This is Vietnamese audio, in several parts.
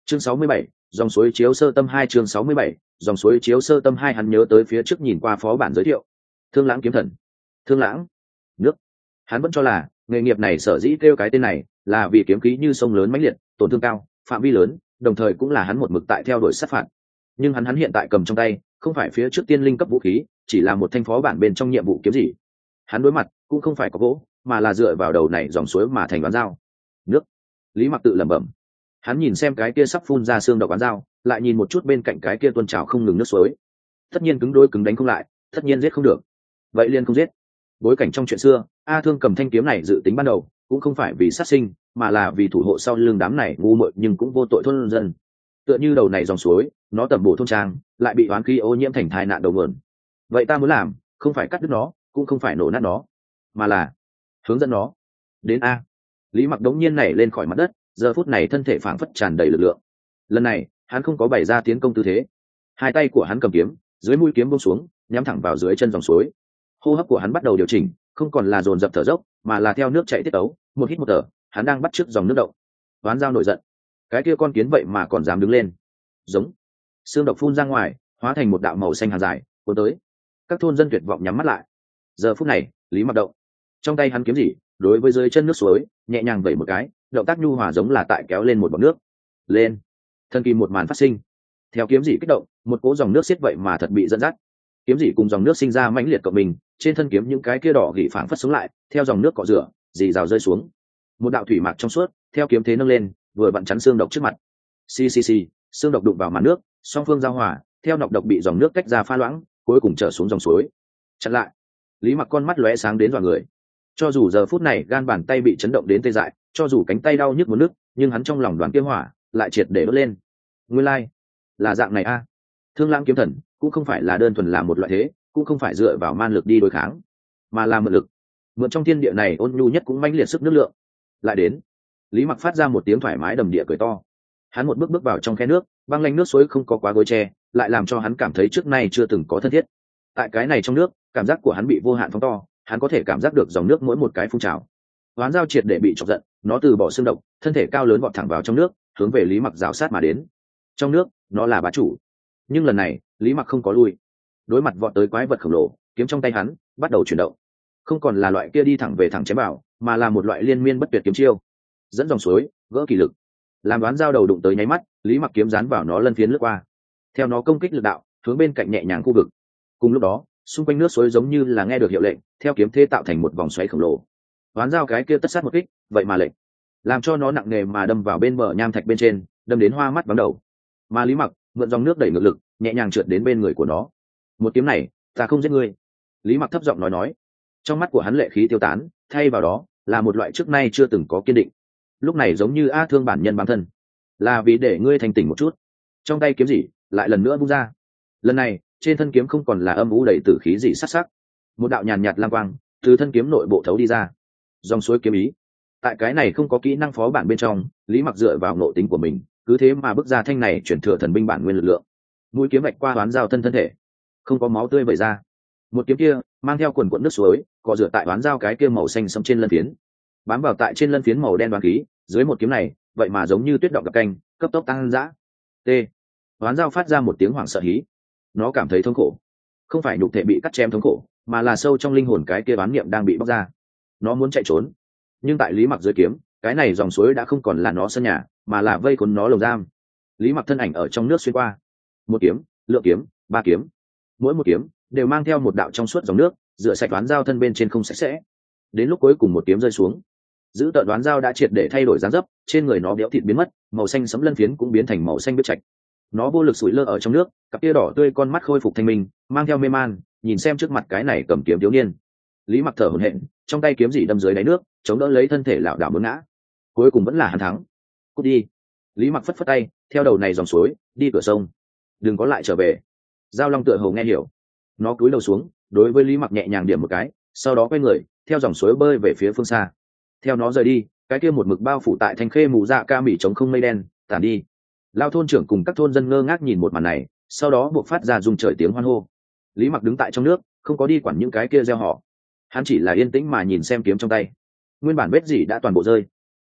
Chương 67, dòng suối chiếu sơ tâm 2 chương 67, dòng suối chiếu sơ tâm 2 hắn nhớ tới phía trước nhìn qua phó bản giới thiệu. Thương Lãng kiếm thần. Thương Lãng, nước. Hắn vẫn cho là nghề nghiệp này sở dĩ kêu cái tên này là vì kiếm khí như sông lớn mãnh liệt, tổn thương cao, phạm vi lớn, đồng thời cũng là hắn một mực tại theo đuổi sát phạt. Nhưng hắn hiện tại cầm trong tay không phải phía trước tiên linh cấp vũ khí, chỉ là một thanh phó bản bên trong nhiệm vụ kiếm gì. Hắn đối mặt cũng không phải có gỗ, mà là dựa vào đầu này dòng suối mà thành đoán dao. Nước. Lý Mặc tự lẩm bẩm. Hắn nhìn xem cái kia sắp phun ra xương độc đoán dao, lại nhìn một chút bên cạnh cái kia tuôn trào không ngừng nước suối. Tất nhiên cứng đối cứng đánh không lại, tất nhiên giết không được. Vậy liền không giết. Bối cảnh trong chuyện xưa, A Thương cầm thanh kiếm này dự tính ban đầu cũng không phải vì sát sinh, mà là vì thủ hộ sau lưng đám này ngu muội nhưng cũng vô tội thôn dân. Tựa như đầu này dòng suối, nó tẩm bổ thôn trang, lại bị oán khí ô nhiễm thành tai nạn đầu nguồn. Vậy ta muốn làm, không phải cắt đứt nó, cũng không phải nổ nát nó, mà là hướng dẫn nó đến A. Lý Mặc đống nhiên nảy lên khỏi mặt đất, giờ phút này thân thể phảng phất tràn đầy lực lượng. Lần này hắn không có bày ra tiến công tư thế, hai tay của hắn cầm kiếm, dưới mũi kiếm buông xuống, nhắm thẳng vào dưới chân dòng suối. Hô hấp của hắn bắt đầu điều chỉnh, không còn là dồn dập thở dốc, mà là theo nước chảy tiết tấu, một hít một thở, hắn đang bắt chước dòng nước động. Toán dao nổi giận, cái kia con kiến vậy mà còn dám đứng lên. Giống. Xương độc phun ra ngoài, hóa thành một đạo màu xanh hàng dài, cuốn tới. Các thôn dân tuyệt vọng nhắm mắt lại. Giờ phút này, Lý Mặc động, trong tay hắn kiếm gì, đối với dưới chân nước suối, nhẹ nhàng vẩy một cái, động tác nhu hòa giống là tại kéo lên một bọt nước. Lên. Thần kỳ một màn phát sinh. Theo kiếm gì kích động, một cỗ dòng nước xiết vậy mà thật bị dẫn dắt. Kiếm gì cùng dòng nước sinh ra mãnh liệt cộng mình, trên thân kiếm những cái kia đỏ gỉ phảng phất sống lại, theo dòng nước cọ rửa, dì rào rơi xuống. Một đạo thủy mạc trong suốt, theo kiếm thế nâng lên, vừa vặn chắn xương độc trước mặt. Xì xì xì, xương độc đụng vào màn nước, song phương giao hòa, theo nọc độc bị dòng nước tách ra pha loãng, cuối cùng trở xuống dòng suối. Chặn lại. Lý Mặc con mắt lóe sáng đến dọa người. Cho dù giờ phút này gan bàn tay bị chấn động đến tê dại, cho dù cánh tay đau nhức muốn nứt, nhưng hắn trong lòng đoàn kia hỏa lại triệt để đốt lên. Nguyên lai là dạng này a. Thương Lãng kiếm thần cũng không phải là đơn thuần là một loại thế, cũng không phải dựa vào man lực đi đối kháng, mà là mượn lực. Mượn trong thiên địa này ôn nhu nhất cũng mãnh liệt sức nước lượng. Lại đến. Lý Mặc phát ra một tiếng thoải mái đầm địa cười to. Hắn một bước bước vào trong khe nước, băng lanh nước suối không có quá gối tre, lại làm cho hắn cảm thấy trước nay chưa từng có thân thiết. Tại cái này trong nước, cảm giác của hắn bị vô hạn phóng to, hắn có thể cảm giác được dòng nước mỗi một cái phun trào. Hoán dao triệt để bị chọc giận, nó từ bỏ xương độc, thân thể cao lớn vọt thẳng vào trong nước, hướng về Lý Mặc rào sát mà đến. Trong nước, nó là bá chủ. Nhưng lần này, Lý Mặc không có lui. Đối mặt vọt tới quái vật khổng lồ, kiếm trong tay hắn bắt đầu chuyển động. Không còn là loại kia đi thẳng về thẳng chém vào, mà là một loại liên miên bất tuyệt kiếm chiêu. Dẫn dòng suối, gỡ kỷ lực. Làm đoán dao đầu đụng tới nháy mắt, Lý Mặc kiếm dán vào nó lân phiến lướt qua. Theo nó công kích lực đạo, hướng bên cạnh nhẹ nhàng khu vực. Cùng lúc đó, xung quanh nước suối giống như là nghe được hiệu lệnh, theo kiếm thế tạo thành một vòng xoáy khổng lồ. Đoán dao cái kia tất sát một kích, vậy mà lệnh, làm cho nó nặng nề mà đâm vào bên bờ nham thạch bên trên, đâm đến hoa mắt vắng đầu. Mà Lý Mặc mượn dòng nước đẩy ngược lực, nhẹ nhàng trượt đến bên người của nó. Một kiếm này, ta không giết ngươi. Lý Mặc thấp giọng nói. Trong mắt của hắn lệ khí tiêu tán, thay vào đó là một loại trước nay chưa từng có kiên định. Lúc này giống như A Thương bản nhân bản thân, là vì để ngươi thành tỉnh một chút. Trong tay kiếm gì lại lần nữa vung ra. Lần này trên thân kiếm không còn là âm u đầy tử khí gì sắc sắc, một đạo nhàn nhạt lam quang từ thân kiếm nội bộ thấu đi ra. Dòng suối kiếm ý. Tại cái này không có kỹ năng phó bản bên trong, Lý Mặc dựa vào nội tính của mình, cứ thế mà bước ra thanh này chuyển thừa thần binh bản nguyên lực lượng. Mũi kiếm vạch qua đoán dao thân thể, không có máu tươi vẩy ra. Một kiếm kia mang theo quần quận nước suối, cọ rửa tại đoán dao cái kia màu xanh sẫm trên lân phiến, bám vào tại trên lân phiến màu đen đoán khí. Dưới một kiếm này, vậy mà giống như tuyết động gặp canh, cấp tốc tăng dã. T. Đoán dao phát ra một tiếng hoảng sợ hí. Nó cảm thấy thống khổ, không phải nhục thể bị cắt chém thống khổ, mà là sâu trong linh hồn cái kia bán niệm đang bị bóc ra. Nó muốn chạy trốn, nhưng tại Lý Mặc dưới kiếm, cái này dòng suối đã không còn là nó sân nhà, mà là vây khốn nó lồng giam. Lý Mặc thân ảnh ở trong nước xuyên qua, một kiếm, lượng kiếm, ba kiếm, mỗi một kiếm đều mang theo một đạo trong suốt dòng nước, rửa sạch đoán dao thân bên trên không sạch sẽ. Đến lúc cuối cùng một kiếm rơi xuống, giữ tợn đoán dao đã triệt để thay đổi dáng dấp, trên người nó béo thịt biến mất, màu xanh sẫm lân phiến cũng biến thành màu xanh biếc trạch. Nó vô lực sủi lơ ở trong nước, cặp tia đỏ tươi con mắt khôi phục thanh minh, mang theo mê man, nhìn xem trước mặt cái này cầm kiếm thiếu niên. Lý Mặc thở hổn hển, trong tay kiếm gì đâm dưới đáy nước, chống đỡ lấy thân thể lảo đảo muốn ngã. Cuối cùng vẫn là hắn thắng. Cút đi. Lý Mặc phất phất tay, theo đầu này dòng suối, đi cửa sông. Đừng có lại trở về. Giao Long tựa hồ nghe hiểu, nó cúi đầu xuống, đối với Lý Mặc nhẹ nhàng điểm một cái, sau đó quay người, theo dòng suối bơi về phía phương xa. Theo nó rời đi, cái kia một mực bao phủ tại thanh khê mù dạ ca mỉ trống không mây đen tản đi. Lao thôn trưởng cùng các thôn dân ngơ ngác nhìn một màn này, sau đó buộc phát ra rung trời tiếng hoan hô. Lý Mặc đứng tại trong nước, không có đi quản những cái kia gieo họ, hắn chỉ là yên tĩnh mà nhìn xem kiếm trong tay. Nguyên bản vết gì đã toàn bộ rơi,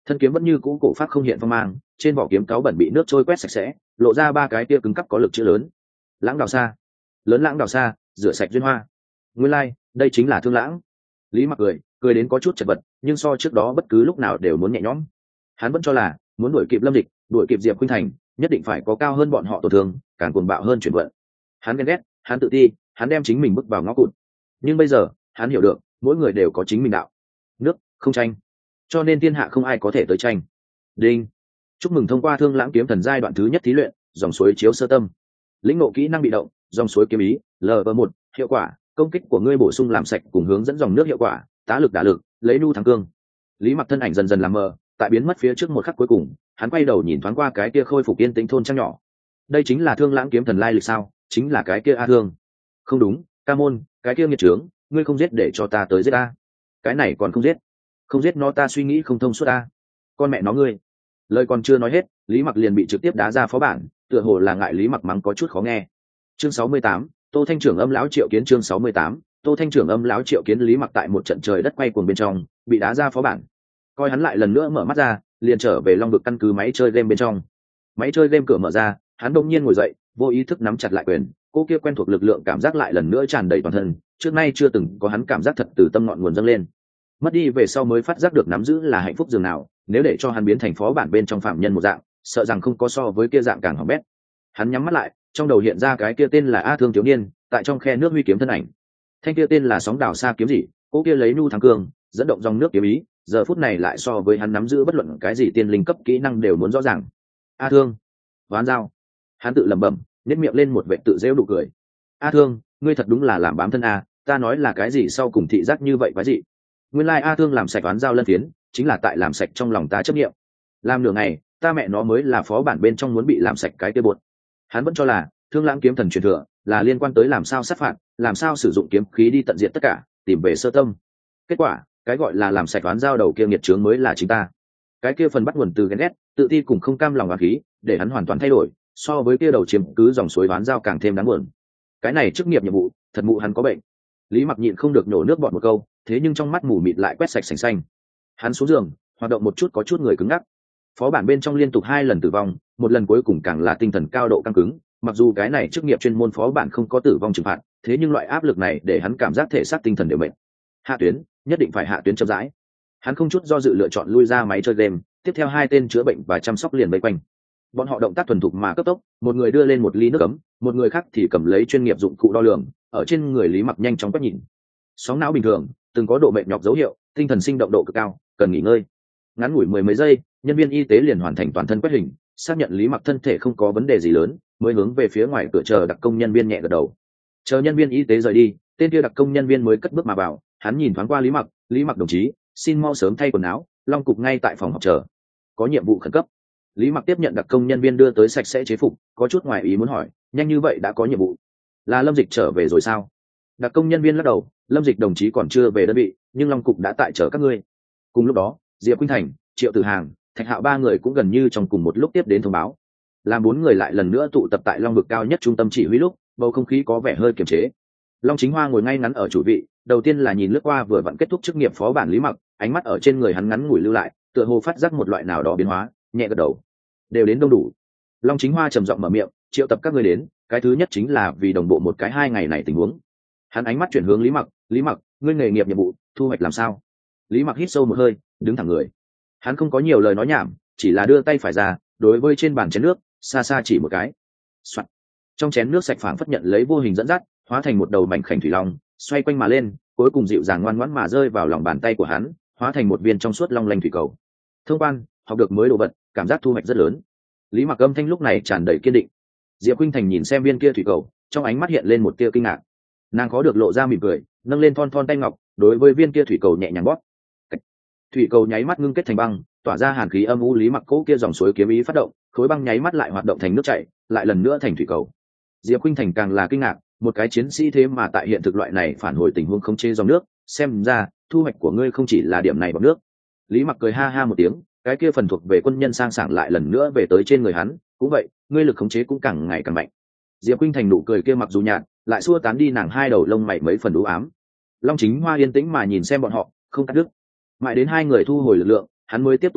Thân kiếm vẫn như cũ cổ phát không hiện phong mang, trên vỏ kiếm cáu bẩn bị nước trôi quét sạch sẽ, lộ ra ba cái tia cứng cắp có lực chữ lớn. Lãng đào xa, lớn lãng đào xa, rửa sạch duyên hoa. Nguyên lai, đây chính là Thương Lãng. Lý Mặc cười đến có chút chật vật, nhưng so trước đó bất cứ lúc nào đều muốn nhẹ nhõm. Hắn vẫn cho là muốn đuổi kịp Lâm Dịch, đuổi kịp Diệp Khuynh Thành, nhất định phải có cao hơn bọn họ tổn thương, càng cuồng bạo hơn chuyển vận. Hắn ghen ghét, hắn tự ti, hắn đem chính mình bước vào ngõ cụt. Nhưng bây giờ, hắn hiểu được, mỗi người đều có chính mình đạo. Nước không tranh, cho nên thiên hạ không ai có thể tới tranh. Đinh. Chúc mừng thông qua Thương Lãng kiếm thần giai đoạn thứ nhất thí luyện, dòng suối chiếu sơ tâm. Lĩnh ngộ kỹ năng bị động, dòng suối kiếm ý, LV1, hiệu quả, công kích của ngươi bổ sung làm sạch cùng hướng dẫn dòng nước hiệu quả, tá lực đả lực, lấy nu thắng cương. Lý Mặc thân ảnh dần dần làm mờ, tại biến mất phía trước một khắc cuối cùng, hắn quay đầu nhìn thoáng qua cái kia khôi phục yên tĩnh thôn trang nhỏ. Đây chính là Thương Lãng kiếm thần lai lịch sao? Chính là cái kia A Thương. Không đúng, Ca Môn, cái kia nghiệt trướng, ngươi không giết để cho ta tới giết ta. Cái này còn không giết. Không giết nó ta suy nghĩ không thông suốt ta. Con mẹ nó ngươi. Lời còn chưa nói hết, Lý Mặc liền bị trực tiếp đá ra phó bản, tựa hồ là ngại Lý Mặc mắng có chút khó nghe. Chương 68, Tô Thanh trưởng âm lão Triệu Kiến. Chương 68, Tô Thanh trưởng âm lão Triệu Kiến. Lý Mặc tại một trận trời đất quay cuồng bên trong, bị đá ra phó bản. Coi hắn lại lần nữa mở mắt ra, liền trở về Long Vực căn cứ máy chơi game bên trong. Máy chơi game cửa mở ra, hắn đột nhiên ngồi dậy, vô ý thức nắm chặt lại quyền, cô kia quen thuộc lực lượng cảm giác lại lần nữa tràn đầy toàn thân, trước nay chưa từng có hắn cảm giác thật từ tâm ngọn nguồn dâng lên. Mất đi về sau mới phát giác được nắm giữ là hạnh phúc dường nào, nếu để cho hắn biến thành phó bản bên trong phạm nhân một dạng, sợ rằng không có so với kia dạng càng hỏng bét. Hắn nhắm mắt lại, trong đầu hiện ra cái kia tên là A Thương thiếu niên, tại trong khe nước huy kiếm thân ảnh. Thanh kia tên là Sóng Đào Xa kiếm gì, cô kia lấy nu thắng cương, dẫn động dòng nước kiếm ý, giờ phút này lại so với hắn nắm giữ bất luận cái gì tiên linh cấp kỹ năng đều muốn rõ ràng. A Thương, Ván Dao. Hắn tự lẩm bẩm, nhếch miệng lên một vẻ tự giễu nụ cười. A Thương, ngươi thật đúng là làm bám thân a, ta nói là cái gì sau cùng thị giác như vậy quái gì? Nguyên lai A Thương làm sạch Ván Dao lân phiến, chính là tại làm sạch trong lòng ta chấp niệm. Làm nửa ngày, ta mẹ nó mới là phó bản bên trong muốn bị làm sạch cái kia bột. Hắn vẫn cho là Thương Lãng kiếm thần truyền thừa là liên quan tới làm sao sát phạt, làm sao sử dụng kiếm khí đi tận diệt tất cả, tìm về sơ tâm. Kết quả, cái gọi là làm sạch Ván Dao đầu kia nghiệt chướng mới là chính ta. Cái kia phần bắt nguồn từ ghen ghét, tự ti cùng không cam lòng oán khí, để hắn hoàn toàn thay đổi, so với kia đầu chiếm cứ dòng suối Ván Dao càng thêm đáng buồn. Cái này chức nghiệp nhiệm vụ, thật mụ hắn có bệnh. Lý Mặc nhịn không được nhổ nước bọt một câu, thế nhưng trong mắt mù mịt lại quét sạch sành xanh. Hắn xuống giường, hoạt động một chút có chút người cứng ngắc. Phó bản bên trong liên tục 2 lần tử vong, một lần cuối cùng càng là tinh thần cao độ căng cứng. Mặc dù cái này chức nghiệp chuyên môn phó bản không có tử vong trừng phạt, thế nhưng loại áp lực này để hắn cảm giác thể xác tinh thần đều mệt. Hạ tuyến, nhất định phải hạ tuyến chậm rãi. Hắn không chút do dự lựa chọn lui ra máy chơi game, tiếp theo 2 tên chữa bệnh và chăm sóc liền vây quanh. Bọn họ động tác thuần thục mà cấp tốc, một người đưa lên một ly nước ấm, một người khác thì cầm lấy chuyên nghiệp dụng cụ đo lường, ở trên người Lý Mặc nhanh chóng quét nhìn. Sóng não bình thường, từng có độ mệt nhọc dấu hiệu, tinh thần sinh động độ cực cao, cần nghỉ ngơi. Ngắn ngủi 10 mấy giây, nhân viên y tế liền hoàn thành toàn thân quét hình, xác nhận Lý Mặc thân thể không có vấn đề gì lớn, mới hướng về phía ngoài cửa chờ đặc công nhân viên nhẹ gật đầu. Chờ nhân viên y tế rời đi, tên kia đặc công nhân viên mới cất bước mà vào, hắn nhìn thoáng qua Lý Mặc đồng chí, xin mau sớm thay quần áo, Long cục ngay tại phòng họp chờ, có nhiệm vụ khẩn cấp. Lý Mặc tiếp nhận đặc công nhân viên đưa tới sạch sẽ chế phục, có chút ngoài ý muốn hỏi, nhanh như vậy đã có nhiệm vụ? Là Lâm Dịch trở về rồi sao? Đặc công nhân viên lắc đầu, Lâm Dịch đồng chí còn chưa về đơn vị, nhưng Long cục đã tại chờ các ngươi. Cùng lúc đó, Diệp Khuynh Thành, Triệu Tử Hàng, Thạch Hạo 3 người cũng gần như trong cùng một lúc tiếp đến thông báo. Làm 4 người lại lần nữa tụ tập tại Long vực cao nhất trung tâm chỉ huy lúc, bầu không khí có vẻ hơi kiềm chế. Long Chính Hoa ngồi ngay ngắn ở chủ vị, đầu tiên là nhìn lướt qua vừa vặn kết thúc chức nghiệp phó bản Lý Mặc, ánh mắt ở trên người hắn ngắn ngủi lưu lại, tựa hồ phát giác một loại nào đó biến hóa, nhẹ gật đầu. Đều đến đông đủ. Long Chính Hoa trầm giọng mở miệng, triệu tập các ngươi đến, cái thứ nhất chính là vì đồng bộ một cái 2 ngày này tình huống. Hắn ánh mắt chuyển hướng Lý Mặc, ngươi nghề nghiệp nhiệm vụ, thu hoạch làm sao? Lý Mặc hít sâu một hơi, đứng thẳng người. Hắn không có nhiều lời nói nhảm, chỉ là đưa tay phải ra, đối với trên bàn chén nước, xa xa chỉ một cái. Soạn. Trong chén nước sạch phảng phất nhận lấy vô hình dẫn dắt, hóa thành một đầu mảnh khảnh thủy long, xoay quanh mà lên, cuối cùng dịu dàng ngoan ngoãn mà rơi vào lòng bàn tay của hắn, hóa thành một viên trong suốt long lanh thủy cầu. Thông quan, học được mới đồ vật, cảm giác thu hoạch rất lớn. Lý Mặc âm thanh lúc này tràn đầy kiên định. Diệp Khuynh Thành nhìn xem viên kia thủy cầu, trong ánh mắt hiện lên một tia kinh ngạc. Nàng khó được lộ ra mỉm cười, nâng lên thon thon tay ngọc, đối với viên kia thủy cầu nhẹ nhàng bóp. Thủy cầu nháy mắt ngưng kết thành băng, tỏa ra hàn khí âm u. Lý Mặc cố kia dòng suối kiếm ý phát động, khối băng nháy mắt lại hoạt động thành nước chảy, lại lần nữa thành thủy cầu. Diệp Khuynh Thành càng là kinh ngạc, một cái chiến sĩ thế mà tại hiện thực loại này phản hồi tình huống không chế dòng nước, xem ra thu hoạch của ngươi không chỉ là điểm này bằng nước. Lý Mặc cười ha ha một tiếng, cái kia phần thuộc về quân nhân sang sảng lại lần nữa về tới trên người hắn, cũng vậy, ngươi lực khống chế cũng càng ngày càng mạnh. Diệp Khuynh Thành nụ cười kia mặc dù nhạt, lại xua tán đi nàng 2 đầu lông mày mấy phần u ám. Long Chính Hoa yên tĩnh mà nhìn xem bọn họ, không cắt đứt. Mãi đến 2 người thu hồi lực lượng, hắn mới tiếp tục nói,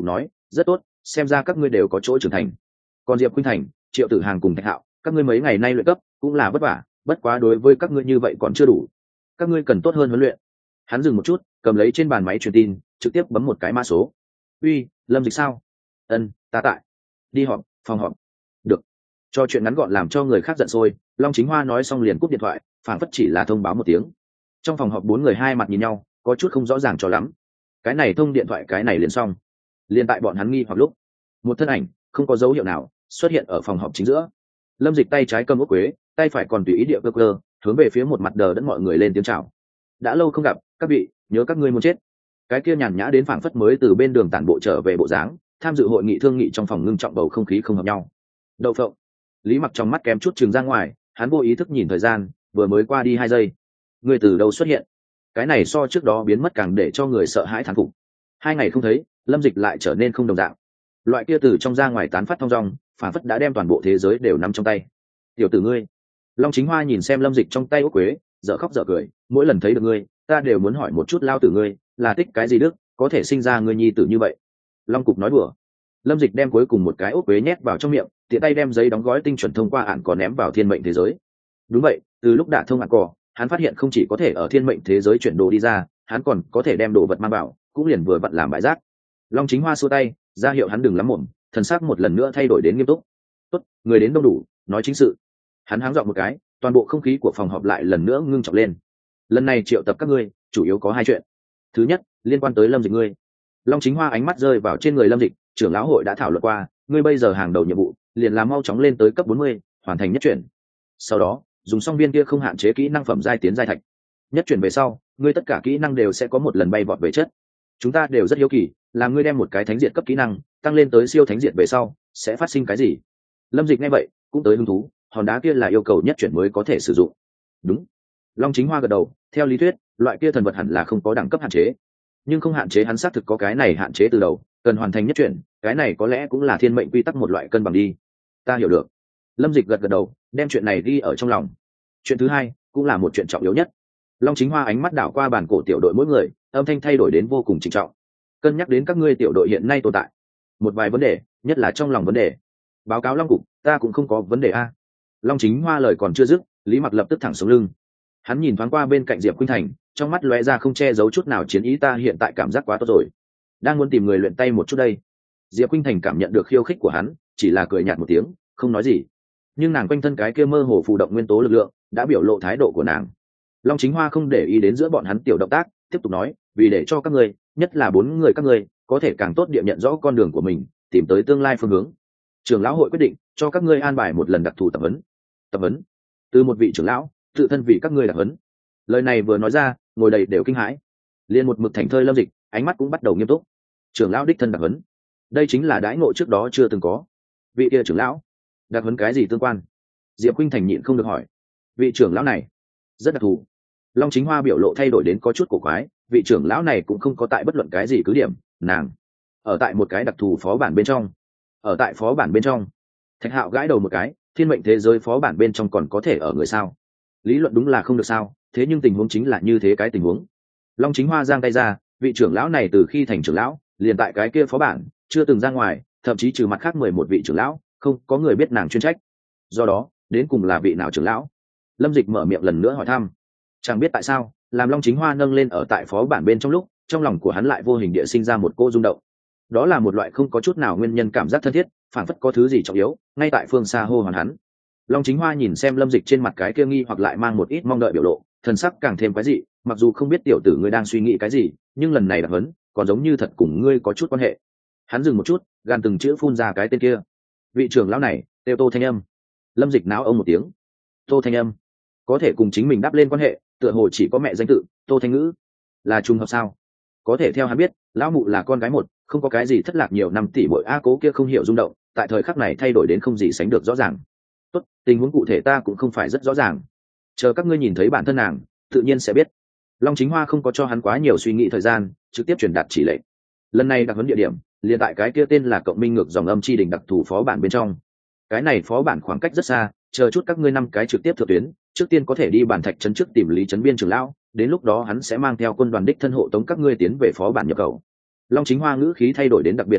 rất tốt, xem ra các ngươi đều có chỗ trưởng thành. Còn Diệp Khuynh Thành, Triệu Tử Hàng cùng Thạch Hạo, các ngươi mấy ngày nay luyện cấp cũng là vất vả, bất quá đối với các ngươi như vậy còn chưa đủ, các ngươi cần tốt hơn huấn luyện. Hắn dừng một chút, cầm lấy trên bàn máy truyền tin, trực tiếp bấm một cái mã số. Uy, Lâm Dịch sao? Ân, ta tại. Đi họp, phòng họp. Được. Cho chuyện ngắn gọn làm cho người khác giận sôi, Long Chính Hoa nói xong liền cúp điện thoại, phản phất chỉ là thông báo một tiếng. Trong phòng họp bốn người hai mặt nhìn nhau, có chút không rõ ràng cho lắm. Cái này thông điện thoại cái này liền xong. Liên tại bọn hắn nghi hoặc lúc, một thân ảnh không có dấu hiệu nào xuất hiện ở phòng họp chính giữa. Lâm Dịch tay trái cầm ốc quế, tay phải còn tùy ý địa cơ cơ, hướng về phía một mặt đờ đẫn mọi người lên tiếng chào. Đã lâu không gặp, các vị, nhớ các ngươi muốn chết. Cái kia nhàn nhã đến phảng phất mới từ bên đường tản bộ trở về bộ dáng, tham dự hội nghị thương nghị trong phòng ngưng trọng bầu không khí không hợp nhau. Đậu phộng. Lý Mặc trong mắt kém chút trừng ra ngoài, hắn vô ý thức nhìn thời gian, vừa mới qua đi 2 giây. Ngươi từ đâu xuất hiện? Cái này so trước đó biến mất càng để cho người sợ hãi thán phục. 2 ngày không thấy, Lâm Dịch lại trở nên không đồng dạng. Loại kia từ trong ra ngoài tán phát thong dong, phảng phất đã đem toàn bộ thế giới đều nắm trong tay. Tiểu tử ngươi. Long Chính Hoa nhìn xem Lâm Dịch trong tay ốc quế, dở khóc dở cười, mỗi lần thấy được ngươi, ta đều muốn hỏi một chút lao tử ngươi, là tích cái gì đức, có thể sinh ra ngươi nhi tử như vậy. Long Cục nói đùa. Lâm Dịch đem cuối cùng một cái ốc quế nhét vào trong miệng, tiện tay đem giấy đóng gói tinh chuẩn thông qua ạn cò ném vào thiên mệnh thế giới. Đúng vậy, từ lúc đả thông ạn cò, hắn phát hiện không chỉ có thể ở thiên mệnh thế giới chuyển đồ đi ra, hắn còn có thể đem đồ vật mang vào, cũng liền vừa vặn làm bãi rác. Long Chính Hoa xua tay, ra hiệu hắn đừng lắm mồm, thần sắc một lần nữa thay đổi đến nghiêm túc. Tốt, người đến đông đủ, nói chính sự. Hắn háng dọn một cái, toàn bộ không khí của phòng họp lại lần nữa ngưng trọng lên. Lần này triệu tập các ngươi, chủ yếu có 2 chuyện. Thứ nhất, liên quan tới Lâm Dịch ngươi. Long Chính Hoa ánh mắt rơi vào trên người Lâm Dịch, trưởng lão hội đã thảo luận qua, ngươi bây giờ hàng đầu nhiệm vụ, liền làm mau chóng lên tới cấp 40, hoàn thành nhất chuyển. Sau đó, dùng xong viên kia không hạn chế kỹ năng phẩm giai tiến giai thạch. Nhất chuyển về sau, ngươi tất cả kỹ năng đều sẽ có một lần bay vọt về chất. Chúng ta đều rất hiếu kỳ, là ngươi đem một cái thánh diệt cấp kỹ năng tăng lên tới siêu thánh diệt về sau, sẽ phát sinh cái gì? Lâm Dịch nghe vậy, cũng tới hứng thú, hòn đá kia là yêu cầu nhất chuyển mới có thể sử dụng. Đúng. Long Chính Hoa gật đầu, theo lý thuyết, loại kia thần vật hẳn là không có đẳng cấp hạn chế, nhưng không hạn chế hắn xác thực có cái này hạn chế từ đầu, cần hoàn thành nhất chuyển, cái này có lẽ cũng là thiên mệnh quy tắc một loại cân bằng đi. Ta hiểu được. Lâm Dịch gật gật đầu, đem chuyện này ghi ở trong lòng. Chuyện thứ hai, cũng là một chuyện trọng yếu nhất. Long Chính Hoa ánh mắt đảo qua bàn cổ tiểu đội mỗi người, âm thanh thay đổi đến vô cùng trịnh trọng. Cân nhắc đến các ngươi tiểu đội hiện nay tồn tại một vài vấn đề, nhất là trong lòng vấn đề. Báo cáo Long Cục, ta cũng không có vấn đề a. Long Chính Hoa lời còn chưa dứt, Lý Mặc lập tức thẳng xuống lưng. Hắn nhìn thoáng qua bên cạnh Diệp Khuynh Thành, trong mắt lóe ra không che giấu chút nào chiến ý, ta hiện tại cảm giác quá tốt rồi, đang muốn tìm người luyện tay một chút đây. Diệp Khuynh Thành cảm nhận được khiêu khích của hắn, chỉ là cười nhạt một tiếng, không nói gì. Nhưng nàng quanh thân cái kia mơ hồ phù động nguyên tố lực lượng đã biểu lộ thái độ của nàng. Long Chính Hoa không để ý đến giữa bọn hắn tiểu động tác, tiếp tục nói, vì để cho các ngươi, nhất là 4 người các ngươi, có thể càng tốt địa nhận rõ con đường của mình, tìm tới tương lai phương hướng, trưởng lão hội quyết định cho các ngươi an bài một lần đặc thù tập huấn. Tập huấn? Từ một vị trưởng lão tự thân vì các ngươi đặc huấn. Lời này vừa nói ra, ngồi đầy đều kinh hãi. Liên một mực thành thơi Lâm Dịch, ánh mắt cũng bắt đầu nghiêm túc. Trưởng lão đích thân đặc huấn, đây chính là đãi ngộ trước đó chưa từng có. Vị kia trưởng lão đặc huấn cái gì tương quan? Diệp Khuynh Thành nhịn không được hỏi. Vị trưởng lão này rất đặc thù. Long Chính Hoa biểu lộ thay đổi đến có chút cổ quái, vị trưởng lão này cũng không có tại bất luận cái gì cứ điểm, nàng ở tại một cái đặc thù phó bản bên trong. Ở tại phó bản bên trong? Thạch Hạo gãi đầu một cái, thiên mệnh thế giới phó bản bên trong còn có thể ở người sao? Lý luận đúng là không được sao, thế nhưng tình huống chính là như thế cái tình huống. Long Chính Hoa giang tay ra, vị trưởng lão này từ khi thành trưởng lão, liền tại cái kia phó bản, chưa từng ra ngoài, thậm chí trừ mặt khác 11 vị trưởng lão, không có người biết nàng chuyên trách. Do đó, đến cùng là vị nào trưởng lão? Lâm Dịch mở miệng lần nữa hỏi thăm. Chẳng biết tại sao, làm Long Chính Hoa nâng lên ở tại phó bản bên trong lúc, trong lòng của hắn lại vô hình địa sinh ra một cô rung động. Đó là một loại không có chút nào nguyên nhân cảm giác thân thiết, phảng phất có thứ gì trọng yếu ngay tại phương xa hô hoán hắn. Long Chính Hoa nhìn xem Lâm Dịch trên mặt cái kia nghi hoặc lại mang một ít mong đợi biểu lộ, thần sắc càng thêm quái dị, mặc dù không biết tiểu tử ngươi đang suy nghĩ cái gì, nhưng lần này đặc huấn còn giống như thật cùng ngươi có chút quan hệ. Hắn dừng một chút, gan từng chữ phun ra cái tên kia. Vị trưởng lão này, Têu Tô Thanh Âm. Lâm Dịch náo ông một tiếng. Tô Thanh Âm có thể cùng chính mình đáp lên quan hệ, tựa hồ chỉ có mẹ danh tự Tô Thanh Ngữ. Là trùng hợp sao? Có thể theo hắn biết, lão mụ là con gái một, không có cái gì thất lạc nhiều năm tỷ muội a. Cố kia không hiểu rung động, tại thời khắc này thay đổi đến không gì sánh được rõ ràng. Tốt, tình huống cụ thể ta cũng không phải rất rõ ràng, chờ các ngươi nhìn thấy bản thân nàng tự nhiên sẽ biết. Long Chính Hoa không có cho hắn quá nhiều suy nghĩ thời gian, trực tiếp truyền đạt chỉ lệnh. Lần này đặc huấn địa điểm liền tại cái kia tên là cộng minh ngược dòng âm chi đỉnh đặc thù phó bản bên trong. Cái này phó bản khoảng cách rất xa, chờ chút các ngươi 5 cái trực tiếp thượng tuyến, trước tiên có thể đi bản thạch trấn trước tìm Lý Trấn Biên trưởng lão, đến lúc đó hắn sẽ mang theo quân đoàn đích thân hộ tống các ngươi tiến về phó bản nhập khẩu. Long Chính Hoa ngữ khí thay đổi đến đặc biệt nghiêm túc,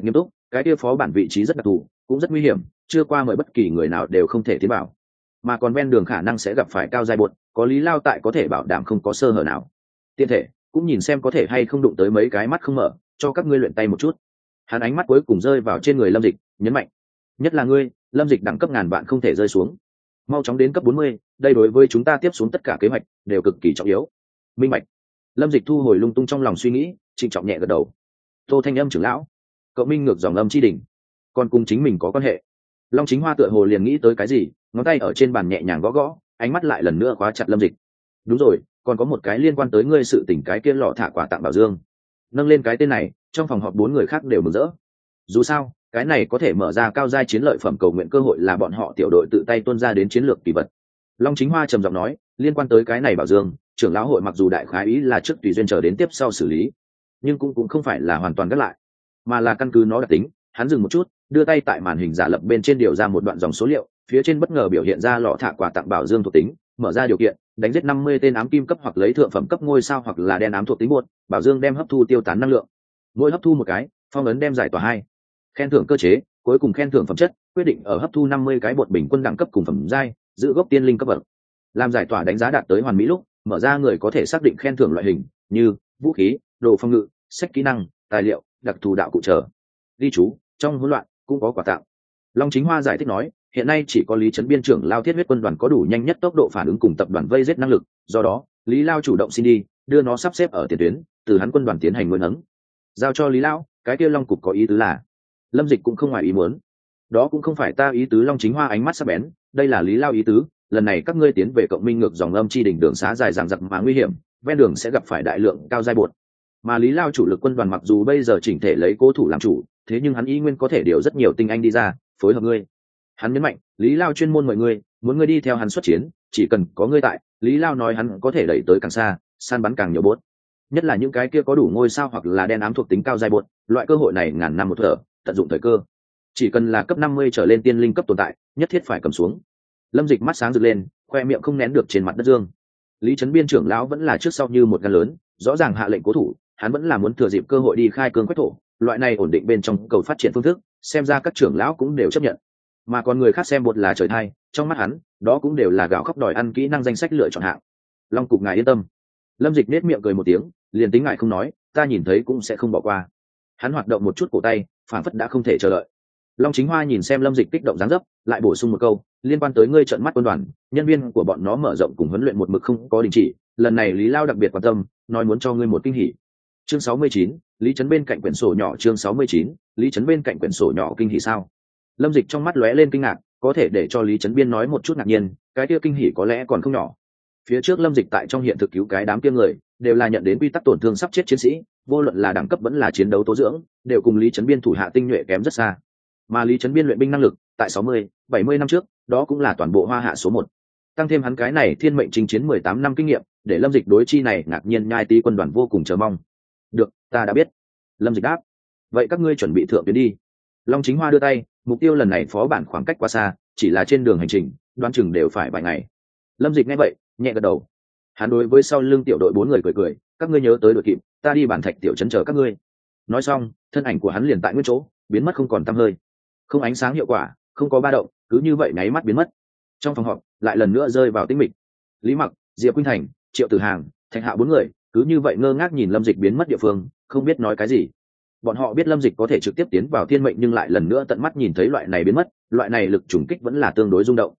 cái kia phó bản vị trí rất đặc thù, cũng rất nguy hiểm, chưa qua mời bất kỳ người nào đều không thể tiến vào, mà còn ven đường khả năng sẽ gặp phải cao giai bột, có Lý Lao tại có thể bảo đảm không có sơ hở nào. Tiện thể cũng nhìn xem có thể hay không đụng tới mấy cái mắt không mở, cho các ngươi luyện tay một chút. Hắn ánh mắt cuối cùng rơi vào trên người Lâm Dịch, nhấn mạnh: nhất là ngươi, Lâm Dịch, đẳng cấp ngàn vạn không thể rơi xuống, mau chóng đến cấp 40, đây đối với chúng ta tiếp xuống tất cả kế hoạch đều cực kỳ trọng yếu. Minh bạch. Lâm Dịch thu hồi lung tung trong lòng suy nghĩ, trịnh trọng nhẹ gật đầu. Tô Thanh Âm trưởng lão, cậu minh ngược dòng Lâm Chi Đỉnh, còn cùng chính mình có quan hệ. Long Chính Hoa tựa hồ liền nghĩ tới cái gì, ngón tay ở trên bàn nhẹ nhàng gõ gõ, ánh mắt lại lần nữa khóa chặt Lâm Dịch. Đúng rồi, còn có một cái liên quan tới ngươi sự tình, cái kia lọ thả quả tặng Bảo Dương. Nâng lên cái tên này, trong phòng họp 4 người khác đều mừng rỡ. Dù sao, cái này có thể mở ra cao giai chiến lợi phẩm cầu nguyện cơ hội, là bọn họ tiểu đội tự tay tuôn ra đến chiến lược kỳ vật. Long Chính Hoa trầm giọng nói, liên quan tới cái này Bảo Dương, trưởng lão hội mặc dù đại khái ý là trước tùy duyên chờ đến tiếp sau xử lý, nhưng cũng không phải là hoàn toàn gác lại, mà là căn cứ nó đặc tính. Hắn dừng một chút, đưa tay tại màn hình giả lập bên trên điều ra một đoạn dòng số liệu, phía trên bất ngờ biểu hiện ra lọ thả quả tặng Bảo Dương thuộc tính, mở ra điều kiện, đánh giết 50 tên ám kim cấp hoặc lấy thượng phẩm cấp ngôi sao hoặc là đen ám thuộc tính một, Bảo Dương đem hấp thu tiêu tán năng lượng, mỗi hấp thu một cái, phong ấn đem giải tỏa 2. Khen thưởng cơ chế, cuối cùng khen thưởng phẩm chất quyết định ở hấp thu 50 cái bột bình quân đẳng cấp cùng phẩm giai, giữ gốc tiên linh cấp bậc. Làm giải tỏa đánh giá đạt tới hoàn mỹ lúc, mở ra người có thể xác định khen thưởng loại hình như vũ khí, đồ phòng ngự, sách kỹ năng, tài liệu, đặc thù đạo cụ trở. Ghi chú, trong hỗn loạn cũng có quà tặng. Long Chính Hoa giải thích nói, hiện nay chỉ có Lý Trấn Biên trưởng lao Thiết Huyết quân đoàn có đủ nhanh nhất tốc độ phản ứng cùng tập đoàn vây giết năng lực, do đó Lý Lao chủ động xin đi, đưa nó sắp xếp ở tiền tuyến, từ hắn quân đoàn tiến hành nuôi nấng. Giao cho Lý Lao, cái kia Long cục có ý tứ là. Lâm Dịch cũng không ngoài ý muốn. Đó cũng không phải ta ý tứ. Long Chính Hoa ánh mắt sắc bén, đây là Lý Lao ý tứ, lần này các ngươi tiến về cộng minh ngược dòng Âm Chi Đỉnh, đường xá dài dằng dặc mà nguy hiểm, ven đường sẽ gặp phải đại lượng cao giai bột. Mà Lý Lao chủ lực quân đoàn mặc dù bây giờ chỉnh thể lấy cố thủ làm chủ, thế nhưng hắn y nguyên có thể điều rất nhiều tinh anh đi ra phối hợp ngươi. Hắn nhấn mạnh, Lý Lao chuyên môn mời ngươi, muốn ngươi đi theo hắn xuất chiến, chỉ cần có ngươi tại, Lý Lao nói hắn có thể đẩy tới càng xa, săn bắn càng nhiều bốt, nhất là những cái kia có đủ ngôi sao hoặc là đen ám thuộc tính cao giai bột. Loại cơ hội này ngàn năm một thở, tận dụng thời cơ. Chỉ cần là cấp 50 trở lên tiên linh cấp tồn tại, nhất thiết phải cầm xuống. Lâm Dịch mắt sáng rực lên, khoe miệng không nén được trên mặt đất dương. Lý Trấn Biên trưởng lão vẫn là trước sau như một gan lớn, rõ ràng hạ lệnh cố thủ, hắn vẫn là muốn thừa dịp cơ hội đi khai cương quét thổ. Loại này ổn định bên trong cầu phát triển phương thức, xem ra các trưởng lão cũng đều chấp nhận. Mà còn người khác xem bột là trời thai, trong mắt hắn, đó cũng đều là gào khóc đòi ăn kỹ năng danh sách lựa chọn hạng. Long cục ngài yên tâm. Lâm Dịch nết miệng cười một tiếng, liền tính ngài không nói, ta nhìn thấy cũng sẽ không bỏ qua. Hắn hoạt động một chút cổ tay, phản phất đã không thể chờ đợi. Long Chính Hoa nhìn xem Lâm Dịch kích động dáng dấp, lại bổ sung một câu, liên quan tới ngươi trợn mắt quân đoàn, nhân viên của bọn nó mở rộng cùng huấn luyện một mực không có đình chỉ, lần này Lý Lao đặc biệt quan tâm, nói muốn cho ngươi một kinh hỉ. Chương 69, Lý Trấn bên cạnh quyển sổ nhỏ. Chương 69, Lý Trấn bên cạnh quyển sổ nhỏ. Kinh hỉ sao? Lâm Dịch trong mắt lóe lên kinh ngạc, có thể để cho Lý Trấn Biên nói một chút ngạc nhiên, cái kia kinh hỉ có lẽ còn không nhỏ. Phía trước Lâm Dịch tại trong hiện thực cứu cái đám kia người, đều là nhận đến quy tắc tổn thương sắp chết chiến sĩ, vô luận là đẳng cấp vẫn là chiến đấu tố dưỡng, đều cùng Lý Trấn Biên thủ hạ tinh nhuệ kém rất xa. Mà Lý Trấn Biên luyện binh năng lực, tại 60, 70 năm trước, đó cũng là toàn bộ Hoa Hạ số 1. Tăng thêm hắn cái này thiên mệnh chinh chiến 18 năm kinh nghiệm, để Lâm Dịch đối chi này ngạc nhiên nhai tí quân đoàn vô cùng chờ mong. Được, ta đã biết. Lâm Dịch đáp. Vậy các ngươi chuẩn bị thượng tuyến đi. Long Chính Hoa đưa tay, mục tiêu lần này phó bản khoảng cách quá xa, chỉ là trên đường hành trình, đoán chừng đều phải vài ngày. Lâm Dịch nghe vậy, nhẹ gật đầu. Hắn đối với sau lưng tiểu đội 4 người cười cười, các ngươi nhớ tới đội kịp, ta đi bản thạch tiểu trấn chờ các ngươi. Nói xong, thân ảnh của hắn liền tại nguyên chỗ, biến mất không còn tăm hơi. Không ánh sáng hiệu quả, không có ba động, cứ như vậy nháy mắt biến mất. Trong phòng họp lại lần nữa rơi vào tĩnh mịch. Lý Mặc, Diệp Quynh Thành, Triệu Tử Hàng, Thạch Hạo 4 người cứ như vậy ngơ ngác nhìn Lâm Dịch biến mất địa phương, không biết nói cái gì. Bọn họ biết Lâm Dịch có thể trực tiếp tiến vào thiên mệnh, nhưng lại lần nữa tận mắt nhìn thấy loại này biến mất, loại này lực trùng kích vẫn là tương đối rung động.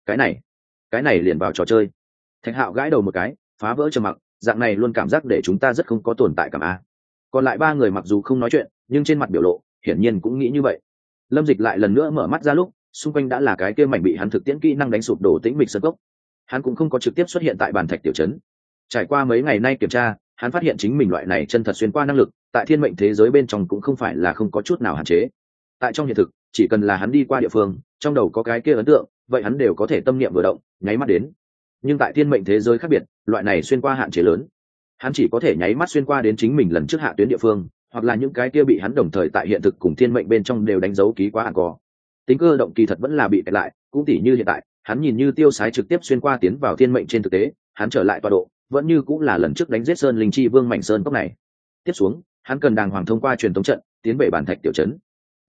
Cái này liền vào trò chơi. Thạch Hạo gãi đầu một cái, phá vỡ trầm mặc, dạng này luôn cảm giác để chúng ta rất không có tồn tại cảm a. Còn lại 3 người mặc dù không nói chuyện, nhưng trên mặt biểu lộ hiển nhiên cũng nghĩ như vậy. Lâm Dịch lại lần nữa mở mắt ra lúc, xung quanh đã là cái kia mảnh bị hắn thực tiễn kỹ năng đánh sụp đổ tĩnh mịch sơn cốc. Hắn cũng không có trực tiếp xuất hiện tại bàn thạch tiểu trấn. Trải qua mấy ngày nay kiểm tra, hắn phát hiện chính mình loại này chân thật xuyên qua năng lực, tại thiên mệnh thế giới bên trong cũng không phải là không có chút nào hạn chế. Tại trong hiện thực, chỉ cần là hắn đi qua địa phương, trong đầu có cái kia ấn tượng, vậy hắn đều có thể tâm niệm vừa động, nháy mắt đến. Nhưng tại thiên mệnh thế giới khác biệt, loại này xuyên qua hạn chế lớn. Hắn chỉ có thể nháy mắt xuyên qua đến chính mình lần trước hạ tuyến địa phương, hoặc là những cái kia bị hắn đồng thời tại hiện thực cùng thiên mệnh bên trong đều đánh dấu ký quá ảng co. Tính cơ động kỳ thật vẫn là bị kẹt lại, cũng tỉ như hiện tại, hắn nhìn như tiêu sái trực tiếp xuyên qua tiến vào thiên mệnh, trên thực tế, hắn trở lại tọa độ, vẫn như cũng là lần trước đánh giết Sơn Linh Chi Vương mảnh sơn cốc này. Tiếp xuống, hắn cần đàng hoàng thông qua truyền tống trận, tiến về bản thạch tiểu trấn.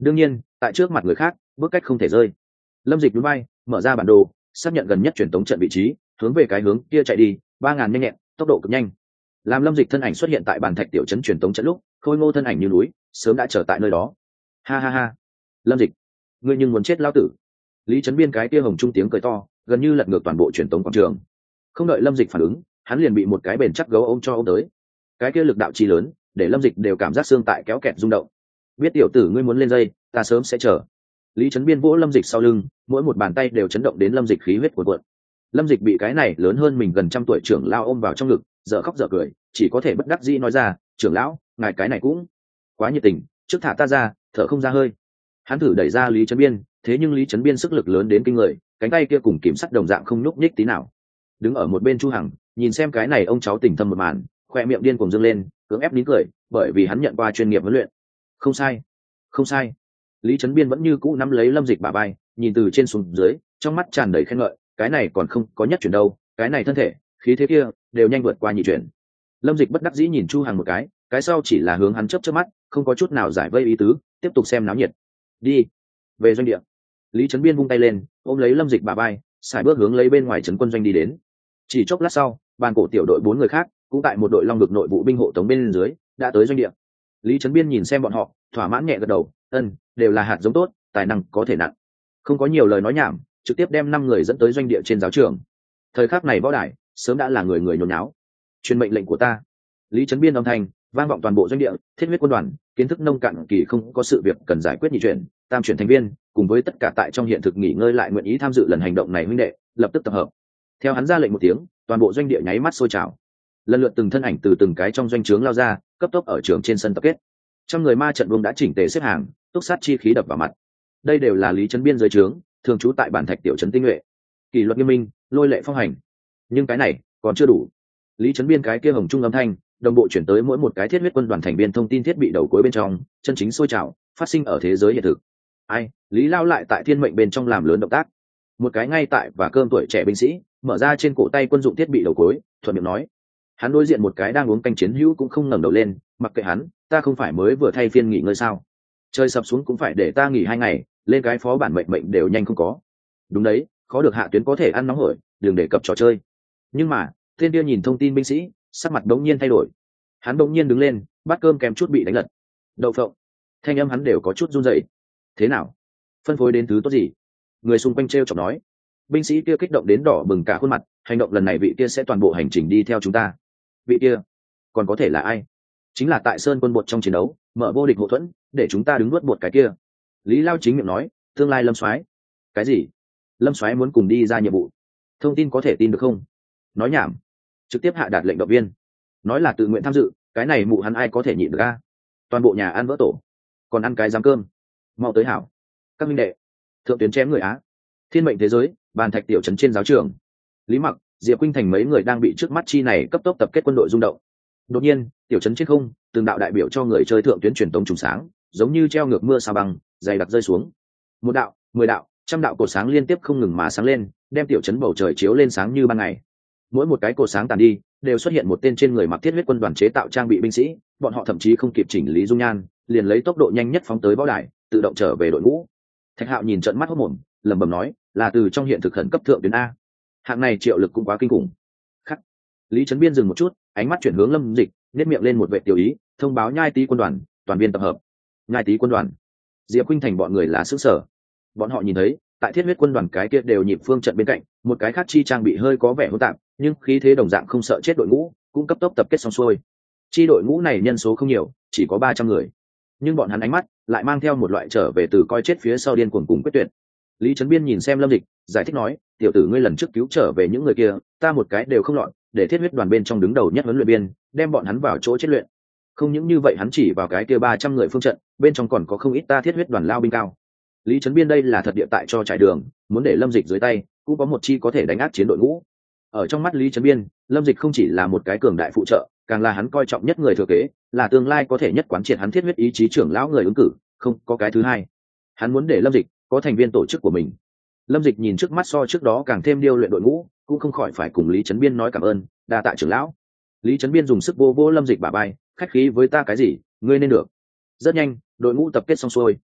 đương nhiên tại trước mặt người khác bước cách không thể rơi. Lâm Dịch núi bay mở ra bản đồ, xác nhận gần nhất truyền tống trận vị trí, hướng về cái hướng kia chạy đi. 3000 nhanh nhẹn, tốc độ cực nhanh. Làm Lâm Dịch thân ảnh xuất hiện tại bàn thạch tiểu trấn truyền tống trận lúc, Khôi Ngô thân ảnh như núi sớm đã trở tại nơi đó. Ha ha ha, Lâm Dịch, ngươi nhưng muốn chết lão tử. Lý Trấn Biên cái kia hồng trung tiếng cười to, gần như lật ngược toàn bộ truyền tống quảng trường. Không đợi Lâm Dịch phản ứng, hắn liền bị một cái bền chắc gấu ôm cho ôm tới. Cái kia lực đạo chi lớn, để Lâm Dịch đều cảm giác xương tại kéo kẹt rung động. Biết tiểu tử ngươi muốn lên dây, ta sớm sẽ chờ. Lý Trấn Biên vỗ Lâm Dịch sau lưng, mỗi một bàn tay đều chấn động đến Lâm Dịch khí huyết cuồn cuộn. Lâm Dịch bị cái này lớn hơn mình gần 100 tuổi trưởng lão ôm vào trong ngực, dở khóc dở cười, chỉ có thể bất đắc dĩ nói ra, trưởng lão, ngài cái này cũng quá nhiệt tình, trước thả ta ra, thở không ra hơi. Hắn thử đẩy ra Lý Trấn Biên, thế nhưng Lý Trấn Biên sức lực lớn đến kinh người, cánh tay kia cùng kiểm sắt đồng dạng không nhúc nhích tí nào. Đứng ở một bên Chu Hằng, nhìn xem cái này ông cháu tình thâm một màn, khoe miệng điên cuồng dương lên, cưỡng ép nín cười, bởi vì hắn nhận qua chuyên nghiệp huấn luyện. Không sai, không sai. Lý Trấn Biên vẫn như cũ nắm lấy Lâm Dịch bả vai, nhìn từ trên xuống dưới, trong mắt tràn đầy khen ngợi, cái này còn không có nhất chuyển đâu, cái này thân thể, khí thế kia, đều nhanh vượt qua nhị chuyển. Lâm Dịch bất đắc dĩ nhìn Chu Hằng một cái sau chỉ là hướng hắn chớp mắt, không có chút nào giải vây ý tứ, tiếp tục xem náo nhiệt. Đi, về doanh địa. Lý Trấn Biên vung tay lên, ôm lấy Lâm Dịch bả vai, xài bước hướng lấy bên ngoài trấn quân doanh đi đến. Chỉ chốc lát sau, bàn cổ tiểu đội 4 người khác, cũng tại một đội long vực nội vụ binh hộ tống bên dưới, đã tới doanh địa. Lý Trấn Biên nhìn xem bọn họ, thỏa mãn nhẹ gật đầu, đều là hạt giống tốt, tài năng có thể nặng. Không có nhiều lời nói nhảm, trực tiếp đem 5 người dẫn tới doanh địa trên giáo trường. Thời khắc này võ đài sớm đã là người người nhốn nháo. Truyền mệnh lệnh của ta. Lý Trấn Biên âm thanh vang vọng toàn bộ doanh địa. Thiết huyết quân đoàn, kiến thức nông cạn kỳ không có sự việc cần giải quyết nhị chuyển, tam chuyển thành viên, cùng với tất cả tại trong hiện thực nghỉ ngơi lại nguyện ý tham dự lần hành động này huynh đệ, lập tức tập hợp. Theo hắn ra lệnh một tiếng, toàn bộ doanh địa nháy mắt sôi trào. Lần lượt từng thân ảnh từ từng cái trong doanh trướng lao ra, cấp tốc ở trường trên sân tập kết. Trăm người ma trận vương đã chỉnh tề xếp hàng, túc sát chi khí đập vào mặt. Đây đều là Lý Trấn Biên dưới trướng, thường trú tại bản thạch tiểu trấn tinh nhuệ, kỷ luật nghiêm minh, lôi lệ phong hành. Nhưng cái này còn chưa đủ. Lý Trấn Biên cái kia hồng trung âm thanh đồng bộ chuyển tới mỗi một cái thiết huyết quân đoàn thành viên thông tin thiết bị đầu cuối bên trong, chân chính sôi trào phát sinh ở thế giới hiện thực. Ai, Lý lao lại tại thiên mệnh bên trong làm lớn động tác. Một cái ngay tại và cơm tuổi trẻ binh sĩ mở ra trên cổ tay quân dụng thiết bị đầu cuối, thuận miệng nói. Hắn đối diện một cái đang uống canh chiến hữu cũng không ngẩng đầu lên, mặc kệ hắn, ta không phải mới vừa thay phiên nghỉ ngơi sao? Trời sập xuống cũng phải để ta nghỉ 2 ngày, lên cái phó bản mệnh đều nhanh không có. Đúng đấy, khó được hạ tuyến có thể ăn nóng hổi, đừng để cập trò chơi. Nhưng mà tên kia nhìn thông tin binh sĩ, sắc mặt đống nhiên thay đổi. Hắn đống nhiên đứng lên, bát cơm kèm chút bị đánh lật. Đậu phộng, thanh âm hắn đều có chút run rẩy. Thế nào, phân phối đến thứ tốt gì? Người xung quanh trêu chọc nói. Binh sĩ kia kích động đến đỏ bừng cả khuôn mặt, hành động lần này vị kia sẽ toàn bộ hành trình đi theo chúng ta. Vị kia còn có thể là ai? Chính là tại sơn quân bột trong chiến đấu mở vô địch hậu thuẫn, để chúng ta đứng nuốt bột cái kia. Lý lao chính miệng nói, tương lai Lâm Soái. Cái gì? Lâm Soái muốn cùng đi ra nhiệm vụ? Thông tin có thể tin được không? Nói nhảm, trực tiếp hạ đạt lệnh động viên, nói là tự nguyện tham dự, cái này mụ hắn ai có thể nhịn được a? Toàn bộ nhà ăn vỡ tổ, còn ăn cái giám cơm. Mau tới hảo, các minh đệ, thượng tuyến chém người Á. Thiên mệnh thế giới, bàn thạch tiểu trấn trên giáo trường. Lý Mặc, Diệp Khuynh Thành mấy người đang bị trước mắt chi này cấp tốc tập kết quân đội rung động. Đột nhiên, tiểu trấn trên không, từng đạo đại biểu cho người chơi thượng tuyến truyền tống trùng sáng, giống như treo ngược mưa sao băng, dày đặc rơi xuống. Một đạo, 10 đạo, trăm đạo cột sáng liên tiếp không ngừng mà sáng lên, đem tiểu trấn bầu trời chiếu lên sáng như ban ngày. Mỗi một cái cột sáng tàn đi, đều xuất hiện một tên trên người mặc thiết huyết quân đoàn chế tạo trang bị binh sĩ, bọn họ thậm chí không kịp chỉnh lý dung nhan, liền lấy tốc độ nhanh nhất phóng tới võ đài, tự động trở về đội ngũ. Thạch Hạo nhìn trận mắt hốt mồm, lẩm bẩm nói, là từ trong hiện thực khẩn cấp thượng tuyến a. Hạng này triệu lực cũng quá kinh khủng. Khắc. Lý Trấn Biên dừng một chút, ánh mắt chuyển hướng Lâm Dịch, nhếch miệng lên một vệ tiểu ý, thông báo Nhai Tý quân đoàn, toàn viên tập hợp. Nhai Tý quân đoàn. Diệp Khuynh Thành bọn người là sửng sở. Bọn họ nhìn thấy, tại thiết huyết quân đoàn cái kia đều nhịp phương trận bên cạnh, một cái khác chi trang bị hơi có vẻ hỗn tạp, nhưng khí thế đồng dạng không sợ chết đội ngũ, cũng cấp tốc tập kết xong xuôi. Chi đội ngũ này nhân số không nhiều, chỉ có 300 người, nhưng bọn hắn ánh mắt lại mang theo một loại trở về từ coi chết phía sau điên cuồng cùng quyết tuyệt. Lý Trấn Biên nhìn xem Lâm Dịch, giải thích nói, tiểu tử ngươi lần trước cứu trở về những người kia, ta một cái đều không lọt, để thiết huyết đoàn bên trong đứng đầu nhất huấn luyện viên, đem bọn hắn vào chỗ chết luyện. Không những như vậy, hắn chỉ vào cái kia 300 người phương trận, bên trong còn có không ít ta thiết huyết đoàn lao binh cao. Lý Trấn Biên đây là thật địa tại cho trải đường, muốn để Lâm Dịch dưới tay, cũng có một chi có thể đánh áp chiến đội ngũ. Ở trong mắt Lý Trấn Biên, Lâm Dịch không chỉ là một cái cường đại phụ trợ, càng là hắn coi trọng nhất người thừa kế, là tương lai có thể nhất quán triệt hắn thiết huyết ý chí trưởng lão người ứng cử, không có cái thứ hai. Hắn muốn để Lâm Dịch có thành viên tổ chức của mình. Lâm Dịch nhìn trước mắt so trước đó càng thêm điêu luyện đội ngũ, cũng không khỏi phải cùng Lý Trấn Biên nói cảm ơn, đa tạ trưởng lão. Lý Trấn Biên dùng sức vô vô Lâm Dịch bả vai, khách khí với ta cái gì, ngươi nên được. Rất nhanh, đội ngũ tập kết xong xuôi.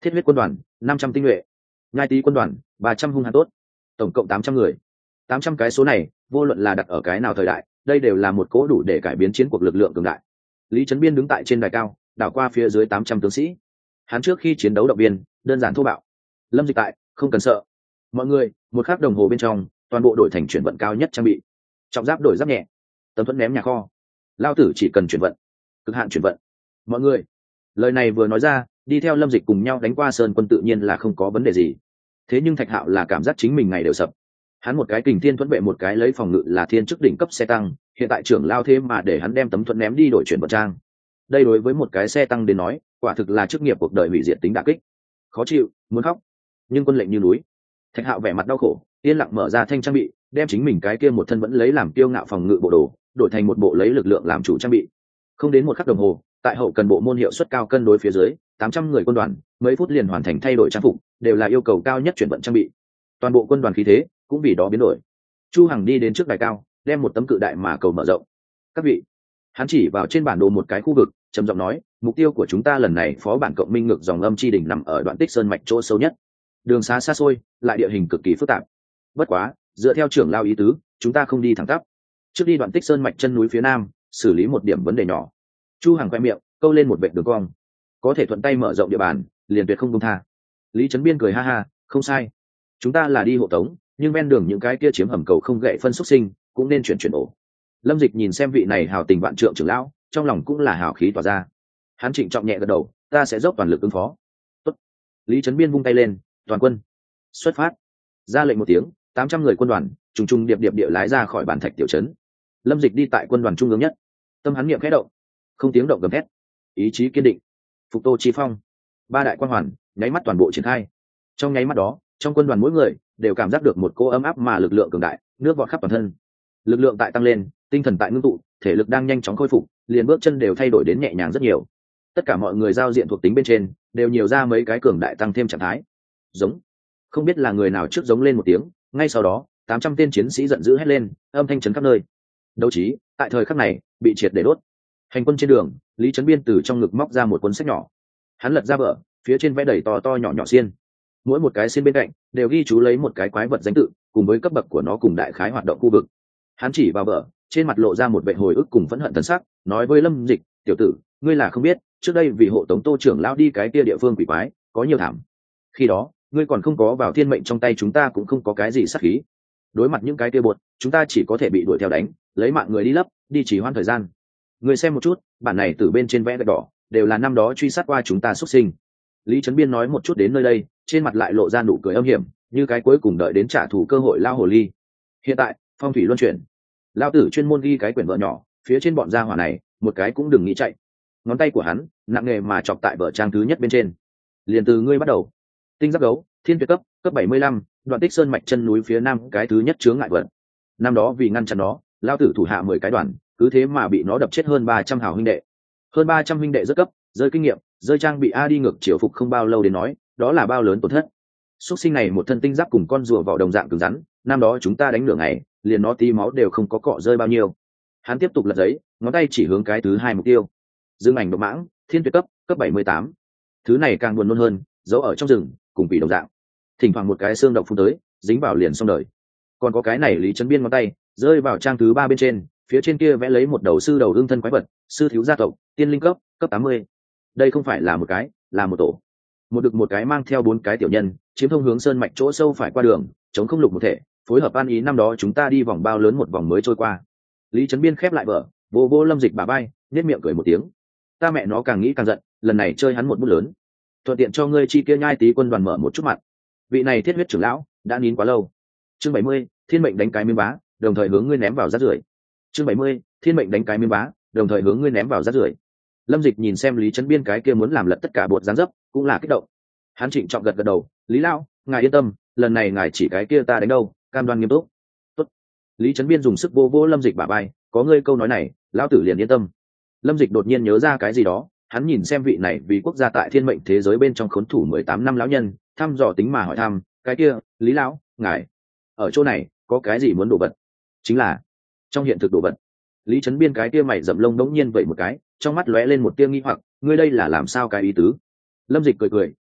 thiết huyết quân đoàn 500 tinh nhuệ, nhai tý quân đoàn 300 hung hãn tốt, tổng cộng 800 người. 800 cái số này vô luận là đặt ở cái nào thời đại, đây đều là một cỗ đủ để cải biến chiến cuộc lực lượng cường đại. Lý Trấn Biên đứng tại trên đài cao, đảo qua phía dưới 800 tướng sĩ. Hắn trước khi chiến đấu động viên đơn giản thô bạo. Lâm Dịch tại, không cần sợ. Mọi người, một khắc đồng hồ bên trong, toàn bộ đội thành chuyển vận cao nhất trang bị. Trọng giáp đổi giáp nhẹ, tấm thuẫn ném nhà kho. Lao tử chỉ cần chuyển vận, cực hạn chuyển vận. Mọi người, lời này vừa nói ra, đi theo Lâm Dịch cùng nhau đánh qua sơn quân tự nhiên là không có vấn đề gì. Thế nhưng Thạch Hạo là cảm giác chính mình ngày đều sập. Hắn một cái kình thiên thuẫn vệ, một cái lấy phòng ngự là thiên chức đỉnh cấp xe tăng, hiện tại trưởng lao thế mà để hắn đem tấm thuẫn ném đi đổi chuyển vận trang. Đây đối với một cái xe tăng đến nói, quả thực là chức nghiệp cuộc đời hủy diệt tính đả kích. Khó chịu, muốn khóc, nhưng quân lệnh như núi. Thạch Hạo vẻ mặt đau khổ, yên lặng mở ra thanh trang bị, đem chính mình cái kia một thân vẫn lấy làm kiêu ngạo phòng ngự bộ đồ đổi thành một bộ lấy lực lượng làm chủ trang bị. Không đến một khắc đồng hồ, tại hậu cần bộ môn hiệu suất cao cân đối phía dưới, 800 người quân đoàn mấy phút liền hoàn thành thay đổi trang phục, đều là yêu cầu cao nhất chuyển vận trang bị. Toàn bộ quân đoàn khí thế cũng vì đó biến đổi. Chu Hằng đi đến trước đài cao, đem một tấm cự đại mà cầu mở rộng. Các vị, hắn chỉ vào trên bản đồ một cái khu vực, trầm giọng nói, mục tiêu của chúng ta lần này phó bản cộng minh ngược dòng âm chi đỉnh nằm ở đoạn tích sơn mạch chỗ sâu nhất. Đường xá xa xôi, lại địa hình cực kỳ phức tạp. Bất quá, dựa theo trưởng lao ý tứ, chúng ta không đi thẳng tắp, trước đi đoạn tích sơn mạch chân núi phía nam, xử lý một điểm vấn đề nhỏ. Chu Hằng khoe miệng câu lên một vệt đường cong, có thể thuận tay mở rộng địa bàn, liền tuyệt không buông tha. Lý Trấn Biên cười ha ha, không sai, chúng ta là đi hộ tống, nhưng ven đường những cái kia chiếm hầm cầu không gậy phân xúc sinh cũng nên chuyển ổ. Lâm Dịch nhìn xem vị này hào tình vạn trượng trưởng lão, trong lòng cũng là hào khí tỏa ra. Hắn trịnh trọng nhẹ gật đầu, ta sẽ dốc toàn lực ứng phó. Tốt. Lý Trấn Biên vung tay lên, toàn quân xuất phát. Ra lệnh một tiếng, 800 người quân đoàn trùng trùng điệp điệp địa lái ra khỏi bản thạch tiểu trấn. Lâm Dịch đi tại quân đoàn trung ương nhất, tâm hắn niệm khẽ động, không tiếng động gầm thét, ý chí kiên định, phục tô chi phong, ba đại quan hoàn nháy mắt toàn bộ triển khai. Trong nháy mắt đó, trong quân đoàn mỗi người đều cảm giác được một cô ấm áp mà lực lượng cường đại nước vọt khắp toàn thân. Lực lượng tại tăng lên, tinh thần tại ngưng tụ, thể lực đang nhanh chóng khôi phục, liền bước chân đều thay đổi đến nhẹ nhàng rất nhiều. Tất cả mọi người giao diện thuộc tính bên trên đều nhiều ra mấy cái cường đại tăng thêm trạng thái. Giống, không biết là người nào trước giống lên một tiếng, ngay sau đó 800 tên chiến sĩ giận dữ hét lên, âm thanh chấn khắp nơi. Đấu trí tại thời khắc này bị triệt để đốt. Hành quân trên đường, Lý Trấn Biên từ trong ngực móc ra một cuốn sách nhỏ. Hắn lật ra vở, phía trên vẽ đầy to to nhỏ nhỏ xiên, mỗi một cái xiên bên cạnh đều ghi chú lấy một cái quái vật danh tự cùng với cấp bậc của nó cùng đại khái hoạt động khu vực. Hắn chỉ vào vở, trên mặt lộ ra một vẻ hồi ức cùng phẫn hận thần sắc, nói với Lâm Dịch, tiểu tử, ngươi là không biết, trước đây vì hộ tống Tô trưởng lão đi cái kia địa phương quỷ quái, có nhiều thảm. Khi đó, ngươi còn không có vào thiên mệnh trong tay chúng ta cũng không có cái gì sát khí. Đối mặt những cái kia buột, chúng ta chỉ có thể bị đuổi theo đánh, lấy mạng người đi lấp, đi trì hoãn thời gian. Ngươi xem một chút, bản này từ bên trên vẽ gạch đỏ, đều là năm đó truy sát qua chúng ta xuất sinh. Lý Trấn Biên nói một chút đến nơi đây, trên mặt lại lộ ra nụ cười âm hiểm, như cái cuối cùng đợi đến trả thù cơ hội lao hồ ly. Hiện tại, phong thủy luân chuyển, lao tử chuyên môn ghi cái quyển vợ nhỏ, phía trên bọn gia hỏa này, một cái cũng đừng nghĩ chạy. Ngón tay của hắn nặng nề mà chọc tại vở trang thứ nhất bên trên. Liền từ ngươi bắt đầu. Tinh giáp gấu, thiên tuyệt cấp, cấp 75, đoạn tích sơn mạch chân núi phía nam, cái thứ nhất chướng ngại vật. Năm đó vì ngăn chặn nó, lao tử thủ hạ 10 cái đoàn, cứ thế mà bị nó đập chết hơn 300 hào huynh đệ. Hơn 300 huynh đệ rất cấp, rơi kinh nghiệm, rơi trang bị a đi ngược chiều phục không bao lâu đến nói, đó là bao lớn tổn thất. Xuất sinh này một thân tinh giáp cùng con rùa vào đồng dạng cứng rắn, năm đó chúng ta đánh nửa ngày, liền nó tí máu đều không có cọ rơi bao nhiêu. Hắn tiếp tục lật giấy, ngón tay chỉ hướng cái thứ hai mục tiêu. Dương ảnh độc mãng, thiên tuyệt cấp, cấp 78. Thứ này càng buồn nôn hơn, giấu ở trong rừng, cùng bị đồng dạng. Thỉnh thoảng một cái xương độc phun tới, dính vào liền xong đời. Còn có cái này Lý Trấn Biên ngón tay rơi vào trang thứ 3 bên trên, phía trên kia vẽ lấy một đầu sư đầu ương thân quái vật, sư thiếu gia tộc, tiên linh cấp, cấp 80. Đây không phải là một cái, là một tổ. Một đực một cái mang theo 4 cái tiểu nhân, chiếm thông hướng sơn mạch chỗ sâu phải qua đường, chống không lục một thể, phối hợp an ý năm đó chúng ta đi vòng bao lớn một vòng mới trôi qua. Lý Trấn Biên khép lại vở, vô vô Lâm Dịch bả vai, nét miệng cười một tiếng. Ta mẹ nó càng nghĩ càng giận, lần này chơi hắn một bút lớn. Thuận tiện cho ngươi chi kia nhai tí quân đoàn mở một chút mặt. Vị này thiết huyết trưởng lão đã nín quá lâu. Chương 70, thiên mệnh đánh cái miếng bá, đồng thời hướng ngươi ném vào rác rưởi. Chương 70, thiên mệnh đánh cái miếng bá, đồng thời hướng ngươi ném vào rác rưởi. Lâm Dịch nhìn xem Lý Trấn Biên cái kia muốn làm lật tất cả bột gián dấp, cũng là kích động. Hắn trịnh trọng gật gật đầu, Lý lão, ngài yên tâm, lần này ngài chỉ cái kia ta đánh đâu, cam đoan nghiêm túc. Tốt. Lý Trấn Biên dùng sức vô vô Lâm Dịch bả vai, có ngươi câu nói này, lão tử liền yên tâm. Lâm Dịch đột nhiên nhớ ra cái gì đó, hắn nhìn xem vị này vì quốc gia tại thiên mệnh thế giới bên trong khốn thủ 18 năm lão nhân, thăm dò tính mà hỏi thăm, cái kia, Lý lão, ngài ở chỗ này có cái gì muốn đồ vật? Chính là trong hiện thực đồ vật. Lý Trấn Biên cái kia mày rậm lông đống nhiên vậy một cái, trong mắt lóe lên một tia nghi hoặc, ngươi đây là làm sao cái ý tứ? Lâm Dịch cười cười,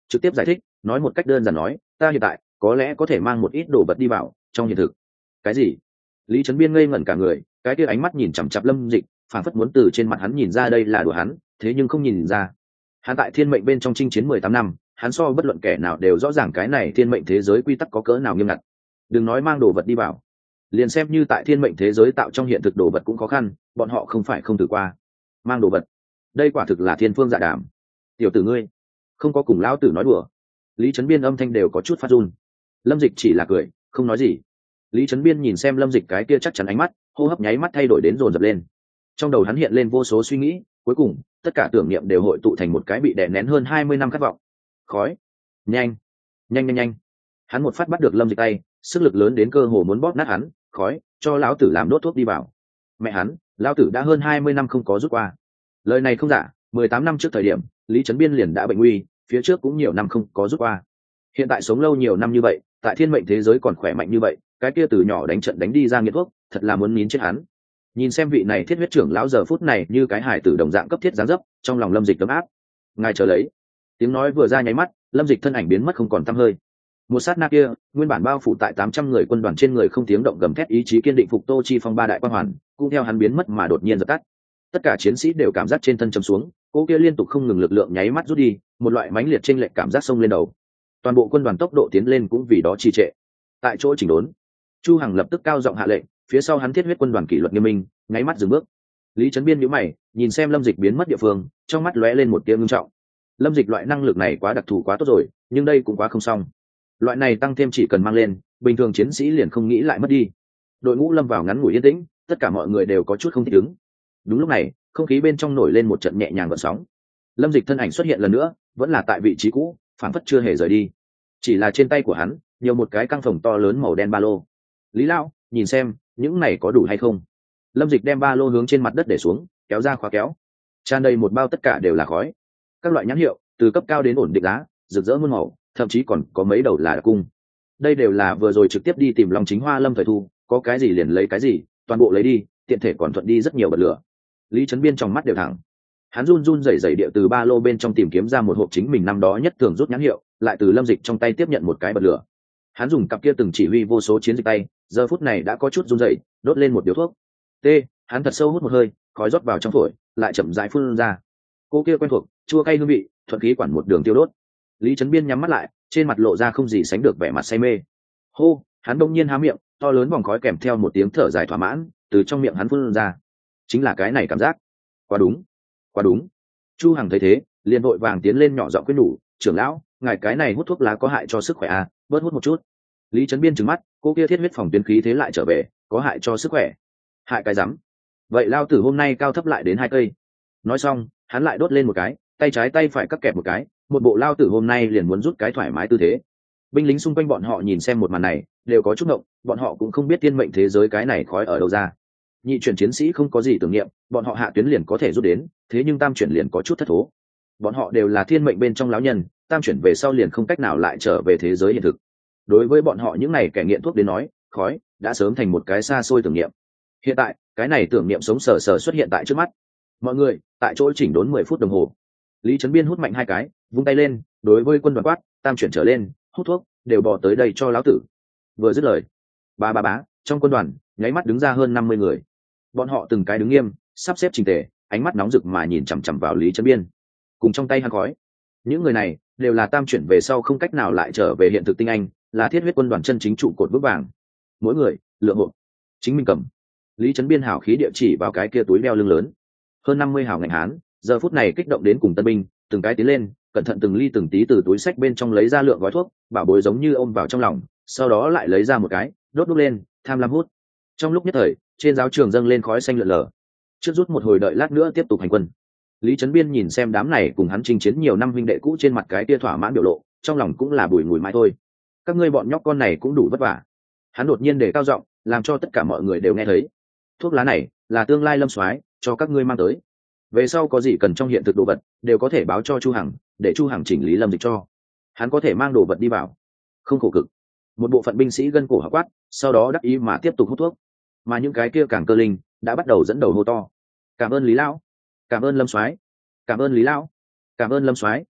trực tiếp giải thích, nói một cách đơn giản nói, ta hiện tại có lẽ có thể mang một ít đồ vật đi vào trong hiện thực. Cái gì? Lý Trấn Biên ngây ngẩn cả người, cái kia ánh mắt nhìn chằm chằm Lâm Dịch, phảng phất muốn từ trên mặt hắn nhìn ra đây là đùa hắn, thế nhưng không nhìn ra. Hắn tại thiên mệnh bên trong chinh chiến 18 năm, hắn so bất luận kẻ nào đều rõ ràng cái này thiên mệnh thế giới quy tắc có cỡ nào nghiêm ngặt. Đừng nói mang đồ vật đi vào, liền xem như tại thiên mệnh thế giới tạo trong hiện thực đồ vật cũng khó khăn, bọn họ không phải không thử qua. Mang đồ vật, đây quả thực là thiên phương dạ đàm. Tiểu tử ngươi, không có cùng lão tử nói đùa. Lý Trấn Biên âm thanh đều có chút phát run. Lâm Dịch chỉ là cười, không nói gì. Lý Trấn Biên nhìn xem Lâm Dịch cái kia chắc chắn ánh mắt, hô hấp nháy mắt thay đổi đến dồn dập lên. Trong đầu hắn hiện lên vô số suy nghĩ, cuối cùng tất cả tưởng niệm đều hội tụ thành một cái bị đè nén hơn 20 năm khát vọng. Khói, nhanh, nhanh nhanh nhanh. Hắn một phát bắt được Lâm Dịch tay, sức lực lớn đến cơ hồ muốn bóp nát hắn. Khói, cho lão tử làm đốt thuốc đi vào. Mẹ hắn, lão tử đã hơn 20 năm không có rút qua. Lời này không giả, 18 năm trước thời điểm, Lý Trấn Biên liền đã bệnh nguy, phía trước cũng nhiều năm không có rút qua. Hiện tại sống lâu nhiều năm như vậy, tại thiên mệnh thế giới còn khỏe mạnh như vậy, cái kia từ nhỏ đánh trận đánh đi ra nghiện thuốc, thật là muốn nín chết hắn. Nhìn xem vị này thiết huyết trưởng lão giờ phút này như cái hải tử đồng dạng cấp thiết giáng dấp, trong lòng Lâm Dịch ấm áp. Ngài chờ lấy. Tiếng nói vừa ra nháy mắt, Lâm Dịch thân ảnh biến mất không còn tăm hơi. Một sát na kia, nguyên bản bao phủ tại 800 người quân đoàn trên người không tiếng động gầm thét ý chí kiên định phục Tô Chi Phong ba đại quan hoàn, cũng theo hắn biến mất mà đột nhiên dập tắt. Tất cả chiến sĩ đều cảm giác trên thân trầm xuống, cỗ kia liên tục không ngừng lực lượng nháy mắt rút đi, một loại mãnh liệt chênh lệch cảm giác xông lên đầu. Toàn bộ quân đoàn tốc độ tiến lên cũng vì đó trì trệ. Tại chỗ chỉnh đốn, Chu Hằng lập tức cao giọng hạ lệnh, phía sau hắn thiết huyết quân đoàn kỷ luật nghiêm minh, nháy mắt dừng bước. Lý Trấn Biên nhíu mày, nhìn xem Lâm Dịch biến mất địa phương, trong mắt lóe lên một tia ngưng trọng. Lâm Dịch loại năng lực này quá đặc thù quá tốt rồi, nhưng đây cũng quá không xong. Loại này tăng thêm chỉ cần mang lên, bình thường chiến sĩ liền không nghĩ lại mất đi. Đội ngũ lâm vào ngắn ngủi yên tĩnh, tất cả mọi người đều có chút không thích ứng. Đúng lúc này, không khí bên trong nổi lên một trận nhẹ nhàng gợn sóng. Lâm Dịch thân ảnh xuất hiện lần nữa, vẫn là tại vị trí cũ, phản phất chưa hề rời đi. Chỉ là trên tay của hắn nhiều một cái căng phòng to lớn màu đen ba lô. Lý lão, nhìn xem những này có đủ hay không. Lâm Dịch đem ba lô hướng trên mặt đất để xuống, kéo ra khóa kéo, tràn đầy một bao tất cả đều là khói, các loại nhãn hiệu từ cấp cao đến ổn định giá, rực rỡ muôn màu, thậm chí còn có mấy đầu là đặc cung. Đây đều là vừa rồi trực tiếp đi tìm Long Chính Hoa Lâm thời thu, có cái gì liền lấy cái gì, toàn bộ lấy đi, tiện thể còn thuận đi rất nhiều bật lửa. Lý Trấn Biên trong mắt đều thẳng, hắn run run rẩy rẩy địa từ ba lô bên trong tìm kiếm ra một hộp chính mình năm đó nhất thường rút nhãn hiệu, lại từ Lâm Dịch trong tay tiếp nhận một cái bật lửa. Hắn dùng cặp kia từng chỉ huy vô số chiến dịch tay, giờ phút này đã có chút run rẩy, đốt lên một điếu thuốc. Hắn thật sâu hút một hơi, khói rót vào trong phổi, lại chậm rãi phun ra. Cô kia quen thuộc, chua cay hương vị, thuận khí quản một đường tiêu đốt. Lý Trấn Biên nhắm mắt lại, trên mặt lộ ra không gì sánh được vẻ mặt say mê. Hô, hắn bỗng nhiên há miệng, to lớn vòng khói kèm theo một tiếng thở dài thỏa mãn, từ trong miệng hắn phun ra. Chính là cái này cảm giác. Quá đúng, quá đúng. Chu Hằng thấy thế, liền vội vàng tiến lên nhỏ giọng khuyên nhủ, trưởng lão, ngài cái này hút thuốc lá có hại cho sức khỏe à, bớt hút một chút. Lý Trấn Biên trừng mắt, cô kia thiết huyết phòng tuyến khí thế lại trở về, có hại cho sức khỏe. Hại cái rắm. Vậy lao tử hôm nay cao thấp lại đến 2 cây. Nói xong, hắn lại đốt lên một cái, tay trái tay phải cắt kẹp một cái, một bộ lao tử hôm nay liền muốn rút cái thoải mái tư thế. Binh lính xung quanh bọn họ nhìn xem một màn này, đều có chút ngộng, bọn họ cũng không biết thiên mệnh thế giới cái này khói ở đâu ra. Nhị chuyển chiến sĩ không có gì tưởng niệm, bọn họ hạ tuyến liền có thể rút đến, thế nhưng tam chuyển liền có chút thất thố. Bọn họ đều là thiên mệnh bên trong lão nhân, tam chuyển về sau liền không cách nào lại trở về thế giới hiện thực. Đối với bọn họ những này kẻ nghiện thuốc đến nói, khói đã sớm thành một cái xa xôi tưởng niệm. Hiện tại, cái này tưởng niệm sống sờ sờ xuất hiện tại trước mắt. Mọi người tại chỗ chỉnh đốn 10 phút đồng hồ. Lý Trấn Biên hút mạnh 2 cái, vung tay lên, đối với quân đoàn quát, tam chuyển trở lên, hút thuốc, đều bỏ tới đây cho lão tử. Vừa dứt lời, bá, trong quân đoàn nháy mắt đứng ra hơn 50 người. Bọn họ từng cái đứng nghiêm, sắp xếp chỉnh tề, ánh mắt nóng rực mà nhìn chằm chằm vào Lý Trấn Biên. Cùng trong tay hắn khói. Những người này đều là tam chuyển về sau không cách nào lại trở về hiện thực tinh anh, là thiết huyết quân đoàn chân chính trụ cột vững vàng. Mỗi người lượng hộp, chính mình cầm. Lý Trấn Biên hảo khí địa chỉ vào cái kia túi đeo lưng lớn. Hơn 50 hảo ngành hán, giờ phút này kích động đến cùng tân binh, từng cái tiến lên, cẩn thận từng ly từng tí từ túi sách bên trong lấy ra lượng gói thuốc, bảo bối giống như ôm vào trong lòng, sau đó lại lấy ra một cái, đốt đúc lên, tham lam hút. Trong lúc nhất thời, trên giáo trường dâng lên khói xanh lượn lờ. Trước rút một hồi đợi lát nữa tiếp tục hành quân. Lý Trấn Biên nhìn xem đám này cùng hắn chinh chiến nhiều năm huynh đệ cũ trên mặt cái kia thỏa mãn biểu lộ, trong lòng cũng là bùi ngùi mãi thôi. Các ngươi bọn nhóc con này cũng đủ vất vả. Hắn đột nhiên đề cao giọng, làm cho tất cả mọi người đều nghe thấy. Thuốc lá này là tương lai Lâm soái cho các ngươi mang tới. Về sau có gì cần trong hiện thực đồ vật, đều có thể báo cho Chu Hằng, để Chu Hằng chỉnh lý Lâm Dịch cho. Hắn có thể mang đồ vật đi vào, không khổ cực. Một bộ phận binh sĩ gân cổ hỏa quát, sau đó đắc ý mà tiếp tục hút thuốc. Mà những cái kia càng cơ linh đã bắt đầu dẫn đầu hô to: cảm ơn Lý lão, cảm ơn Lâm soái, cảm ơn Lý lão, cảm ơn Lâm soái.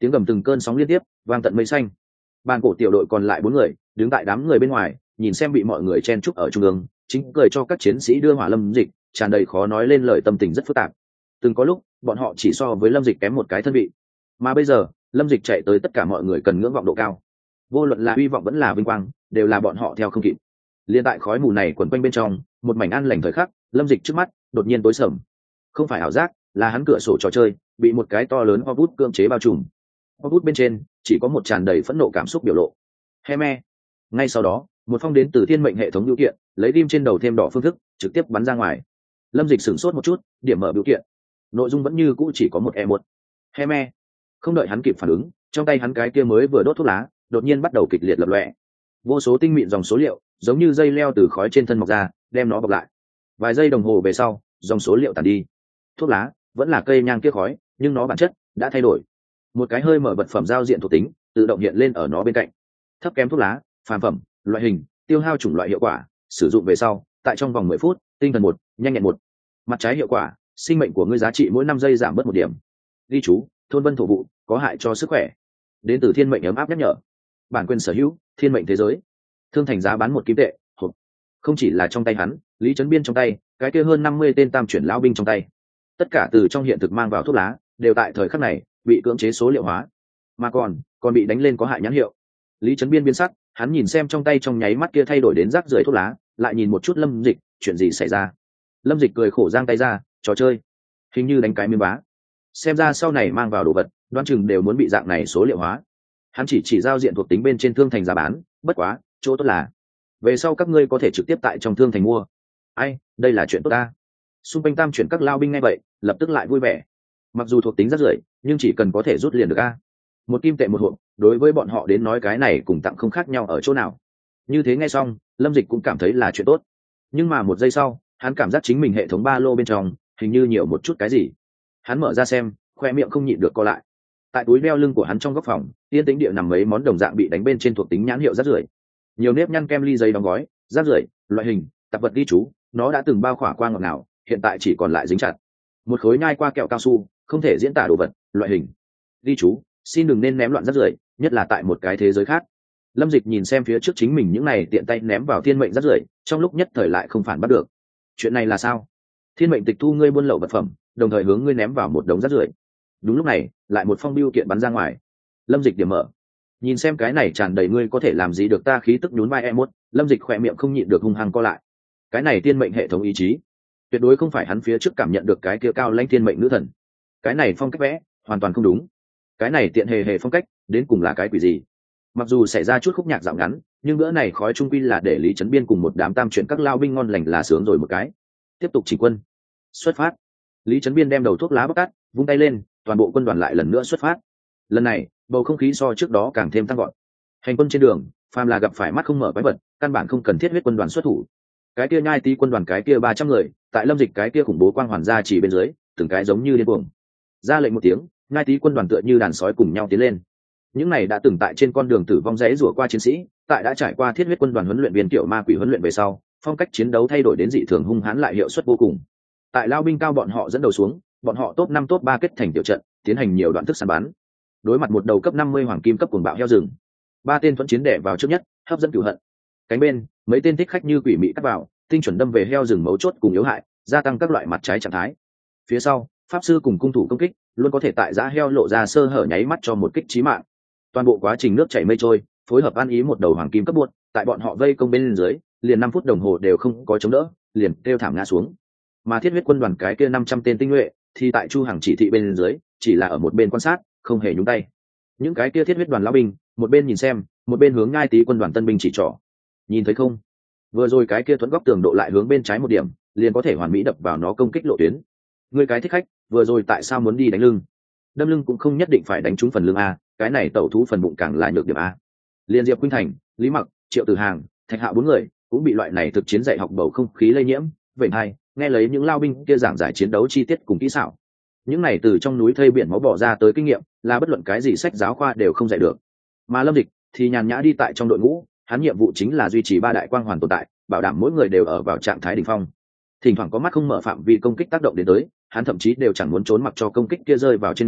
tiếng gầm từng cơn sóng liên tiếp vang tận mây xanh. Bàn cổ tiểu đội còn lại 4 người đứng tại đám người bên ngoài, nhìn xem bị mọi người chen chúc ở trung ương, chính cười cho các chiến sĩ đưa hỏa Lâm Dịch, tràn đầy khó nói lên lời tâm tình rất phức tạp. Từng có lúc bọn họ chỉ so với Lâm Dịch kém một cái thân vị, mà bây giờ Lâm Dịch chạy tới tất cả mọi người cần ngưỡng vọng độ cao, vô luận là hy vọng vẫn là vinh quang, đều là bọn họ theo không kịp. Liên tại khói mù này quẩn quanh bên trong, một mảnh an lành thời khắc, Lâm Dịch trước mắt đột nhiên tối sầm. Không phải ảo giác, là hắn cửa sổ trò chơi bị một cái to lớn o bút cưỡng chế bao trùm. O bút bên trên chỉ có một tràn đầy phẫn nộ cảm xúc biểu lộ. Heme. Ngay sau đó, một phong đến từ thiên mệnh hệ thống biểu kiện, lấy rim trên đầu thêm đỏ phương thức, trực tiếp bắn ra ngoài. Lâm Dịch sửng sốt một chút, điểm mở biểu kiện. Nội dung vẫn như cũ chỉ có một E1. Heme. Không đợi hắn kịp phản ứng, trong tay hắn cái kia mới vừa đốt thuốc lá, đột nhiên bắt đầu kịch liệt lập lòe. Vô số tinh mịn dòng số liệu, giống như dây leo từ khói trên thân mọc ra, đem nó bọc lại. Vài giây đồng hồ về sau, dòng số liệu tàn đi. Thuốc lá vẫn là cây nhang kia khói, nhưng nó bản chất đã thay đổi. Một cái hơi mở vật phẩm giao diện thuộc tính tự động hiện lên ở nó bên cạnh. Thấp kém thuốc lá, phàm phẩm, loại hình, tiêu hao chủng loại hiệu quả, sử dụng về sau, tại trong vòng 10 phút, tinh thần 1, nhanh nhẹn 1. Mặt trái hiệu quả, sinh mệnh của ngươi giá trị mỗi 5 giây giảm bớt 1 điểm. Ghi chú, thôn vân thổ vụ, có hại cho sức khỏe. Đến từ thiên mệnh ấm áp nhắc nhở. Bản quyền sở hữu, thiên mệnh thế giới. Thương thành giá bán 1 kim tệ, hộp. Không chỉ là trong tay hắn, Lý Chấn Biên trong tay, cái kia hơn 50 tên tam chuyển lão binh trong tay. Tất cả từ trong hiện thực mang vào thuốc lá, đều tại thời khắc này bị cưỡng chế số liệu hóa, mà còn bị đánh lên có hại nhãn hiệu. Lý Chấn Biên biến sắc, hắn nhìn xem trong tay trong nháy mắt kia thay đổi đến rác rưởi thuốc lá, lại nhìn một chút Lâm Dịch, chuyện gì xảy ra? Lâm Dịch cười khổ giang tay ra, trò chơi, hình như đánh cái miếng bá. Xem ra sau này mang vào đồ vật, đoán chừng đều muốn bị dạng này số liệu hóa. Hắn chỉ giao diện thuộc tính bên trên thương thành giá bán, bất quá, chỗ tốt là về sau các ngươi có thể trực tiếp tại trong thương thành mua. Ai, đây là chuyện tốt ta. Xung quanh tam chuyển các lao binh ngay vậy, lập tức lại vui vẻ. Mặc dù thuộc tính rất rưởi, nhưng chỉ cần có thể rút liền được a. 1 kim tệ 1 hộp, đối với bọn họ đến nói cái này cùng tặng không khác nhau ở chỗ nào. Như thế nghe xong, Lâm Dịch cũng cảm thấy là chuyện tốt. Nhưng mà một giây sau, hắn cảm giác chính mình hệ thống ba lô bên trong hình như nhiều một chút cái gì. Hắn mở ra xem, khoe miệng không nhịn được co lại. Tại túi đeo lưng của hắn trong góc phòng, yên tĩnh địa nằm mấy món đồng dạng bị đánh bên trên thuộc tính nhãn hiệu rác rưởi. Nhiều nếp nhăn kem ly giấy đóng gói, rác rưởi, loại hình, tạp vật ghi chú, nó đã từng bao khỏa qua ngọt ngào, hiện tại chỉ còn lại dính chặt. Một khối nhai qua kẹo cao su, không thể diễn tả đồ vật, loại hình. Ghi chú, xin đừng nên ném loạn rác rưởi, nhất là tại một cái thế giới khác. Lâm Dịch nhìn xem phía trước chính mình những này tiện tay ném vào thiên mệnh rác rưởi, trong lúc nhất thời lại không phản bắt được. Chuyện này là sao? Thiên mệnh tịch thu ngươi buôn lậu vật phẩm, đồng thời hướng ngươi ném vào một đống rác rưởi. Đúng lúc này, lại một phong bưu kiện bắn ra ngoài. Lâm Dịch điểm mở, nhìn xem cái này tràn đầy ngươi có thể làm gì được ta khí tức nhún vai em. Lâm Dịch khỏe miệng không nhịn được hung hăng co lại. Cái này thiên mệnh hệ thống ý chí, tuyệt đối không phải hắn phía trước cảm nhận được cái kia cao lãnh thiên mệnh nữ thần. Cái này phong cách vẽ hoàn toàn không đúng. Cái này tiện hề phong cách đến cùng là cái quỷ gì? Mặc dù xảy ra chút khúc nhạc dạo ngắn, nhưng bữa này khói trung quy là để Lý Chấn Biên cùng một đám tam chuyển các lao binh ngon lành là sướng rồi một cái. Tiếp tục chỉnh quân, xuất phát. Lý Chấn Biên đem đầu thuốc lá bóc tắt, vung tay lên, toàn bộ quân đoàn lại lần nữa xuất phát. Lần này bầu không khí so trước đó càng thêm tăng gọn. Hành quân trên đường, phàm là gặp phải mắt không mở quái vật, căn bản không cần thiết huyết quân đoàn xuất thủ. Cái kia nhai tí quân đoàn cái kia 300 người, tại Lâm Dịch cái kia khủng bố quang hoàn ra chỉ bên dưới, từng cái giống như điên cuồng. Ra lệnh một tiếng, nhai tí quân đoàn tựa như đàn sói cùng nhau tiến lên. Những này đã từng tại trên con đường tử vong rẽ rủa qua chiến sĩ, tại đã trải qua thiết huyết quân đoàn huấn luyện viên tiểu ma quỷ huấn luyện về sau, phong cách chiến đấu thay đổi đến dị thường hung hãn lại hiệu suất vô cùng. Tại lao binh cao bọn họ dẫn đầu xuống, bọn họ top 5 top 3 kết thành tiểu trận, tiến hành nhiều đoạn thức săn bắn. Đối mặt một đầu cấp 50 hoàng kim cấp cuồng bạo heo rừng, 3 tên thuẫn chiến đẻ vào trước nhất, hấp dẫn cửu hận. Cánh bên, mấy tên thích khách như quỷ mị cắt vào, tinh chuẩn đâm về heo rừng mấu chốt cùng yếu hại, gia tăng các loại mặt trái trạng thái. Phía sau, pháp sư cùng cung thủ công kích, luôn có thể tại giã heo lộ ra sơ hở nháy mắt cho một kích chí mạng. Toàn bộ quá trình nước chảy mây trôi, phối hợp ăn ý một đầu hoàng kim cấp buốt, tại bọn họ vây công bên dưới, liền 5 phút đồng hồ đều không có chống đỡ, liền kêu thảm ngã xuống. Mà thiết huyết quân đoàn cái kia 500 tên tinh nhuệ, thì tại Chu Hằng chỉ thị bên dưới, chỉ là ở một bên quan sát, không hề nhúng tay. Những cái kia thiết huyết đoàn lão binh, một bên nhìn xem, một bên hướng ngai tí quân đoàn tân binh chỉ trỏ. Nhìn thấy không? Vừa rồi cái kia thuẫn góc tường độ lại hướng bên trái một điểm, liền có thể hoàn mỹ đập vào nó công kích lộ tuyến. Người cái thích khách, vừa rồi tại sao muốn đi đánh lưng? Đâm lưng cũng không nhất định phải đánh trúng phần lưng a, cái này tẩu thú phần bụng càng là nhược điểm a. Liên Diệp Khuynh Thành, Lý Mặc, Triệu Tử Hàng, Thạch Hạo 4 người cũng bị loại này thực chiến dạy học bầu không khí lây nhiễm. Vậy hay, nghe lấy những lao binh kia giảng giải chiến đấu chi tiết cùng kỹ xảo. Những này từ trong núi thây biển máu bỏ ra tới kinh nghiệm, là bất luận cái gì sách giáo khoa đều không dạy được. Mà Lâm Dịch thì nhàn nhã đi tại trong đội ngũ, hắn nhiệm vụ chính là duy trì 3 đại quang hoàn tồn tại, bảo đảm mỗi người đều ở vào trạng thái đỉnh phong. Thỉnh thoảng có mắt không mở phạm vi công kích tác động đến tới, hắn thậm chí đều chẳng muốn trốn mặc cho công kích kia rơi vào trên người,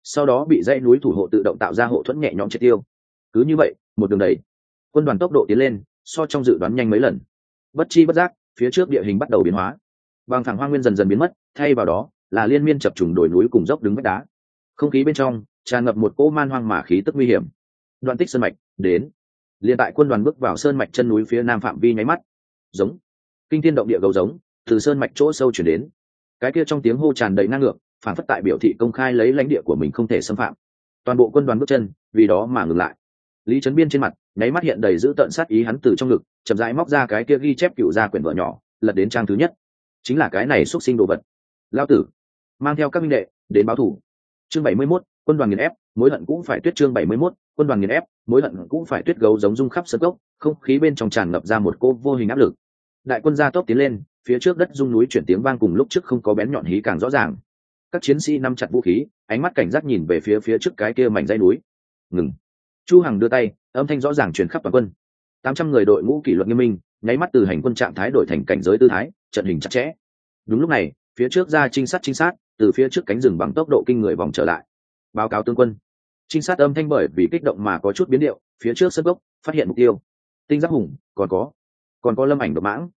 sau đó bị dãy núi thủ hộ tự động tạo ra hộ thuẫn nhẹ nhõm triệt tiêu. Cứ như vậy một đường đẩy, quân đoàn tốc độ tiến lên so trong dự đoán nhanh mấy lần. Bất chi bất giác phía trước địa hình bắt đầu biến hóa, bằng thẳng hoang nguyên dần dần biến mất, thay vào đó là liên miên chập trùng đồi núi cùng dốc đứng vách đá. Không khí bên trong tràn ngập một cỗ man hoang mà khí tức nguy hiểm. Đoạn tích sơn mạch đến. Liên tại quân đoàn bước vào sơn mạch chân núi phía nam phạm vi nháy mắt, giống kinh thiên động địa gấu giống từ sơn mạch chỗ sâu chuyển đến. Cái kia trong tiếng hô tràn đầy ngang ngược, phản phất tại biểu thị công khai lấy lãnh địa của mình không thể xâm phạm. Toàn bộ quân đoàn bước chân vì đó mà ngừng lại. Lý Trấn Biên trên mặt nháy mắt hiện đầy dữ tợn sát ý, hắn từ trong ngực chậm rãi móc ra cái kia ghi chép cựu gia quyển vở nhỏ, lật đến trang thứ nhất. Chính là cái này xuất sinh đồ vật. Lao tử mang theo các minh đệ đến báo thủ. Chương 71, quân đoàn nghiền ép, mối hận cũng phải tuyết. Chương 71, quân đoàn nghiền ép, mối hận cũng phải tuyết. Gấu giống rung khắp sân cốc, không khí bên trong tràn ngập ra một cô vô hình áp lực. Đại quân gia tốc tiến lên, phía trước đất rung núi chuyển tiếng vang cùng lúc trước không có bén nhọn hí càng rõ ràng. Các chiến sĩ nắm chặt vũ khí, ánh mắt cảnh giác nhìn về phía trước cái kia mảnh dãy núi. Ngừng. Chu Hằng đưa tay, âm thanh rõ ràng truyền khắp toàn quân. 800 người đội ngũ kỷ luật nghiêm minh, nháy mắt từ hành quân trạng thái đổi thành cảnh giới tư thái, trận hình chặt chẽ. Đúng lúc này, phía trước ra trinh sát từ phía trước cánh rừng bằng tốc độ kinh người vòng trở lại. Báo cáo tướng quân. Trinh sát âm thanh bởi vì kích động mà có chút biến điệu, phía trước sân gốc phát hiện mục tiêu. Tinh Giáp Hùng, còn có Lâm Ảnh Độc Mãng.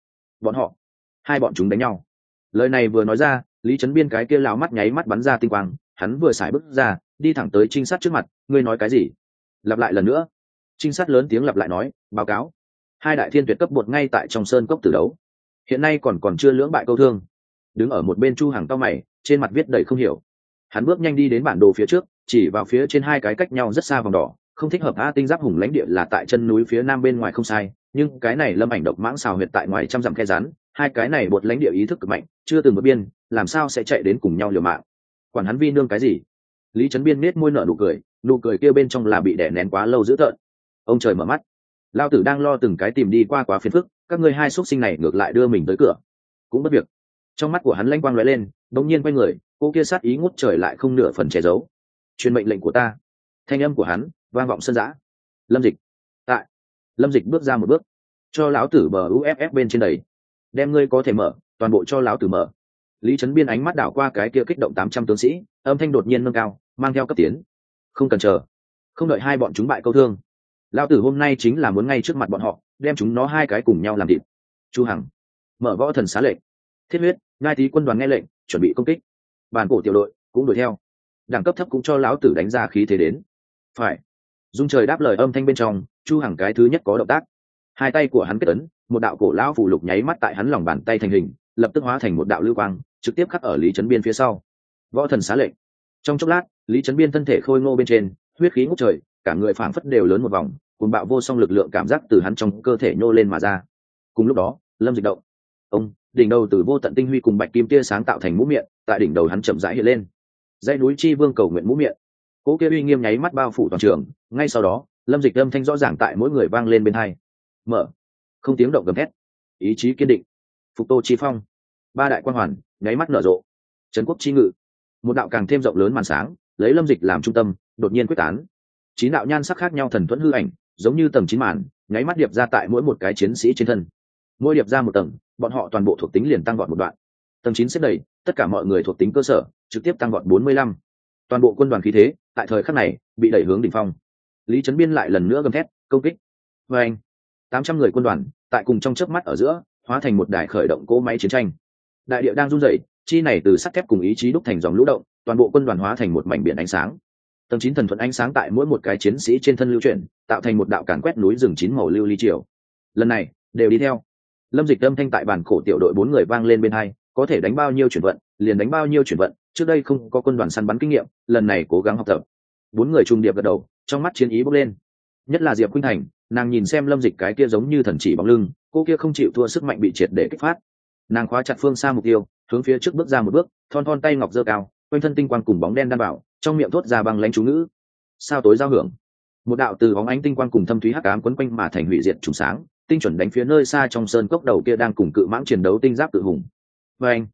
Hai bọn chúng đánh nhau. Lời này vừa nói ra, Lý Trấn Biên cái kia lão mắt nháy mắt bắn ra tinh quang, hắn vừa xài bước ra, đi thẳng tới trinh sát trước mặt. Ngươi nói cái gì? Lặp lại lần nữa. Trinh sát lớn tiếng lặp lại nói, báo cáo. Hai đại thiên tuyệt cấp bột ngay tại trong sơn cốc tử đấu. Hiện nay còn chưa lưỡng bại câu thương. Đứng ở một bên Chu Hằng cau mày, trên mặt viết đầy không hiểu. Hắn bước nhanh đi đến bản đồ phía trước, chỉ vào phía trên hai cái cách nhau rất xa vòng đỏ, không thích hợp. Tinh Giáp Hùng lãnh địa là tại chân núi phía nam bên ngoài không sai, nhưng cái này Lâm Ảnh Độc Mãng xào huyệt tại ngoài trăm dặm khe rắn, hai cái này bột lãnh địa ý thức cực mạnh, chưa từng vượt biên, làm sao sẽ chạy đến cùng nhau liều mạng? Quản hắn vi nương cái gì? Lý Trấn Biên nết môi nở nụ cười kia bên trong là bị đè nén quá lâu dữ tợn. Ông trời mở mắt, lao tử đang lo từng cái tìm đi qua quá phiền phức, các ngươi hai xuất sinh này ngược lại đưa mình tới cửa, cũng bất việc. Trong mắt của hắn lanh quang lóe lên, đột nhiên quay người, cô kia sát ý ngút trời lại không nửa phần che giấu. Truyền mệnh lệnh của ta. Thanh âm của hắn vang vọng sân dã. Lâm Dịch, tại. Lâm Dịch bước ra một bước, cho lão tử bờ uff bên trên đầy. Đem ngươi có thể mở, toàn bộ cho lão tử mở. Lý Trấn Biên ánh mắt đảo qua cái kia kích động 800 tướng sĩ, âm thanh đột nhiên nâng cao, mang theo cấp tiến. Không cần chờ, không đợi hai bọn chúng bại câu thương, lão tử hôm nay chính là muốn ngay trước mặt bọn họ đem chúng nó hai cái cùng nhau làm thịt. Chu Hằng mở võ thần xá lệnh. Thiết huyết ngai tý quân đoàn nghe lệnh, chuẩn bị công kích. Bản cổ tiểu đội cũng đuổi theo, đẳng cấp thấp cũng cho lão tử đánh ra khí thế đến. Phải. Dung trời đáp lời âm thanh bên trong, Chu Hằng cái thứ nhất có động tác. Hai tay của hắn kết ấn, một đạo cổ lão phù lục nháy mắt tại hắn lòng bàn tay thành hình, lập tức hóa thành một đạo lưu quang, trực tiếp khắc ở Lý Trấn Biên phía sau. Võ thần xá lệnh. Trong chốc lát, Lý Trấn Biên thân thể khôi ngô bên trên, huyết khí ngút trời, cả người phảng phất đều lớn một vòng, cuồng bạo vô song lực lượng cảm giác từ hắn trong cơ thể nhô lên mà ra. Cùng lúc đó, Lâm Dịch động. Ông, đỉnh đầu từ vô tận tinh huy cùng bạch kim tia sáng tạo thành mũ miệng, tại đỉnh đầu hắn chậm rãi hiện lên. Dãy núi Chi Vương cầu nguyện mũ miệng. Cố kia uy nghiêm nháy mắt bao phủ toàn trường, ngay sau đó, Lâm Dịch âm thanh rõ ràng tại mỗi người vang lên bên tai. Mở. Không tiếng động gầm thét. Ý chí kiên định. Phục Tô Chi Phong. Ba đại quan hoàn nháy mắt nở rộ. Trấn Quốc Chi Ngự. Một đạo càng thêm rộng lớn màn sáng, lấy Lâm Dịch làm trung tâm, đột nhiên quyết tán. Chín đạo nhan sắc khác nhau thần thuẫn hư ảnh, giống như tầng chín màn, nháy mắt điệp ra tại mỗi một cái chiến sĩ trên thân. Mỗi điệp ra một tầng, bọn họ toàn bộ thuộc tính liền tăng vọt một đoạn. Tầng 9 xếp đầy, tất cả mọi người thuộc tính cơ sở trực tiếp tăng vọt 45. Toàn bộ quân đoàn khí thế tại thời khắc này bị đẩy hướng đỉnh phong. Lý Trấn Biên lại lần nữa gầm thét, công kích. Và anh, 800 người quân đoàn tại cùng trong chớp mắt ở giữa hóa thành một đài khởi động cỗ máy chiến tranh. Đại địa đang run rẩy, chi này từ sắt thép cùng ý chí đúc thành dòng lũ động, toàn bộ quân đoàn hóa thành một mảnh biển ánh sáng. Tầng 9 thần thuẫn ánh sáng tại mỗi một cái chiến sĩ trên thân lưu chuyển, tạo thành một đạo càn quét núi rừng chín màu lưu ly triều. Lần này đều đi theo. Lâm Dịch âm thanh tại bản cổ tiểu đội 4 người vang lên bên hai, có thể đánh bao nhiêu chuyển vận, liền đánh bao nhiêu chuyển vận, trước đây không có quân đoàn săn bắn kinh nghiệm, lần này cố gắng học tập. 4 người trùng điệp gật đầu, trong mắt chiến ý bốc lên. Nhất là Diệp Khuynh Thành, nàng nhìn xem Lâm Dịch cái kia giống như thần chỉ bóng lưng, cô kia không chịu thua sức mạnh bị triệt để kích phát. Nàng khóa chặt phương xa mục tiêu, hướng phía trước bước ra một bước, thon thon tay ngọc giơ cao, quanh thân tinh quang cùng bóng đen đan bảo, trong miệng thốt ra băng lãnh chú ngữ. Sao tối giao hưởng. Một đạo từ bóng ánh tinh quang cùng thâm thúy hắc ám quấn quanh mà thành hủy diệt trùng sáng, tinh chuẩn đánh phía nơi xa trong sơn cốc đầu kia đang cùng cự mãng chiến đấu tinh giáp cự hùng. Và anh,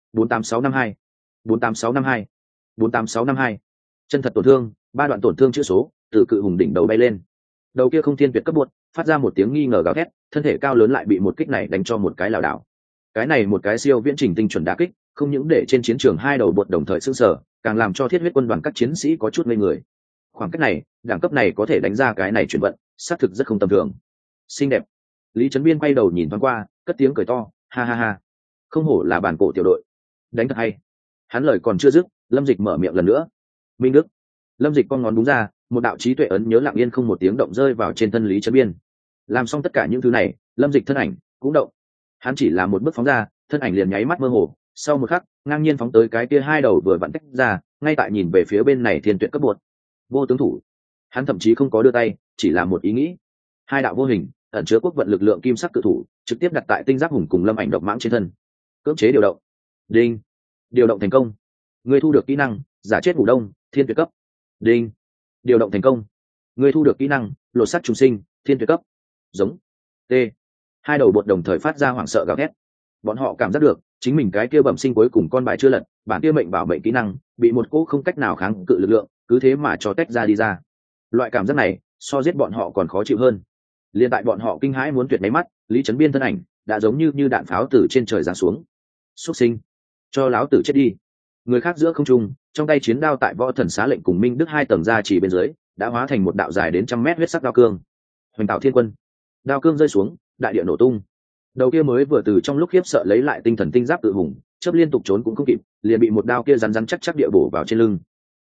48652, 48652, 48652. Chân thật tổn thương, 3 đoạn tổn thương chữ số, từ cự hùng đỉnh đầu bay lên. Đầu kia không thiên tuyệt cấp buột, phát ra một tiếng nghi ngờ gào thét, thân thể cao lớn lại bị một kích này đánh cho một cái lảo đảo. Cái này một cái siêu viễn trình tinh chuẩn đả kích, không những để trên chiến trường hai đầu bột đồng thời sững sờ, càng làm cho thiết huyết quân đoàn các chiến sĩ có chút ngây người. Khoảng cách này, đẳng cấp này có thể đánh ra cái này chuyển vận, xác thực rất không tầm thường. Xinh đẹp. Lý Trấn Biên quay đầu nhìn thoáng qua, cất tiếng cười to, ha ha ha, không hổ là bản cổ tiểu đội, đánh thật hay. Hắn lời còn chưa dứt, Lâm Dịch mở miệng lần nữa. Minh Đức. Lâm Dịch con ngón đúng ra, một đạo trí tuệ ấn nhớ lặng yên không một tiếng động rơi vào trên thân Lý Trấn Biên. Làm xong tất cả những thứ này, Lâm Dịch thân ảnh cũng động. Hắn chỉ là một bước phóng ra, thân ảnh liền nháy mắt mơ hồ, sau một khắc, ngang nhiên phóng tới cái kia hai đầu vừa vặn tách ra, ngay tại nhìn về phía bên này thiên tuyệt cấp bột. Vô tướng thủ. Hắn thậm chí không có đưa tay, chỉ là một ý nghĩ. Hai đạo vô hình, ẩn chứa quốc vận lực lượng kim sắc cự thủ, trực tiếp đặt tại tinh giáp hùng cùng Lâm Ảnh độc mãng trên thân. Cưỡng chế điều động. Đinh. Điều động thành công. Người thu được kỹ năng giả chết ngủ đông, thiên tuyệt cấp. Đinh. Điều động thành công. Người thu được kỹ năng lột xác trùng sinh, thiên tuyệt cấp. Giống. T. Hai đầu bột đồng thời phát ra hoảng sợ gào thét. Bọn họ cảm giác được chính mình cái kia bẩm sinh cuối cùng con bài chưa lật, bản kia mệnh bảo mệnh kỹ năng bị một cỗ không cách nào kháng cự lực lượng cứ thế mà cho tách ra đi ra. Loại cảm giác này so giết bọn họ còn khó chịu hơn. Liên tại bọn họ kinh hãi muốn tuyệt máy mắt, Lý Trấn Biên thân ảnh đã giống như đạn pháo từ trên trời giáng xuống. Xuất sinh, cho láo tử chết đi. Người khác giữa không trung, trong tay chiến đao tại Võ Thần Xá lệnh cùng Minh Đức hai tầng ra chỉ bên dưới, đã hóa thành một đạo dài đến 100 mét huyết sắc đao cương. Hoành tạo thiên quân. Đao cương rơi xuống, đại địa nổ tung. Đầu kia mới vừa từ trong lúc khiếp sợ lấy lại tinh thần tinh giáp tự hùng, chớp liên tục trốn cũng không kịp, liền bị một đao kia rắn rắn chắc chắc địa bổ vào trên lưng.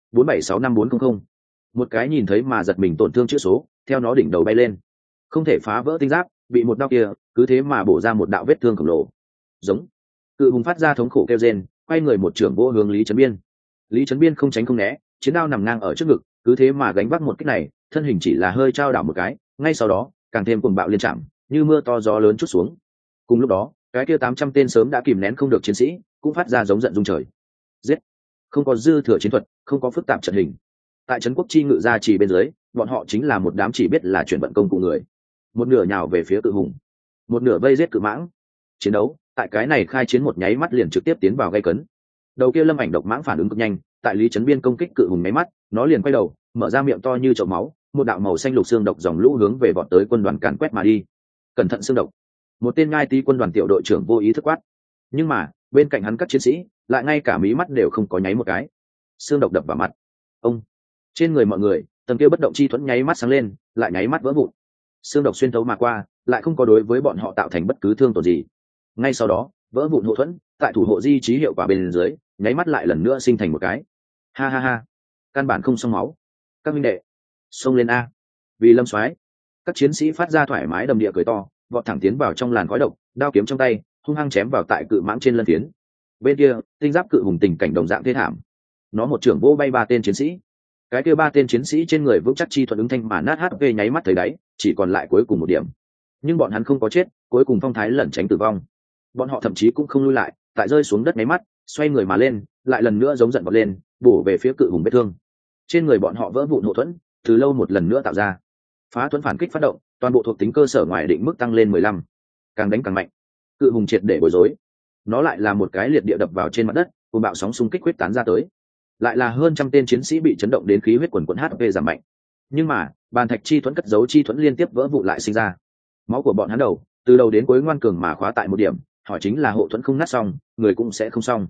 4765400. Một cái nhìn thấy mà giật mình tổn thương chữ số, theo nó đỉnh đầu bay lên. Không thể phá vỡ tinh giáp, bị một đao kia cứ thế mà bổ ra một đạo vết thương khổng lồ. Giống. Cự hùng phát ra thống khổ kêu rên, quay người một trưởng vô hướng Lý Trấn Biên. Lý Trấn Biên không tránh không né, chiến đao nằm ngang ở trước ngực, cứ thế mà gánh vác một kích này, thân hình chỉ là hơi trao đảo một cái, ngay sau đó càng thêm cuồng bạo liên chạm, như mưa to gió lớn chút xuống. Cùng lúc đó, cái kia 800 tên sớm đã kìm nén không được chiến sĩ, cũng phát ra giống giận rung trời. Giết! Không có dư thừa chiến thuật, không có phức tạp trận hình. Tại trấn quốc chi ngự gia chỉ bên dưới, bọn họ chính là một đám chỉ biết là chuyển vận công cụ người. Một nửa nhào về phía cự hùng, một nửa vây giết cự mãng. Chiến đấu tại cái này khai chiến một nháy mắt liền trực tiếp tiến vào gay cấn. Đầu kia Lâm Ảnh độc mãng phản ứng cực nhanh, tại Lý Trấn Biên công kích cự hùng nháy mắt, nó liền quay đầu, mở ra miệng to như chậu máu, một đạo màu xanh lục xương độc dòng lũ hướng về bọn tới quân đoàn càn quét mà đi. Cẩn thận xương độc. Một tên ngai tí quân đoàn tiểu đội trưởng vô ý thức quát. Nhưng mà bên cạnh hắn các chiến sĩ lại ngay cả mí mắt đều không có nháy một cái. Xương độc đập vào mặt ông, trên người mọi người tầng kia bất động chi thuẫn nháy mắt sáng lên, lại nháy mắt vỡ vụn. Xương độc xuyên thấu mà qua, lại không có đối với bọn họ tạo thành bất cứ thương tổn gì. Ngay sau đó vỡ vụn hộ thuẫn tại thủ hộ di trí hiệu quả bên dưới nháy mắt lại lần nữa sinh thành một cái. Ha ha ha, căn bản không xông máu. Các minh đệ xông lên a, vì Lâm soái. Các chiến sĩ phát ra thoải mái đầm địa cười to, vọt thẳng tiến vào trong làn khói độc, đao kiếm trong tay hung hăng chém vào tại cự mãng trên lân phiến. Bên kia tinh giáp cự hùng tình cảnh đồng dạng thê thảm, nó một trưởng vô bay 3 tên chiến sĩ. Cái kia 3 tên chiến sĩ trên người vững chắc chi thuận ứng thanh mà nát hp nháy mắt thấy đáy, chỉ còn lại cuối cùng một điểm. Nhưng bọn hắn không có chết, cuối cùng phong thái lẩn tránh tử vong. Bọn họ thậm chí cũng không lui lại, tại rơi xuống đất nháy mắt xoay người mà lên, lại lần nữa giống giận vọt lên, bổ về phía cự hùng vết thương. Trên người bọn họ vỡ vụn hộ thuẫn từ lâu một lần nữa tạo ra. Phá thuẫn phản kích phát động, toàn bộ thuộc tính cơ sở ngoài định mức tăng lên 15. Càng đánh càng mạnh, cự hùng triệt để bối rối. Nó lại là một cái liệt địa đập vào trên mặt đất, cùng bạo sóng xung kích huyết tán ra tới. Lại là hơn trăm tên chiến sĩ bị chấn động đến khí huyết quần quần HP giảm mạnh. Nhưng mà bàn thạch chi thuẫn cất giấu chi thuẫn liên tiếp vỡ vụn lại sinh ra. Máu của bọn hắn đầu từ đầu đến cuối ngoan cường mà khóa tại một điểm, hỏi chính là hộ thuẫn không nát xong, người cũng sẽ không xong.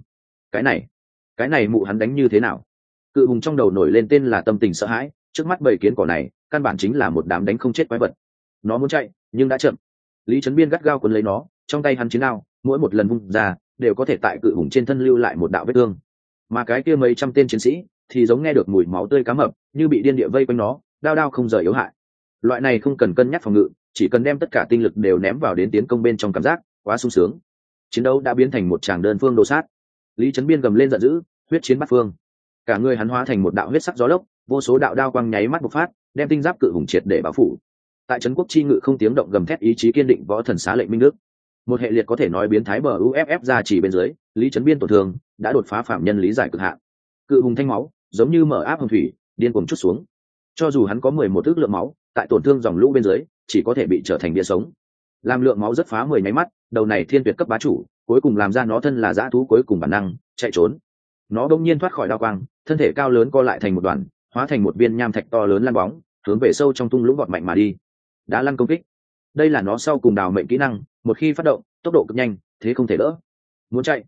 Cái này mụ hắn đánh như thế nào? Cự hùng trong đầu nổi lên tên là tâm tình sợ hãi, trước mắt bầy kiến cỏ này căn bản chính là một đám đánh không chết quái vật. Nó muốn chạy nhưng đã chậm. Lý Trấn Biên gắt gao cuốn lấy nó, trong tay hắn chiến đao mỗi một lần vung ra đều có thể tại cự hùng trên thân lưu lại một đạo vết thương. Mà cái kia mấy trăm tên chiến sĩ thì giống nghe được mùi máu tươi cá mập, như bị điên địa vây quanh nó, đao đao không rời yếu hại. Loại này không cần cân nhắc phòng ngự, chỉ cần đem tất cả tinh lực đều ném vào đến tiến công bên trong, cảm giác quá sung sướng. Chiến đấu đã biến thành một tràng đơn phương đồ sát. Lý Trấn Biên gầm lên giận dữ, huyết chiến bắt phương. Cả người hắn hóa thành một đạo huyết sắc gió lốc, vô số đạo đao quang nháy mắt bộc phát, đem tinh giáp cự hùng triệt để bao phủ. Tại trấn quốc chi ngự không tiếng động gầm thét ý chí kiên định Võ Thần Xá lệnh Minh Đức. Một hệ liệt có thể nói biến thái bờ UFF ra chỉ bên dưới, Lý Trấn Biên tổn thương đã đột phá phạm nhân lý giải cực hạn. Cự hùng thanh máu giống như mở áp hồng thủy, điên cuồng chút xuống. Cho dù hắn có 11 ức lượng máu, tại tổn thương dòng lũ bên dưới, chỉ có thể bị trở thành bia sống. Làm lượng máu rất phá 10 nháy mắt, đầu này thiên tuyệt cấp bá chủ, cuối cùng làm ra nó thân là dã thú cuối cùng bản năng, chạy trốn. Nó bỗng nhiên thoát khỏi đao quang, thân thể cao lớn co lại thành một đoàn, hóa thành một viên nham thạch to lớn lăn bóng, hướng về sâu trong thung lũng vọt mạnh mà đi. Đã lăn công kích. Đây là nó sau cùng đào mệnh kỹ năng, một khi phát động, tốc độ cực nhanh, thế không thể đỡ. Muốn chạy,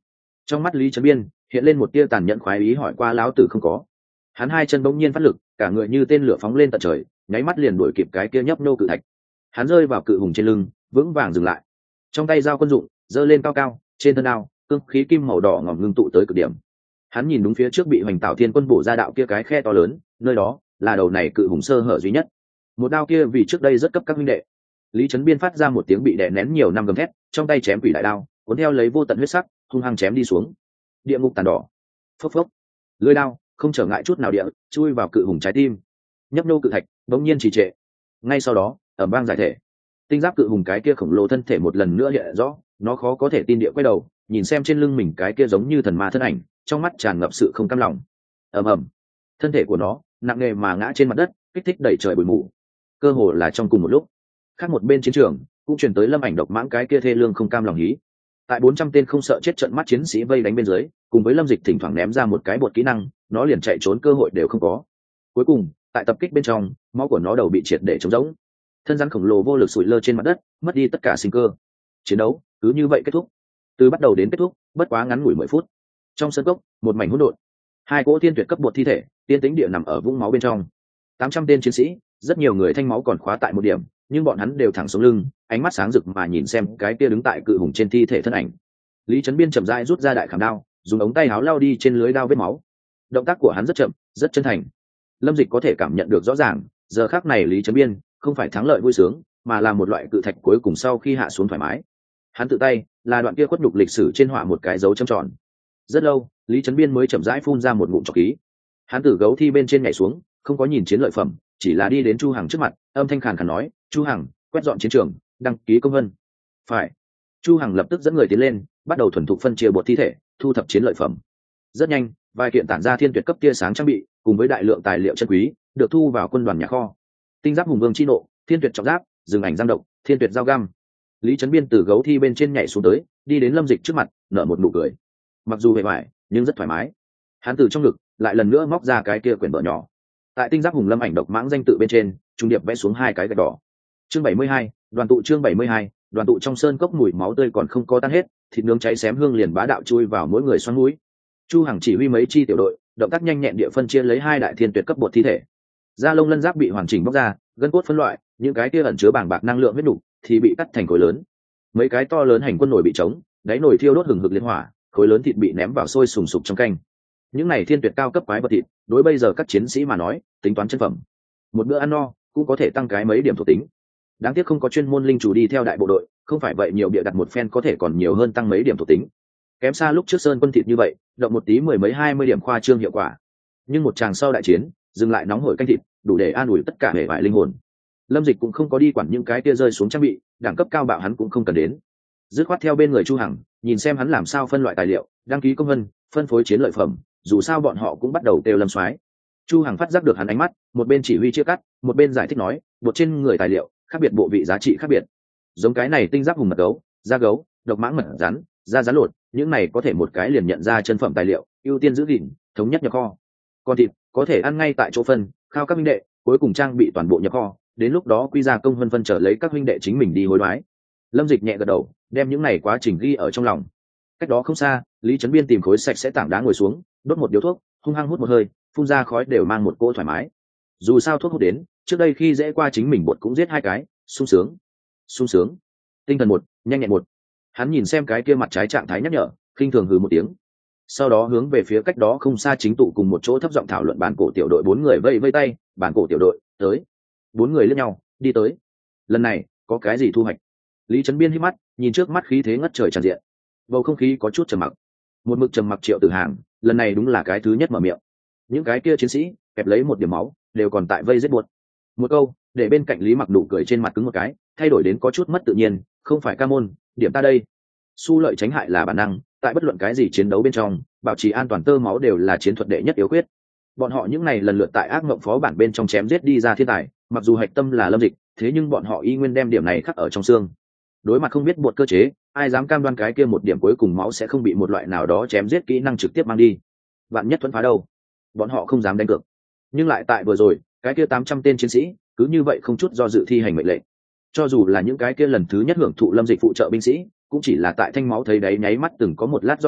Trong mắt Lý Trấn Biên hiện lên một tia tàn nhẫn khoái ý, hỏi qua lão tử không có. Hắn hai chân bỗng nhiên phát lực, cả người như tên lửa phóng lên tận trời, nháy mắt liền đuổi kịp cái kia nhấp nô cự thạch. Hắn rơi vào cự hùng trên lưng, vững vàng dừng lại. Trong tay dao quân dụng giơ lên cao cao, trên thân đao cương khí kim màu đỏ ngòm ngưng tụ tới cực điểm. Hắn nhìn đúng phía trước bị Hoành Tạo Thiên Quân bổ ra đạo kia cái khe to lớn, nơi đó là đầu này cự hùng sơ hở duy nhất. Một đao kia vì trước đây rất cấp các huynh đệ. Lý Trấn Biên phát ra một tiếng bị đè nén nhiều năm gầm thét, trong tay chém quỷ đại đao, cuốn theo lấy vô tận huyết sắc, hung hăng chém đi xuống. Địa ngục tàn đỏ. Phốc phốc. Lưỡi đao không trở ngại chút nào địa chui vào cự hùng trái tim. Nhấp nô cự thạch bỗng nhiên trì trệ. Ngay sau đó, ầm vang giải thể. Tinh giáp cự hùng cái kia khổng lồ thân thể một lần nữa hiện rõ, nó khó có thể tin địa quay đầu, nhìn xem trên lưng mình cái kia giống như thần ma thân ảnh, trong mắt tràn ngập sự không cam lòng. Ầm ầm. Thân thể của nó nặng nề mà ngã trên mặt đất, kích thích đẩy trời bụi mù. Cơ hồ là trong cùng một lúc, khác một bên chiến trường cũng truyền tới Lâm Ảnh Độc Mãng cái kia thê lương không cam lòng hí. Tại 400 tên không sợ chết trận mắt chiến sĩ vây đánh bên dưới, cùng với Lâm Dịch thỉnh thoảng ném ra một cái bột kỹ năng, nó liền chạy trốn cơ hội đều không có. Cuối cùng, tại tập kích bên trong, máu của nó đầu bị triệt để trống rỗng, thân rắn khổng lồ vô lực sụi lơ trên mặt đất, mất đi tất cả sinh cơ. Chiến đấu cứ như vậy kết thúc. Từ bắt đầu đến kết thúc, bất quá ngắn ngủi 10 phút. Trong sân cốc, một mảnh hỗn độn. Hai cỗ thiên tuyệt cấp bột thi thể, tiên tĩnh địa nằm ở vũng máu bên trong. 800 tên chiến sĩ, rất nhiều người thanh máu còn khóa tại một điểm, nhưng bọn hắn đều thẳng xuống lưng, ánh mắt sáng rực mà nhìn xem cái kia đứng tại cự hùng trên thi thể thân ảnh. Lý Trấn Biên chậm rãi rút ra đại khảm đao, dùng ống tay áo lao đi trên lưới đao vết máu. Động tác của hắn rất chậm, rất chân thành. Lâm Dịch có thể cảm nhận được rõ ràng, giờ khắc này Lý Trấn Biên không phải thắng lợi vui sướng, mà là một loại cự thạch cuối cùng sau khi hạ xuống thoải mái. Hắn tự tay là đoạn kia khuất nhục lịch sử trên họa một cái dấu chấm tròn. Rất lâu, Lý Trấn Biên mới chậm rãi phun ra một ngụm trọc khí. Hắn từ gấu thi bên trên nhảy xuống, không có nhìn chiến lợi phẩm, chỉ là đi đến Chu Hằng trước mặt, âm thanh khàn khàn nói: "Chu Hằng, quét dọn chiến trường, đăng ký công vân." Phải. Chu Hằng lập tức dẫn người tiến lên, bắt đầu thuần thục phân chia bột thi thể, thu thập chiến lợi phẩm. Rất nhanh, vài kiện tản ra thiên tuyệt cấp tia sáng trang bị, cùng với đại lượng tài liệu chân quý, được thu vào quân đoàn nhà kho. Tinh giáp hùng vương chi nộ, thiên tuyệt trọng giáp, rừng ảnh giang động, thiên tuyệt dao găm. Lý Trấn Biên từ gấu thi bên trên nhảy xuống tới, đi đến Lâm Dịch trước mặt, nở một nụ cười. Mặc dù bề ngoài, nhưng rất thoải mái. Hắn từ trong ngực lại lần nữa móc ra cái kia quyển vở nhỏ. Tại tinh giáp hùng Lâm Ảnh Độc Mãng danh tự bên trên, trung điệp vẽ xuống hai cái gạch đỏ. Chương 72, đoàn tụ. Chương 72, đoàn tụ. Trong sơn cốc mùi máu tươi còn không có tan hết, thịt nướng cháy xém hương liền bá đạo chui vào mỗi người xoắn mũi. Chu Hằng chỉ huy mấy chi tiểu đội, động tác nhanh nhẹn địa phân chia lấy hai đại thiên tuyệt cấp bột thi thể. Da lông lân giáp bị hoàn chỉnh bóc ra, gân cốt phân loại, những cái kia ẩn chứa bàng bạc năng lượng huyết nục thì bị cắt thành khối lớn. Mấy cái to lớn hành quân nồi bị trống, đáy nồi thiêu đốt hừng hực liên hỏa, khối lớn thịt bị ném vào sôi sùng sục trong canh. Những này thiên tuyệt cao cấp quái vật thịt, đối bây giờ các chiến sĩ mà nói, tính toán chân phẩm. Một bữa ăn no cũng có thể tăng cái mấy điểm thuộc tính. Đáng tiếc không có chuyên môn linh chủ đi theo đại bộ đội, không phải vậy nhiều bịa đặt một phen có thể còn nhiều hơn tăng mấy điểm thuộc tính. Kém xa lúc trước sơn quân thịt như vậy, động một tí 10 mấy 20 điểm khoa trương hiệu quả. Nhưng một tràng sau đại chiến, dừng lại nóng hổi canh thịt, đủ để an ủi tất cả hệ vải linh hồn. Lâm Dịch cũng không có đi quản những cái kia rơi xuống trang bị, đẳng cấp cao bạo hắn cũng không cần đến. Dứt khoát theo bên người Chu Hằng, nhìn xem hắn làm sao phân loại tài liệu, đăng ký công vân, phân phối chiến lợi phẩm, dù sao bọn họ cũng bắt đầu kêu Lâm soái. Chu Hằng phát giác được hắn ánh mắt, một bên chỉ huy chia cắt, một bên giải thích nói, bột trên người tài liệu, khác biệt bộ vị giá trị khác biệt. Giống cái này tinh giáp hùng mật gấu, da gấu, độc mãng mật rắn, da rắn lột, những này có thể một cái liền nhận ra chân phẩm tài liệu, ưu tiên giữ gìn, thống nhất nhập kho. Còn thịt có thể ăn ngay tại chỗ phân, khao các huynh đệ, cuối cùng trang bị toàn bộ nhập kho, đến lúc đó quy ra công vân phân trở lấy các huynh đệ chính mình đi hối đoái. Lâm Dịch nhẹ gật đầu, đem những này quá trình ghi ở trong lòng. Cách đó không xa, Lý Trấn Biên tìm khối sạch sẽ tảng đá ngồi xuống, đốt một điếu thuốc, hung hăng hút một hơi, phun ra khói đều mang một cỗ thoải mái. Dù sao thuốc hút đến, trước đây khi dễ qua chính mình bột cũng giết hai cái, sung sướng, sung sướng. Tinh thần một, nhanh nhẹn một. Hắn nhìn xem cái kia mặt trái trạng thái nhắc nhở, khinh thường hừ một tiếng. Sau đó hướng về phía cách đó không xa chính tụ cùng một chỗ thấp giọng thảo luận bản cổ tiểu đội, bốn người vây vây tay, bản cổ tiểu đội tới. Bốn người liếc nhau, đi tới. Lần này có cái gì thu hoạch? Lý Trấn Biên hít mắt, nhìn trước mắt khí thế ngất trời tràn diện. Bầu không khí có chút trầm mặc. Một mực trầm mặc Triệu Tử Hàng, lần này đúng là cái thứ nhất mở miệng. Những cái kia chiến sĩ kẹp lấy một điểm máu, đều còn tại vây giết buột. Một câu để bên cạnh Lý Mặc nụ cười trên mặt cứng một cái, thay đổi đến có chút mất tự nhiên. Không phải ca môn, điểm ta đây. Xu lợi tránh hại là bản năng, tại bất luận cái gì chiến đấu bên trong, bảo trì an toàn tơ máu đều là chiến thuật đệ nhất yếu quyết. Bọn họ những này lần lượt tại ác mộng phó bản bên trong chém giết đi ra thiên tài, mặc dù hạch tâm là Lâm Dịch, thế nhưng bọn họ y nguyên đem điểm này khắc ở trong xương. Đối mặt không biết bột cơ chế, ai dám cam đoan cái kia một điểm cuối cùng máu sẽ không bị một loại nào đó chém giết kỹ năng trực tiếp mang đi. Vạn nhất thuẫn phá đâu, bọn họ không dám đánh cược. Nhưng lại tại vừa rồi, cái kia 800 tên chiến sĩ cứ như vậy không chút do dự thi hành mệnh lệnh. Cho dù là những cái kia lần thứ nhất hưởng thụ Lâm Dịch phụ trợ binh sĩ, cũng chỉ là tại thanh máu thấy đấy nháy mắt từng có một lát do dự,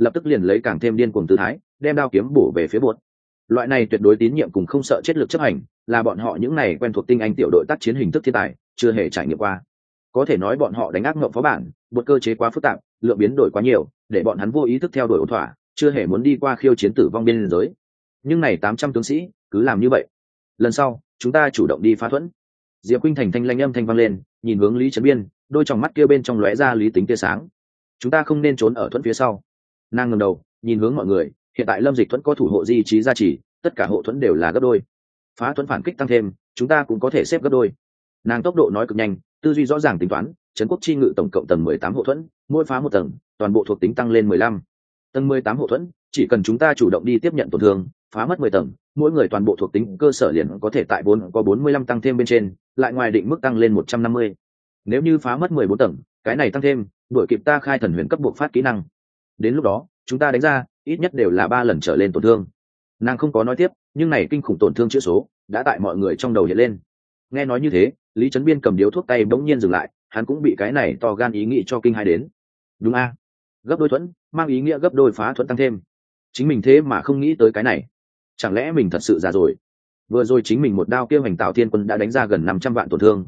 lập tức liền lấy càng thêm điên cuồng tư thái đem đao kiếm bổ về phía bột. Loại này tuyệt đối tín nhiệm cùng không sợ chết lực chấp hành là bọn họ những này quen thuộc tinh anh tiểu đội tác chiến hình thức thiên tài chưa hề trải nghiệm qua. Có thể nói bọn họ đánh ác mộng phó bản, bột cơ chế quá phức tạp, lượng biến đổi quá nhiều, để bọn hắn vô ý thức theo đuổi ổn thỏa, chưa hề muốn đi qua khiêu chiến tử vong biên giới. Nhưng này 800 tướng sĩ cứ làm như vậy. Lần sau chúng ta chủ động đi phá thuẫn. Diệp Khuynh Thành thanh lanh âm thanh vang lên, nhìn hướng Lý Trấn Biên, đôi tròng mắt kia bên trong lóe ra lý tính tia sáng. Chúng ta không nên trốn ở thuẫn phía sau. Nàng ngẩng đầu nhìn hướng mọi người, hiện tại Lâm Dịch thuẫn có thủ hộ di trí gia trì, tất cả hộ thuẫn đều là gấp đôi. Phá thuẫn phản kích tăng thêm, chúng ta cũng có thể xếp gấp đôi. Nàng tốc độ nói cực nhanh, tư duy rõ ràng tính toán, trấn quốc chi ngự tổng cộng tầng 18 hộ thuẫn, mỗi phá một tầng toàn bộ thuộc tính tăng lên 15. Tầng 18 hộ thuẫn, chỉ cần chúng ta chủ động đi tiếp nhận tổn thương, phá mất 10 tầng, mỗi người toàn bộ thuộc tính cơ sở liền có thể tại 45 tăng thêm bên trên, lại ngoài định mức tăng lên 150. Nếu như phá mất 14 tầng, cái này tăng thêm, đuổi kịp ta khai thần huyền cấp buộc phát kỹ năng. Đến lúc đó, chúng ta đánh ra, ít nhất đều là 3 lần trở lên tổn thương. Nàng không có nói tiếp, nhưng này kinh khủng tổn thương chữ số đã tại mọi người trong đầu hiện lên. Nghe nói như thế, Lý Trấn Biên cầm điếu thuốc tay bỗng nhiên dừng lại, hắn cũng bị cái này to gan ý nghĩ cho kinh hãi đến. Đúng a, gấp đôi thuẫn mang ý nghĩa gấp đôi phá thuẫn tăng thêm. Chính mình thế mà không nghĩ tới cái này, chẳng lẽ mình thật sự già rồi? Vừa rồi chính mình một đao kia Hoành Tạo Thiên Quân đã đánh ra gần 500 vạn tổn thương,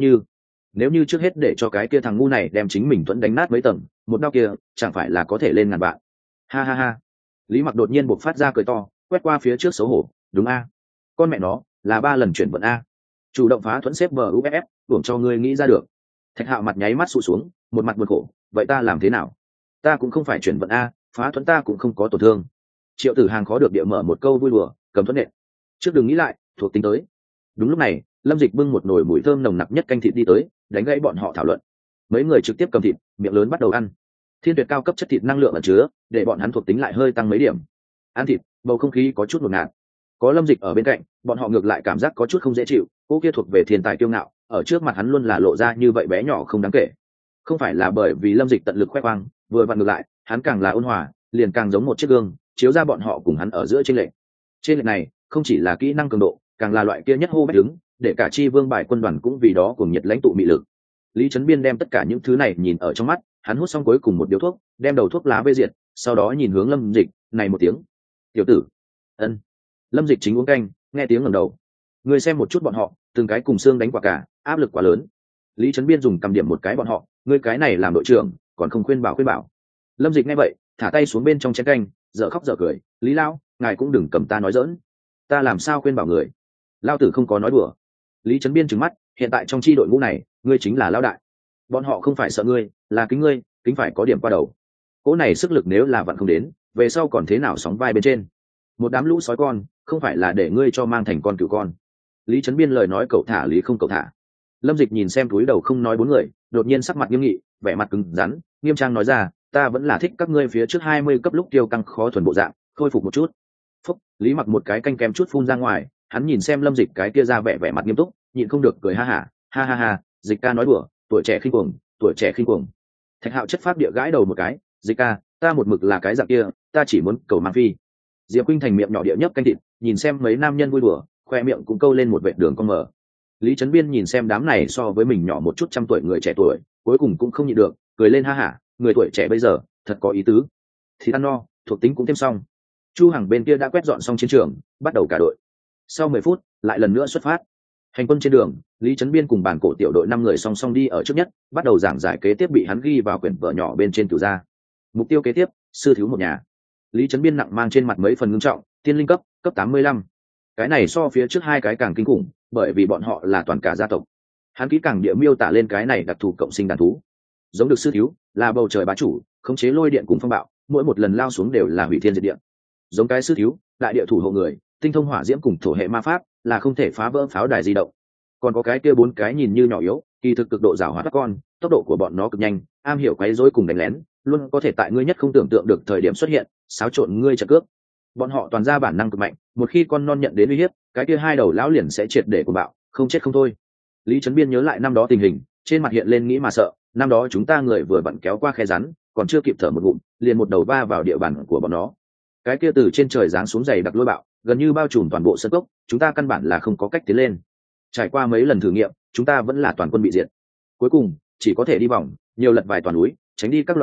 nếu như trước hết để cho cái kia thằng ngu này đem chính mình thuẫn đánh nát mấy tầng, một đao kia chẳng phải là có thể lên ngàn vạn. Ha ha ha. Lý Mặc đột nhiên bộc phát ra cười to, quét qua phía trước xấu hổ, đúng a, con mẹ nó là 3 lần chuyển vận a, chủ động phá thuẫn xếp bờ uff, buồng cho ngươi nghĩ ra được. Thạch Hạo mặt nháy mắt sụ xuống, một mặt buồn khổ, vậy ta làm thế nào? Ta cũng không phải chuyển vận a, phá thuẫn ta cũng không có tổn thương. Triệu Tử Hàng khó được địa mở một câu vui đùa, cầm thuẫn nện. Trước đừng nghĩ lại, thuộc tính tới. Đúng lúc này, Lâm Dịch bưng một nồi mùi thơm nồng nặc nhất canh thịt đi tới, đánh gãy bọn họ thảo luận. Mấy người trực tiếp cầm thịt, miệng lớn bắt đầu ăn. Thiên tuyệt cao cấp chất thịt năng lượng ẩn chứa, để bọn hắn thuộc tính lại hơi tăng mấy điểm. Ăn thịt, bầu không khí có chút ngột ngạt. Có Lâm Dịch ở bên cạnh, bọn họ ngược lại cảm giác có chút không dễ chịu. Cô kia thuộc về thiên tài kiêu ngạo, ở trước mặt hắn luôn là lộ ra như vậy bé nhỏ không đáng kể. Không phải là bởi vì Lâm Dịch tận lực khoe khoang, vừa vặn ngược lại, hắn càng là ôn hòa, liền càng giống một chiếc gương, chiếu ra bọn họ cùng hắn ở giữa chênh lệch. Trên lệch này, không chỉ là kỹ năng cường độ, càng là loại kia nhất hô bách đứng, để cả chi vương bài quân đoàn cũng vì đó cùng nhiệt lãnh tụ mị lực. Lý Trấn Biên đem tất cả những thứ này nhìn ở trong mắt, hắn hút xong cuối cùng một điếu thuốc, đem đầu thuốc lá vê diệt, sau đó nhìn hướng Lâm Dịch, này một tiếng. Tiểu tử. Ân. Lâm Dịch chính uống canh, nghe tiếng ngẩng đầu. Người xem một chút bọn họ, từng cái cùng xương đánh quả cả, áp lực quá lớn. Lý Trấn Biên dùng cầm điểm một cái bọn họ, ngươi cái này làm đội trưởng, còn không khuyên bảo. Lâm Dịch nghe vậy, thả tay xuống bên trong chén canh, dở khóc dở cười, Lý lão, ngài cũng đừng cầm ta nói giỡn. Ta làm sao khuyên bảo người? Lao tử không có nói đùa. Lý Trấn Biên trừng mắt, hiện tại trong chi đội ngũ này, ngươi chính là lão đại. Bọn họ không phải sợ ngươi, là kính ngươi, kính phải có điểm qua đầu. Cỗ này sức lực nếu là vận không đến, về sau còn thế nào sóng vai bên trên? Một đám lũ sói con, không phải là để ngươi cho mang thành con cừu con. Lý Trấn Biên lời nói cậu thả lý không cậu thả. Lâm Dịch nhìn xem túi đầu không nói 4 người, đột nhiên sắc mặt nghiêm nghị, vẻ mặt cứng rắn, nghiêm trang nói ra, ta vẫn là thích các ngươi phía trước 20 cấp lúc tiêu căng khó thuần bộ dạng, khôi phục một chút. Phúc, Lý Mặc một cái canh kem chút phun ra ngoài, hắn nhìn xem Lâm Dịch cái kia ra vẻ mặt nghiêm túc, nhịn không được cười ha ha, Dịch ca nói đùa, tuổi trẻ khinh cuồng. Thạch Hạo chất phát địa gãi đầu một cái, Dịch ca, ta một mực là cái dạng kia, ta chỉ muốn cầu mang phi. Diệp Khuynh Thành miệng nhỏ địa nhấp canh thịt, nhìn xem mấy nam nhân vui đùa, khoe miệng cũng câu lên một vệt đường cong mở. Lý Trấn Biên nhìn xem đám này so với mình nhỏ một chút trăm tuổi người trẻ tuổi, cuối cùng cũng không nhịn được, cười lên ha hả, người tuổi trẻ bây giờ thật có ý tứ. Thì ăn no, thuộc tính cũng thêm xong. Chu Hằng bên kia đã quét dọn xong chiến trường, bắt đầu cả đội. Sau 10 phút, lại lần nữa xuất phát. Hành quân trên đường, Lý Trấn Biên cùng bản cổ tiểu đội 5 người song song đi ở trước nhất, bắt đầu giảng giải kế tiếp bị hắn ghi vào quyển vở nhỏ bên trên cửu gia. Mục tiêu kế tiếp, sư thiếu một nhà. Lý Trấn Biên nặng mang trên mặt mấy phần ngưng trọng, tiên linh cấp 85. Cái này so phía trước 2 cái càng kinh khủng, bởi vì bọn họ là toàn cả gia tộc. Hắn kỹ càng địa miêu tả lên cái này đặc thù cộng sinh đàn thú. Giống được sư thiếu, là bầu trời bá chủ, khống chế lôi điện cùng phong bạo, mỗi một lần lao xuống đều là hủy thiên diệt địa. Giống cái sư thiếu, đại địa thủ hộ người, tinh thông hỏa diễm cùng thổ hệ ma pháp, là không thể phá vỡ pháo đài di động. Còn có cái kia 4 cái nhìn như nhỏ yếu, kỳ thực cực độ giàu hoạt các con, tốc độ của bọn nó cực nhanh, am hiểu quấy rối cùng đánh lén, luôn có thể tại ngươi nhất không tưởng tượng được thời điểm xuất hiện, xáo trộn ngươi trận cướp. Bọn họ toàn ra bản năng cực mạnh, một khi con non nhận đến uy hiếp, cái kia 2 đầu lão liền sẽ triệt để cuồng bạo, không chết không thôi. Lý Trấn Biên nhớ lại năm đó tình hình, trên mặt hiện lên nghĩ mà sợ, năm đó chúng ta người vừa vặn kéo qua khe rắn, còn chưa kịp thở một ngụm, liền một đầu va vào địa bàn của bọn nó. Cái kia từ trên trời giáng xuống dày đặc lôi bạo, gần như bao trùm toàn bộ sân cốc, chúng ta căn bản là không có cách tiến lên. Trải qua mấy lần thử nghiệm, chúng ta vẫn là toàn quân bị diệt. Cuối cùng, chỉ có thể đi vòng, nhiều lật vài toàn núi, tránh đi các loại buốt,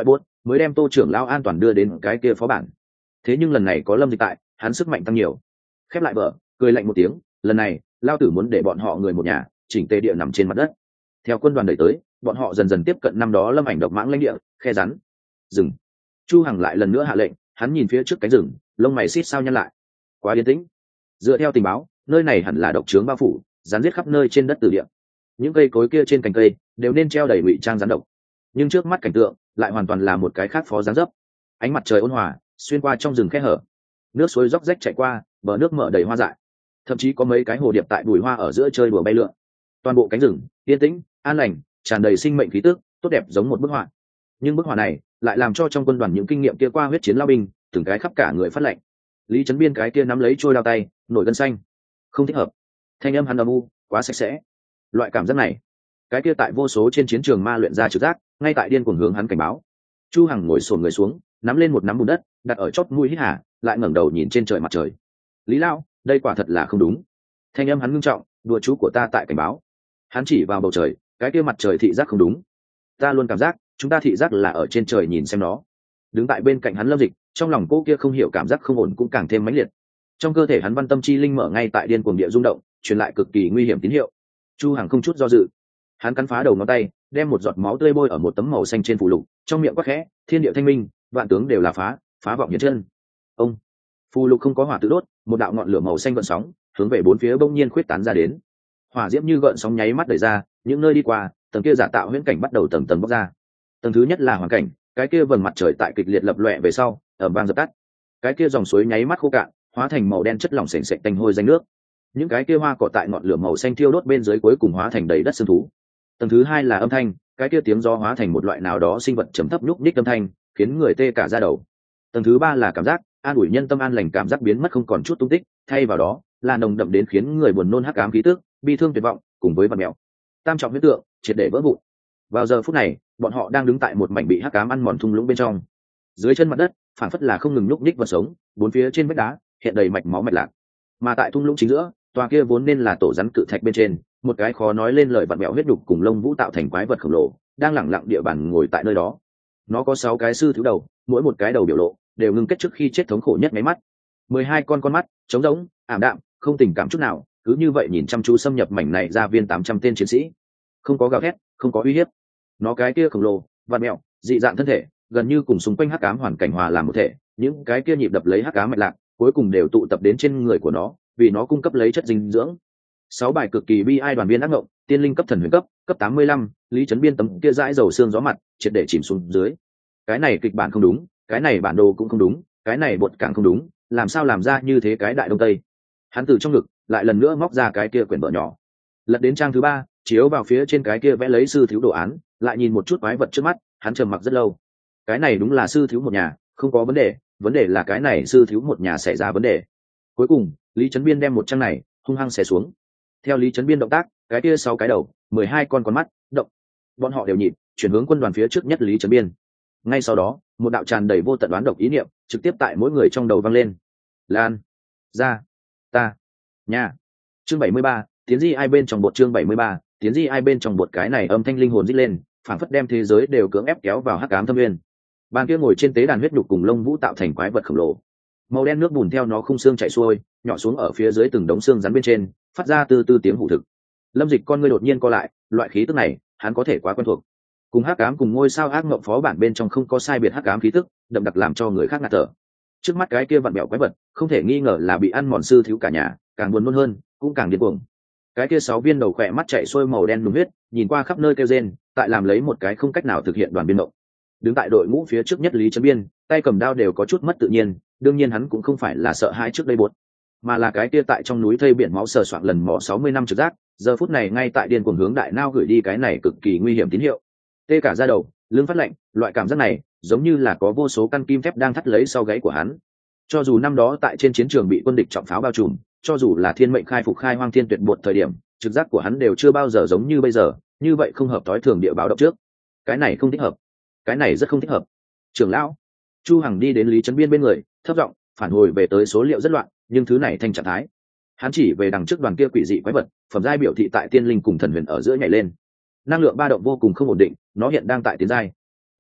mới đem Tô trưởng lão an toàn đưa đến cái kia phó bản. Thế nhưng lần này có Lâm Dịch tại, hắn sức mạnh tăng nhiều. Khép lại vở, cười lạnh một tiếng, lần này lao tử muốn để bọn họ người một nhà chỉnh tề địa nằm trên mặt đất. Theo quân đoàn đẩy tới, bọn họ dần dần tiếp cận năm đó Lâm Ảnh độc mãng lãnh địa, khe rắn. Dừng. Chu Hằng lại lần nữa hạ lệnh, hắn nhìn phía trước cánh rừng, lông mày xít sao nhăn lại. Quá yên tĩnh. Dựa theo tình báo, nơi này hẳn là độc trướng bao phủ, rắn giết khắp nơi trên đất từ địa. Những cây cối kia trên cành cây đều nên treo đầy ngụy trang rắn độc. Nhưng trước mắt cảnh tượng lại hoàn toàn là một cái khác phó dáng dấp. Ánh mặt trời ôn hòa xuyên qua trong rừng khe hở, nước suối róc rách chảy qua, bờ nước mở đầy hoa dại, thậm chí có mấy cái hồ điệp tại bụi hoa ở giữa chơi đùa bay lượn. Toàn bộ cánh rừng yên tĩnh, an lành, tràn đầy sinh mệnh khí tức, tốt đẹp giống một bức họa. Nhưng bức họa này lại làm cho trong quân đoàn những kinh nghiệm kia qua huyết chiến lao binh từng cái khắp cả người phát lệnh. Lý Trấn Biên cái kia nắm lấy trôi đao tay, nổi gân xanh. Không thích hợp. Thanh âm hắn âm u, quá sạch sẽ. Loại cảm giác này, cái kia tại vô số trên chiến trường ma luyện ra trực giác, ngay tại điên cuồng hướng hắn cảnh báo. Chu Hằng ngồi xổm người xuống, nắm lên một nắm bùn đất, đặt ở chóp mũi hít hà, lại ngẩng đầu nhìn trên trời mặt trời. Lý lão, đây quả thật là không đúng. Thanh âm hắn ngưng trọng, đùa chú của ta tại cảnh báo. Hắn chỉ vào bầu trời, cái kia mặt trời thị giác không đúng. Ta luôn cảm giác, chúng ta thị giác là ở trên trời nhìn xem nó. Đứng tại bên cạnh hắn Lâm Dịch, trong lòng cô kia không hiểu cảm giác không ổn cũng càng thêm mãnh liệt. Trong cơ thể hắn văn tâm chi linh mở ngay tại điên cuồng địa rung động, truyền lại cực kỳ nguy hiểm tín hiệu. Chu Hằng không chút do dự, hắn cắn phá đầu ngón tay, đem một giọt máu tươi bôi ở một tấm màu xanh trên phù lục, trong miệng quát khẽ, thiên địa thanh minh, vạn tướng đều là phá vọng hiện chân. Ông, phù lục không có hỏa tự đốt, một đạo ngọn lửa màu xanh gợn sóng hướng về bốn phía bỗng nhiên khuyết tán ra đến. Hỏa diễm như gợn sóng nháy mắt đẩy ra, những nơi đi qua, tầng kia giả tạo huyễn cảnh bắt đầu tầng tầng bóc ra. Tầng thứ nhất là hoàn cảnh, cái kia vầng mặt trời tại kịch liệt lập lòe về sau, ở vang dập tắt. Cái kia dòng suối nháy mắt khô cạn, hóa thành màu đen chất lỏng sền sệt tanh hôi danh nước. Những cái kia hoa cỏ tại ngọn lửa màu xanh thiêu đốt bên dưới cuối cùng hóa thành đầy đất sương thú. Tầng thứ hai là âm thanh, cái kia tiếng gió hóa thành một loại nào đó sinh vật trầm thấp nhúc nhích âm thanh, khiến người tê cả da đầu. Tầng thứ ba là cảm giác, an ủi nhân tâm an lành cảm giác biến mất không còn chút tung tích, thay vào đó là nồng đậm đến khiến người buồn nôn hắc ám khí tức, bi thương tuyệt vọng, cùng với vật mèo. Tam trọng huyết tượng, triệt để vỡ vụn. Vào giờ phút này, bọn họ đang đứng tại một mảnh bị hắc ám ăn mòn thung lũng bên trong. Dưới chân mặt đất, phản phất là không ngừng nhúc nhích vật sống, bốn phía trên vách đá hiện đầy mạch máu mạch lạc. Mà tại thung lũng chính giữa, tòa kia vốn nên là tổ rắn cự thạch bên trên, một cái khó nói lên lời vặn vẹo huyết đục cùng lông vũ tạo thành quái vật khổng lồ, đang lẳng lặng địa bàn ngồi tại nơi đó. Nó có 6 cái sư thiếu đầu, mỗi một cái đầu biểu lộ đều ngưng kết trước khi chết thống khổ nhất mấy mắt. 12 con mắt trống rỗng, ảm đạm, không tình cảm chút nào, cứ như vậy nhìn chăm chú xâm nhập mảnh này ra viên 800 tên chiến sĩ. Không có gào thét, không có uy hiếp. Nó cái kia khổng lồ, vặn vẹo, dị dạng thân thể, gần như cùng xung quanh hắc ám hoàn cảnh hòa làm một thể, những cái kia nhịp đập lấy hắc ám mạch lạc, cuối cùng đều tụ tập đến trên người của nó, vì nó cung cấp lấy chất dinh dưỡng. 6 bài cực kỳ bi ai đoàn viên ác ngộng, tiên linh cấp thần huyền cấp 85, Lý Trấn Biên tấm kia dãi dầu xương gió mặt, triệt để chìm xuống dưới. Cái này kịch bản không đúng, cái này bản đồ cũng không đúng, cái này bột càng không đúng, làm sao làm ra như thế cái đại đông tây. Hắn từ trong ngực lại lần nữa móc ra cái kia quyển vở nhỏ, lật đến trang thứ 3, chiếu vào phía trên cái kia vẽ lấy sư thiếu đồ án, lại nhìn một chút quái vật trước mắt, hắn trầm mặc rất lâu. Cái này đúng là sư thiếu một nhà, không có vấn đề là cái này sư thiếu một nhà xảy ra vấn đề. Cuối cùng Lý Trấn Biên đem một trang này hung hăng xé xuống. Theo Lý Trấn Biên động tác, cái kia 6 cái đầu, 12 con mắt động, bọn họ đều nhịp chuyển hướng quân đoàn phía trước nhất Lý Trấn Biên. Ngay sau đó, một đạo tràn đầy vô tận đoán độc ý niệm trực tiếp tại mỗi người trong đầu vang lên. Lan ra ta nhà. Chương 73, tiến di ai bên trong bột. Chương 73, tiến di ai bên trong bột. Cái này âm thanh linh hồn rít lên, phảng phất đem thế giới đều cưỡng ép kéo vào hắc ám thâm nguyên. Bàn kia ngồi trên tế đàn huyết nhục cùng lông vũ tạo thành quái vật khổng lồ, màu đen nước bùn theo nó khung xương chảy xuôi, nhỏ xuống ở phía dưới từng đống xương rắn bên trên, phát ra từ từ tiếng hủ thực. Lâm Dịch con ngươi đột nhiên co lại, loại khí tức này hắn có thể quá quen thuộc. Cùng hắc ám cùng ngôi sao ác mộng phó bản bên trong không có sai biệt hắc ám khí tức, đậm đặc làm cho người khác ngạt thở. Trước mắt cái kia vặn bẹo quái vật, không thể nghi ngờ là bị ăn mòn sư thiếu cả nhà, càng buồn nôn hơn, cũng càng điên cuồng. Cái kia 6 viên đầu khỏe mắt chảy xuôi màu đen đúng huyết, nhìn qua khắp nơi kêu rên, tại làm lấy một cái không cách nào thực hiện đoàn biên động. Đứng tại đội ngũ phía trước nhất Lý Trấn Biên, tay cầm đao đều có chút mất tự nhiên, đương nhiên hắn cũng không phải là sợ hãi trước đây bột, mà là cái kia tại trong núi thây biển máu sờ soạn lần mò 60 năm trực giác, giờ phút này ngay tại điên cuồng hướng đại nao gửi đi cái này cực kỳ nguy hiểm tín hiệu. Tê cả da đầu, lưng phát lạnh, loại cảm giác này giống như là có vô số căn kim thép đang thắt lấy sau gáy của hắn. Cho dù năm đó tại trên chiến trường bị quân địch trọng pháo bao trùm, cho dù là thiên mệnh khai phục khai hoang thiên tuyệt bột thời điểm, trực giác của hắn đều chưa bao giờ giống như bây giờ, như vậy không hợp tối thường địa báo động trước. Cái này không thích hợp, cái này rất không thích hợp. Trưởng lão Chu Hằng đi đến Lý Trấn Biên bên người, thấp giọng phản hồi về tới số liệu rất loạn, nhưng thứ này thành trạng thái. Hắn chỉ về đằng trước đoàn kia quỷ dị quái vật, phẩm giai biểu thị tại tiên linh cùng thần huyền ở giữa nhảy lên, năng lượng ba động vô cùng không ổn định, nó hiện đang tại tiến giai.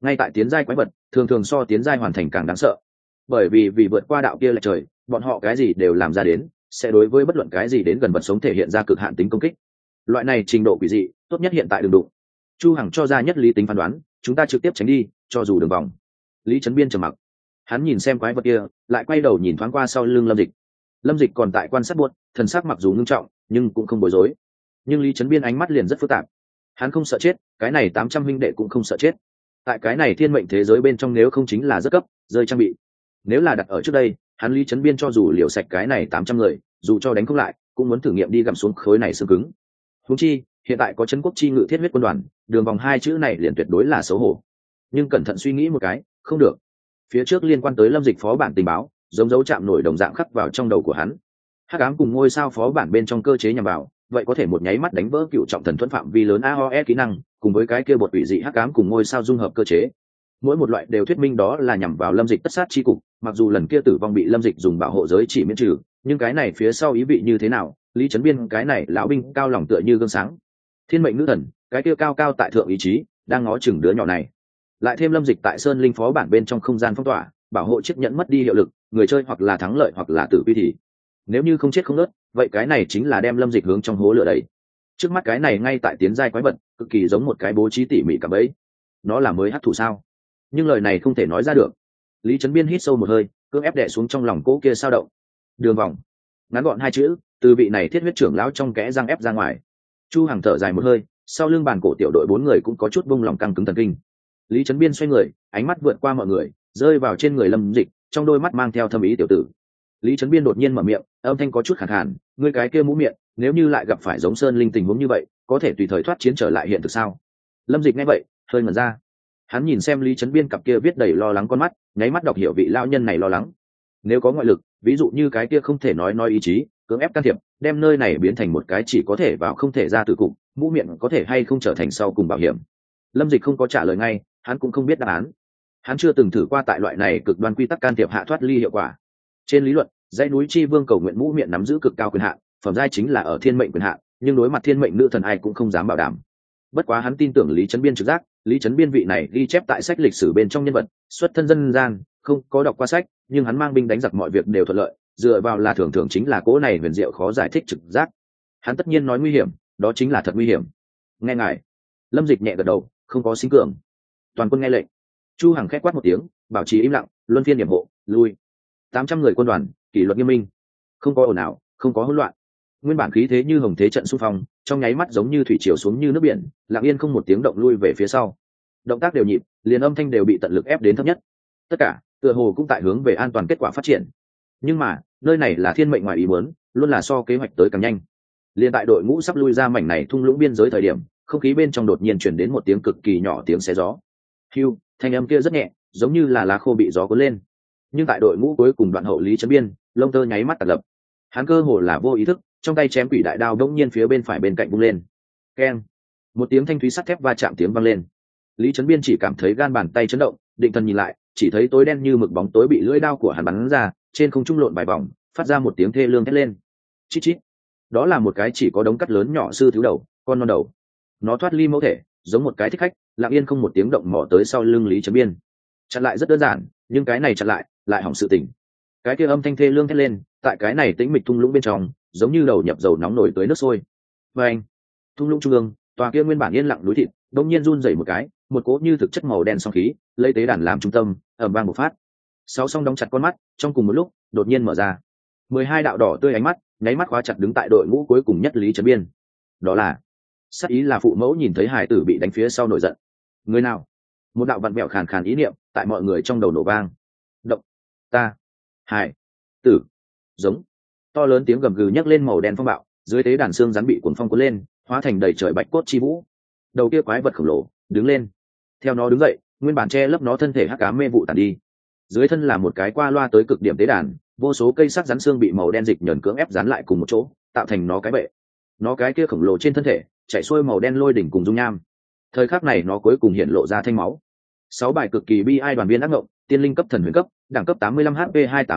ngay tại tiến giai quái vật thường thường so tiến giai hoàn thành càng đáng sợ, bởi vì vượt qua đạo kia là trời, bọn họ cái gì đều làm ra đến, sẽ đối với bất luận cái gì đến gần vật sống thể hiện ra cực hạn tính công kích. Loại này trình độ quỷ dị tốt nhất hiện tại đừng đụng. Chu Hằng cho ra nhất lý tính phán đoán, chúng ta trực tiếp tránh đi, cho dù đường vòng. Lý Chấn Biên trầm mặc, hắn nhìn xem quái vật kia, lại quay đầu nhìn thoáng qua sau lưng Lâm Dịch. Lâm Dịch còn tại quan sát buốt, thần sắc mặc dù ngưng trọng nhưng cũng không bối rối. Nhưng Lý Chấn Biên ánh mắt liền rất phức tạp, hắn không sợ chết, cái này 800 huynh đệ cũng không sợ chết. Tại cái này thiên mệnh thế giới bên trong, nếu không chính là rất cấp rơi trang bị, nếu là đặt ở trước đây, hắn Lý Chấn Biên cho dù liều sạch cái này 800 người, dù cho đánh không lại cũng muốn thử nghiệm đi gặm xuống khối này xương cứng. Huống chi hiện tại có Trấn Quốc chi ngự thiết huyết quân đoàn, đường vòng hai chữ này liền tuyệt đối là xấu hổ. Nhưng cẩn thận suy nghĩ một cái, không được. Phía trước liên quan tới Lâm Dịch phó bản tình báo, giống dấu chạm nổi đồng dạng khắc vào trong đầu của hắn. Hắc ám cùng ngôi sao phó bản bên trong cơ chế nhằm vào, vậy có thể một nháy mắt đánh vỡ cựu trọng thần thuẫn phạm vi lớn AOE kỹ năng, cùng với cái kia bột ủy dị hắc ám cùng ngôi sao dung hợp cơ chế. Mỗi một loại đều thuyết minh đó là nhằm vào Lâm Dịch tất sát chi cục, mặc dù lần kia tử vong bị Lâm Dịch dùng bảo hộ giới chỉ miễn trừ, nhưng cái này phía sau ý vị như thế nào, Lý Chấn Biên cái này lão binh cao lòng tựa như gương sáng. Thiên mệnh nữ thần, cái kia cao cao tại thượng ý chí, đang ngó chừng đứa nhỏ này. Lại thêm Lâm Dịch tại Sơn Linh phó bản bên trong không gian phong tỏa, bảo hộ chiếc nhẫn mất đi hiệu lực, người chơi hoặc là thắng lợi hoặc là tử vi thì. Nếu như không chết không nớt, vậy cái này chính là đem Lâm Dịch hướng trong hố lửa đẩy. Trước mắt cái này ngay tại tiến giai quái vật, cực kỳ giống một cái bố trí tỉ mỉ cả bấy. Nó là mới hắc thủ sao? Nhưng lời này không thể nói ra được. Lý Chấn Biên hít sâu một hơi, cưỡng ép đè xuống trong lòng cỗ kia sao động. Đường vòng, ngắn gọn hai chữ, từ vị này thiết huyết trưởng lão trong kẽ răng ép ra ngoài. Chu Hằng thở dài một hơi, sau lưng bàn cổ tiểu đội 4 người cũng có chút bung lòng căng cứng thần kinh. Lý Chấn Biên xoay người, ánh mắt vượt qua mọi người, rơi vào trên người Lâm Dịch, trong đôi mắt mang theo thâm ý tiểu tử. Lý Chấn Biên đột nhiên mở miệng, âm thanh có chút khàn khàn, ngươi cái kia mũ miệng, nếu như lại gặp phải giống Sơn Linh tình huống như vậy, có thể tùy thời thoát chiến trở lại hiện thực sao? Lâm Dịch nghe vậy, hơi ngẩn ra. Hắn nhìn xem Lý Chấn Biên cặp kia viết đầy lo lắng con mắt, nháy mắt đọc hiểu vị lão nhân này lo lắng. Nếu có ngoại lực, ví dụ như cái kia không thể nói ý chí, cưỡng ép can thiệp, đem nơi này biến thành một cái chỉ có thể vào không thể ra tử cục, mũ miệng có thể hay không trở thành sau cùng bảo hiểm. Lâm Dịch không có trả lời ngay, hắn cũng không biết đáp án. Hắn chưa từng thử qua tại loại này cực đoan quy tắc can thiệp hạ thoát ly hiệu quả. Trên lý luận, dãy núi chi vương cầu nguyện mũ miệng nắm giữ cực cao quyền hạn, phẩm giai chính là ở thiên mệnh quyền hạn, nhưng đối mặt thiên mệnh nữ thần ai cũng không dám bảo đảm. Bất quá hắn tin tưởng Lý Chấn Biên trực giác, Lý Chấn Biên vị này ghi chép tại sách lịch sử bên trong nhân vật, xuất thân dân gian, không có đọc qua sách, nhưng hắn mang binh đánh giặc mọi việc đều thuận lợi, dựa vào là thường thường chính là cỗ này huyền diệu khó giải thích trực giác. Hắn tất nhiên nói nguy hiểm, đó chính là thật nguy hiểm. Nghe ngài. Lâm Dịch nhẹ gật đầu, không có sinh cường. Toàn quân nghe lệnh. Chu Hằng khẽ quát một tiếng, bảo trì im lặng, luân phiên điểm hộ, lui. 800 người quân đoàn, kỷ luật nghiêm minh, không có ồn ào, không có hỗn loạn. Nguyên bản khí thế như hồng thế trận xung phong, trong nháy mắt giống như thủy triều xuống như nước biển, lặng yên không một tiếng động lui về phía sau. Động tác đều nhịp, liền âm thanh đều bị tận lực ép đến thấp nhất. Tất cả, tựa hồ cũng tại hướng về an toàn kết quả phát triển. Nhưng mà, nơi này là thiên mệnh ngoài ý muốn, luôn là so kế hoạch tới càng nhanh. Liên tại đội ngũ sắp lui ra mảnh này thung lũng biên giới thời điểm, không khí bên trong đột nhiên truyền đến một tiếng cực kỳ nhỏ tiếng xé gió. Hưu, thanh âm kia rất nhẹ, giống như là lá khô bị gió cuốn lên. Nhưng tại đội ngũ cuối cùng đoạn hậu Lý Chấn Biên, lông tơ nháy mắt tạt lập. Hắn cơ hồ là vô ý thức, trong tay chém quỷ đại đao đống nhiên phía bên phải bên cạnh vung lên. Keng, một tiếng thanh thúy sắt thép va chạm tiếng vang lên. Lý Chấn Biên chỉ cảm thấy gan bàn tay chấn động, định thần nhìn lại, chỉ thấy tối đen như mực bóng tối bị lưỡi đao của hắn bắn ra, trên không trung lộn vài vòng, phát ra một tiếng thê lương thét lên. Chít chít. Đó là một cái chỉ có đống cắt lớn nhỏ sư thiếu đầu, con non đầu. Nó thoát ly mẫu thể, giống một cái thích khách, lặng yên không một tiếng động mò tới sau lưng Lý Chấn Biên. Chặn lại rất đơn giản, nhưng cái này chặn lại hỏng sự tình. Cái kia âm thanh thê lương thét lên, tại cái này tĩnh mịch thung lũng bên trong, giống như đầu nhập dầu nóng nổi tới nước sôi. Và anh, thung lũng trung ương, tòa kia nguyên bản yên lặng núi thịt, đột nhiên run rẩy một cái, một cỗ như thực chất màu đen song khí, lấy tế đàn làm trung tâm, ầm vang một phát. Sáu song đóng chặt con mắt, trong cùng một lúc, đột nhiên mở ra. 12 đạo đỏ tươi ánh mắt, nháy mắt khóa chặt đứng tại đội ngũ cuối cùng nhất Lý Chấn Biên. Đó là, sát ý là phụ mẫu nhìn thấy hải tử bị đánh phía sau nổi giận. Người nào? Một đạo vặn vẹo khàn khàn ý niệm, tại mọi người trong đầu nổ vang. Động, ta, hải, tử, giống. To lớn tiếng gầm gừ nhấc lên màu đen phong bạo, dưới tế đàn xương rắn bị cuốn phong cuốn lên, hóa thành đầy trời bạch cốt chi vũ. Đầu kia quái vật khổng lồ đứng lên, theo nó đứng dậy, nguyên bản che lấp nó thân thể hắc ám mê vụ tàn đi. Dưới thân là một cái qua loa tới cực điểm tế đàn, vô số cây sắc rắn xương bị màu đen dịch nhờn cưỡng ép dán lại cùng một chỗ, tạo thành nó cái bệ. Nó cái kia khổng lồ trên thân thể chảy xuôi màu đen lôi đỉnh cùng dung nham. Thời khắc này nó cuối cùng hiện lộ ra thanh máu. 6 bài cực kỳ bi ai đoàn viên ác ngộng, tiên linh cấp thần huyền cấp, đẳng cấp 85 HP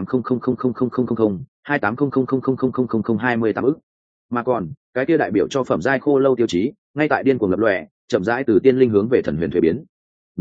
28000000 2800000028 ức. Mà còn, cái kia đại biểu cho phẩm giai khô lâu tiêu chí, ngay tại điên cuồng lập lòe, chậm rãi từ tiên linh hướng về thần huyền thuế biến. Nó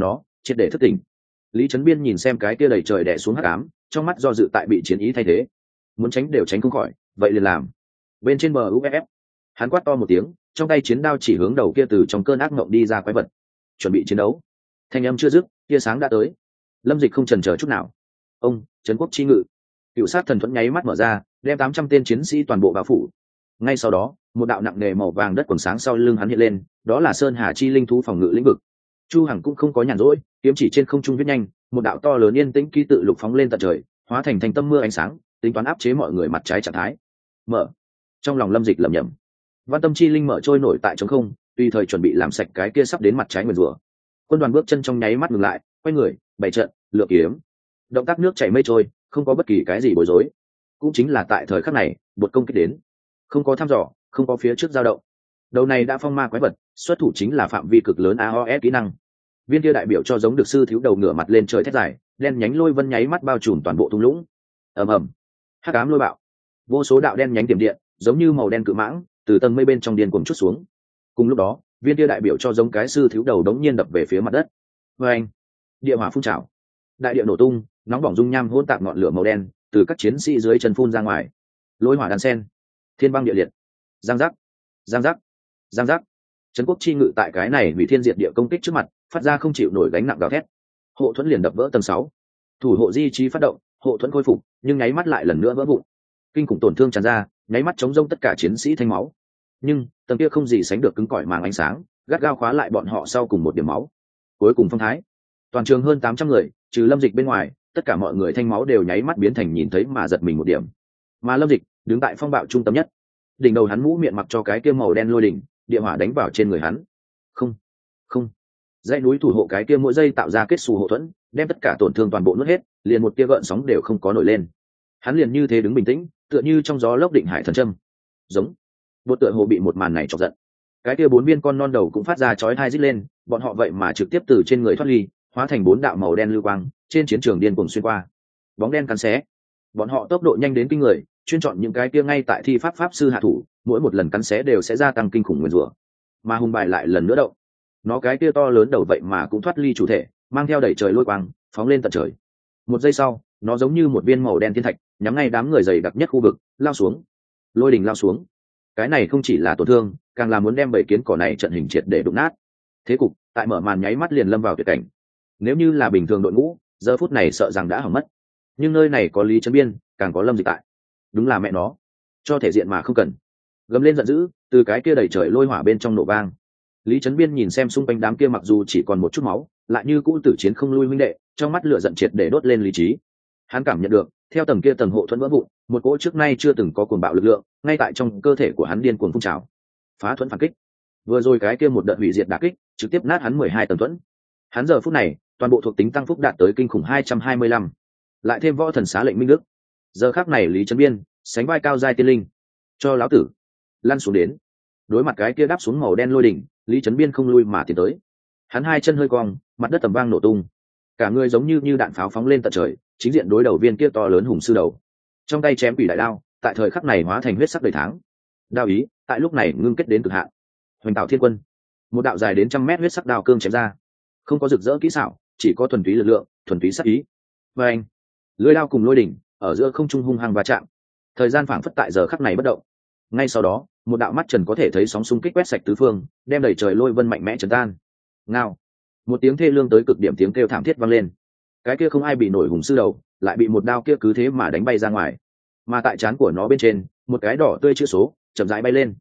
triệt để thất tỉnh. Lý Trấn Biên nhìn xem cái kia đầy trời đè xuống hắc ám, trong mắt do dự tại bị chiến ý thay thế, muốn tránh đều tránh không khỏi, vậy liền làm. Bên trên bờ UFF, hắn quát to một tiếng, trong tay chiến đao chỉ hướng đầu kia từ trong cơn ác mộng đi ra quái vật, chuẩn bị chiến đấu. Thanh âm chưa dứt, tia sáng đã tới. Lâm Dịch không chần chờ chút nào. Ông, trấn quốc chi ngự, cựu sát thần thuẫn nháy mắt mở ra, đem 800 tên chiến sĩ toàn bộ bao phủ. Ngay sau đó, một đạo nặng nề màu vàng đất quầng sáng sau lưng hắn hiện lên, đó là Sơn Hà chi linh thú phòng ngự lĩnh vực. Chu Hằng cũng không có nhàn rỗi, kiếm chỉ trên không trung viết nhanh, một đạo to lớn yên tĩnh ký tự lục phóng lên tận trời, hóa thành thành tâm mưa ánh sáng, tính toán áp chế mọi người mặt trái trạng thái. Mở. Trong lòng Lâm Dịch lẩm nhẩm. Văn tâm chi linh mở trôi nổi tại trống không, tùy thời chuẩn bị làm sạch cái kia sắp đến mặt trái nguyền rủa. Quân đoàn bước chân trong nháy mắt ngừng lại, quay người, bày trận, lựa kiếm. Động tác nước chảy mây trôi, không có bất kỳ cái gì bối rối. Cũng chính là tại thời khắc này, bột công kích đến, không có thăm dò, không có phía trước dao động. Đầu này đã phong ma quái vật, xuất thủ chính là phạm vi cực lớn AOS kỹ năng. Viên kia đại biểu cho giống được sư thiếu đầu ngửa mặt lên trời thét dài, đen nhánh lôi vân nháy mắt bao trùm toàn bộ thung lũng. Ầm ầm, hắc ám lôi bạo, vô số đạo đen nhánh tiềm điện, giống như màu đen cự mãng, từ tầng mây bên trong điên cuồng chút xuống. Cùng lúc đó, viên kia đại biểu cho giống cái sư thiếu đầu đống nhiên đập về phía mặt đất. Oeng, địa hỏa phun trào, đại địa nổ tung, nóng bỏng dung nham hỗn tạp ngọn lửa màu đen từ các chiến sĩ dưới chân phun ra ngoài. Lôi hỏa đan sen, thiên băng địa liệt, giang giác, giang giác, giang giác. Trấn quốc chi ngự tại cái này hủy thiên diệt địa công kích trước mặt, phát ra không chịu nổi gánh nặng gào thét. Hộ thuẫn liền đập vỡ tầng 6. Thủ hộ di trí phát động, hộ thuẫn khôi phục, nhưng nháy mắt lại lần nữa vỡ vụn. Kinh khủng tổn thương tràn ra, nháy mắt chống rông tất cả chiến sĩ thanh máu. Nhưng tầng kia không gì sánh được cứng cỏi màng ánh sáng, gắt gao khóa lại bọn họ sau cùng một điểm máu. Cuối cùng phong thái, toàn trường hơn 800 người, trừ Lâm Dịch bên ngoài, tất cả mọi người thanh máu đều nháy mắt biến thành nhìn thấy mà giật mình một điểm. Mà Lâm Dịch đứng tại phong bạo trung tâm nhất, đỉnh đầu hắn mũ miệng mặc cho cái kia màu đen lôi đỉnh, địa hỏa đánh vào trên người hắn. Không, không. Dãy núi thủ hộ cái kia mỗi giây tạo ra kết xù hộ thuẫn, đem tất cả tổn thương toàn bộ nuốt hết, liền một tia gợn sóng đều không có nổi lên. Hắn liền như thế đứng bình tĩnh, tựa như trong gió lốc định hải thần châm. Giống. Bộ tựa hồ bị một màn này chọc giận. Cái kia 4 viên con non đầu cũng phát ra chói tai rít lên, bọn họ vậy mà trực tiếp từ trên người thoát ly, hóa thành 4 đạo màu đen lưu quang, trên chiến trường điên cuồng xuyên qua. Bóng đen cắn xé. Bọn họ tốc độ nhanh đến kinh người, chuyên chọn những cái kia ngay tại thi pháp sư hạ thủ, mỗi một lần cắn xé đều sẽ gia tăng kinh khủng nguyên rủa. Mà hung bài lại lần nữa động. Nó cái kia to lớn đầu vậy mà cũng thoát ly chủ thể, mang theo đẩy trời lôi quang, phóng lên tận trời. Một giây sau, nó giống như một viên màu đen thiên thạch, nhắm ngay đám người dày đặc nhất khu vực, lao xuống. Lôi đỉnh lao xuống. Cái này không chỉ là tổn thương, càng là muốn đem bầy kiến cỏ này trận hình triệt để đụng nát. Thế cục tại mở màn nháy mắt liền lâm vào tuyệt cảnh. Nếu như là bình thường đội ngũ, giờ phút này sợ rằng đã hỏng mất. Nhưng nơi này có Lý Trấn Biên, càng có Lâm Dịch tại. Đúng là mẹ nó, cho thể diện mà không cần. Gầm lên giận dữ, từ cái kia đầy trời lôi hỏa bên trong nổ vang. Lý Trấn Biên nhìn xem xung quanh đám kia mặc dù chỉ còn một chút máu, lại như cũ tử chiến không lui huynh đệ, trong mắt lửa giận triệt để đốt lên lý trí. Hắn cảm nhận được, theo tầng kia tầng hộ thuẫn vỡ vụn, một cỗ trước nay chưa từng có cuồng bạo lực lượng, ngay tại trong cơ thể của hắn điên cuồng phun trào. Phá thuẫn phản kích. Vừa rồi cái kia một đợt hủy diệt đả kích, trực tiếp nát hắn 12 tầng thuẫn. Hắn giờ phút này, toàn bộ thuộc tính tăng phúc đạt tới kinh khủng 225. Lại thêm võ thần xá lệnh minh đức. Giờ khắc này Lý Trấn Biên, sánh vai cao giai tiên linh. Cho lão tử lăn xuống đến. Đối mặt cái kia đáp xuống màu đen lôi đỉnh, Lý Trấn Biên không lui mà tiến tới. Hắn hai chân hơi cong, mặt đất tầm vang nổ tung. Cả người giống như đạn pháo phóng lên tận trời, chính diện đối đầu viên kia to lớn hùng sư đầu. Trong tay chém quỷ đại đao, tại thời khắc này hóa thành huyết sắc đầy tháng. Đao ý, tại lúc này ngưng kết đến cực hạn. Hoành tạo thiên quân, một đạo dài đến 100 mét huyết sắc đao cương chém ra. Không có rực rỡ kỹ xảo, chỉ có thuần túy lực lượng, thuần túy sắc ý. Và anh, lưỡi đao cùng lôi đỉnh, ở giữa không trung hung hăng va chạm. Thời gian phảng phất tại giờ khắc này bất động. Ngay sau đó, một đạo mắt trần có thể thấy sóng xung kích quét sạch tứ phương, đem đầy trời lôi vân mạnh mẽ trấn tan. Ngao, một tiếng thê lương tới cực điểm tiếng kêu thảm thiết vang lên. Cái kia không ai bị nổi hùng sư đầu, lại bị một đao kia cứ thế mà đánh bay ra ngoài. Mà tại trán của nó bên trên, một cái đỏ tươi chữ số chậm rãi bay lên.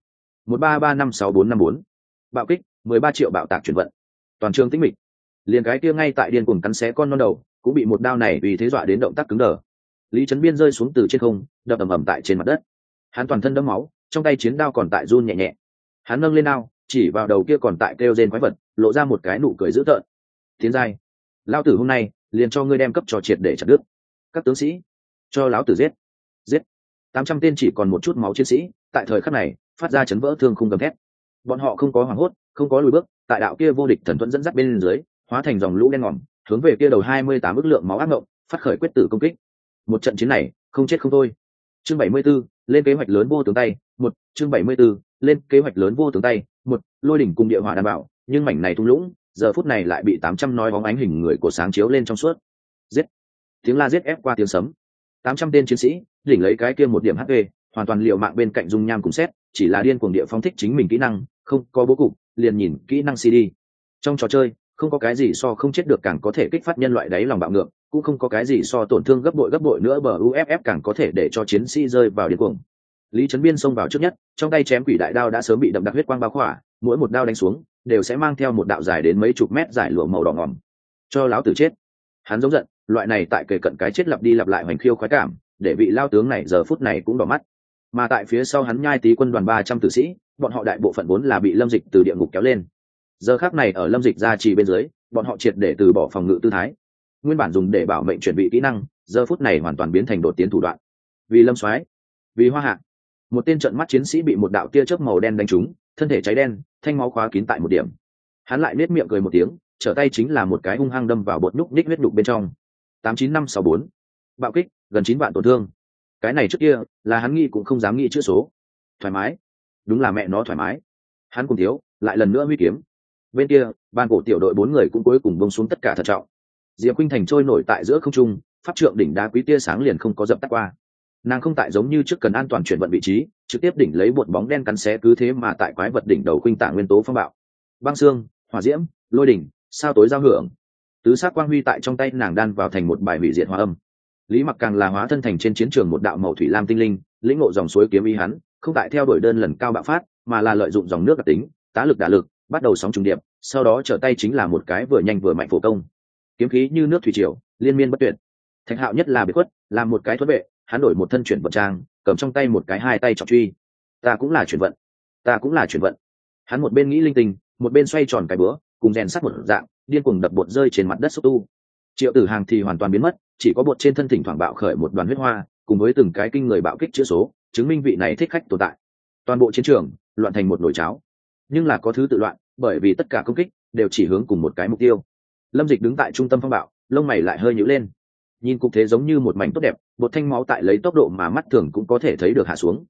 133565454. Bạo kích, 13 triệu bạo tạc chuyển vận. Toàn trường tĩnh mịch. Liền cái kia ngay tại điên cuồng cắn xé con non đầu, cũng bị một đao này vì thế dọa đến động tác cứng đờ. Lý Trấn Biên rơi xuống từ trên không, đập ầm ầm tại trên mặt đất. Hắn toàn thân đẫm máu, trong tay chiến đao còn tại run nhẹ nhẹ. Hắn nâng lên đao, chỉ vào đầu kia còn tại kêu rên quái vật, lộ ra một cái nụ cười dữ tợn. Tiến giai, lão tử hôm nay liền cho ngươi đem cấp cho triệt để chặt đứt. Các tướng sĩ, cho lão tử giết. Giết. 800 tên chỉ còn một chút máu chiến sĩ, tại thời khắc này, phát ra chấn vỡ thương khung gầm thét. Bọn họ không có hoảng hốt, không có lùi bước, tại đạo kia vô địch thần thuẫn dẫn dắt bên dưới, hóa thành dòng lũ đen ngòm, hướng về kia đầu 28 ức lượng máu ác ngộng, phát khởi quyết tử công kích. Một trận chiến này, không chết không thôi. Chương 74, lên kế hoạch lớn vô tướng tay, chương 74, lên kế hoạch lớn vô tướng tay, lôi đỉnh cùng địa hỏa đảm bảo, nhưng mảnh này thung lũng, giờ phút này lại bị 800 nói bóng ánh hình người của sáng chiếu lên trong suốt. Giết! Tiếng la giết ép qua tiếng sấm. 800 tên chiến sĩ đỉnh lấy cái kia một điểm HP, hoàn toàn liều mạng bên cạnh dung nham cùng xét, chỉ là điên cuồng địa phóng thích chính mình kỹ năng, không có bố cục, liền nhìn kỹ năng CD. Trong trò chơi, không có cái gì so không chết được càng có thể kích phát nhân loại đáy lòng bạo ngược, cũng không có cái gì so tổn thương gấp bội nữa bờ UFF càng có thể để cho chiến sĩ rơi vào điên cuồng. Lý Trấn Biên xông vào trước nhất, trong tay chém quỷ đại đao đã sớm bị đậm đặc huyết quang bao khỏa, mỗi một đao đánh xuống đều sẽ mang theo một đạo dài đến mấy chục mét giải lụa màu đỏ ngòm. Cho lão tử chết! Hắn giống giận, loại này tại kề cận cái chết lặp đi lặp lại hoành khiêu khoái cảm, để vị lao tướng này giờ phút này cũng đỏ mắt. Mà tại phía sau hắn nhai tí quân đoàn 300 tử sĩ, bọn họ đại bộ phận vốn là bị Lâm Dịch từ địa ngục kéo lên. Giờ khắc này ở Lâm Dịch gia trì bên dưới, bọn họ triệt để từ bỏ phòng ngự tư thái. Nguyên bản dùng để bảo mệnh chuẩn bị kỹ năng, giờ phút này hoàn toàn biến thành đột tiến thủ đoạn. Vì Lâm Soái, vì Hoa Hạ, một tên trợn mắt chiến sĩ bị một đạo tia chớp màu đen đánh trúng, thân thể cháy đen, thanh máu khóa kín tại một điểm. Hắn lại nết miệng cười một tiếng, trở tay chính là một cái hung hăng đâm vào bột nhúc ních huyết đục bên trong. 89564. Bạo kích, gần 9 vạn tổn thương. Cái này trước kia là hắn nghĩ cũng không dám nghĩ chữ số. Thoải mái, đúng là mẹ nó thoải mái. Hắn cùng thiếu, lại lần nữa huy kiếm. Bên kia, ban cổ tiểu đội 4 người cũng cuối cùng buông xuống tất cả thận trọng. Diệp Khuynh Thành trôi nổi tại giữa không trung, pháp trượng đỉnh đá quý tia sáng liền không có dập tắt qua. Nàng không tại giống như trước cần an toàn chuyển vận vị trí, trực tiếp đỉnh lấy bột bóng đen cắn xé, cứ thế mà tại quái vật đỉnh đầu khuynh tả nguyên tố phong bạo. Băng xương, hỏa diễm, lôi đỉnh, sao tối giao hưởng. Tứ sắc quang huy tại trong tay nàng đan vào thành một bài hủy diệt hóa âm. Lý Mặc càng là hóa thân thành trên chiến trường một đạo màu thủy lam tinh linh, lĩnh ngộ dòng suối kiếm ý hắn, không tại theo đuổi đơn lần cao bạo phát, mà là lợi dụng dòng nước đặc tính, tá lực đả lực, bắt đầu sóng trùng điệp, sau đó trở tay chính là một cái vừa nhanh vừa mạnh phổ công. Kiếm khí như nước thủy triều, liên miên bất tuyệt. Thạch Hạo nhất là biệt khuất, làm một cái thuẫn vệ, hắn đổi một thân chuyển vận trang, cầm trong tay một cái hai tay trọng truy. Ta cũng là chuyển vận, ta cũng là chuyển vận. Hắn một bên nghĩ linh tinh, một bên xoay tròn cái búa, cùng rèn sắt một dạng, điên cuồng đập bột rơi trên mặt đất xúc tu. Triệu Tử Hàng thì hoàn toàn biến mất, chỉ có bột trên thân thỉnh thoảng bạo khởi một đoàn huyết hoa, cùng với từng cái kinh người bạo kích chữa số, chứng minh vị này thích khách tồn tại. Toàn bộ chiến trường loạn thành một nồi cháo, nhưng là có thứ tự loạn, bởi vì tất cả công kích đều chỉ hướng cùng một cái mục tiêu. Lâm Dịch đứng tại trung tâm phong bạo, lông mày lại hơi nhíu lên. Nhìn cục thế giống như một mảnh tốt đẹp, bột thanh máu tại lấy tốc độ mà mắt thường cũng có thể thấy được hạ xuống.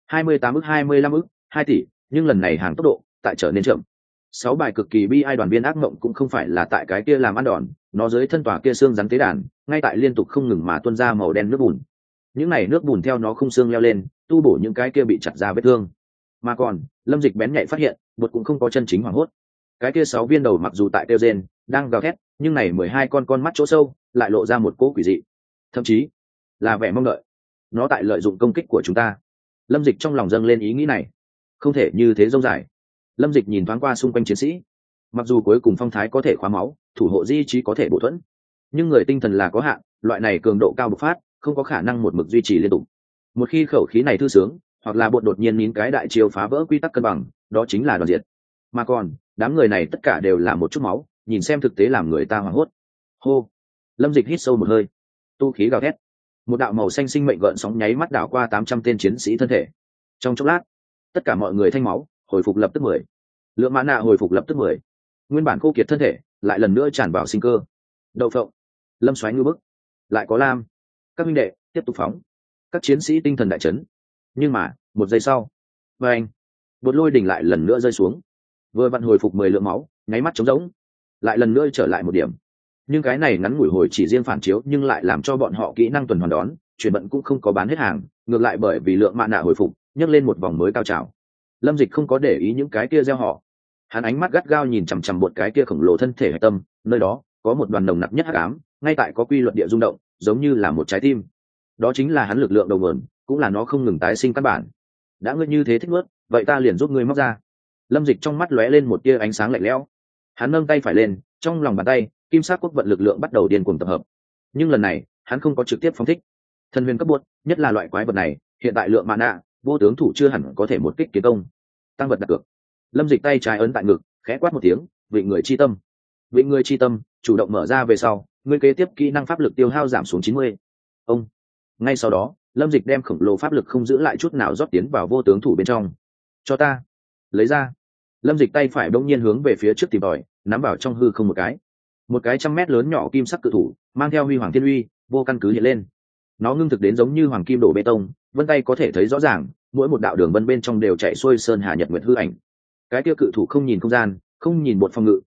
28 ức 25 ức, 2 tỷ, nhưng lần này hàng tốc độ tại trở nên chậm. 6 bài cực kỳ bi ai đoàn viên ác mộng cũng không phải là tại cái kia làm ăn đòn, nó dưới thân tòa kia xương rắn tế đàn, ngay tại liên tục không ngừng mà tuôn ra màu đen nước bùn. Những này nước bùn theo nó khung xương leo lên, tu bổ những cái kia bị chặt ra vết thương. Mà còn, Lâm Dịch bén nhạy phát hiện, bột cũng không có chân chính hoảng hốt. Cái kia 6 viên đầu mặc dù tại tiêu rên, đang gào thét, nhưng này 12 con mắt chỗ sâu lại lộ ra một cỗ quỷ dị, thậm chí là vẻ mong đợi. Nó tại lợi dụng công kích của chúng ta. Lâm Dịch trong lòng dâng lên ý nghĩ này. Không thể như thế dông dài. Lâm Dịch nhìn thoáng qua xung quanh chiến sĩ. Mặc dù cuối cùng phong thái có thể khóa máu, thủ hộ di trí có thể bổ thuẫn, nhưng người tinh thần là có hạn, loại này cường độ cao bộc phát, không có khả năng một mực duy trì liên tục. Một khi khẩu khí này thư sướng, hoặc là bột đột nhiên nín cái đại chiêu phá vỡ quy tắc cân bằng, đó chính là đoàn diệt. Mà còn, đám người này tất cả đều là một chút máu, nhìn xem thực tế làm người ta hoảng hốt. Hô! Lâm Dịch hít sâu một hơi, tu khí gào thét. Một đạo màu xanh sinh mệnh gợn sóng nháy mắt đảo qua 800 tên chiến sĩ thân thể. Trong chốc lát, tất cả mọi người thanh máu, hồi phục lập tức 10. Lượng mã nạ hồi phục lập tức 10. Nguyên bản khô kiệt thân thể lại lần nữa tràn vào sinh cơ. Đậu phộng, Lâm xoáy ngư bức, lại có lam. Các huynh đệ tiếp tục phóng. Các chiến sĩ tinh thần đại chấn. Nhưng mà, một giây sau, và anh, bột lôi đỉnh lại lần nữa rơi xuống. Vừa vặn hồi phục 10 lượng máu, nháy mắt trống rỗng, lại lần nữa trở lại một điểm. Nhưng cái này ngắn ngủi hồi chỉ riêng phản chiếu, nhưng lại làm cho bọn họ kỹ năng tuần hoàn đón, chuyển bận cũng không có bán hết hàng, ngược lại bởi vì lượng mạ nạ hồi phục, nhấc lên một vòng mới cao trào. Lâm Dịch không có để ý những cái kia gieo họ, hắn ánh mắt gắt gao nhìn chằm chằm một cái kia khổng lồ thân thể hạch tâm, nơi đó có một đoàn nồng nặc nhất hắc ám, ngay tại có quy luật địa rung động, giống như là một trái tim. Đó chính là hắn lực lượng đầu nguồn, cũng là nó không ngừng tái sinh căn bản. Đã ngươi như thế thích nuốt, vậy ta liền giúp ngươi móc ra. Lâm Dịch trong mắt lóe lên một tia ánh sáng lạnh lẽo. Hắn nâng tay phải lên, trong lòng bàn tay, kim sắc quốc vận lực lượng bắt đầu điên cuồng tập hợp. Nhưng lần này, hắn không có trực tiếp phóng thích. Thần huyền cấp buốt, nhất là loại quái vật này, hiện tại lượng mana, vô tướng thủ chưa hẳn có thể một kích kiến công. Tăng vật đặt cược. Lâm Dịch tay trái ấn tại ngực, khẽ quát một tiếng, vịnh người chi tâm. Vịnh người chi tâm, chủ động mở ra về sau, ngươi kế tiếp kỹ năng pháp lực tiêu hao giảm xuống 90. Ông. Ngay sau đó, Lâm Dịch đem khổng lồ pháp lực không giữ lại chút nào rót tiến vào vô tướng thủ bên trong. Cho ta. Lấy ra. Lâm Dịch tay phải bỗng nhiên hướng về phía trước tìm tòi, nắm vào trong hư không một cái. Một cái 100 mét lớn nhỏ kim sắc cự thủ, mang theo huy hoàng thiên uy, vô căn cứ hiện lên. Nó ngưng thực đến giống như hoàng kim đổ bê tông, vân tay có thể thấy rõ ràng, mỗi một đạo đường vân bên trong đều chạy xuôi sơn hà nhật nguyệt hư ảnh. Cái kia cự thủ không nhìn không gian, không nhìn bột phòng ngự,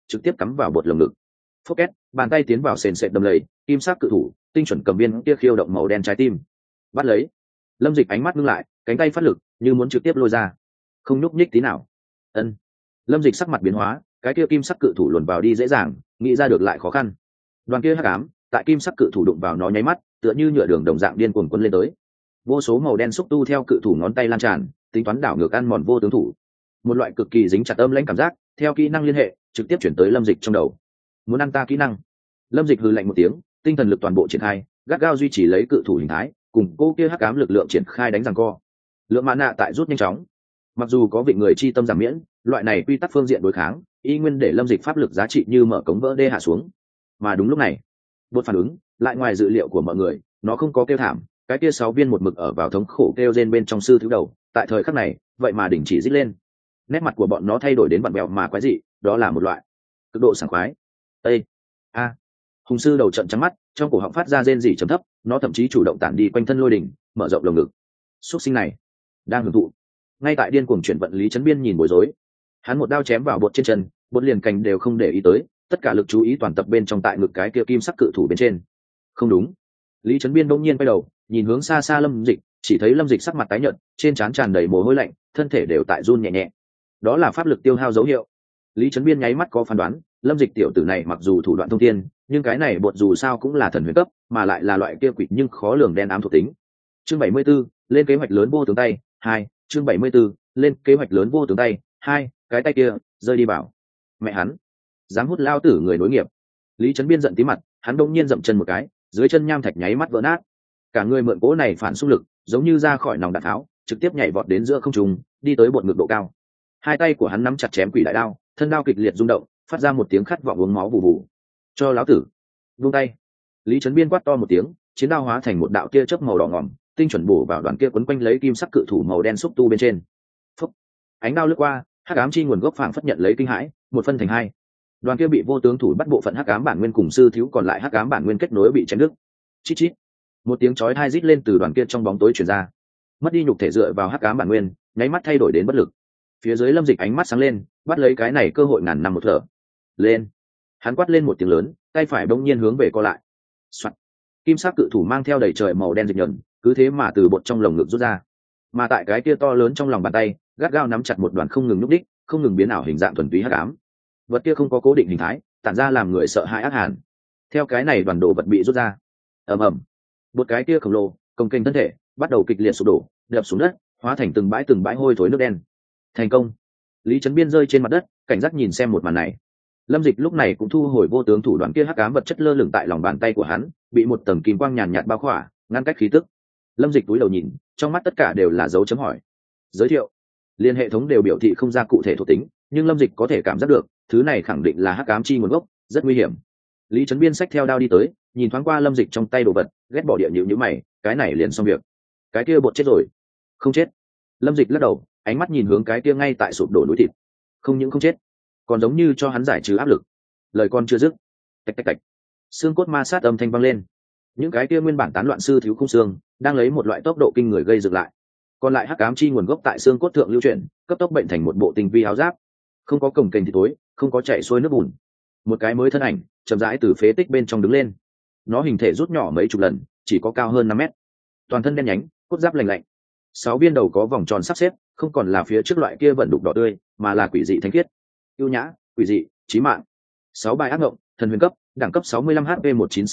trực tiếp cắm vào bột lồng ngực. Phốc két, bàn tay tiến vào sền sệt đầm lầy, kim sắc cự thủ tinh chuẩn cầm viên kia khiêu động màu đen trái tim bắt lấy. Lâm Dịch ánh mắt ngưng lại, cánh tay phát lực như muốn trực tiếp lôi ra, không nhúc nhích tí nào. Ân. Lâm Dịch sắc mặt biến hóa, cái kia kim sắc cự thủ luồn vào đi dễ dàng, nghĩ ra được lại khó khăn. Đoàn kia hắc ám tại kim sắc cự thủ đụng vào nó nháy mắt, tựa như nhựa đường đồng dạng điên cuồng quân lên tới. Vô số màu đen xúc tu theo cự thủ ngón tay lan tràn, tính toán đảo ngược ăn mòn vô tướng thủ. Một loại cực kỳ dính chặt âm lãnh cảm giác theo kỹ năng liên hệ trực tiếp chuyển tới Lâm Dịch trong đầu. Muốn ăn ta kỹ năng? Lâm Dịch hừ lạnh một tiếng, tinh thần lực toàn bộ triển khai, gắt gao duy trì lấy cự thủ hình thái, cùng cô kia hắc ám lực lượng triển khai đánh giằng co. Lượng mã nạ tại rút nhanh chóng. Mặc dù có vị người chi tâm giảm miễn, loại này quy tắc phương diện đối kháng, y nguyên để Lâm Dịch pháp lực giá trị như mở cống vỡ đê hạ xuống. Mà đúng lúc này, một phản ứng lại ngoài dự liệu của mọi người, nó không có kêu thảm, cái kia 6 viên một mực ở vào thống khổ kêu rên bên trong sư thiếu đầu, tại thời khắc này, vậy mà đình chỉ rít lên. Nét mặt của bọn nó thay đổi đến vặn vẹo mà quái dị, đó là một loại cực độ sảng khoái. Ê, a, hùng sư đầu trận trắng mắt, trong cổ họng phát ra rên rỉ trầm thấp, nó thậm chí chủ động tản đi quanh thân lôi đỉnh, mở rộng lồng ngực. Xuất sinh này đang hưởng thụ. Ngay tại điên cuồng chuyển vận Lý Chấn Biên nhìn bối rối, hắn một đao chém vào bột trên chân, bột liền cành đều không để ý tới, tất cả lực chú ý toàn tập bên trong tại ngực cái kia kim sắc cự thủ bên trên. Không đúng. Lý Chấn Biên đông nhiên quay đầu, nhìn hướng xa xa Lâm Dịch, chỉ thấy Lâm Dịch sắc mặt tái nhợt, trên trán tràn đầy mồ hôi lạnh, thân thể đều tại run nhẹ nhẹ. Đó là pháp lực tiêu hao dấu hiệu. Lý Chấn Biên nháy mắt có phán đoán, Lâm Dịch tiểu tử này mặc dù thủ đoạn thông thiên, nhưng cái này bột dù sao cũng là thần huyền cấp, mà lại là loại kia quỷ nhưng khó lường đen ám thuộc tính. Chương 74, lên kế hoạch lớn vô tướng tay 2, chương 74, lên kế hoạch lớn vô tướng tay 2, cái tay kia rơi đi bảo. Mẹ hắn, dám hút lao tử người nối nghiệp. Lý Chấn Biên giận tí mặt, hắn đông nhiên dậm chân một cái, dưới chân nham thạch nháy mắt vỡ nát. Cả người mượn cỗ này phản xung lực, giống như ra khỏi nòng đạn tháo, trực tiếp nhảy vọt đến giữa không trung, đi tới bột ngực độ cao. Hai tay của hắn nắm chặt chém quỷ đại đao, thân đao kịch liệt rung động, phát ra một tiếng khát vọng uống máu bù bù. Cho lão tử buông tay. Lý Chấn Biên quát to một tiếng, chiến đao hóa thành một đạo tia chớp màu đỏ ngòm, tinh chuẩn bổ vào đoàn kia quấn quanh lấy kim sắc cự thủ màu đen xúc tu bên trên. Phúc. Ánh đao lướt qua, hắc ám chi nguồn gốc phảng phất nhận lấy kinh hãi, một phân thành hai. Đoàn kia bị vô tướng thủ bắt bộ phận hắc ám bản nguyên cùng sư thiếu còn lại hắc ám bản nguyên kết nối bị chém đứt. Chít chít. Một tiếng chói tai rít lên từ đoàn kia trong bóng tối truyền ra. Mất đi nhục thể dựa vào hắc ám bản nguyên, nháy mắt thay đổi đến bất lực. Phía dưới Lâm Dịch ánh mắt sáng lên, bắt lấy cái này cơ hội ngàn năm một thở. Lên. Hắn quát lên một tiếng lớn, tay phải bỗng nhiên hướng về co lại. Soạt. Kim sắc cự thủ mang theo đầy trời màu đen dịch nhẫn, cứ thế mà từ bột trong lồng ngực rút ra. Mà tại cái kia to lớn trong lòng bàn tay, gắt gao nắm chặt một đoàn không ngừng nhúc đích, không ngừng biến ảo hình dạng thuần túy hắc ám. Vật kia không có cố định hình thái, tản ra làm người sợ hãi ác hàn. Theo cái này đoàn đồ vật bị rút ra, ầm ầm, một cái kia khổng lồ cồng kềnh thân thể bắt đầu kịch liệt sụp đổ, đập xuống đất, hóa thành từng bãi hôi thối nước đen. Thành công. Lý Chấn Biên rơi trên mặt đất, cảnh giác nhìn xem một màn này. Lâm Dịch lúc này cũng thu hồi vô tướng thủ đoạn kia hắc ám vật chất lơ lửng tại lòng bàn tay của hắn, bị một tầng kim quang nhàn nhạt bao khỏa, ngăn cách khí tức. Lâm Dịch cúi đầu nhìn, trong mắt tất cả đều là dấu chấm hỏi. Giới thiệu. Liên hệ thống đều biểu thị không ra cụ thể thuộc tính, nhưng Lâm Dịch có thể cảm giác được, thứ này khẳng định là hắc ám chi nguồn gốc, rất nguy hiểm. Lý Chấn Biên xách theo đao đi tới, nhìn thoáng qua Lâm Dịch trong tay đồ vật, ghét bỏ địa nhíu mày, cái này liền xong việc. Cái kia bột chết rồi. Không chết. Lâm Dịch lắc đầu, ánh mắt nhìn hướng cái kia ngay tại sụp đổ núi thịt. Không những không chết, còn giống như cho hắn giải trừ áp lực. Lời con chưa dứt, tạch tạch tạch, xương cốt ma sát âm thanh vang lên. Những cái kia nguyên bản tán loạn sư thiếu khung xương đang lấy một loại tốc độ kinh người gây dựng lại. Còn lại hắc ám chi nguồn gốc tại xương cốt thượng lưu chuyển, cấp tốc bệnh thành một bộ tinh vi áo giáp. Không có cổng kềnh thì tối, không có chảy xuôi nước bùn. Một cái mới thân ảnh chậm rãi từ phế tích bên trong đứng lên. Nó hình thể rút nhỏ mấy chục lần, chỉ có cao hơn 5 mét. Toàn thân đen nhánh, cốt giáp lành lạnh. 6 viên đầu có vòng tròn sắp xếp, không còn là phía trước loại kia vận đục đỏ tươi, mà là quỷ dị thánh khiết, ưu nhã, quỷ dị, chí mạng. 6 bài ác ngộng, thần huyền cấp, đẳng cấp 65 HP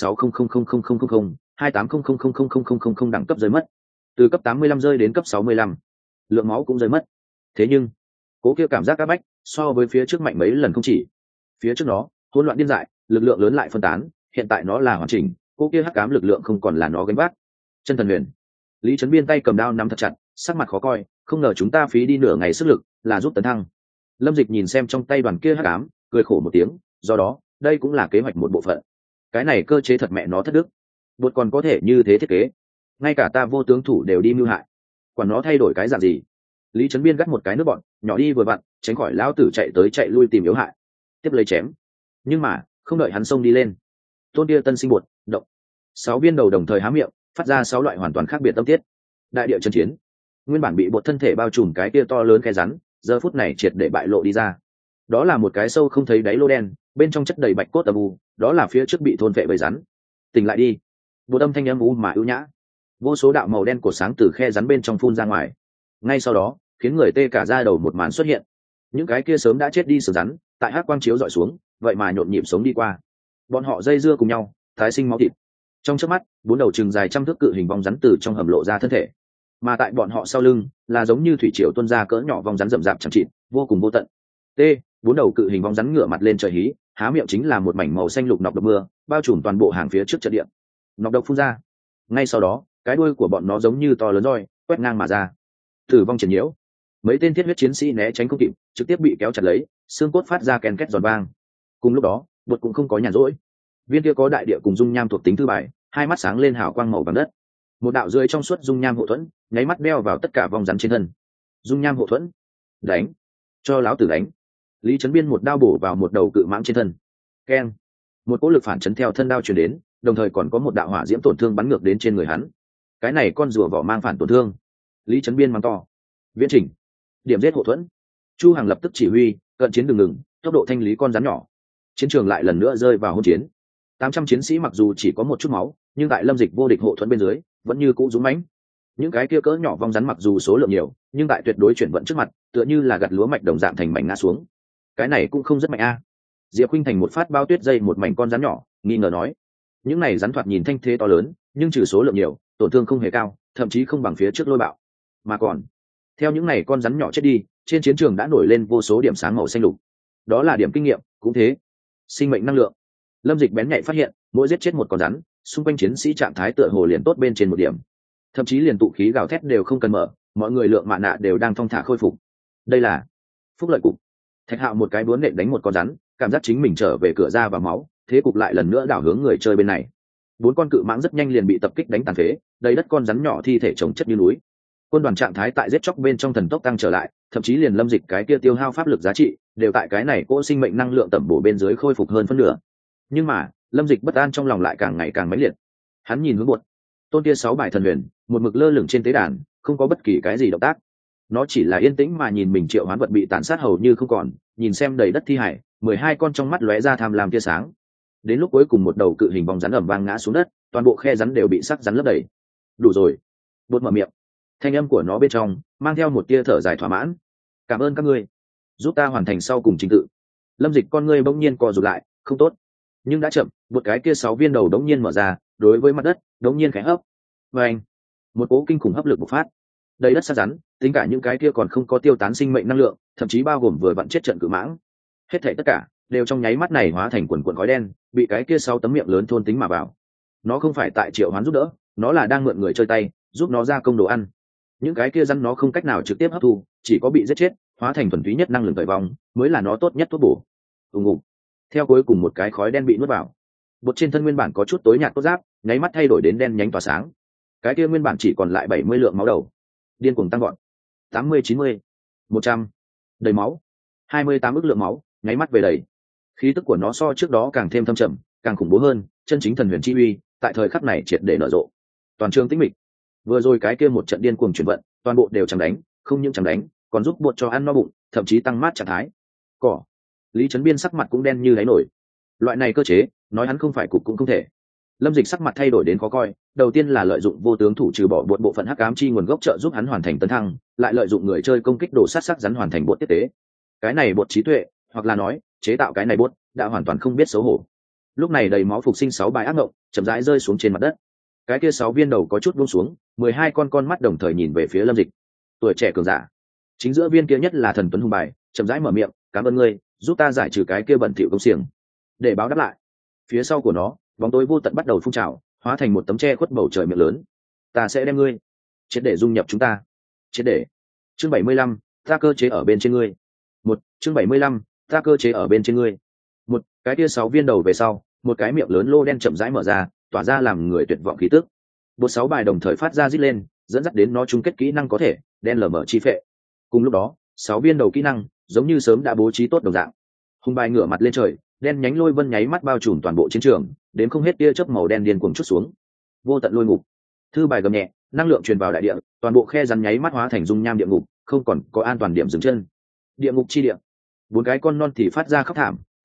196000000, 28000000 đẳng cấp rơi mất. Từ cấp 85 rơi đến cấp 65. Lượng máu cũng rơi mất. Thế nhưng, cố kia cảm giác áp bách, so với phía trước mạnh mấy lần không chỉ. Phía trước nó, hỗn loạn điên dại, lực lượng lớn lại phân tán, hiện tại nó là hoàn chỉnh, cố kia hắc ám lực lượng không còn là nó gánh vác. Chân thần huyền. Lý Chấn Biên tay cầm đao nắm thật chặt, sắc mặt khó coi, không ngờ chúng ta phí đi nửa ngày sức lực, là giúp tấn thăng. Lâm Dịch nhìn xem trong tay đoàn kia hắc ám, cười khổ một tiếng, do đó, đây cũng là kế hoạch một bộ phận. Cái này cơ chế thật mẹ nó thất đức. Bột còn có thể như thế thiết kế, ngay cả ta vô tướng thủ đều đi mưu hại. Quản nó thay đổi cái dạng gì. Lý Chấn Biên gắt một cái nước bọn, nhỏ đi vừa vặn, tránh khỏi lão tử chạy tới chạy lui tìm yếu hại. Tiếp lấy chém. Nhưng mà, không đợi hắn xông đi lên. Tôn kia tân sinh bột, động. 6 viên đầu đồng thời há miệng, phát ra 6 loại hoàn toàn khác biệt tâm tiết. Đại địa chân chiến. Nguyên bản bị bột thân thể bao trùm cái kia to lớn khe rắn, giờ phút này triệt để bại lộ đi ra. Đó là một cái sâu không thấy đáy lô đen, bên trong chất đầy bạch cốt âm u, đó là phía trước bị thôn vệ bởi rắn. Tỉnh lại đi. Một âm thanh âm u mà ưu nhã, vô số đạo màu đen của sáng từ khe rắn bên trong phun ra ngoài. Ngay sau đó khiến người tê cả da đầu một màn xuất hiện. Những cái kia sớm đã chết đi sừng rắn tại hắc quang chiếu dọi xuống vậy mà nhộn nhịp sống đi qua. Bọn họ dây dưa cùng nhau tái sinh máu thịt. Trong chớp mắt 4 đầu chừng dài trăm thước cự hình vong rắn từ trong hầm lộ ra thân thể, mà tại bọn họ sau lưng là giống như thủy triều tuôn ra cỡ nhỏ vong rắn rậm rạp chẳng chịt, vô cùng vô tận. 4 đầu cự hình vong rắn ngửa mặt lên trời hí, há miệng chính là một mảnh màu xanh lục nọc độc mưa, bao trùm toàn bộ hàng phía trước trận địa. Nọc độc phun ra, ngay sau đó cái đuôi của bọn nó giống như to lớn roi quét ngang mà ra. Tử vong triển nhiễu, mấy tên thiết huyết chiến sĩ né tránh không kịp, trực tiếp bị kéo chặt lấy, xương cốt phát ra ken két giòn vang. Cùng lúc đó bột cũng không có nhàn rỗi, viên kia có đại địa cùng dung nham thuộc tính thứ bài, hai mắt sáng lên hào quang màu vàng đất. Một đạo rưỡi trong suốt dung nham hộ thuẫn nháy mắt đeo vào tất cả vong rắn trên thân. Dung nham hộ thuẫn, đánh, cho láo tử đánh. Lý Trấn Biên một đao bổ vào một đầu cự mãng trên thân. Keng, một cỗ lực phản chấn theo thân đao truyền đến, đồng thời còn có một đạo hỏa diễm tổn thương bắn ngược đến trên người hắn. Cái này con rùa vỏ mang phản tổn thương. Lý Trấn Biên mắng to, viễn chỉnh, điểm giết hộ thuẫn. Chu Hằng lập tức chỉ huy cận chiến đừng ngừng, tốc độ thanh lý con rắn nhỏ. Chiến trường lại lần nữa rơi vào hỗn chiến. 800 chiến sĩ mặc dù chỉ có một chút máu, nhưng tại Lâm Dịch vô địch hộ thuẫn bên dưới vẫn như cũ dũng mãnh. Những cái kia cỡ nhỏ vong rắn mặc dù số lượng nhiều, nhưng tại tuyệt đối chuyển vận trước mặt tựa như là gặt lúa mạch đồng dạng thành mảnh ngã xuống. Cái này cũng không rất mạnh a. Diệp Khuynh Thành một phát bao tuyết dây một mảnh con rắn nhỏ, nghi ngờ nói, những này rắn thoạt nhìn thanh thế to lớn, nhưng trừ số lượng nhiều, tổn thương không hề cao, thậm chí không bằng phía trước lôi bạo. Mà còn theo những này con rắn nhỏ chết đi, trên chiến trường đã nổi lên vô số điểm sáng màu xanh lục. Đó là điểm kinh nghiệm, cũng thế, sinh mệnh năng lượng. Lâm Dịch bén nhạy phát hiện, mỗi giết chết một con rắn, xung quanh chiến sĩ trạng thái tựa hồ liền tốt bên trên một điểm, thậm chí liền tụ khí gào thét đều không cần mở, mọi người lượng mạ nạ đều đang thong thả khôi phục. Đây là phúc lợi cục. Thạch Hạo một cái búa nện đánh một con rắn, cảm giác chính mình trở về cửa ra và máu, thế cục lại lần nữa đảo hướng người chơi bên này. 4 con cự mãng rất nhanh liền bị tập kích đánh tàn phế, đầy đất con rắn nhỏ thi thể chồng chất như núi. Quân đoàn trạng thái tại giết chóc bên trong thần tốc tăng trở lại, thậm chí liền Lâm Dịch cái kia tiêu hao pháp lực giá trị đều tại cái này cỗ sinh mệnh năng lượng tẩm bổ bên dưới khôi phục hơn phân nửa. Nhưng mà Lâm Dịch bất an trong lòng lại càng ngày càng mãnh liệt. Hắn nhìn hướng buột tôn kia 6 bài thần huyền một mực lơ lửng trên tế đàn, không có bất kỳ cái gì động tác. Nó chỉ là yên tĩnh mà nhìn mình triệu hoán vật bị tàn sát hầu như không còn, nhìn xem đầy đất thi hải, 12 con trong mắt lóe ra tham lam tia sáng. Đến lúc cuối cùng một đầu cự hình vòng rắn ẩm vang ngã xuống đất, toàn bộ khe rắn đều bị sắc rắn lấp đầy. Đủ rồi. Bột mở miệng, thanh âm của nó bên trong mang theo một tia thở dài thỏa mãn. Cảm ơn các ngươi, giúp ta hoàn thành sau cùng trình tự. Lâm Dịch con ngươi bỗng nhiên co rụt lại, không tốt. Nhưng đã chậm, một cái kia 6 viên đầu đống nhiên mở ra, đối với mặt đất đống nhiên khẽ hấp. Và anh, một cỗ kinh khủng hấp lực bộc phát. Đầy đất sát rắn, tính cả những cái kia còn không có tiêu tán sinh mệnh năng lượng, thậm chí bao gồm vừa vặn chết trận cự mãng, hết thảy tất cả đều trong nháy mắt này hóa thành quần quần khói đen, bị cái kia 6 tấm miệng lớn thôn tính mà vào. Nó không phải tại triệu hoán giúp đỡ, nó là đang mượn người chơi tay giúp nó ra công đồ ăn. Những cái kia rắn nó không cách nào trực tiếp hấp thu, chỉ có bị giết chết, hóa thành thuần túy nhất năng lượng tẩy vong mới là nó tốt nhất thuốc bổ. Ùng. Theo cuối cùng một cái khói đen bị nuốt vào, bột trên thân nguyên bản có chút tối nhạt cốt giáp nháy mắt thay đổi đến đen nhánh tỏa sáng. Cái kia nguyên bản chỉ còn lại 70 lượng máu đầu điên cuồng tăng gọn, 80, 90, 100, đầy máu, 28 ức lượng máu nháy mắt về đầy. Khí tức của nó so trước đó càng thêm thâm trầm, càng khủng bố hơn, chân chính thần huyền chi uy tại thời khắc này triệt để nở rộ. Toàn trường tĩnh mịch. Vừa rồi cái kia một trận điên cuồng chuyển vận, toàn bộ đều chẳng đánh, không những chẳng đánh, còn giúp bột cho ăn no bụng, thậm chí tăng mát trạng thái. Cỏ. Lý Trấn Biên sắc mặt cũng đen như đáy nổi. Loại này cơ chế, nói hắn không phải cục cũng không thể. Lâm Dịch sắc mặt thay đổi đến khó coi, đầu tiên là lợi dụng vô tướng thủ trừ bỏ bộ phận hắc ám chi nguồn gốc trợ giúp hắn hoàn thành tấn thăng, lại lợi dụng người chơi công kích đồ sát sắc rắn hoàn thành bột tiếp tế. Cái này bột trí tuệ, hoặc là nói, chế tạo cái này bột đã hoàn toàn không biết xấu hổ. Lúc này đầy máu phục sinh 6 bài ác ngộng, chậm rãi rơi xuống trên mặt đất. Cái kia 6 viên đầu có chút buông xuống, 12 con mắt đồng thời nhìn về phía Lâm Dịch. Tuổi trẻ cường giả, chính giữa viên kia nhất là thần tuấn hùng bài, chậm rãi mở miệng, "Cảm ơn ngươi, giúp ta giải trừ cái kia bẩn thỉu công xiềng." Để báo đáp lại, phía sau của nó bóng tối vô tận bắt đầu phun trào, hóa thành một tấm tre khuất bầu trời miệng lớn. "Ta sẽ đem ngươi triệt để dung nhập chúng ta." Triệt để. Chương 75, ta cơ chế ở bên trên ngươi. Chương 75, ta cơ chế ở bên trên ngươi. Cái kia 6 viên đầu về sau, một cái miệng lớn lô đen chậm rãi mở ra, tỏa ra làm người tuyệt vọng khí tức. Bột 6 bài đồng thời phát ra rít lên, dẫn dắt đến nó chung kết kỹ năng có thể đen lở mở chi phệ. Cùng lúc đó 6 viên đầu kỹ năng giống như sớm đã bố trí tốt đồng dạng. Hùng bài ngửa mặt lên trời, đen nhánh lôi vân nháy mắt bao trùm toàn bộ chiến trường, đến không hết tia chớp màu đen điên cuồng chút xuống. Vô tận lôi ngục. Thư bài gầm nhẹ, năng lượng truyền vào đại địa, toàn bộ khe rắn nháy mắt hóa thành dung nham địa ngục, không còn có an toàn điểm dừng chân. Địa ngục chi địa. 4 cái con non thì phát ra khóc thảm,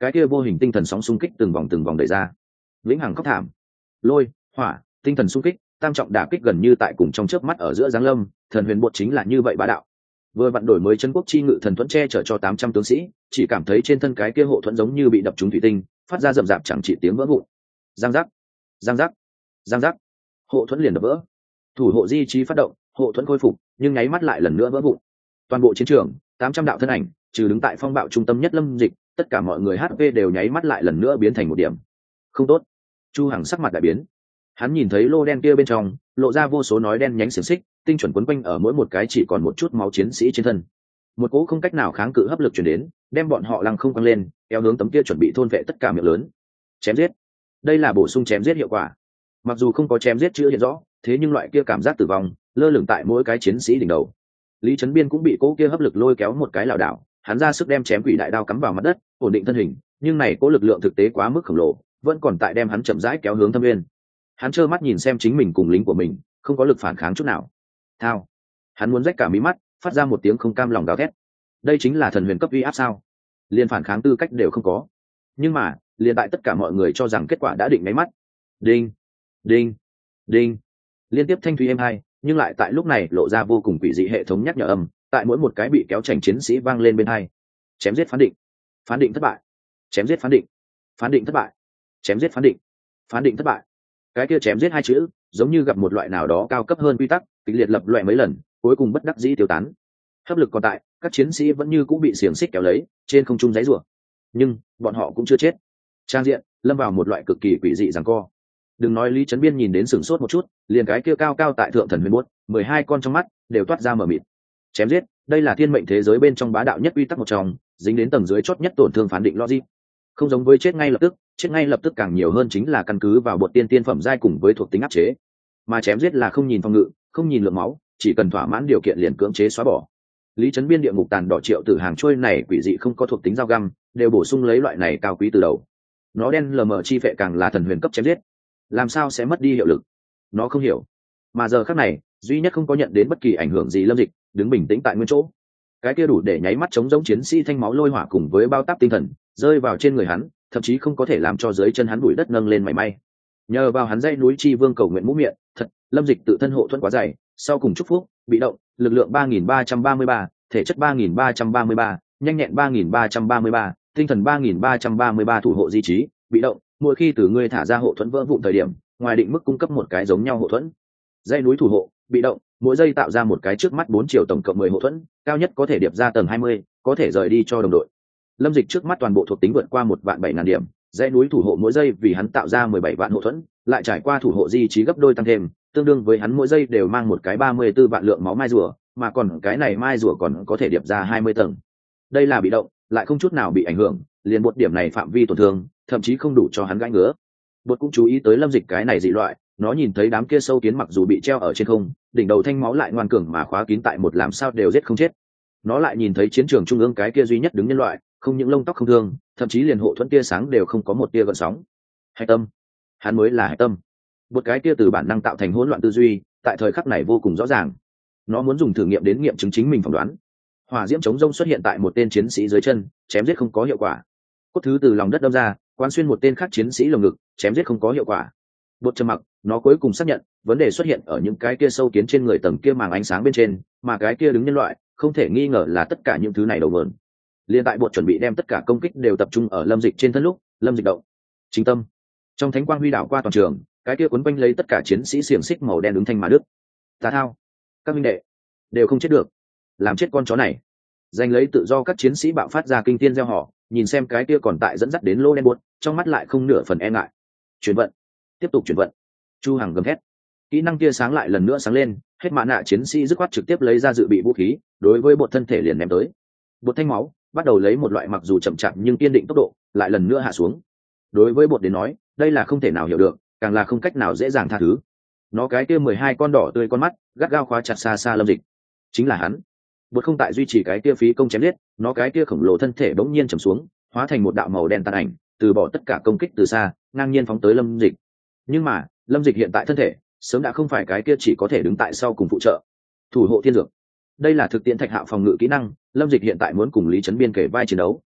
cái kia vô hình tinh thần sóng xung kích từng vòng đẩy ra. Vĩnh hằng khóc thảm, lôi, hỏa, tinh thần xung kích, tam trọng đả kích gần như tại cùng trong chớp mắt ở giữa giáng lâm, thần huyền bột chính là như vậy bá đạo. Vừa vặn đổi mới chân quốc chi ngự thần thuẫn che chở cho 800 tướng sĩ, chỉ cảm thấy trên thân cái kia hộ thuẫn giống như bị đập trúng thủy tinh, phát ra rầm rạp chẳng chỉ tiếng vỡ vụn. Giang giác, giang giác, giang giác, hộ thuẫn liền đập vỡ. Thủ hộ di trí phát động, hộ thuẫn khôi phục, nhưng nháy mắt lại lần nữa vỡ vụn. Toàn bộ chiến trường, 800 đạo thân ảnh, trừ đứng tại phong bạo trung tâm nhất Lâm Dịch, tất cả mọi người HP đều nháy mắt lại lần nữa biến thành một điểm. Không tốt. Chu Hằng sắc mặt đại biến. Hắn nhìn thấy lô đen kia bên trong lộ ra vô số nói đen nhánh xiềng xích, tinh chuẩn quấn quanh ở mỗi một cái chỉ còn một chút máu chiến sĩ trên thân. Một cỗ không cách nào kháng cự hấp lực truyền đến, đem bọn họ lăng không quăng lên, kéo hướng tấm kia chuẩn bị thôn vệ tất cả miệng lớn. Chém giết. Đây là bổ sung chém giết hiệu quả. Mặc dù không có chém giết chữ hiện rõ, thế nhưng loại kia cảm giác tử vong lơ lửng tại mỗi cái chiến sĩ đỉnh đầu. Lý Chấn Biên cũng bị cỗ kia hấp lực lôi kéo một cái lảo đảo, hắn ra sức đem chém quỷ đại đao cắm vào mặt đất, ổn định thân hình, nhưng này cỗ lực lượng thực tế quá mức khổng lồ, vẫn còn tại đem hắn chậm rãi kéo hướng Thâm Nguyên. Hắn trơ mắt nhìn xem chính mình cùng lính của mình không có lực phản kháng chút nào. Thao. Hắn muốn rách cả mí mắt, phát ra một tiếng không cam lòng gào thét. Đây chính là thần huyền cấp uy áp sao? Liên phản kháng tư cách đều không có. Nhưng mà, liền tại tất cả mọi người cho rằng kết quả đã định mấy mắt. Đinh, đinh, đinh. Liên tiếp thanh thúy êm hai, nhưng lại tại lúc này lộ ra vô cùng quỷ dị hệ thống nhắc nhở âm, tại mỗi một cái bị kéo chành chiến sĩ vang lên bên hai. Chém giết phán định. Phán định thất bại. Chém giết phán định. Phán định thất bại. Chém giết phán định. Phán định thất bại. Cái kia chém giết hai chữ giống như gặp một loại nào đó cao cấp hơn quy tắc, kịch liệt lập loại mấy lần, cuối cùng bất đắc dĩ tiêu tán. Hấp lực còn tại, các chiến sĩ vẫn như cũng bị xiềng xích kéo lấy trên không trung giãy giụa, nhưng bọn họ cũng chưa chết. Trang diện lâm vào một loại cực kỳ quỷ dị giằng co. Đừng nói Lý Chấn Biên nhìn đến sửng sốt một chút, liền cái kia cao cao tại thượng thần huyền buốt 12 con trong mắt đều toát ra mờ mịt. Chém giết, đây là thiên mệnh thế giới bên trong bá đạo nhất quy tắc một trong, dính đến tầng dưới chót nhất tổn thương phán định logic. Không giống với chết ngay lập tức càng nhiều hơn chính là căn cứ vào bột tiên phẩm giai cùng với thuộc tính áp chế. Mà chém giết là không nhìn phòng ngự, không nhìn lượng máu, chỉ cần thỏa mãn điều kiện liền cưỡng chế xóa bỏ. Lý Chấn Biên địa ngục tàn đỏ triệu tử hàng trôi này quỷ dị không có thuộc tính dao găm, đều bổ sung lấy loại này cao quý từ đầu. Nó đen lờ mờ chi phệ càng là thần huyền cấp chém giết, làm sao sẽ mất đi hiệu lực? Nó không hiểu. Mà giờ khắc này, duy nhất không có nhận đến bất kỳ ảnh hưởng gì Lâm Dịch, đứng bình tĩnh tại nguyên chỗ. Cái kia đủ để nháy mắt chống giống chiến sĩ thanh máu lôi hỏa cùng với bao táp tinh thần rơi vào trên người hắn, thậm chí không có thể làm cho dưới chân hắn bụi đất nâng lên mảy may. Nhờ vào hắn dãy núi chi vương cầu nguyện mũ miệng, thật, Lâm Dịch tự thân hộ thuẫn quá dày, sau cùng chúc phúc, bị động, lực lượng 3333, thể chất 3333, nhanh nhẹn 3333, tinh thần 3333 thủ hộ di trí, bị động, mỗi khi từ ngươi thả ra hộ thuẫn vỡ vụn thời điểm, ngoài định mức cung cấp một cái giống nhau hộ thuẫn. Dãy núi thủ hộ, bị động, mỗi giây tạo ra một cái trước mắt 4 triệu tổng cộng 10 hộ thuẫn, cao nhất có thể điệp ra tầng 20, có thể rời đi cho đồng đội. Lâm Dịch trước mắt toàn bộ thuộc tính vượt qua 1.700.000 điểm, dãy núi thủ hộ mỗi giây vì hắn tạo ra 17 vạn hộ thuẫn, lại trải qua thủ hộ di trí gấp đôi tăng thêm, tương đương với hắn mỗi giây đều mang một cái 34 vạn lượng máu mai rùa, mà còn cái này mai rùa còn có thể điệp ra 20 tầng. Đây là bị động, lại không chút nào bị ảnh hưởng, liền một điểm này phạm vi tổn thương, thậm chí không đủ cho hắn gãi ngứa. Bột cũng chú ý tới Lâm Dịch cái này dị loại, nó nhìn thấy đám kia sâu kiến mặc dù bị treo ở trên không, đỉnh đầu thanh máu lại ngoan cường mà khóa kín tại một làm sao đều giết không chết. Nó lại nhìn thấy chiến trường trung ương cái kia duy nhất đứng nhân loại, không những lông tóc không thương, thậm chí liền hộ thuẫn tia sáng đều không có một tia gợn sóng. Hạch tâm, hắn mới là hạch tâm. Một cái kia từ bản năng tạo thành hỗn loạn tư duy, tại thời khắc này vô cùng rõ ràng. Nó muốn dùng thử nghiệm đến nghiệm chứng chính mình phỏng đoán. Hỏa diễm chống rông xuất hiện tại một tên chiến sĩ dưới chân, chém giết không có hiệu quả. Cốt thứ từ lòng đất đâm ra, quán xuyên một tên khác chiến sĩ lồng ngực, chém giết không có hiệu quả. Bột trầm mặc, nó cuối cùng xác nhận vấn đề xuất hiện ở những cái kia sâu kiến trên người tầng kia màng ánh sáng bên trên, mà cái kia đứng nhân loại không thể nghi ngờ là tất cả những thứ này đầu nguồn. Liên tại bột chuẩn bị đem tất cả công kích đều tập trung ở Lâm Dịch trên thân lúc, Lâm Dịch động chính tâm trong thánh quang huy đảo qua toàn trường, cái kia cuốn quanh lấy tất cả chiến sĩ xiềng xích màu đen đứng thanh mà đứt. Tà thao, các minh đệ đều không chết được, làm chết con chó này. Giành lấy tự do các chiến sĩ bạo phát ra kinh thiên gieo họ, nhìn xem cái kia còn tại dẫn dắt đến lô đen buốt, trong mắt lại không nửa phần e ngại. Chuyển vận, tiếp tục chuyển vận. Chu Hằng gầm thét. Kỹ năng tia sáng lại lần nữa sáng lên, hết mã nạ chiến sĩ dứt khoát trực tiếp lấy ra dự bị vũ khí, đối với bột thân thể liền ném tới. Bột thanh máu bắt đầu lấy một loại mặc dù chậm chạp nhưng kiên định tốc độ, lại lần nữa hạ xuống. Đối với bột đến nói, đây là không thể nào hiểu được, càng là không cách nào dễ dàng tha thứ. Nó cái kia 12 con đỏ tươi con mắt, gắt gao khóa chặt xa xa Lâm Dịch. Chính là hắn. Bột không tại duy trì cái kia phí công chém giết, nó cái kia khổng lồ thân thể bỗng nhiên trầm xuống, hóa thành một đạo màu đen tàn ảnh, từ bỏ tất cả công kích từ xa, ngang nhiên phóng tới Lâm Dịch. Nhưng mà, Lâm Dịch hiện tại thân thể sớm đã không phải cái kia chỉ có thể đứng tại sau cùng phụ trợ. Thủ hộ thiên dược, đây là thực tiễn Thạch Hạo phòng ngự kỹ năng, Lâm Dịch hiện tại muốn cùng Lý Chấn Biên kể vai chiến đấu.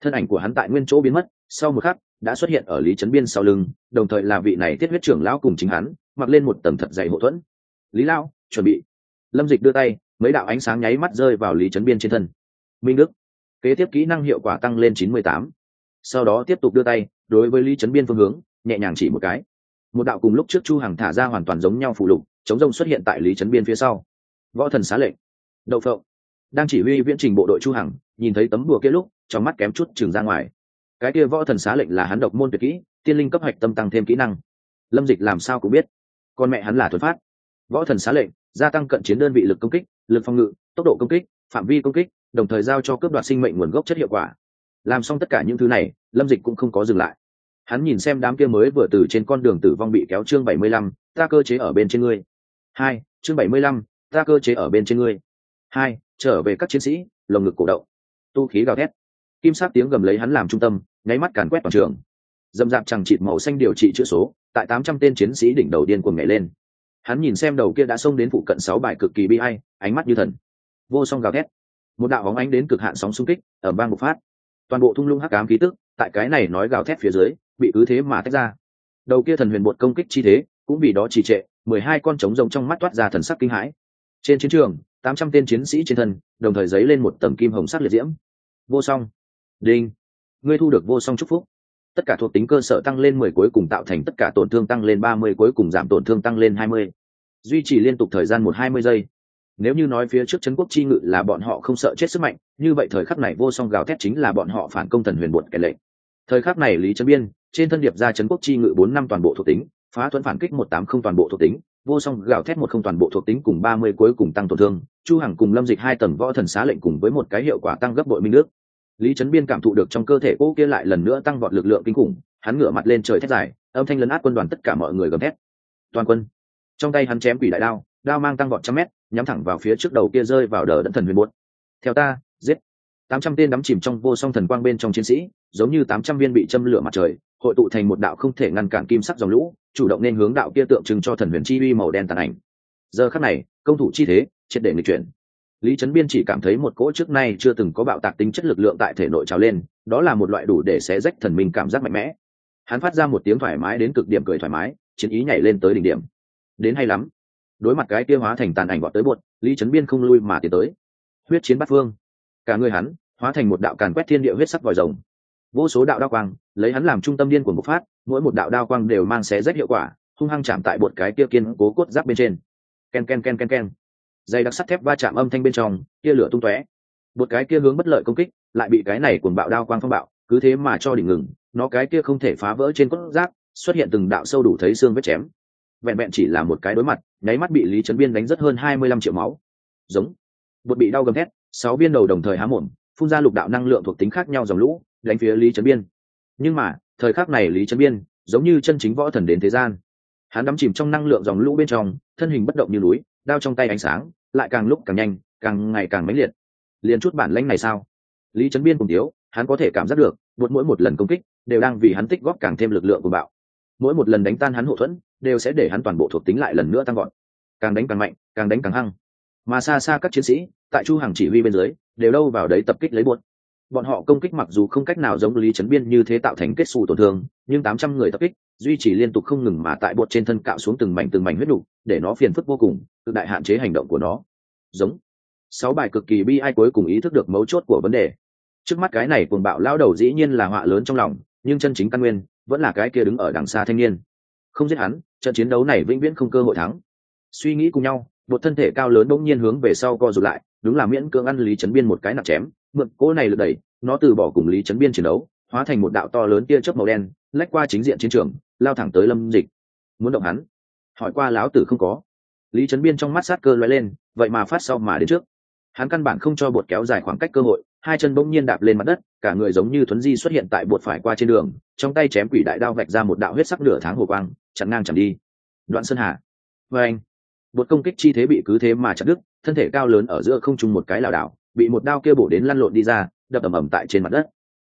thân ảnh của hắn tại nguyên chỗ biến mất, sau một khắc đã xuất hiện ở Lý Chấn Biên sau lưng, đồng thời là vị này Thiết Huyết trưởng lão cùng chính hắn mặc lên một tầng thật dày hộ thuẫn. Lý Lao, chuẩn bị. Lâm Dịch đưa tay, mấy đạo ánh sáng nháy mắt rơi vào Lý Chấn Biên trên thân. Minh Đức, kế tiếp kỹ năng hiệu quả tăng lên 98. Sau đó tiếp tục đưa tay, đối với Lý Chấn Biên phương hướng nhẹ nhàng chỉ một cái, một đạo cùng lúc trước Chu Hằng thả ra hoàn toàn giống nhau phụ lục chống rông xuất hiện tại Lý Chấn Biên phía sau. Võ thần xá lệnh. Đậu phộng. Đang chỉ huy viễn trình bộ đội Chu Hằng nhìn thấy tấm bùa kia lúc trong mắt kém chút trừng ra ngoài. Cái kia võ thần xá lệnh là hắn độc môn tuyệt kỹ, tiên linh cấp hạch tâm tăng thêm kỹ năng. Lâm Dịch làm sao cũng biết, con mẹ hắn là thuần phát. Võ thần xá lệnh gia tăng cận chiến đơn vị lực công kích, lực phòng ngự, tốc độ công kích, phạm vi công kích, đồng thời giao cho cướp đoạt sinh mệnh nguồn gốc chất hiệu quả. Làm xong tất cả những thứ này, Lâm Dịch cũng không có dừng lại. Hắn nhìn xem đám kia mới vừa từ trên con đường tử vong bị kéo. Chương 75, ta cơ chế ở bên trên ngươi. 2, chương 75, ta cơ chế ở bên trên ngươi. 2, trở về các chiến sĩ, lồng ngực cổ động, tu khí gào thét, kim sắc tiếng gầm lấy hắn làm trung tâm, nháy mắt càn quét toàn trường. Dầm dạp chẳng chịt màu xanh điều trị chữa số, tại 800 tên chiến sĩ đỉnh đầu điên cuồng nhảy lên. Hắn nhìn xem đầu kia đã xông đến phụ cận 6 bài cực kỳ bi ai, ánh mắt như thần. Vô song gào thét, một đạo bóng ánh đến cực hạn sóng xung kích, ở bang bộc phát. Toàn bộ thung lũng hắc ám khí tức, tại cái này nói gào thét phía dưới, bị cứ thế mà tách ra. Đầu kia thần huyền bột công kích chi thế, cũng vì đó trì trệ, 12 con trống rồng trong mắt toát ra thần sắc kinh hãi. Trên chiến trường, 800 tên chiến sĩ trên thân, đồng thời giấy lên một tầng kim hồng sắc liệt diễm. Vô song. Đinh. Ngươi thu được vô song chúc phúc. Tất cả thuộc tính cơ sở tăng lên 10 cuối cùng tạo thành tất cả tổn thương tăng lên 30 cuối cùng giảm tổn thương tăng lên 20. Duy trì liên tục thời gian 1-20 giây. Nếu như nói phía trước trấn quốc chi ngự là bọn họ không sợ chết sức mạnh, như vậy thời khắc này vô song gào thét chính là bọn họ phản công thần huyền bột kẻ lệnh. Thời khắc này Lý Chấn Biên trên thân điệp ra trấn quốc chi ngự 4 năm toàn bộ thuộc tính, phá thuẫn phản kích 180 toàn bộ thuộc tính, vô song gào thét 10 toàn bộ thuộc tính cùng 30 cuối cùng tăng tổn thương, Chu Hằng cùng Lâm Dịch 2 tầng võ thần xá lệnh cùng với một cái hiệu quả tăng gấp bội minh nước. Lý Chấn Biên cảm thụ được trong cơ thể cô kia lại lần nữa tăng vọt lực lượng kinh khủng, hắn ngửa mặt lên trời thét dài, âm thanh lấn át quân đoàn tất cả mọi người gầm thét. Toàn quân. Trong tay hắn chém quỷ đại đao, đao mang tăng vọt trăm mét, nhắm thẳng vào phía trước đầu kia rơi vào đờ đẫn thần huyền buốt. Theo ta, giết. 800 tên đắm chìm trong vô song thần quang bên trong chiến sĩ, giống như 800 viên bị châm lửa mặt trời, hội tụ thành một đạo không thể ngăn cản kim sắc dòng lũ, chủ động nên hướng đạo kia tượng trưng cho thần huyền chi uy màu đen tàn ảnh. Giờ khắc này, công thủ chi thế, triệt để nghịch chuyển. Lý Chấn Biên chỉ cảm thấy một cỗ trước nay chưa từng có bạo tạc tính chất lực lượng tại thể nội trào lên, đó là một loại đủ để xé rách thần minh cảm giác mạnh mẽ. Hắn phát ra một tiếng thoải mái đến cực điểm cười thoải mái, chiến ý nhảy lên tới đỉnh điểm. Đến hay lắm. Đối mặt cái kia hóa thành tàn ảnh vọt tới buột, Lý Chấn Biên không lui mà tiến tới. Huyết chiến bát phương. Cả người hắn hóa thành một đạo càn quét thiên địa huyết sắc vòi rồng. Vô số đạo đao quang, lấy hắn làm trung tâm điên cuồng bộc phát, mỗi một đạo đao quang đều mang xé rách hiệu quả, hung hăng chạm tại bột cái kia kiên cố cốt giáp bên trên. Ken ken ken ken ken. Dây đặc sắt thép va chạm âm thanh bên trong, kia lửa tung tóe. Bột cái kia hướng bất lợi công kích, lại bị cái này cuồng bạo đao quang phong bạo, cứ thế mà cho đỉnh ngừng, nó cái kia không thể phá vỡ trên cốt giáp, xuất hiện từng đạo sâu đủ thấy xương vết chém. Vẹn vẹn chỉ là một cái đối mặt, nháy mắt bị Lý Chấn Biên đánh rất hơn 25 triệu máu. Giống. Bột bị đau gầm thét, 6 viên đầu đồng thời há mồm, phun ra lục đạo năng lượng thuộc tính khác nhau dòng lũ, đánh phía Lý Chấn Biên. Nhưng mà, thời khắc này Lý Chấn Biên, giống như chân chính võ thần đến thế gian. Hắn đắm chìm trong năng lượng dòng lũ bên trong, thân hình bất động như núi, đao trong tay ánh sáng, lại càng lúc càng nhanh, càng ngày càng mãnh liệt. Liền chút bản lĩnh này sao? Lý Chấn Biên cùng thiếu, hắn có thể cảm giác được, mỗi một lần công kích đều đang vì hắn tích góp càng thêm lực lượng của bạo. Mỗi một lần đánh tan hắn hộ thuẫn, đều sẽ để hắn toàn bộ thuộc tính lại lần nữa tăng vọt. Càng đánh càng mạnh, càng đánh càng hăng. Mà xa xa các chiến sĩ, tại Chu Hằng chỉ huy bên dưới, đều đâu vào đấy tập kích lấy buột. Bọn họ công kích mặc dù không cách nào giống Lý Chấn Biên như thế tạo thành kết xù tổn thương, nhưng 800 người tập kích, duy trì liên tục không ngừng mà tại bột trên thân cạo xuống từng mảnh huyết đủ, để nó phiền phức vô cùng, cực đại hạn chế hành động của nó. Giống. 6 bài cực kỳ bi ai cuối cùng ý thức được mấu chốt của vấn đề. Trước mắt cái này cuồng bạo lao đầu dĩ nhiên là họa lớn trong lòng, nhưng chân chính căn nguyên vẫn là cái kia đứng ở đằng xa thanh niên. Không giết hắn, trận chiến đấu này vĩnh viễn không cơ hội thắng. Suy nghĩ cùng nhau, bột thân thể cao lớn bỗng nhiên hướng về sau co rụt lại, đúng là miễn cưỡng ăn Lý Chấn Biên một cái nặng chém, mượn cỗ này lực đẩy, nó từ bỏ cùng Lý Chấn Biên chiến đấu, hóa thành một đạo to lớn tia chớp màu đen, lách qua chính diện chiến trường, lao thẳng tới Lâm Dịch. Muốn động hắn? Hỏi qua láo tử không có. Lý Chấn Biên trong mắt sát cơ lóe lên, vậy mà phát sau mà đến trước. Hắn căn bản không cho bột kéo dài khoảng cách cơ hội, hai chân bỗng nhiên đạp lên mặt đất, cả người giống như thuấn di xuất hiện tại bột phải qua trên đường, trong tay chém quỷ đại đao vạch ra một đạo huyết sắc nửa tháng hồ quang, chặn ngang chặn đi. Đoạn Sơn Hà. Anh. Bột công kích chi thế bị cứ thế mà chặt đứt, thân thể cao lớn ở giữa không trung một cái lảo đảo, bị một đao kia bổ đến lăn lộn đi ra, đập ầm ầm tại trên mặt đất.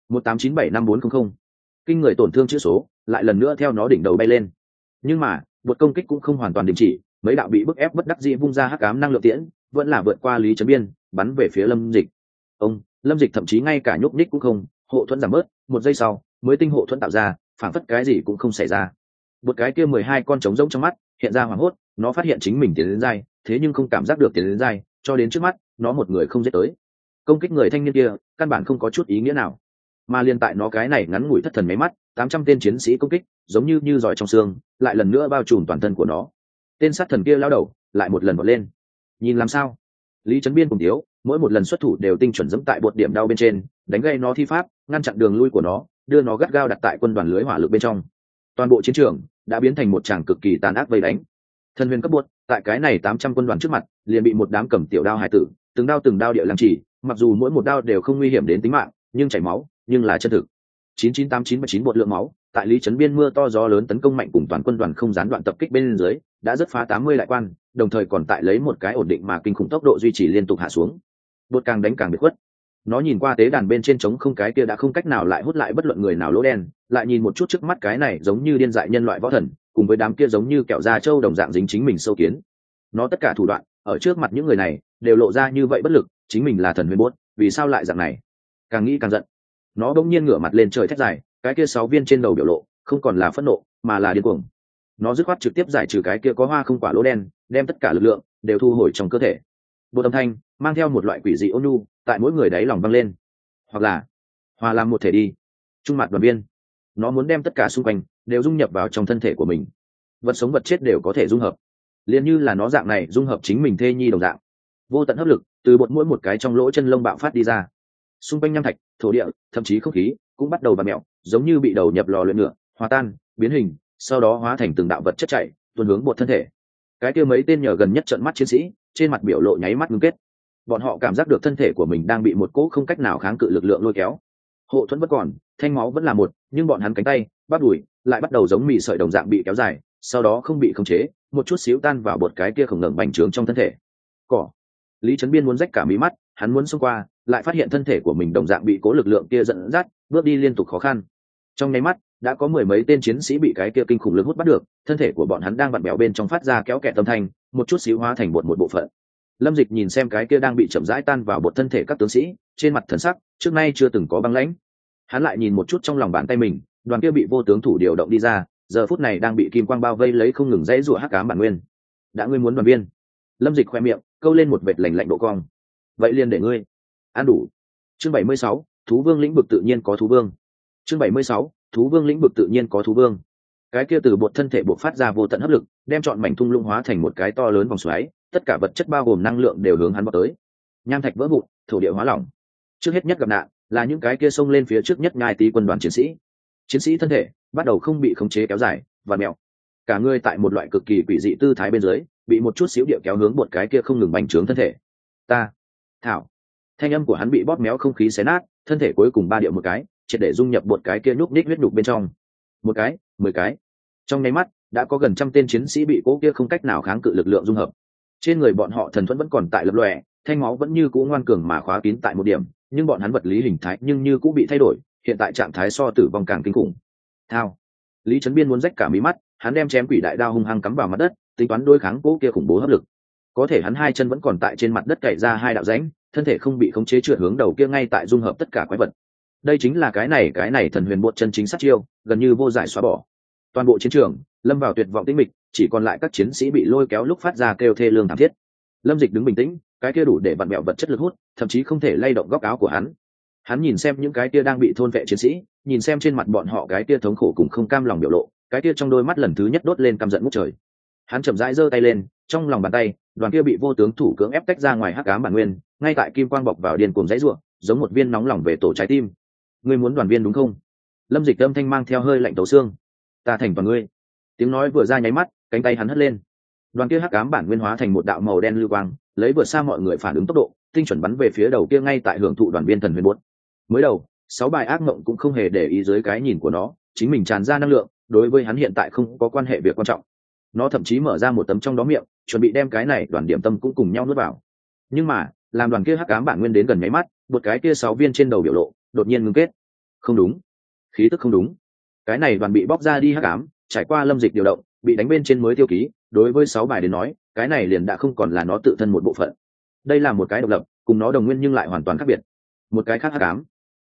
1897540. Kinh người tổn thương chữ số, lại lần nữa theo nó đỉnh đầu bay lên. Nhưng mà, bột công kích cũng không hoàn toàn đình chỉ, mấy đạo bị bức ép bất đắc dĩ vung ra hắc ám năng lượng tiễn, vẫn là vượt qua Lý Chấn Biên, bắn về phía Lâm Dịch. Lâm Dịch thậm chí ngay cả nhúc nhích cũng không, hộ thuẫn giảm bớt, một giây sau mới tinh hộ thuẫn tạo ra, phản phất cái gì cũng không xảy ra. Một cái kia 12 con trống rỗng trong mắt hiện ra hoảng hốt, nó phát hiện chính mình tiến đến dai, thế nhưng không cảm giác được tiến đến dai, cho đến trước mắt nó một người không giết tới. Công kích người thanh niên kia căn bản không có chút ý nghĩa nào, mà liên tại nó cái này ngắn ngủi thất thần mấy mắt, 800 tên chiến sĩ công kích giống như giỏi trong xương, lại lần nữa bao trùm toàn thân của nó. Tên sát thần kia lao đầu lại một lần vọt lên. Nhìn làm sao? Lý Trấn Biên cùng thiếu, mỗi một lần xuất thủ đều tinh chuẩn dẫm tại bột điểm đau bên trên, đánh gây nó thi pháp, ngăn chặn đường lui của nó, đưa nó gắt gao đặt tại quân đoàn lưới hỏa lực bên trong. Toàn bộ chiến trường đã biến thành một tràng cực kỳ tàn ác vây đánh. Thần huyền cấp buốt, tại cái này 800 quân đoàn trước mặt, liền bị một đám cầm tiểu đao hải tử, từng đao địa lăng chỉ, mặc dù mỗi một đao đều không nguy hiểm đến tính mạng, nhưng chảy máu, nhưng là chân thực. 99899 bột lượng máu, tại Lý Trấn Biên mưa to gió lớn tấn công mạnh cùng toàn quân đoàn không gián đoạn tập kích bên dưới, đã rất phá 80 đại quan, đồng thời còn tại lấy một cái ổn định mà kinh khủng tốc độ duy trì liên tục hạ xuống. Bột càng đánh càng biệt khuất. Nó nhìn qua tế đàn bên trên trống không cái kia đã không cách nào lại hút lại bất luận người nào lỗ đen, lại nhìn một chút trước mắt cái này giống như điên dại nhân loại võ thần, cùng với đám kia giống như kẹo da trâu đồng dạng dính chính mình sâu kiến. Nó tất cả thủ đoạn ở trước mặt những người này đều lộ ra như vậy bất lực, chính mình là thần huyền bốt, vì sao lại dạng này? Càng nghĩ càng giận. Nó bỗng nhiên ngửa mặt lên trời thét dài, cái kia 6 viên trên đầu biểu lộ không còn là phẫn nộ mà là điên cuồng. Nó dứt khoát trực tiếp giải trừ cái kia có hoa không quả lỗ đen, đem tất cả lực lượng đều thu hồi trong cơ thể. Bột âm thanh mang theo một loại quỷ dị ôn nhu tại mỗi người đáy lòng vang lên. Hoặc là hòa làm một thể đi. Trung mặt đoàn viên. Nó muốn đem tất cả xung quanh đều dung nhập vào trong thân thể của mình. Vật sống vật chết đều có thể dung hợp, liền như là nó dạng này dung hợp chính mình thê nhi đồng dạng. Vô tận hấp lực từ bột mỗi một cái trong lỗ chân lông bạo phát đi ra. Xung quanh nham thạch, thổ địa, thậm chí không khí cũng bắt đầu bặm mẹo, giống như bị đầu nhập lò luyện ngựa, hòa tan, biến hình, sau đó hóa thành từng đạo vật chất chảy tuôn hướng bột thân thể. Cái kia mấy tên nhờ gần nhất trợn mắt chiến sĩ trên mặt biểu lộ nháy mắt ngưng kết. Bọn họ cảm giác được thân thể của mình đang bị một cỗ không cách nào kháng cự lực lượng lôi kéo. Hộ thuẫn vẫn còn, thanh máu vẫn là một, nhưng bọn hắn cánh tay, bắp đùi lại bắt đầu giống mì sợi đồng dạng bị kéo dài, sau đó không bị khống chế, một chút xíu tan vào bột cái kia khổng lồ bành trướng trong thân thể. Cỏ. Lý Trấn Biên muốn rách cả mí mắt, hắn muốn xông qua, lại phát hiện thân thể của mình đồng dạng bị cố lực lượng kia dẫn dắt, bước đi liên tục khó khăn. Trong nháy mắt, đã có 10 mấy tên chiến sĩ bị cái kia kinh khủng lực hút bắt được, thân thể của bọn hắn đang vặn bèo bên trong phát ra kéo kẹt âm thanh, một chút xíu hóa thành bột một bộ phận. Lâm Dịch nhìn xem cái kia đang bị chậm rãi tan vào bột thân thể các tướng sĩ, trên mặt thần sắc trước nay chưa từng có băng lãnh. Hắn lại nhìn một chút trong lòng bàn tay mình, đoàn kia bị vô tướng thủ điều động đi ra, giờ phút này đang bị kim quang bao vây lấy không ngừng dãy rủa hắc ám bản nguyên. Đã ngươi muốn đoàn viên? Lâm Dịch khoe miệng câu lên một vệt lạnh lạnh độ cong. Vậy liền để ngươi ăn đủ. Chương 76, thú vương lĩnh vực tự nhiên có thú vương. Chương 76, thú vương lĩnh vực tự nhiên có thú vương. Cái kia từ bột thân thể buộc phát ra vô tận hấp lực, đem trọn mảnh thung lũng hóa thành một cái to lớn vòng xoáy, tất cả vật chất bao gồm năng lượng đều hướng hắn vọt tới. Nham thạch vỡ vụn, thổ địa hóa lỏng. Trước hết nhất gặp nạn là những cái kia xông lên phía trước nhất nhai tí quân đoàn chiến sĩ thân thể bắt đầu không bị khống chế kéo dài và mèo, cả người tại một loại cực kỳ quỷ dị tư thái bên dưới bị một chút xíu địa kéo hướng một cái kia không ngừng bành trướng thân thể. Ta thảo, thanh âm của hắn bị bóp méo không khí xé nát, thân thể cuối cùng ba điệu một cái triệt để dung nhập một cái kia nhúc ních huyết nhục bên trong. Một cái, 10 cái, trong nháy mắt đã có gần trăm tên chiến sĩ bị cố kia không cách nào kháng cự lực lượng dung hợp. Trên người bọn họ thần thuẫn vẫn còn tại lập lòe, thanh máu vẫn như cũ ngoan cường mà khóa kín tại một điểm, nhưng bọn hắn vật lý hình thái nhưng như cũ bị thay đổi, hiện tại trạng thái so tử vong càng kinh khủng. Thao. Lý Trấn Biên muốn rách cả mí mắt, hắn đem chém quỷ đại đao hung hăng cắm vào mặt đất, tính toán đối kháng cố kia khủng bố hấp lực. Có thể hắn hai chân vẫn còn tại trên mặt đất cày ra hai đạo rãnh, thân thể không bị khống chế trượt hướng đầu kia ngay tại dung hợp tất cả quái vật. Đây chính là cái này thần huyền bột chân chính sát chiêu, gần như vô giải xóa bỏ. Toàn bộ chiến trường lâm vào tuyệt vọng tĩnh mịch, chỉ còn lại các chiến sĩ bị lôi kéo lúc phát ra kêu thê lương thảm thiết. Lâm Dịch đứng bình tĩnh, cái kia đủ để vặn bẹo vật chất lực hút, thậm chí không thể lay động góc áo của hắn. Hắn nhìn xem những cái kia đang bị thôn vệ chiến sĩ, nhìn xem trên mặt bọn họ cái kia thống khổ cùng không cam lòng biểu lộ, cái kia trong đôi mắt lần thứ nhất đốt lên căm giận ngút trời. Hắn chậm rãi giơ tay lên, trong lòng bàn tay, đoàn kia bị vô tướng thủ cưỡng ép tách ra ngoài hắc ám bản nguyên, ngay tại kim quang bọc vào điên cuồng dãy rủa, giống một viên nóng lòng về tổ trái tim. Ngươi muốn đoàn viên đúng không? Lâm Dịch âm thanh mang theo hơi lạnh tấu xương. Ta thành toàn ngươi. Tiếng nói vừa ra nháy mắt, cánh tay hắn hất lên. Đoàn kia hắc ám bản nguyên hóa thành một đạo màu đen lưu quang, lấy vượt xa mọi người phản ứng tốc độ, tinh chuẩn bắn về phía đầu kia ngay tại hưởng thụ đoàn viên thần huyền buốt. Mới đầu, 6 bài ác mộng cũng không hề để ý dưới cái nhìn của nó, chính mình tràn ra năng lượng, đối với hắn hiện tại không có quan hệ việc quan trọng. Nó thậm chí mở ra một tấm trong đó miệng, chuẩn bị đem cái này đoàn điểm tâm cũng cùng nhau nuốt vào. Nhưng mà, làm đoàn kia hắc ám bản nguyên đến gần nháy mắt, một cái kia 6 viên trên đầu biểu lộ, đột nhiên ngưng kết. Không đúng, khí tức không đúng. Cái này đoàn bị bóc ra đi hắc ám, trải qua Lâm Dịch điều động, bị đánh bên trên mới tiêu ký, đối với 6 bài đến nói, cái này liền đã không còn là nó tự thân một bộ phận. Đây là một cái độc lập, cùng nó đồng nguyên nhưng lại hoàn toàn khác biệt. Một cái khác hắc ám.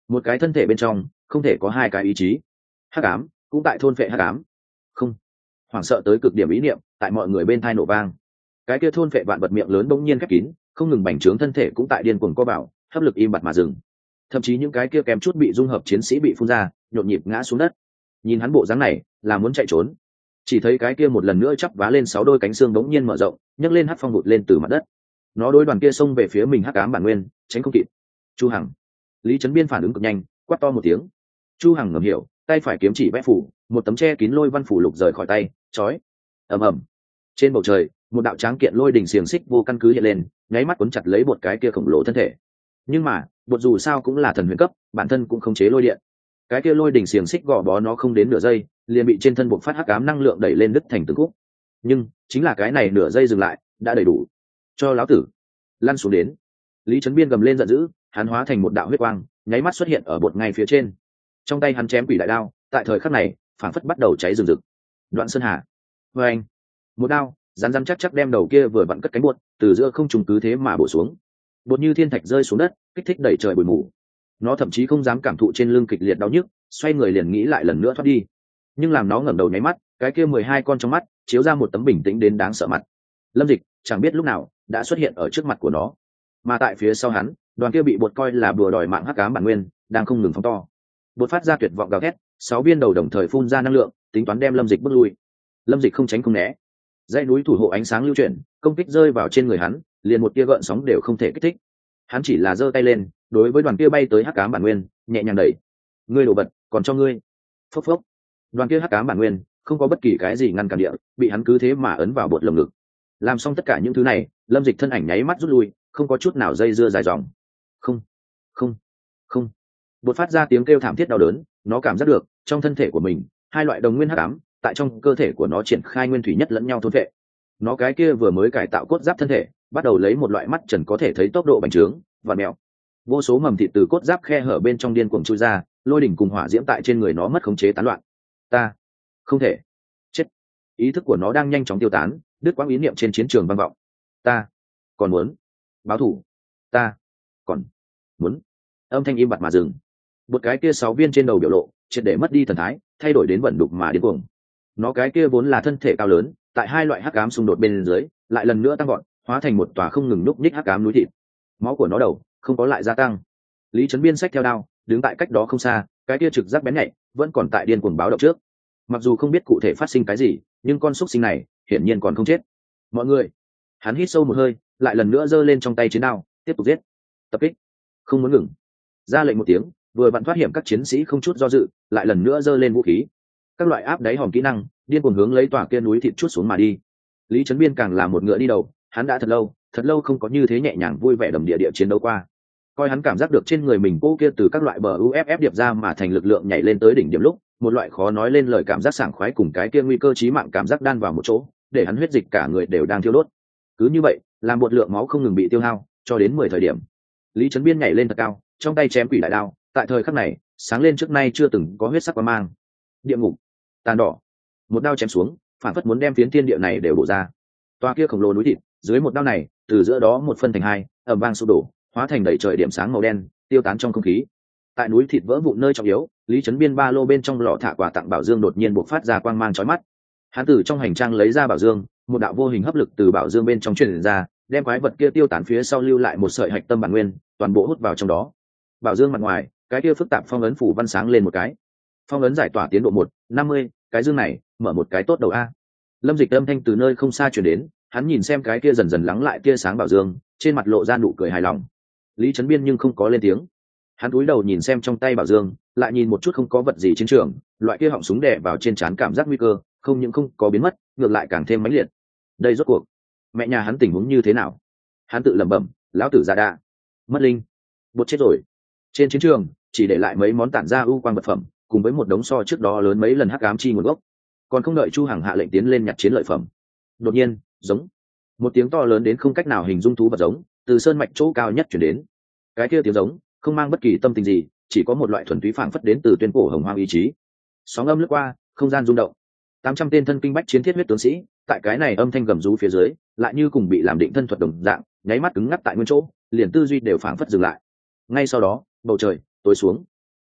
một cái thân thể bên trong không thể có hai cái ý chí. Hắc ám cũng tại thôn phệ hắc ám. Không. Hoảng sợ tới cực điểm ý niệm tại mọi người bên thai nổ vang. Cái kia thôn phệ vạn vật miệng lớn bỗng nhiên khép kín, không ngừng bành trướng thân thể cũng tại điên cuồng co bảo, hấp lực im bặt mà dừng. Thậm chí những cái kia kém chút bị dung hợp chiến sĩ bị phun ra, nhộn nhịp ngã xuống đất. Nhìn hắn bộ dáng này, là muốn chạy trốn. Chỉ thấy cái kia một lần nữa chắp vá lên 6 đôi cánh xương bỗng nhiên mở rộng, nhấc lên hắc phong vụt lên từ mặt đất. Nó đối đoàn kia xông về phía mình hắc ám bản nguyên, tránh không kịp. Chu Hằng, Lý Chấn Biên phản ứng cực nhanh, quát to một tiếng. Chu Hằng ngầm hiểu, tay phải kiếm chỉ vẽ phủ, một tấm che kín lôi văn phủ lục rời khỏi tay, chói. Ầm ầm. Trên bầu trời, một đạo tráng kiện lôi đỉnh xiềng xích vô căn cứ hiện lên, nháy mắt cuốn chặt lấy bột cái kia khổng lồ thân thể. Nhưng mà, bột dù sao cũng là thần huyền cấp, bản thân cũng không chế lôi điện. Cái kia lôi đỉnh xiềng xích gò bó nó không đến nửa giây, liền bị trên thân bột phát hắc ám năng lượng đẩy lên đứt thành từng khúc. Nhưng, chính là cái này nửa giây dừng lại, đã đầy đủ. Cho lão tử lăn xuống đến. Lý Chấn Biên gầm lên giận dữ, hắn hóa thành một đạo huyết quang, nháy mắt xuất hiện ở bột ngay phía trên. Trong tay hắn chém quỷ đại đao, tại thời khắc này, phảng phất bắt đầu cháy rừng rực. Đoạn Sơn Hà. Vâng. Một đao, rắn rắn chắc chắc đem đầu kia vừa vặn cất cánh bột, từ giữa không trùng cứ thế mà bổ xuống. Bột như thiên thạch rơi xuống đất, kích thích đẩy trời bụi mù. Nó thậm chí không dám cảm thụ trên lưng kịch liệt đau nhức, xoay người liền nghĩ lại lần nữa thoát đi. Nhưng làm nó ngẩng đầu nháy mắt, cái kia 12 con trong mắt chiếu ra một tấm bình tĩnh đến đáng sợ mặt. Lâm Dịch chẳng biết lúc nào đã xuất hiện ở trước mặt của nó, mà tại phía sau hắn, đoàn kia bị bột coi là bùa đòi mạng hắc ám bản nguyên đang không ngừng phóng to. Bột phát ra tuyệt vọng gào thét, 6 viên đầu đồng thời phun ra năng lượng, tính toán đem Lâm Dịch bước lui. Lâm Dịch không tránh không né, dãy núi thủ hộ ánh sáng lưu chuyển, công kích rơi vào trên người hắn, liền một tia gợn sóng đều không thể kích thích. Hắn chỉ là giơ tay lên, đối với đoàn kia bay tới hắc ám bản nguyên, nhẹ nhàng đẩy. Ngươi đổ vật, còn cho ngươi. Phốc phốc. Đoàn kia hắc ám bản nguyên không có bất kỳ cái gì ngăn cản địa, bị hắn cứ thế mà ấn vào bột lồng ngực. Làm xong tất cả những thứ này, Lâm Dịch thân ảnh nháy mắt rút lui, không có chút nào dây dưa dài dòng. Không, không, không. Bột phát ra tiếng kêu thảm thiết đau đớn, nó cảm giác được trong thân thể của mình, hai loại đồng nguyên hắc ám tại trong cơ thể của nó triển khai nguyên thủy nhất lẫn nhau thôn vệ. Nó cái kia vừa mới cải tạo cốt giáp thân thể, bắt đầu lấy một loại mắt trần có thể thấy tốc độ bành trướng, vặn mèo. Vô số mầm thịt từ cốt giáp khe hở bên trong điên cuồng chui ra, lôi đỉnh cùng hỏa diễm tại trên người nó mất khống chế tán loạn. Ta không thể chết. Ý thức của nó đang nhanh chóng tiêu tán, đứt quãng ý niệm trên chiến trường vang vọng. Ta còn muốn báo thù, ta còn muốn. Âm thanh im bặt mà dừng. Một cái kia 6 viên trên đầu biểu lộ triệt để mất đi thần thái, thay đổi đến vận đục mà điên cuồng. Nó cái kia vốn là thân thể cao lớn, tại hai loại hắc ám xung đột bên dưới, lại lần nữa tăng gọn, hóa thành một tòa không ngừng núp nhích hắc ám núi thịt. Máu của nó đầu không có lại gia tăng. Lý Chấn Biên xách theo đao, đứng tại cách đó không xa, cái kia trực giác bén nhạy, vẫn còn tại điên cuồng báo động trước. Mặc dù không biết cụ thể phát sinh cái gì, nhưng con xúc sinh này hiển nhiên còn không chết. Mọi người, hắn hít sâu một hơi, lại lần nữa giơ lên trong tay chiến đao, tiếp tục giết, tập kích, không muốn ngừng. Ra lệnh một tiếng, vừa vặn thoát hiểm các chiến sĩ không chút do dự, lại lần nữa giơ lên vũ khí. Các loại áp đáy hòm kỹ năng, điên cuồng hướng lấy tòa kia núi thịt chút xuống mà đi. Lý Chấn Biên càng là một ngựa đi đầu, hắn đã thật lâu không có như thế nhẹ nhàng vui vẻ đầm địa chiến đấu qua. Coi hắn cảm giác được trên người mình cô kia từ các loại bờ UFF điệp ra mà thành lực lượng nhảy lên tới đỉnh điểm lúc, một loại khó nói lên lời cảm giác sảng khoái cùng cái kia nguy cơ chí mạng cảm giác đan vào một chỗ, để hắn huyết dịch cả người đều đang thiêu đốt. Cứ như vậy, làm một lượng máu không ngừng bị tiêu hao, cho đến 10 thời điểm. Lý Chấn Biên nhảy lên thật cao, trong tay chém quỷ đại đao, tại thời khắc này, sáng lên trước nay chưa từng có huyết sắc quang mang. Địa ngục, tàn đỏ. Một đao chém xuống, phản phất muốn đem phiến thiên địa này đều bổ ra. Toa kia khổng lồ núi thịt, dưới một đao này, từ giữa đó một phân thành hai, ầm vang sụp đổ, hóa thành đầy trời điểm sáng màu đen, tiêu tán trong không khí. Tại núi thịt vỡ vụn nơi trọng yếu, Lý Chấn Biên ba lô bên trong lọ thả quà tặng bảo dương đột nhiên bộc phát ra quang mang chói mắt. Hắn từ trong hành trang lấy ra bảo dương, một đạo vô hình hấp lực từ bảo dương bên trong truyền ra, đem quái vật kia tiêu tán phía sau lưu lại một sợi hạch tâm bản nguyên, toàn bộ hút vào trong đó. Bảo dương mặt ngoài, cái kia phức tạp phong ấn phủ văn sáng lên một cái. Phong ấn giải tỏa tiến độ 1/50, cái dương này, mở một cái tốt đầu a. Lâm Dịch âm thanh từ nơi không xa truyền đến, hắn nhìn xem cái kia dần dần lắng lại tia sáng bảo dương, trên mặt lộ ra nụ cười hài lòng. Lý Chấn Biên nhưng không có lên tiếng. Hắn cúi đầu nhìn xem trong tay bảo dương, lại nhìn một chút không có vật gì chiến trường, loại kia họng súng đè vào trên trán cảm giác nguy cơ, không những không có biến mất, ngược lại càng thêm mãnh liệt. Đây rốt cuộc, mẹ nhà hắn tình huống như thế nào? Hắn tự lẩm bẩm, lão tử già đa, mất linh, bột chết rồi. Trên chiến trường, chỉ để lại mấy món tản ra ưu quang vật phẩm, cùng với một đống so trước đó lớn mấy lần hắc ám chi nguồn gốc. Còn không đợi Chu Hằng hạ lệnh tiến lên nhặt chiến lợi phẩm. Đột nhiên, giống một tiếng to lớn đến không cách nào hình dung thú vật giống, từ sơn mạch chỗ cao nhất truyền đến. Cái kia tiếng giống không mang bất kỳ tâm tình gì, chỉ có một loại thuần túy phảng phất đến từ tuyên cổ hồng hoang ý chí. Sóng âm lướt qua, không gian rung động. 800 tên thân kinh bách chiến thiết huyết tướng sĩ, tại cái này âm thanh gầm rú phía dưới, lại như cùng bị làm định thân thuật đồng dạng, nháy mắt cứng ngắc tại nguyên chỗ, liền tư duy đều phảng phất dừng lại. Ngay sau đó, bầu trời tối xuống,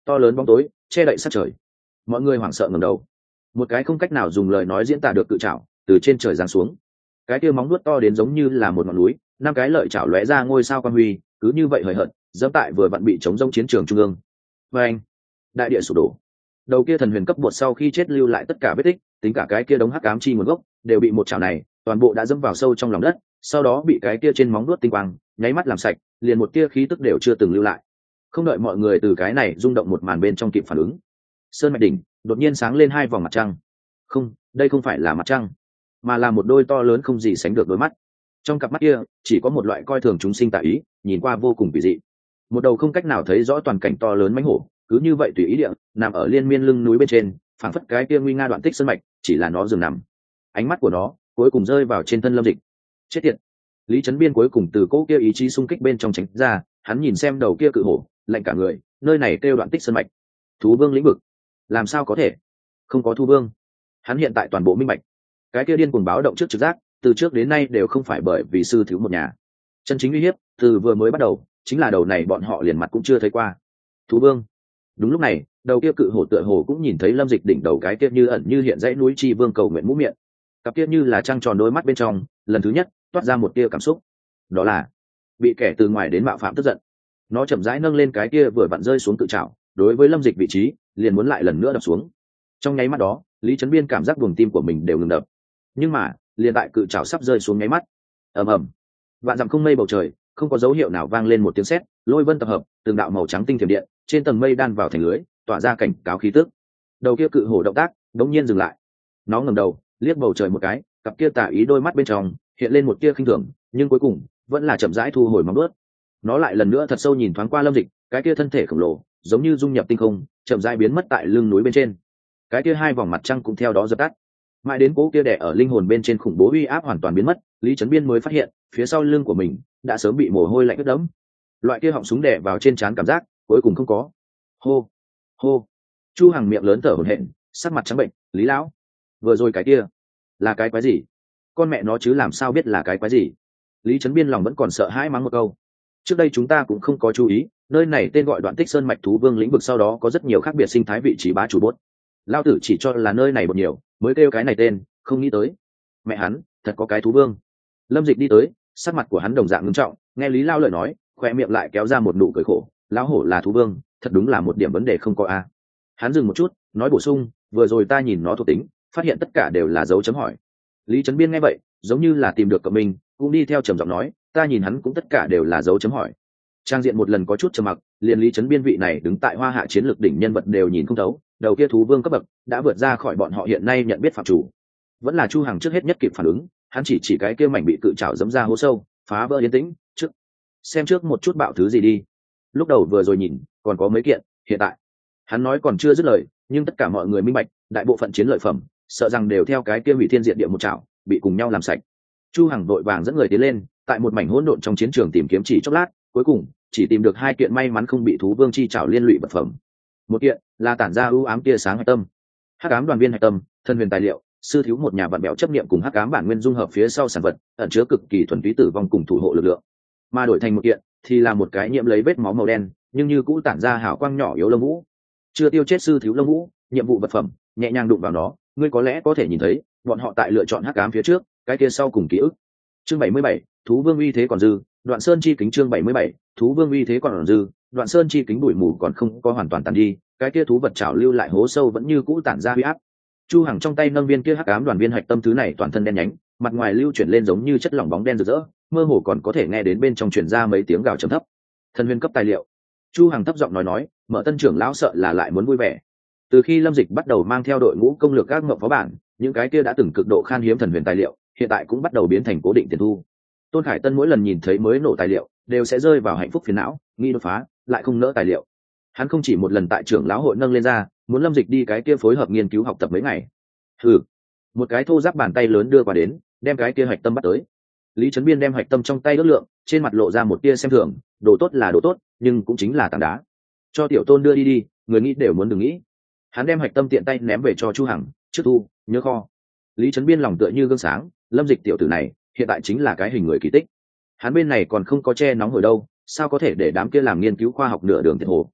to lớn bóng tối che đậy sát trời. Mọi người hoảng sợ ngẩng đầu. Một cái không cách nào dùng lời nói diễn tả được cự trảo từ trên trời giáng xuống. Cái kia móng vuốt to đến giống như là một ngọn núi, năm cái lợi chảo lóe ra ngôi sao quang huy, cứ như vậy hời hợt dẫm tại vừa vặn bị chống rông chiến trường trung ương. Và anh, đại địa sụp đổ. Đầu kia thần huyền cấp bột sau khi chết lưu lại tất cả vết tích, tính cả cái kia đống hắc ám chi nguồn gốc đều bị một chảo này toàn bộ đã dẫm vào sâu trong lòng đất, sau đó bị cái kia trên móng vuốt tinh quang nháy mắt làm sạch, liền một tia khí tức đều chưa từng lưu lại. Không đợi mọi người từ cái này rung động một màn bên trong kịp phản ứng, sơn mạch đỉnh đột nhiên sáng lên hai vòng mặt trăng. Không, đây không phải là mặt trăng, mà là một đôi to lớn không gì sánh được đôi mắt. Trong cặp mắt kia chỉ có một loại coi thường chúng sinh tà ý, nhìn qua vô cùng kỳ dị. Một đầu không cách nào thấy rõ toàn cảnh to lớn mãnh hổ cứ như vậy tùy ý địa nằm ở liên miên lưng núi bên trên, phảng phất cái kia nguy nga đoạn tích sơn mạch chỉ là nó dừng nằm. Ánh mắt của nó cuối cùng rơi vào trên thân Lâm Dịch. Chết tiệt! Lý Chấn Biên cuối cùng từ cỗ kia ý chí xung kích bên trong tránh ra, hắn nhìn xem đầu kia cự hổ, lạnh cả người. Nơi này kêu đoạn tích sơn mạch, thú vương lĩnh vực, làm sao có thể không có thú vương? Hắn hiện tại toàn bộ minh bạch, cái kia điên cuồng báo động trước trực giác từ trước đến nay đều không phải bởi vì sư thiếu một nhà. Chân chính uy hiếp từ vừa mới bắt đầu chính là đầu này bọn họ liền mặt cũng chưa thấy qua thú vương. Đúng lúc này, đầu kia cự hổ tựa hồ cũng nhìn thấy Lâm Dịch đỉnh đầu cái kia như ẩn như hiện dãy núi chi vương cầu nguyện mũ miệng, cặp kia như là trăng tròn đôi mắt bên trong lần thứ nhất toát ra một tia cảm xúc, đó là bị kẻ từ ngoài đến mạo phạm tức giận. Nó chậm rãi nâng lên cái kia vừa vặn rơi xuống tự trảo, đối với Lâm Dịch vị trí liền muốn lại lần nữa đập xuống. Trong nháy mắt đó, Lý Chấn Biên cảm giác buồng tim của mình đều ngừng đập. Nhưng mà liền tại cự trảo sắp rơi xuống nháy mắt, ầm ầm, vạn dặm không mây bầu trời không có dấu hiệu nào vang lên một tiếng sét, lôi vân tập hợp, từng đạo màu trắng tinh thiểm điện trên tầng mây đan vào thành lưới, tỏa ra cảnh cáo khí tức. Đầu kia cự hổ động tác đống nhiên dừng lại. Nó ngẩng đầu liếc bầu trời một cái, cặp kia tà ý đôi mắt bên trong hiện lên một tia khinh thường, nhưng cuối cùng vẫn là chậm rãi thu hồi móng vuốt. Nó lại lần nữa thật sâu nhìn thoáng qua Lâm Dịch, cái kia thân thể khổng lồ giống như dung nhập tinh không, chậm rãi biến mất tại lưng núi bên trên. Cái kia hai vòng mặt trăng cũng theo đó dập tắt. Mãi đến cố kia đè ở linh hồn bên trên khủng bố uy áp hoàn toàn biến mất, Lý Chấn Biên mới phát hiện phía sau lưng của mình đã sớm bị mồ hôi lạnh ướt đẫm. Loại kia họng súng đè vào trên trán cảm giác cuối cùng không có. Hô hô. Chu Hằng miệng lớn thở hổn hển, sắc mặt trắng bệnh. Lý lão, vừa rồi cái kia là cái quái gì? Con mẹ nó chứ làm sao biết là cái quái gì? Lý Chấn Biên lòng vẫn còn sợ hãi mắng một câu. Trước đây chúng ta cũng không có chú ý, nơi này tên gọi Đoạn Tích Sơn mạch thú vương lĩnh vực, sau đó có rất nhiều khác biệt sinh thái vị trí bá chủ bốt. Lao tử chỉ cho là nơi này một nhiều mới kêu cái này tên, không nghĩ tới mẹ hắn thật có cái thú vương. Lâm Dịch đi tới, sắc mặt của hắn đồng dạng ngưng trọng, nghe Lý Lao lời nói khoe miệng lại kéo ra một nụ cười khổ. Lão hổ là thú vương, thật đúng là một điểm vấn đề không có a. Hắn dừng một chút nói bổ sung, vừa rồi ta nhìn nó thuộc tính phát hiện tất cả đều là dấu chấm hỏi. Lý Chấn Biên nghe vậy giống như là tìm được cậu mình, cũng đi theo trầm giọng nói, ta nhìn hắn cũng tất cả đều là dấu chấm hỏi. Trang diện một lần có chút trầm mặc, liền Lý Chấn Biên vị này đứng tại hoa hạ chiến lược đỉnh nhân vật đều nhìn không thấu, đầu kia thú vương cấp bậc đã vượt ra khỏi bọn họ hiện nay nhận biết phạm chủ. Vẫn là Chu Hằng trước hết nhất kịp phản ứng, hắn chỉ cái kia mảnh bị cự trảo dẫm ra hố sâu, phá vỡ yên tĩnh, trước xem trước một chút bạo thứ gì đi. Lúc đầu vừa rồi nhìn còn có mấy kiện, hiện tại hắn nói còn chưa dứt lời, nhưng tất cả mọi người minh bạch, đại bộ phận chiến lợi phẩm sợ rằng đều theo cái kia hủy thiên diện địa một chảo bị cùng nhau làm sạch. Chu Hằng vội vàng dẫn người tiến lên, tại một mảnh hỗn độn trong chiến trường tìm kiếm chỉ chốc lát, cuối cùng chỉ tìm được hai kiện may mắn không bị thú vương chi chảo liên lụy vật phẩm. Một kiện là tản ra ưu ám tia sáng hạch tâm, hắc ám đoàn viên hạch tâm, thân huyền tài liệu, sư thiếu một nhà vạn bèo chấp niệm cùng hắc ám bản nguyên dung hợp phía sau sản vật, ẩn chứa cực kỳ thuần túy tử vong cùng thủ hộ lực lượng. Mà đổi thành một kiện thì là một cái nhiễm lấy vết máu màu đen, nhưng như cũ tản ra hào quang nhỏ yếu lông vũ. Chưa tiêu chết sư thiếu lông vũ, nhiệm vụ vật phẩm, nhẹ nhàng đụng vào nó, ngươi có lẽ có thể nhìn thấy bọn họ tại lựa chọn hắc ám phía trước, cái kia sau cùng ký ức. Chương 77, thú vương uy thế còn dư, Đoạn Sơn chi kính. Chương 77, thú vương uy thế còn dư, Đoạn Sơn chi kính. Bụi mù còn không có hoàn toàn tàn đi, cái kia thú vật trảo lưu lại hố sâu vẫn như cũ tản ra uy áp. Chu Hằng trong tay nâng viên kia hắc ám đoàn viên hạch tâm, thứ này toàn thân đen nhánh, mặt ngoài lưu chuyển lên giống như chất lỏng bóng đen rực rỡ, mơ hồ còn có thể nghe đến bên trong truyền ra mấy tiếng gào trầm thấp. Thần huyền cấp tài liệu. Chu Hằng thấp giọng nói, Mở Tân trưởng lão sợ là lại muốn vui vẻ. Từ khi Lâm Dịch bắt đầu mang theo đội ngũ công lược các ngộng phó bản, những cái kia đã từng cực độ khan hiếm thần huyền tài liệu, hiện tại cũng bắt đầu biến thành cố định tiền thu. Tôn Khải Tân mỗi lần nhìn thấy mới nổ tài liệu, đều sẽ rơi vào hạnh phúc phiền não, nghĩ đột phá, lại không nỡ tài liệu. Hắn không chỉ một lần tại trưởng lão hội nâng lên ra, muốn Lâm Dịch đi cái kia phối hợp nghiên cứu học tập mấy ngày. Hừ. Một cái thô ráp bàn tay lớn đưa qua đến, đem cái kia hạch tâm bắt tới. Lý Chấn Biên đem hạch tâm trong tay ước lượng, trên mặt lộ ra một tia xem thường, đồ tốt là đồ tốt, nhưng cũng chính là tảng đá. Cho tiểu Tôn đưa đi đi, người nghĩ đều muốn đừng nghĩ. Hắn đem hạch tâm tiện tay ném về cho Chu Hằng, trước thu, nhớ kho. Lý Chấn Biên lòng tựa như gương sáng, Lâm Dịch tiểu tử này hiện tại chính là cái hình người kỳ tích. Hắn bên này còn không có che nóng hồi đâu, sao có thể để đám kia làm nghiên cứu khoa học nửa đường thiệt hồ.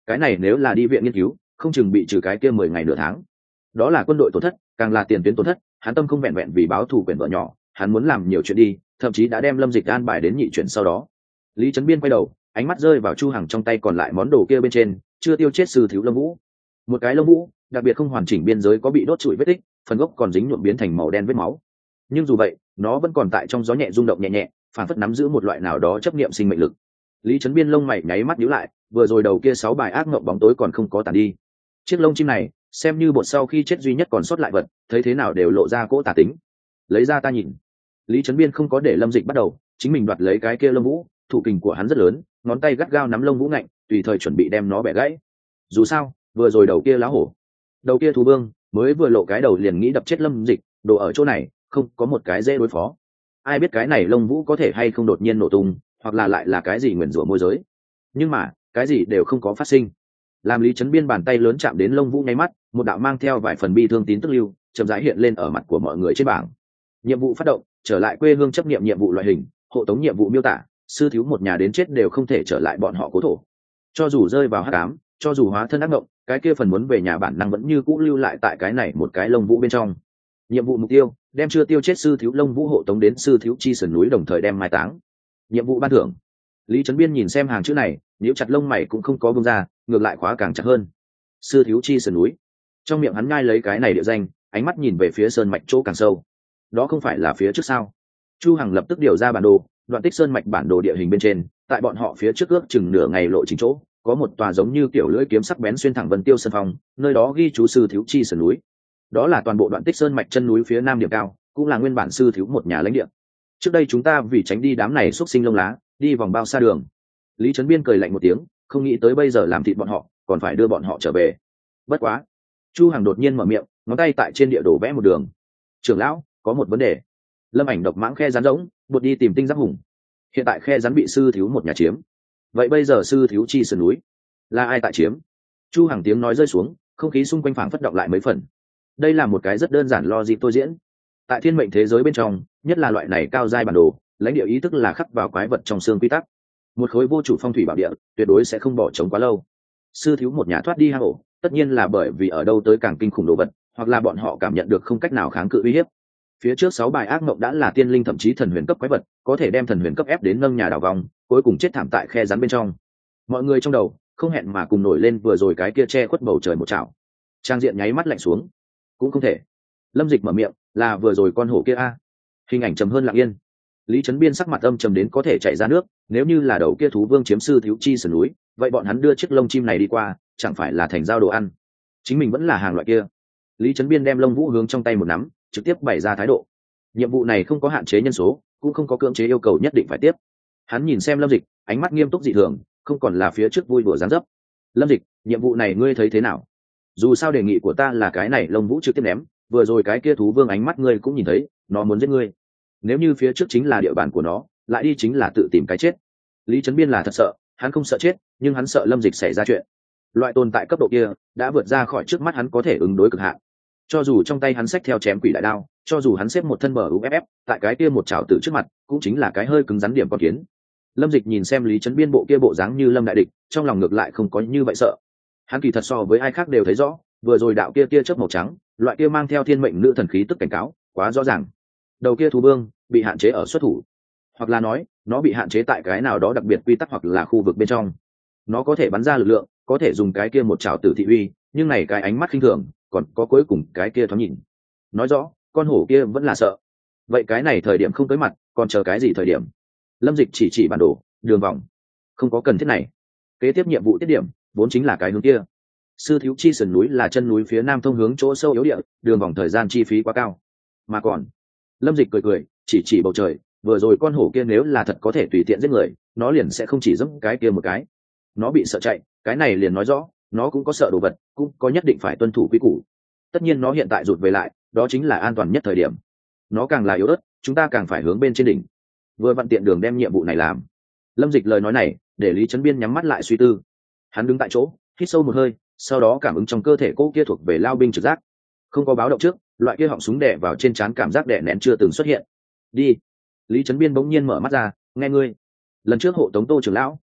cái này nếu là đi viện nghiên cứu không chừng bị trừ cái kia 10 ngày nửa tháng. Đó là quân đội tổn thất, càng là tiền tuyến tổn thất, hắn tâm không vẹn vẹn vì báo thù quyền vợ nhỏ, hắn muốn làm nhiều chuyện đi, thậm chí đã đem Lâm Dịch an bài đến nhị chuyển sau đó. Lý Trấn Biên quay đầu, ánh mắt rơi vào Chu Hằng trong tay còn lại món đồ kia bên trên, chưa tiêu chết sư thiếu Lâm Vũ. Một cái lông vũ, đặc biệt không hoàn chỉnh biên giới có bị đốt trụi vết tích, phần gốc còn dính nhuộm biến thành màu đen vết máu. Nhưng dù vậy, nó vẫn còn tại trong gió nhẹ rung động nhẹ nhẹ, phản phất nắm giữ một loại nào đó chấp niệm sinh mệnh lực. Lý Trấn Biên lông mày nháy mắt nhíu lại, vừa rồi đầu kia 6 bài ác ngộng bóng tối còn không có tàn đi. Chiếc lông chim này, xem như bột sau khi chết duy nhất còn sót lại vật, thấy thế nào đều lộ ra cỗ tà tính. Lấy ra ta nhìn. Lý Trấn Biên không có để Lâm Dịch bắt đầu, chính mình đoạt lấy cái kia lông vũ, thủ kình của hắn rất lớn, ngón tay gắt gao nắm lông vũ ngạnh, tùy thời chuẩn bị đem nó bẻ gãy. Dù sao, vừa rồi đầu kia lá hổ, đầu kia thú vương, mới vừa lộ cái đầu liền nghĩ đập chết Lâm Dịch, đồ ở chỗ này, không có một cái dễ đối phó. Ai biết cái này lông vũ có thể hay không đột nhiên nổ tung, hoặc là lại là cái gì nguyền rủa môi giới. Nhưng mà, cái gì đều không có phát sinh. Làm Lý Trấn Biên bàn tay lớn chạm đến lông vũ nháy mắt, một đạo mang theo vài phần bi thương tín tức lưu, chậm rãi hiện lên ở mặt của mọi người trên bảng. Nhiệm vụ phát động, trở lại quê hương chấp nghiệm nhiệm vụ loại hình, hộ tống nhiệm vụ miêu tả, sư thiếu một nhà đến chết đều không thể trở lại bọn họ cố thổ. Cho dù rơi vào hắc ám, cho dù hóa thân ác ngộng, cái kia phần muốn về nhà bản năng vẫn như cũ lưu lại tại cái này một cái lông vũ bên trong. Nhiệm vụ mục tiêu, đem chưa tiêu chết sư thiếu lông vũ hộ tống đến sư thiếu chi sườn núi đồng thời đem mai táng. Nhiệm vụ ban thưởng. Lý Trấn Biên nhìn xem hàng chữ này, nếu chặt lông mày cũng không có bông ra, ngược lại khóa càng chặt hơn. Sư thiếu chi sườn núi. Trong miệng hắn nhai lấy cái này địa danh, ánh mắt nhìn về phía sơn mạch chỗ càng sâu. Đó không phải là phía trước sao? Chu Hằng lập tức điều ra bản đồ, đoạn tích sơn mạch bản đồ địa hình bên trên, tại bọn họ phía trước ước chừng nửa ngày lộ trình chỗ, có một tòa giống như kiểu lưỡi kiếm sắc bén xuyên thẳng Vân Tiêu Sơn Phong, nơi đó ghi chú sư thiếu chi sườn núi. Đó là toàn bộ đoạn tích sơn mạch chân núi phía nam điểm cao, cũng là nguyên bản sư thiếu một nhà lãnh địa. Trước đây chúng ta vì tránh đi đám này xúc sinh lông lá, đi vòng bao xa đường. Lý Trấn Biên cười lạnh một tiếng, không nghĩ tới bây giờ làm thịt bọn họ, còn phải đưa bọn họ trở về. Bất quá, Chu Hằng đột nhiên mở miệng, ngón tay tại trên địa đồ vẽ một đường. Trưởng lão, có một vấn đề. Lâm Ảnh độc mãng khe rắn rỗng, buộc đi tìm tinh giáp hùng. Hiện tại khe rắn bị sư thiếu một nhà chiếm. Vậy bây giờ sư thiếu chi sườn núi, là ai tại chiếm? Chu Hằng tiếng nói rơi xuống, không khí xung quanh phảng phất động lại mấy phần. Đây là một cái rất đơn giản logic tôi diễn. Tại thiên mệnh thế giới bên trong, nhất là loại này cao giai bản đồ, lãnh địa ý tức là khắc vào quái vật trong xương quy tắc. Một khối vô chủ phong thủy bảo địa, tuyệt đối sẽ không bỏ trống quá lâu. Sư thiếu một nhà thoát đi hang ổ, tất nhiên là bởi vì ở đâu tới càng kinh khủng đồ vật, hoặc là bọn họ cảm nhận được không cách nào kháng cự uy hiếp. Phía trước 6 bài ác mộng đã là tiên linh thậm chí thần huyền cấp quái vật, có thể đem thần huyền cấp ép đến nâng nhà đảo vòng, cuối cùng chết thảm tại khe rắn bên trong. Mọi người trong đầu không hẹn mà cùng nổi lên vừa rồi cái kia che khuất bầu trời một chảo. Trang diện nháy mắt lạnh xuống. Cũng không thể. Lâm Dịch mở miệng, là vừa rồi con hổ kia a. Hình ảnh trầm hơn lặng yên. Lý Trấn Biên sắc mặt âm trầm đến có thể chảy ra nước, nếu như là đầu kia thú vương chiếm sư thiếu chi sườn núi, vậy bọn hắn đưa chiếc lông chim này đi qua, chẳng phải là thành giao đồ ăn. Chính mình vẫn là hàng loại kia. Lý Trấn Biên đem lông vũ hướng trong tay một nắm, trực tiếp bày ra thái độ. Nhiệm vụ này không có hạn chế nhân số, cũng không có cưỡng chế yêu cầu nhất định phải tiếp. Hắn nhìn xem Lâm Dịch, ánh mắt nghiêm túc dị thường, không còn là phía trước vui đùa dáng dấp. Lâm Dịch, nhiệm vụ này ngươi thấy thế nào? Dù sao đề nghị của ta là cái này lông vũ trực tiếp ném, vừa rồi cái kia thú vương ánh mắt ngươi cũng nhìn thấy, nó muốn giết ngươi. Nếu như phía trước chính là địa bàn của nó, lại đi chính là tự tìm cái chết. Lý Trấn Biên là thật sợ, hắn không sợ chết, nhưng hắn sợ Lâm Dịch xảy ra chuyện. Loại tồn tại cấp độ kia đã vượt ra khỏi trước mắt hắn có thể ứng đối cực hạn. Cho dù trong tay hắn xách theo chém quỷ đại đao, cho dù hắn xếp một thân bờ UFF, tại cái kia một chảo tử trước mặt, cũng chính là cái hơi cứng rắn điểm con kiến. Lâm Dịch nhìn xem Lý Trấn Biên bộ kia bộ dáng như Lâm đại địch, trong lòng ngược lại không có như vậy sợ. Hắn kỳ thật so với ai khác đều thấy rõ, vừa rồi đạo kia chớp màu trắng, loại kia mang theo thiên mệnh nữ thần khí tức cảnh cáo, quá rõ ràng. Đầu kia thú vương bị hạn chế ở xuất thủ, hoặc là nói, nó bị hạn chế tại cái nào đó đặc biệt quy tắc hoặc là khu vực bên trong. Nó có thể bắn ra lực lượng, có thể dùng cái kia một chảo tử thị uy, nhưng này cái ánh mắt khinh thường, còn có cuối cùng cái kia thoáng nhìn. Nói rõ, con hổ kia vẫn là sợ. Vậy cái này thời điểm không tới mặt, còn chờ cái gì thời điểm? Lâm Dịch chỉ bản đồ, đường vòng. Không có cần thiết này. Kế tiếp nhiệm vụ tiết điểm, vốn chính là cái hướng kia. Sư thiếu chi sườn núi là chân núi phía nam thông hướng chỗ sâu yếu địa, đường vòng thời gian chi phí quá cao. Mà còn, Lâm Dịch cười, chỉ bầu trời, vừa rồi con hổ kia nếu là thật có thể tùy tiện giết người, nó liền sẽ không chỉ giống cái kia một cái. Nó bị sợ chạy, cái này liền nói rõ, nó cũng có sợ đồ vật, cũng có nhất định phải tuân thủ quy củ. Tất nhiên nó hiện tại rụt về lại, đó chính là an toàn nhất thời điểm. Nó càng là yếu ớt, chúng ta càng phải hướng bên trên đỉnh. Vừa vặn tiện đường đem nhiệm vụ này làm. Lâm Dịch lời nói này, để Lý Trấn Biên nhắm mắt lại suy tư. Hắn đứng tại chỗ, hít sâu một hơi, sau đó cảm ứng trong cơ thể cô kia thuộc về lao binh trực giác. Không có báo động trước, loại kia họng súng đè vào trên trán cảm giác đè nén chưa từng xuất hiện. Đi. Lý Trấn Biên bỗng nhiên mở mắt ra, nghe ngươi. Lần trước hộ tống Tô trưởng lão,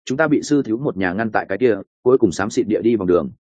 chúng ta bị sư thiếu một nhà ngăn tại cái kia, cuối cùng xám xịt địa đi vòng đường.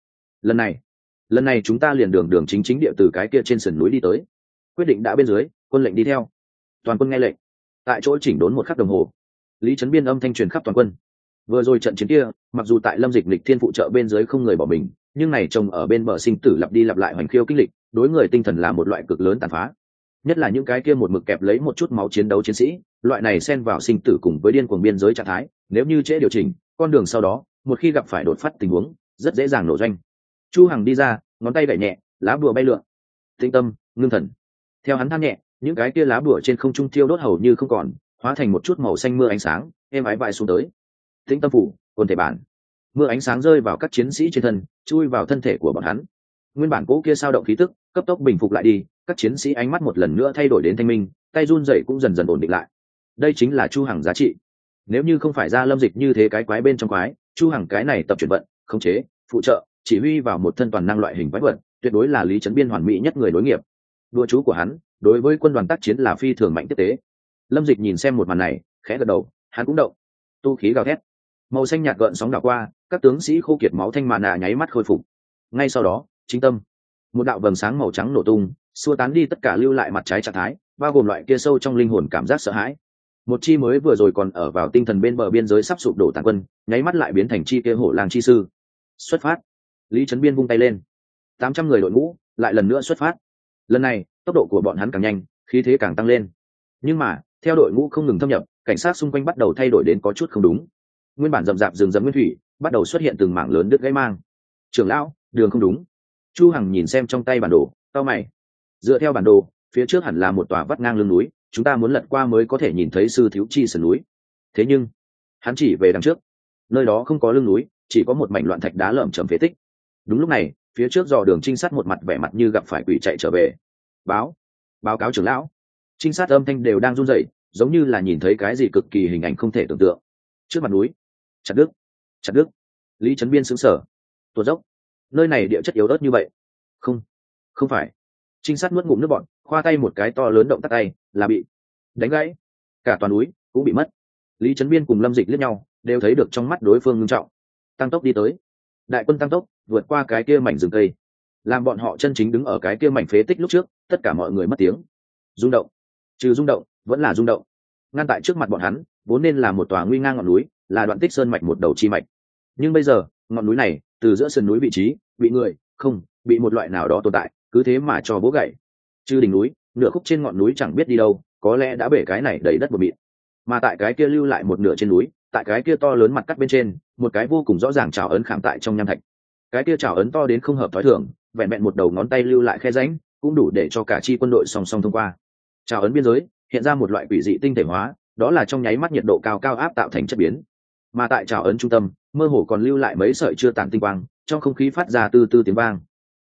Lần này chúng ta liền đường đường chính chính địa từ cái kia trên sườn núi đi tới. Quyết định đã bên dưới, quân lệnh đi theo. Toàn quân nghe lệnh. Tại chỗ chỉnh đốn một khắc đồng hồ, Lý Trấn Biên âm thanh truyền khắp toàn quân. Vừa rồi trận chiến kia, mặc dù tại Lâm Dịch lịch thiên phụ trợ bên dưới không người bỏ mình, nhưng này trông ở bên bờ sinh tử lặp đi lặp lại hoành khiêu kinh lịch, đối người tinh thần là một loại cực lớn tàn phá. Nhất là những cái kia một mực kẹp lấy một chút máu chiến đấu chiến sĩ, loại này xen vào sinh tử cùng với điên cuồng biên giới trạng thái, nếu như trễ điều chỉnh, con đường sau đó, một khi gặp phải đột phát tình huống, rất dễ dàng nổ doanh. Chu Hằng đi ra, ngón tay gảy nhẹ, lá bùa bay lượn. Tĩnh tâm, ngưng thần. Theo hắn than nhẹ, những cái kia lá bùa trên không trung thiêu đốt hầu như không còn, hóa thành một chút màu xanh mưa ánh sáng, êm ái vãi xuống tới. Tĩnh tâm phủ, quân thể bản. Mưa ánh sáng rơi vào các chiến sĩ trên thân, chui vào thân thể của bọn hắn. Nguyên bản cỗ kia sao động khí tức, cấp tốc bình phục lại đi, các chiến sĩ ánh mắt một lần nữa thay đổi đến thanh minh, tay run rẩy cũng dần dần ổn định lại. Đây chính là Chu Hằng giá trị. Nếu như không phải ra Lâm Dịch như thế cái quái bên trong quái, Chu Hằng cái này tập chuyển vận, khống chế, phụ trợ, chỉ huy vào một thân toàn năng loại hình quái vật, tuyệt đối là Lý Trấn Biên hoàn mỹ nhất người đối nghiệp. Đùa chú của hắn, đối với quân đoàn tác chiến là phi thường mạnh tiếp tế. Lâm Dịch nhìn xem một màn này, khẽ gật đầu, hắn cũng động. Tu khí gào thét, màu xanh nhạt gợn sóng đảo qua, các tướng sĩ khô kiệt máu thanh mạn nạ nháy mắt khôi phục. Ngay sau đó, chính tâm, một đạo vầng sáng màu trắng nổ tung, xua tán đi tất cả lưu lại mặt trái trạng thái, bao gồm loại kia sâu trong linh hồn cảm giác sợ hãi. Một chi mới vừa rồi còn ở vào tinh thần bên bờ biên giới sắp sụp đổ tàn quân, nháy mắt lại biến thành chi kia hổ làng chi sư. Xuất phát. Lý Trấn Biên vung tay lên, 800 người đội ngũ lại lần nữa xuất phát. Lần này tốc độ của bọn hắn càng nhanh, khí thế càng tăng lên. Nhưng mà theo đội ngũ không ngừng thâm nhập, cảnh sát xung quanh bắt đầu thay đổi đến có chút không đúng. Nguyên bản rậm rạp rừng rậm nguyên thủy bắt đầu xuất hiện từng mảng lớn đứt gãy mang. Trưởng lão, đường không đúng. Chu Hằng nhìn xem trong tay bản đồ, cau mày. Dựa theo bản đồ, phía trước hẳn là một tòa vắt ngang lưng núi, chúng ta muốn lật qua mới có thể nhìn thấy sư thiếu chi sườn núi. Thế nhưng hắn chỉ về đằng trước, nơi đó không có lưng núi, chỉ có một mảnh loạn thạch đá lởm chởm phế tích. Đúng lúc này, phía trước dò đường trinh sát một mặt vẻ mặt như gặp phải quỷ chạy trở về. Báo cáo trưởng lão. Trinh sát âm thanh đều đang run rẩy, giống như là nhìn thấy cái gì cực kỳ hình ảnh không thể tưởng tượng. Trước mặt núi, chặt đứt. Lý Trấn Biên sững sờ. Tuột dốc, nơi này địa chất yếu ớt như vậy. Không phải. Trinh sát nuốt ngụm nước bọt, khoa tay một cái to lớn động tác tay, là bị đánh gãy. Cả toàn núi cũng bị mất. Lý Trấn Biên cùng Lâm Dịch liếc nhau, đều thấy được trong mắt đối phương nghiêm trọng. Tăng tốc đi tới. Đại quân tăng tốc, vượt qua cái kia mảnh rừng cây, làm bọn họ chân chính đứng ở cái kia mảnh phế tích lúc trước, tất cả mọi người mất tiếng. Rung động, trừ rung động, vẫn là rung động. Ngăn tại trước mặt bọn hắn, vốn nên là một tòa nguy ngang ngọn núi, là đoạn tích sơn mạch một đầu chi mạch. Nhưng bây giờ, ngọn núi này, từ giữa sườn núi vị trí, bị một loại nào đó tồn tại, cứ thế mà cho vỗ gãy. Trừ đỉnh núi, nửa khúc trên ngọn núi chẳng biết đi đâu, có lẽ đã bể cái này đầy đất bừa bộn. Mà tại cái kia lưu lại một nửa trên núi, tại cái kia to lớn mặt cắt bên trên, một cái vô cùng rõ ràng trào ấn khảm tại trong nham thạch. Cái kia trào ấn to đến không hợp thói thường, vẹn vẹn một đầu ngón tay lưu lại khe rãnh, cũng đủ để cho cả chi quân đội song song thông qua. Trào ấn biên giới hiện ra một loại quỷ dị tinh thể hóa, đó là trong nháy mắt nhiệt độ cao áp tạo thành chất biến. Mà tại trào ấn trung tâm, mơ hồ còn lưu lại mấy sợi chưa tàn tinh quang, trong không khí phát ra từ từ tiếng vang.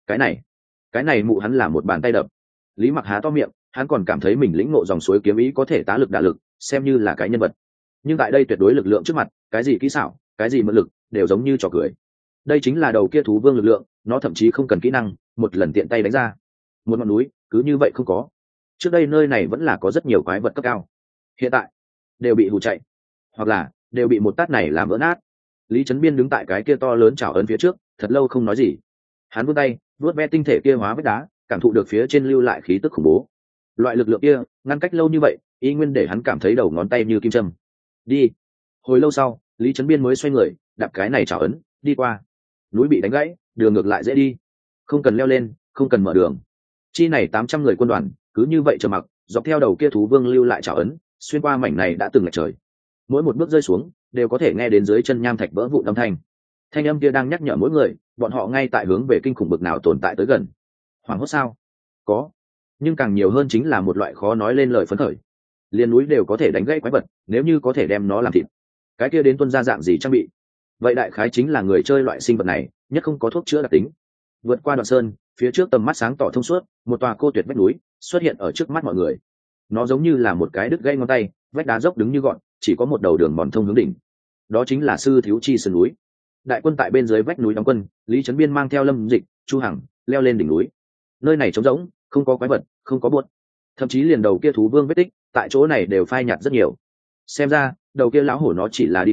Cái này mụ hắn là một bàn tay đập. Lý Mặc há to miệng, hắn còn cảm thấy mình lĩnh ngộ dòng suối kiếm ý có thể tá lực đả lực, xem như là cái nhân vật. Nhưng tại đây tuyệt đối lực lượng trước mặt, cái gì kỹ xảo, cái gì mượn lực, đều giống như trò cười. Đây chính là đầu kia thú vương lực lượng, nó thậm chí không cần kỹ năng, một lần tiện tay đánh ra, một ngọn núi cứ như vậy không có. Trước đây nơi này vẫn là có rất nhiều quái vật cấp cao, hiện tại đều bị hù chạy, hoặc là đều bị một tát này làm vỡ nát. Lý Trấn Biên đứng tại cái kia to lớn trào ấn phía trước, thật lâu không nói gì. Hắn vươn tay vuốt ve tinh thể kia hóa vết đá, cảm thụ được phía trên lưu lại khí tức khủng bố. Loại lực lượng kia ngăn cách lâu như vậy, y nguyên để hắn cảm thấy đầu ngón tay như kim châm. Đi. Hồi lâu sau, Lý Trấn Biên mới xoay người, đạp cái này trào ấn đi qua. Núi bị đánh gãy, đường ngược lại dễ đi, không cần leo lên, không cần mở đường. Chi này 800 người quân đoàn cứ như vậy chờ mặc, dọc theo đầu kia thú vương lưu lại trào ấn, xuyên qua mảnh này đã từng lệch trời. Mỗi một bước rơi xuống, đều có thể nghe đến dưới chân nham thạch vỡ vụn âm thanh. Thanh âm kia đang nhắc nhở mỗi người, bọn họ ngay tại hướng về kinh khủng bực nào tồn tại tới gần. Hoảng hốt sao? Có, nhưng càng nhiều hơn chính là một loại khó nói lên lời phấn khởi. Liên núi đều có thể đánh gãy quái vật, nếu như có thể đem nó làm thịt, cái kia đến tuân ra dạng gì trang bị? Vậy đại khái chính là người chơi loại sinh vật này nhất không có thuốc chữa đặc tính. Vượt qua đoạn sơn, phía trước tầm mắt sáng tỏ thông suốt, một tòa cô tuyệt vách núi xuất hiện ở trước mắt mọi người. Nó giống như là một cái đứt gãy ngón tay, vách đá dốc đứng như gọn, chỉ có một đầu đường mòn thông hướng đỉnh. Đó chính là sư thiếu chi sườn núi. Đại quân tại bên dưới vách núi đóng quân, Lý Trấn Biên mang theo Lâm Dịch, Chu Hằng leo lên đỉnh núi. Nơi này trống rỗng, không có quái vật, không có buốt, thậm chí liền đầu kia thú vương vết tích tại chỗ này đều phai nhạt rất nhiều. Xem ra đầu kia lão hổ nó chỉ là đi qua,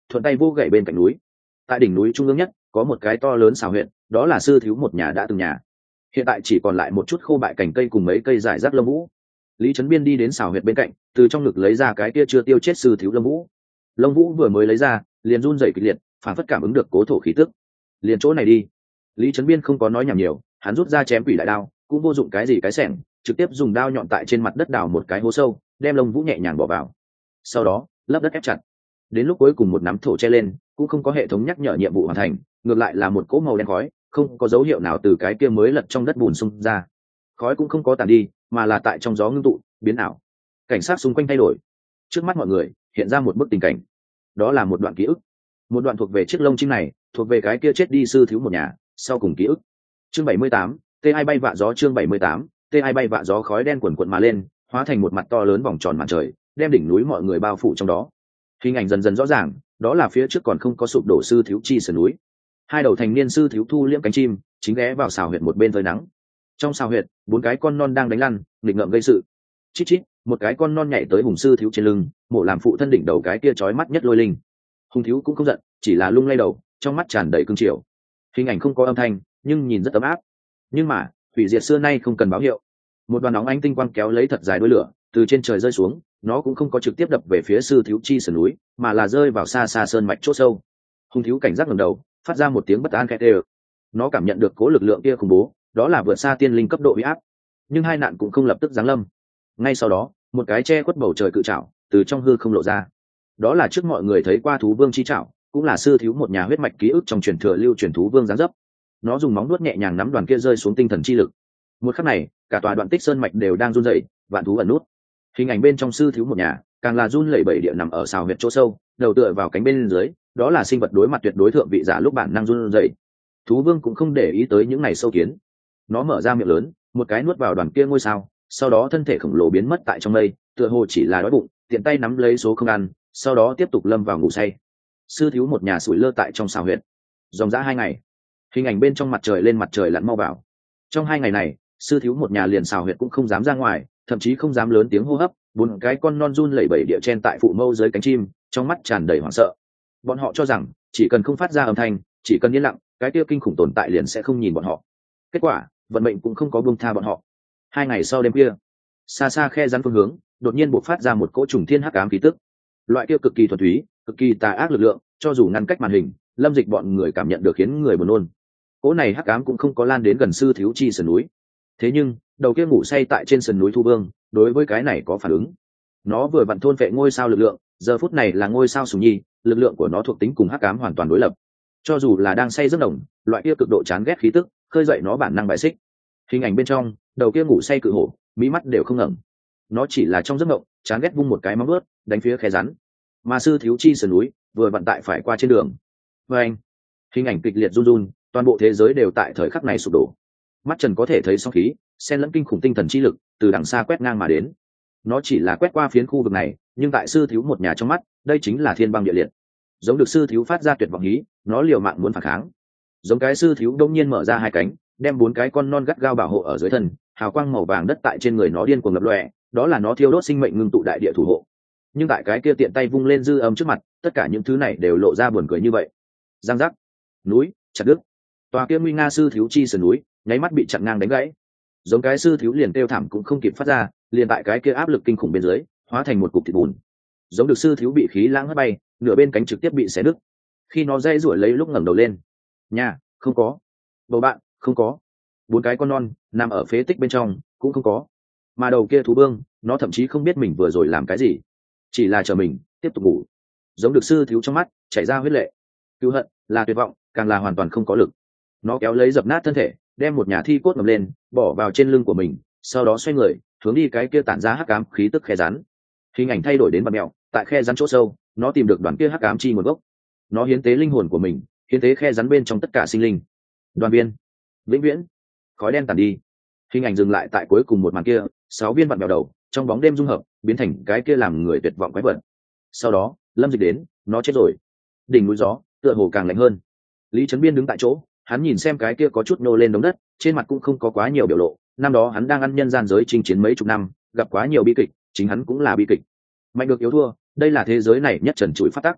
thuận tay vô gậy bên cạnh núi. Tại đỉnh núi trung ương nhất có một cái to lớn xào huyệt, đó là sư thiếu một nhà đã từng nhà, hiện tại chỉ còn lại một chút khô bại cành cây cùng mấy cây rải rác lông vũ. Lý Trấn Biên đi đến xào huyệt bên cạnh, từ trong ngực lấy ra cái kia chưa tiêu chết sư thiếu lông vũ. Lông vũ vừa mới lấy ra liền run rẩy kịch liệt, phản phất cảm ứng được cố thổ khí tức. Liền chỗ này đi. Lý Trấn Biên không có nói nhảm nhiều, hắn rút ra chém quỷ đại đao, cũng vô dụng cái gì cái xẻng, trực tiếp dùng đao nhọn tại trên mặt đất đào một cái hố sâu, đem lông vũ nhẹ nhàng bỏ vào, sau đó lấp đất ép chặt. Đến lúc cuối cùng một nắm thổ che lên, cũng không có hệ thống nhắc nhở nhiệm vụ hoàn thành, ngược lại là một cỗ màu đen khói, không có dấu hiệu nào từ cái kia mới lật trong đất bùn xung ra. Khói cũng không có tàn đi, mà là tại trong gió ngưng tụ biến ảo. Cảnh sát xung quanh thay đổi, trước mắt mọi người hiện ra một bức tình cảnh. Đó là một đoạn ký ức, một đoạn thuộc về chiếc lông chim này, thuộc về cái kia chết đi sư thiếu một nhà sau cùng ký ức. Chương 78, T2 bay vạ gió. Chương 78, T2 bay vạ gió. Khói đen quần quận mà lên, hóa thành một mặt to lớn vòng tròn màn trời, đem đỉnh núi mọi người bao phủ trong đó. Hình ảnh dần dần rõ ràng, đó là phía trước còn không có sụp đổ sư thiếu chi sườn núi. Hai đầu thành niên sư thiếu thu liễm cánh chim, chính ghé vào xào huyệt một bên phơi nắng. Trong xào huyệt, 4 cái con non đang đánh lăn, nghịch ngợm gây sự. Chít chít, một cái con non nhảy tới hùng sư thiếu trên lưng, mổ làm phụ thân đỉnh đầu cái kia chói mắt nhất lôi linh. Hùng thiếu cũng không giận, chỉ là lung lay đầu, trong mắt tràn đầy cương triều. Hình ảnh không có âm thanh, nhưng nhìn rất ấm áp. Nhưng mà hủy diệt xưa nay không cần báo hiệu. Một đoàn nóng ánh tinh quang kéo lấy thật dài đuôi lửa từ trên trời rơi xuống, nó cũng không có trực tiếp đập về phía sư thiếu chi sườn núi, mà là rơi vào xa xa sơn mạch chỗ sâu. Hùng thiếu cảnh giác ngẩng đầu, phát ra một tiếng bất an khẽ đều. Nó cảm nhận được cố lực lượng kia khủng bố, đó là vượt xa tiên linh cấp độ uy áp. Nhưng hai nạn cũng không lập tức giáng lâm. Ngay sau đó, một cái che khuất bầu trời cự trảo từ trong hư không lộ ra. Đó là trước mọi người thấy qua thú vương chi trảo, cũng là sư thiếu một nhà huyết mạch ký ức trong truyền thừa lưu truyền thú vương giáng dấp. Nó dùng móng vuốt nhẹ nhàng nắm đoàn kia rơi xuống tinh thần chi lực. Một khắc này, cả tòa đoạn tích sơn mạch đều đang run rẩy, vạn thú ẩn nút. Hình ảnh bên trong sư thiếu một nhà càng là run lẩy bẩy địa nằm ở xào huyệt chỗ sâu, đầu tựa vào cánh bên dưới, đó là sinh vật đối mặt tuyệt đối thượng vị giả lúc bản năng run rẩy. Thú vương cũng không để ý tới những này sâu kiến. Nó mở ra miệng lớn, một cái nuốt vào đoàn kia ngôi sao, sau đó thân thể khổng lồ biến mất tại trong mây, tựa hồ chỉ là đói bụng, tiện tay nắm lấy số không ăn, sau đó tiếp tục lâm vào ngủ say. Sư thiếu một nhà sủi lơ tại trong xào huyệt dòng dã 2 ngày. Hình ảnh bên trong mặt trời lên mặt trời lặn mau vào. Trong 2 ngày này, sư thiếu một nhà liền xào huyệt cũng không dám ra ngoài, thậm chí không dám lớn tiếng hô hấp. 4 cái con non run lẩy bẩy địa chen tại phụ mâu dưới cánh chim, trong mắt tràn đầy hoảng sợ. Bọn họ cho rằng chỉ cần không phát ra âm thanh, chỉ cần yên lặng, cái kia kinh khủng tồn tại liền sẽ không nhìn bọn họ. Kết quả, vận mệnh cũng không có buông tha bọn họ. 2 ngày sau đêm kia, xa xa khe rắn phương hướng đột nhiên bộc phát ra một cỗ trùng thiên hắc ám khí tức. Loại kia cực kỳ thuần túy, cực kỳ tà ác lực lượng, cho dù ngăn cách màn hình, Lâm Dịch bọn người cảm nhận được khiến người buồn nôn. Cỗ này hắc ám cũng không có lan đến gần sư thiếu chi sườn núi. Thế nhưng, đầu kia ngủ say tại trên sườn núi Thu Vương, đối với cái này có phản ứng. Nó vừa vặn thôn vệ ngôi sao lực lượng, giờ phút này là ngôi sao Sùng Nhi, lực lượng của nó thuộc tính cùng hắc ám hoàn toàn đối lập. Cho dù là đang say giấc nồng, loại kia cực độ chán ghét khí tức, khơi dậy nó bản năng bại xích. Hình ảnh bên trong, đầu kia ngủ say cự hổ, mí mắt đều không ngẩng. Nó chỉ là trong giấc mộng, chán ghét vung một cái móng vuốt, đánh phía khe rắn. Mà sư thiếu chi sườn núi vừa vận tại phải qua trên đường. Và anh, hình ảnh kịch liệt run run, toàn bộ thế giới đều tại thời khắc này sụp đổ. Mắt trần có thể thấy sóng khí, xen lẫn kinh khủng tinh thần chi lực, từ đằng xa quét ngang mà đến. Nó chỉ là quét qua phiến khu vực này, nhưng tại sư thiếu một nhà trong mắt, đây chính là thiên băng địa liệt. Giống được sư thiếu phát ra tuyệt vọng hí, nó liều mạng muốn phản kháng. Giống cái sư thiếu đông nhiên mở ra 2 cánh, đem 4 cái con non gắt gao bảo hộ ở dưới thân, hào quang màu vàng đất tại trên người nó điên cuồng lập lòe, đó là nó thiêu đốt sinh mệnh ngưng tụ đại địa thủ hộ. Nhưng tại cái kia tiện tay vung lên dư âm trước mặt, tất cả những thứ này đều lộ ra buồn cười như vậy. Giang giác, núi chặt đứt. Tòa kia nguy nga sư thiếu chi sườn núi nháy mắt bị chặn ngang đánh gãy. Giống cái sư thiếu liền kêu thảm cũng không kịp phát ra, liền tại cái kia áp lực kinh khủng bên dưới, hóa thành một cục thịt bùn. Giống được sư thiếu bị khí lãng hất bay, nửa bên cánh trực tiếp bị xé đứt. Khi nó dây rủi lấy lúc ngẩng đầu lên, nhà không có, bầu bạn không có, 4 cái con non nằm ở phế tích bên trong cũng không có. Mà đầu kia thú vương, nó thậm chí không biết mình vừa rồi làm cái gì, chỉ là chờ mình tiếp tục ngủ. Giống được sư thiếu trong mắt chảy ra huyết lệ. Cứu hận là tuyệt vọng, càng là hoàn toàn không có lực. Nó kéo lấy dập nát thân thể, đem một nhà thi cốt ngầm lên, bỏ vào trên lưng của mình, sau đó xoay người hướng đi cái kia tản ra hắc ám khí tức khe rắn. Hình ảnh thay đổi đến bạt mẹo, tại khe rắn chỗ sâu, nó tìm được đoàn kia hắc ám chi nguồn gốc. Nó hiến tế linh hồn của mình, hiến tế khe rắn bên trong tất cả sinh linh. Đoàn viên vĩnh viễn. Khói đen tàn đi. Hình ảnh dừng lại tại cuối cùng một màn kia, 6 viên vặn bèo đầu trong bóng đêm dung hợp, biến thành cái kia làm người tuyệt vọng quái vật. Sau đó, Lâm Dịch đến, nó chết rồi. Đỉnh núi gió tựa hồ càng lạnh hơn. Lý Trấn Biên đứng tại chỗ, hắn nhìn xem cái kia có chút nô lên đống đất, trên mặt cũng không có quá nhiều biểu lộ. Năm đó hắn đang ăn nhân gian giới chinh chiến mấy chục năm, gặp quá nhiều bi kịch, chính hắn cũng là bi kịch. Mạnh được yếu thua, đây là thế giới này nhất trần trụi phát tắc.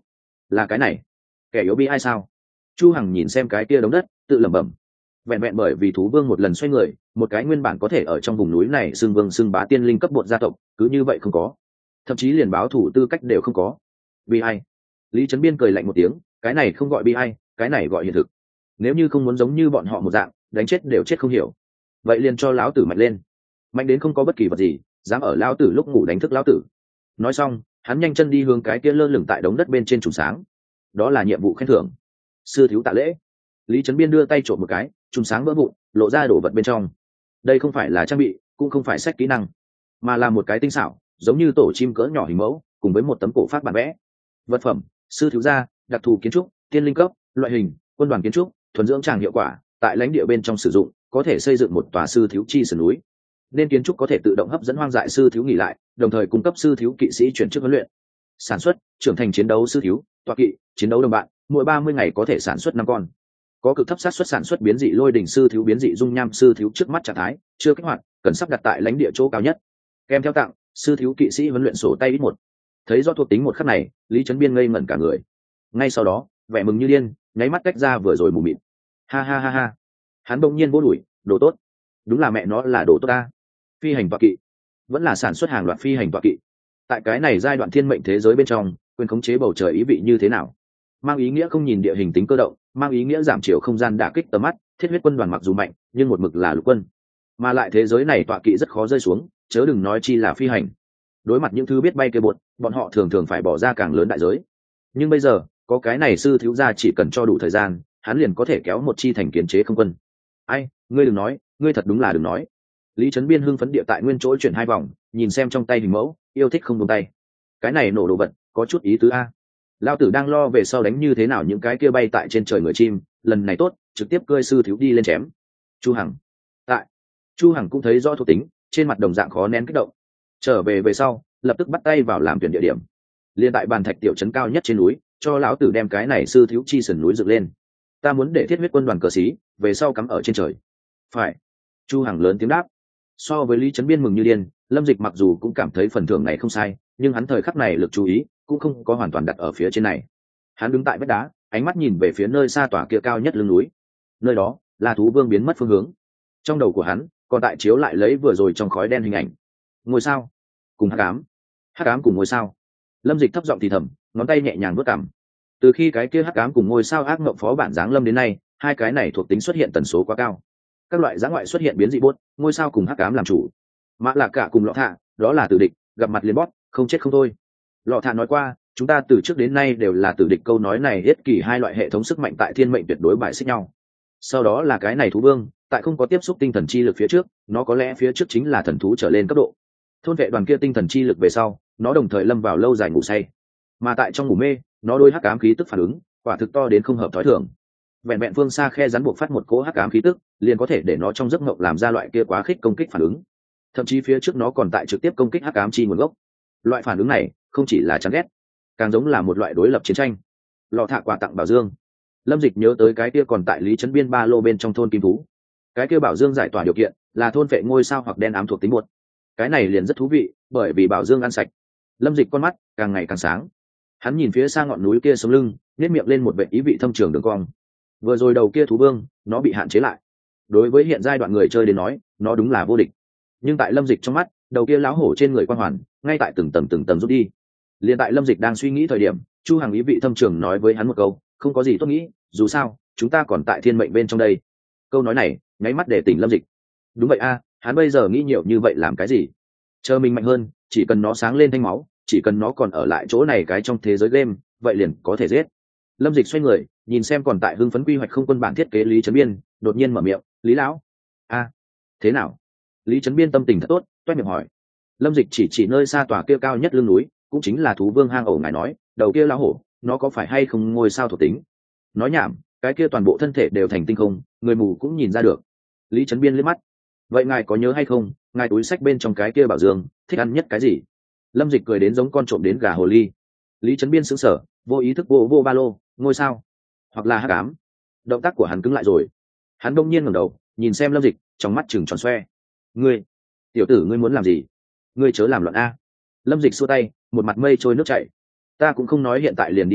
là cái này, kẻ yếu bi ai sao? Chu Hằng nhìn xem cái kia đống đất, tự lẩm bẩm. Vẹn vẹn bởi vì thú vương một lần xoay người, một cái nguyên bản có thể ở trong vùng núi này xưng vương xưng bá tiên linh cấp bột gia tộc, cứ như vậy không có, thậm chí liền báo thủ tư cách đều không có. Bi ai? Lý Trấn Biên cười lạnh một tiếng, cái này không gọi bi ai, cái này gọi hiện thực. Nếu như không muốn giống như bọn họ một dạng, đánh chết đều chết không hiểu, vậy liền cho lão tử mạnh lên, mạnh đến không có bất kỳ vật gì dám ở lão tử lúc ngủ đánh thức lão tử. Nói xong, hắn nhanh chân đi hướng cái kia lơ lửng tại đống đất bên trên trùng sáng. Đó là nhiệm vụ khen thưởng. Sư thiếu tạ lễ. Lý Trấn Biên đưa tay trộm một cái, trùng sáng vỡ vụn, lộ ra đồ vật bên trong. Đây không phải là trang bị, cũng không phải sách kỹ năng, mà là một cái tinh xảo, giống như tổ chim cỡ nhỏ hình mẫu, cùng với một tấm cổ phát bản vẽ. Vật phẩm: sư thiếu gia, đặc thù kiến trúc, tiên linh cấp, loại hình: quân đoàn kiến trúc, thuần dưỡng tràng hiệu quả, tại lãnh địa bên trong sử dụng, có thể xây dựng một tòa sư thiếu chi sườn núi. Nên kiến trúc có thể tự động hấp dẫn hoang dại sư thiếu nghỉ lại, đồng thời cung cấp sư thiếu kỵ sĩ chuyển chức huấn luyện. Sản xuất: trưởng thành chiến đấu sư thiếu, tọa kỵ, chiến đấu đồng bạn, mỗi 30 ngày có thể sản xuất 5 con. Có cực thấp xác suất sản xuất biến dị lôi đỉnh sư thiếu, biến dị dung nham sư thiếu trước mắt trạng thái chưa kích hoạt, cần sắp đặt tại lãnh địa chỗ cao nhất. Kèm theo tặng: sư thiếu kỵ sĩ huấn luyện sổ tay ít một. Thấy do thuộc tính một khắc này, Lý Trấn Biên ngây ngẩn cả người. Ngay sau đó, vẻ mừng như điên nháy mắt tách ra vừa rồi mù mịt. Ha ha ha ha, hắn bỗng nhiên vỗ đùi, đồ tốt, đúng là mẹ nó là đồ tốt ta. Phi hành tọa kỵ, vẫn là sản xuất hàng loạt phi hành tọa kỵ. Tại cái này giai đoạn thiên mệnh thế giới bên trong, quyền khống chế bầu trời ý vị như thế nào? Mang ý nghĩa không nhìn địa hình tính cơ động, mang ý nghĩa giảm chiều không gian đả kích tầm mắt. Thiết huyết quân đoàn mặc dù mạnh, nhưng một mực là lục quân, mà lại thế giới này tọa kỵ rất khó rơi xuống, chớ đừng nói chi là phi hành. Đối mặt những thứ biết bay kia bột, bọn họ thường thường phải bỏ ra càng lớn đại giới. Nhưng bây giờ có cái này sư thiếu gia, chỉ cần cho đủ thời gian, hắn liền có thể kéo một chi thành kiến chế không quân. Ai, ngươi đừng nói, ngươi thật đúng là đừng nói. Lý Trấn Biên hưng phấn địa tại nguyên chỗ chuyển 2 vòng, nhìn xem trong tay hình mẫu, yêu thích không buông tay. Cái này nổ đồ vật có chút ý tứ a. Lao tử đang lo về sau đánh như thế nào những cái kia bay tại trên trời người chim, lần này tốt, trực tiếp cơi sư thiếu đi lên chém. Chu Hằng tại. Chu Hằng cũng thấy rõ thuộc tính, trên mặt đồng dạng khó nén kích động. Trở về sau, lập tức bắt tay vào làm tuyển địa điểm. Liên tại bàn thạch tiểu trấn cao nhất trên núi, cho lão tử đem cái này sư thiếu chi sườn núi dựng lên. Ta muốn để thiết huyết quân đoàn cờ xí về sau cắm ở trên trời. Phải. Chu Hằng lớn tiếng đáp. So với Lý Trấn Biên mừng như điên, Lâm Dịch mặc dù cũng cảm thấy phần thưởng này không sai, nhưng hắn thời khắc này lực chú ý cũng không có hoàn toàn đặt ở phía trên này. Hắn đứng tại vách đá, ánh mắt nhìn về phía nơi xa tòa kia cao nhất lưng núi. Nơi đó là thú vương biến mất phương hướng. Trong đầu của hắn còn tại chiếu lại lấy vừa rồi trong khói đen hình ảnh. Ngôi sao cùng hắc ám cùng ngôi sao. Lâm Dịch thấp giọng thì thầm, ngón tay nhẹ nhàng vuốt cằm. Từ khi cái kia hắc ám cùng ngôi sao ác mộng phó bản giáng lâm đến nay, hai cái này thuộc tính xuất hiện tần số quá cao. Các loại giã ngoại xuất hiện biến dị bốt, ngôi sao cùng hắc ám làm chủ. Mã Lạc Cả cùng Lọ Thạ, đó là tử địch, gặp mặt liền bót, không chết không thôi. Lọ Thạ nói qua, chúng ta từ trước đến nay đều là tử địch, câu nói này hết kỳ hai loại hệ thống sức mạnh tại thiên mệnh tuyệt đối bại xích nhau. Sau đó là cái này thú vương, tại không có tiếp xúc tinh thần chi lực phía trước, nó có lẽ phía trước chính là thần thú trở lên cấp độ. Thôn vệ đoàn kia tinh thần chi lực về sau, nó đồng thời lâm vào lâu dài ngủ say. Mà tại trong ngủ mê, nó đôi hắc ám khí tức phản ứng, quả thực to đến không hợp thói thường. Vẹn vẹn phương xa khe rắn buộc phát một cỗ hắc ám khí tức, liền có thể để nó trong giấc mộng làm ra loại kia quá khích công kích phản ứng. Thậm chí phía trước nó còn tại trực tiếp công kích hắc ám chi nguồn gốc. Loại phản ứng này không chỉ là chán ghét, càng giống là một loại đối lập chiến tranh. Lọ Thạ quà tặng bảo dương. Lâm Dịch nhớ tới cái kia còn tại Lý Trấn Biên ba lô bên trong thôn kim thú. Cái kia bảo dương giải tỏa điều kiện là thôn vệ ngôi sao hoặc đen ám thuộc tính một. Cái này liền rất thú vị, bởi vì bảo dương ăn sạch. Lâm Dịch con mắt càng ngày càng sáng. Hắn nhìn phía xa ngọn núi kia sống lưng, nhếch miệng lên một vẻ ý vị thâm trường đường cong. Vừa rồi đầu kia thú vương, nó bị hạn chế lại. Đối với hiện giai đoạn người chơi đến nói, nó đúng là vô địch. Nhưng tại Lâm Dịch trong mắt, đầu kia lão hổ trên người quan hoàn, ngay tại từng tầng rút đi. Liên tại Lâm Dịch đang suy nghĩ thời điểm, Chu Hằng ý vị thâm trường nói với hắn một câu, không có gì tốt nghĩ, dù sao, chúng ta còn tại thiên mệnh bên trong đây. Câu nói này, nháy mắt để tỉnh Lâm Dịch. Đúng vậy a, hắn bây giờ nghĩ nhiều như vậy làm cái gì? Chờ mình mạnh hơn, chỉ cần nó sáng lên thanh máu, chỉ cần nó còn ở lại chỗ này cái trong thế giới game, vậy liền có thể giết. Lâm Dịch xoay người, nhìn xem còn tại hưng phấn quy hoạch không quân bản thiết kế Lý Trấn Biên, đột nhiên mở miệng, Lý lão, a, thế nào? Lý Trấn Biên tâm tình thật tốt, toét miệng hỏi. Lâm Dịch chỉ nơi xa tòa kia cao nhất lưng núi, cũng chính là thú vương hang ổ, ngài nói, đầu kia lão hổ, nó có phải hay không ngôi sao thuộc tính? Nói nhảm, cái kia toàn bộ thân thể đều thành tinh không, người mù cũng nhìn ra được. Lý Trấn Biên liếc mắt. Vậy ngài có nhớ hay không, ngài túi sách bên trong cái kia bảo dương, thích ăn nhất cái gì? Lâm Dịch cười đến giống con trộm đến gà hồ ly. Lý Trấn Biên sững sờ, vô ý thức vô ba lô, ngôi sao, hoặc là hắc ám. Động tác của hắn cứng lại rồi. Hắn đông nhiên ngẩng đầu, nhìn xem Lâm Dịch, trong mắt trừng tròn xoe. Ngươi, tiểu tử, ngươi muốn làm gì? Ngươi chớ làm loạn a. Lâm Dịch xua tay, một mặt mây trôi nước chảy. Ta cũng không nói hiện tại liền đi đánh,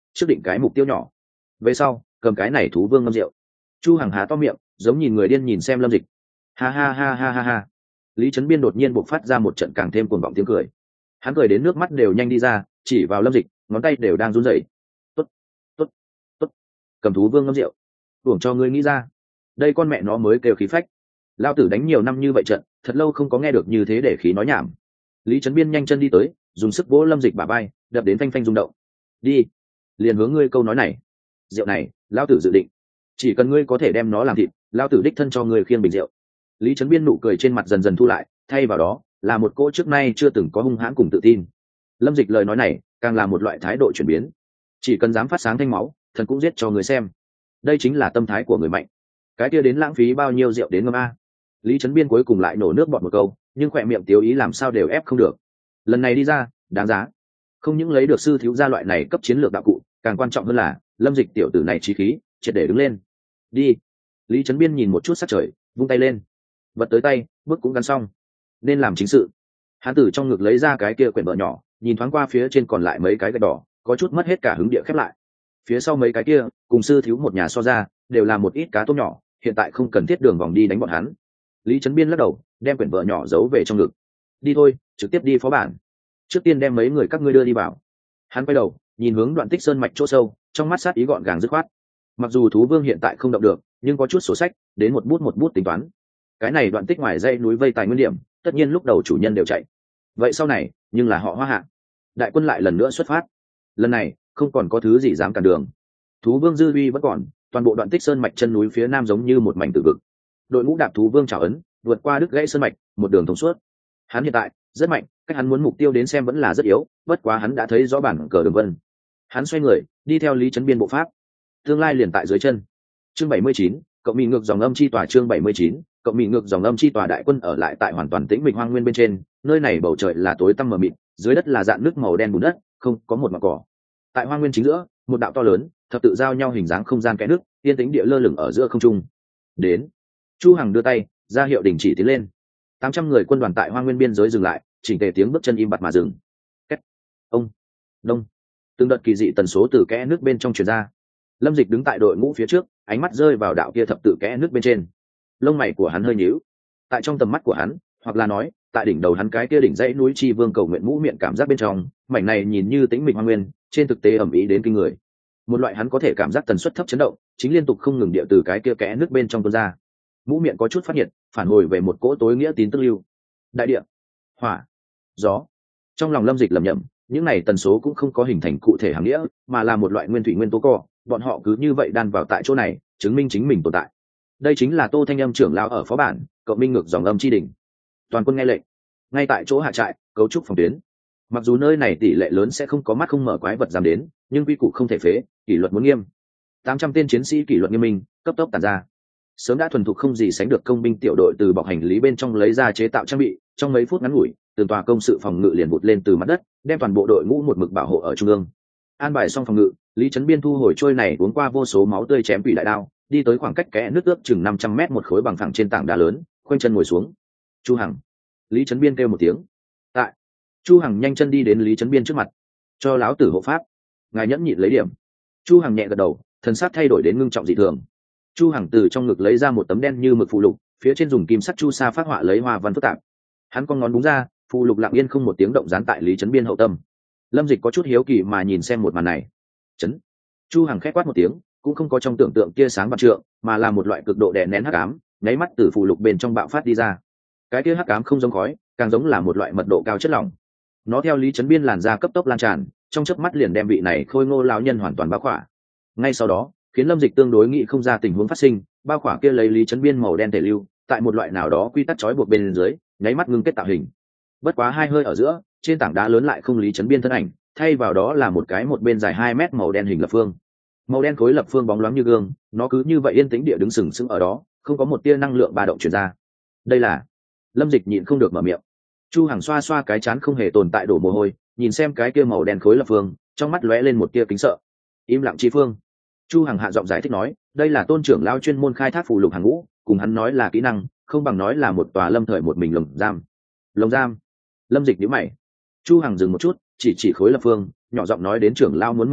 trước định cái mục tiêu nhỏ, về sau cầm cái này thú vương ngâm rượu. Chu Hằng há to miệng giống nhìn người điên nhìn xem Lâm Dịch. Ha ha ha ha ha ha. Lý Trấn Biên đột nhiên bộc phát ra một trận càng thêm cuồng vọng tiếng cười. Hắn cười đến nước mắt đều nhanh đi ra, chỉ vào Lâm Dịch, ngón tay đều đang run rẩy. Tốt, tốt, tốt. Cầm thú vương ngâm rượu, uổng cho ngươi nghĩ ra. Đây con mẹ nó mới kêu khí phách. Lao tử đánh nhiều năm như vậy trận, thật lâu không có nghe được như thế để khí nói nhảm. Lý Trấn Biên nhanh chân đi tới, dùng sức vỗ Lâm Dịch bả vai, đập đến phanh phanh rung động. Đi, liền hướng ngươi câu nói này. Rượu này, Lao tử dự định, chỉ cần ngươi có thể đem nó làm thịt, Lao tử đích thân cho ngươi khiêng bình rượu. Lý Trấn Biên nụ cười trên mặt dần dần thu lại, thay vào đó là một cỗ trước nay chưa từng có hung hãn cùng tự tin. Lâm Dịch lời nói này càng là một loại thái độ chuyển biến. Chỉ cần dám phát sáng thanh máu, thần cũng giết cho người xem. Đây chính là tâm thái của người mạnh. Cái kia đến lãng phí bao nhiêu rượu đến ngâm a. Lý Trấn Biên cuối cùng lại nổ nước bọt một câu, nhưng khỏe miệng tiếu ý làm sao đều ép không được. Lần này đi ra, đáng giá. Không những lấy được sư thiếu gia loại này cấp chiến lược đạo cụ, càng quan trọng hơn là Lâm Dịch tiểu tử này trí khí, triệt để đứng lên. Đi. Lý Trấn Biên nhìn một chút sắc trời, vung tay lên. Vật tới tay, bước cũng gắn xong, nên làm chính sự. Hắn từ trong ngực lấy ra cái kia quyển vở nhỏ, nhìn thoáng qua phía trên còn lại mấy cái gạch đỏ, có chút mất hết cả hứng địa khép lại. Phía sau mấy cái kia cùng sư thiếu một nhà so ra, đều là một ít cá tôm nhỏ, hiện tại không cần thiết đường vòng đi đánh bọn hắn. Lý Trấn Biên lắc đầu, đem quyển vở nhỏ giấu về trong ngực. Đi thôi, trực tiếp đi phó bản. Trước tiên đem mấy người các ngươi đưa đi vào. Hắn quay đầu, nhìn hướng Đoạn Tích Sơn mạch chỗ sâu, trong mắt sát ý gọn gàng dứt khoát. Mặc dù thú vương hiện tại không động được, nhưng có chút sổ sách, đến một bút tính toán. Cái này Đoạn Tích ngoài dãy núi vây tài nguyên điểm, tất nhiên lúc đầu chủ nhân đều chạy. Vậy sau này, nhưng là họ Hoa Hạ. Đại quân lại lần nữa xuất phát. Lần này, không còn có thứ gì dám cản đường. Thú vương dư uy vẫn còn, toàn bộ Đoạn Tích Sơn mạch chân núi phía nam giống như một mảnh tử vực. Đội ngũ đạp thú vương trảo ấn, vượt qua đứt gãy sơn mạch, một đường thông suốt. Hắn hiện tại rất mạnh, cách hắn muốn mục tiêu đến xem vẫn là rất yếu, bất quá hắn đã thấy rõ bản cờ đường vân. Hắn xoay người, đi theo Lý Trấn Biên bộ pháp. Tương lai liền tại dưới chân. Chương 79, cộng mỹ ngược dòng âm chi tòa. Chương 79, cộng mỹ ngược dòng âm chi tòa. Đại quân ở lại tại hoàn toàn tĩnh mịch hoang nguyên bên trên, nơi này bầu trời là tối tăm mờ mịt, dưới đất là dạn nước màu đen bùn đất, không có một mảng cỏ. Tại hoang nguyên chính giữa, một đạo to lớn, thập tự giao nhau hình dáng không gian kẽ nước, yên tĩnh địa lơ lửng ở giữa không trung. Đến. Chu Hằng đưa tay ra hiệu đình chỉ tiến lên. 800 người quân đoàn tại hoang nguyên biên giới dừng lại, chỉnh tề tiếng bước chân im bặt mà dừng. Két. Ông. Đông. Từng đợt kỳ dị tần số từ kẽ nước bên trong truyền ra. Lâm Dịch đứng tại đội ngũ phía trước, ánh mắt rơi vào đạo kia thập tự kẽ nước bên trên. Lông mày của hắn hơi nhíu. Tại trong tầm mắt của hắn, hoặc là nói, tại đỉnh đầu hắn cái kia đỉnh dãy núi Chi Vương cầu nguyện mũ miệng cảm giác bên trong, mảnh này nhìn như tĩnh mịch hoang nguyên, trên thực tế ẩm ý đến kinh người. Một loại hắn có thể cảm giác tần suất thấp chấn động, chính liên tục không ngừng địa từ cái kia kẽ nước bên trong tuôn ra. Mũ miệng có chút phát nhiệt, phản hồi về một cỗ tối nghĩa tín tức lưu. Đại địa, hỏa, gió. Trong lòng Lâm Dịch lẩm nhẩm, những này tần số cũng không có hình thành cụ thể hàm nghĩa, mà là một loại nguyên thủy nguyên tố co, bọn họ cứ như vậy đan vào tại chỗ này, chứng minh chính mình tồn tại. Đây chính là Tô Thanh Âm trưởng lão ở phó bản, cộng minh ngược dòng âm chi đỉnh. Toàn quân nghe lệnh, ngay tại chỗ hạ trại, cấu trúc phòng tuyến. Mặc dù nơi này tỷ lệ lớn sẽ không có mắt không mở quái vật dám đến, nhưng quy củ không thể phế, kỷ luật muốn nghiêm. 800 tên chiến sĩ kỷ luật nghiêm minh, cấp tốc tản ra. Sớm đã thuần thục không gì sánh được công binh tiểu đội từ bọc hành lý bên trong lấy ra chế tạo trang bị, trong mấy phút ngắn ngủi, từng tòa công sự phòng ngự liền vụt lên từ mặt đất, đem toàn bộ đội ngũ một mực bảo hộ ở trung ương. An bài xong phòng ngự, Lý Trấn Biên thu hồi trôi này uống qua vô số máu tươi chém quỷ đại đao, đi tới khoảng cách kẽ nước ước chừng 500 mét một khối bằng phẳng trên tảng đá lớn, khoanh chân ngồi xuống. Chu Hằng. Lý Trấn Biên kêu một tiếng. Tại. Chu Hằng nhanh chân đi đến Lý Trấn Biên trước mặt. Cho lão tử hộ pháp. Ngài nhẫn nhịn lấy điểm. Chu Hằng nhẹ gật đầu, thần sắc thay đổi đến ngưng trọng dị thường. Chu Hằng từ trong ngực lấy ra một tấm đen như mực phù lục, phía trên dùng kim sắt chu sa phát họa lấy hoa văn phức tạp. Hắn con ngón búng ra, phù lục lặng yên không một tiếng động dán tại Lý Trấn Biên hậu tâm. Lâm Dịch có chút hiếu kỳ mà nhìn xem một màn này. Chấn. Chu Hằng khét quát một tiếng, cũng không có trong tưởng tượng kia sáng bạc trượng, mà là một loại cực độ đè nén hắc ám, nháy mắt từ phù lục bên trong bạo phát đi ra. Cái kia hắc ám không giống khói, càng giống là một loại mật độ cao chất lỏng. Nó theo Lý Trấn Biên làn ra cấp tốc lan tràn, trong chớp mắt liền đem vị này khôi ngô lão nhân hoàn toàn bao khỏa. Ngay sau đó, khiến Lâm Dịch tương đối nghĩ không ra tình huống phát sinh, bao khỏa kia lấy Lý Trấn Biên màu đen thể lưu, tại một loại nào đó quy tắc trói buộc bên dưới, nháy mắt ngưng kết tạo hình. Bất quá hai hơi ở giữa, trên tảng đá lớn lại không Lý Trấn Biên thân ảnh, thay vào đó là một cái một bên dài 2 mét màu đen hình lập phương. Màu đen khối lập phương bóng loáng như gương, nó cứ như vậy yên tĩnh địa đứng sừng sững ở đó, không có một tia năng lượng ba động truyền ra. Đây là... Lâm Dịch nhịn không được mở miệng. Chu Hằng xoa xoa cái chán không hề tồn tại đổ mồ hôi, nhìn xem cái kia màu đen khối lập phương, trong mắt lóe lên một tia kính sợ. Im lặng chi phương. Chu Hằng hạ giọng giải thích nói, đây là tôn trưởng lão chuyên môn khai thác phù lục hàng ngũ, cùng hắn nói là kỹ năng, không bằng nói là một tòa lâm thời một mình lồng giam. Lồng giam? Lâm Dịch nhíu mày. Chu Hằng dừng một chút, chỉ khối lập phương, nhỏ giọng nói đến trưởng lão muốn mở hội,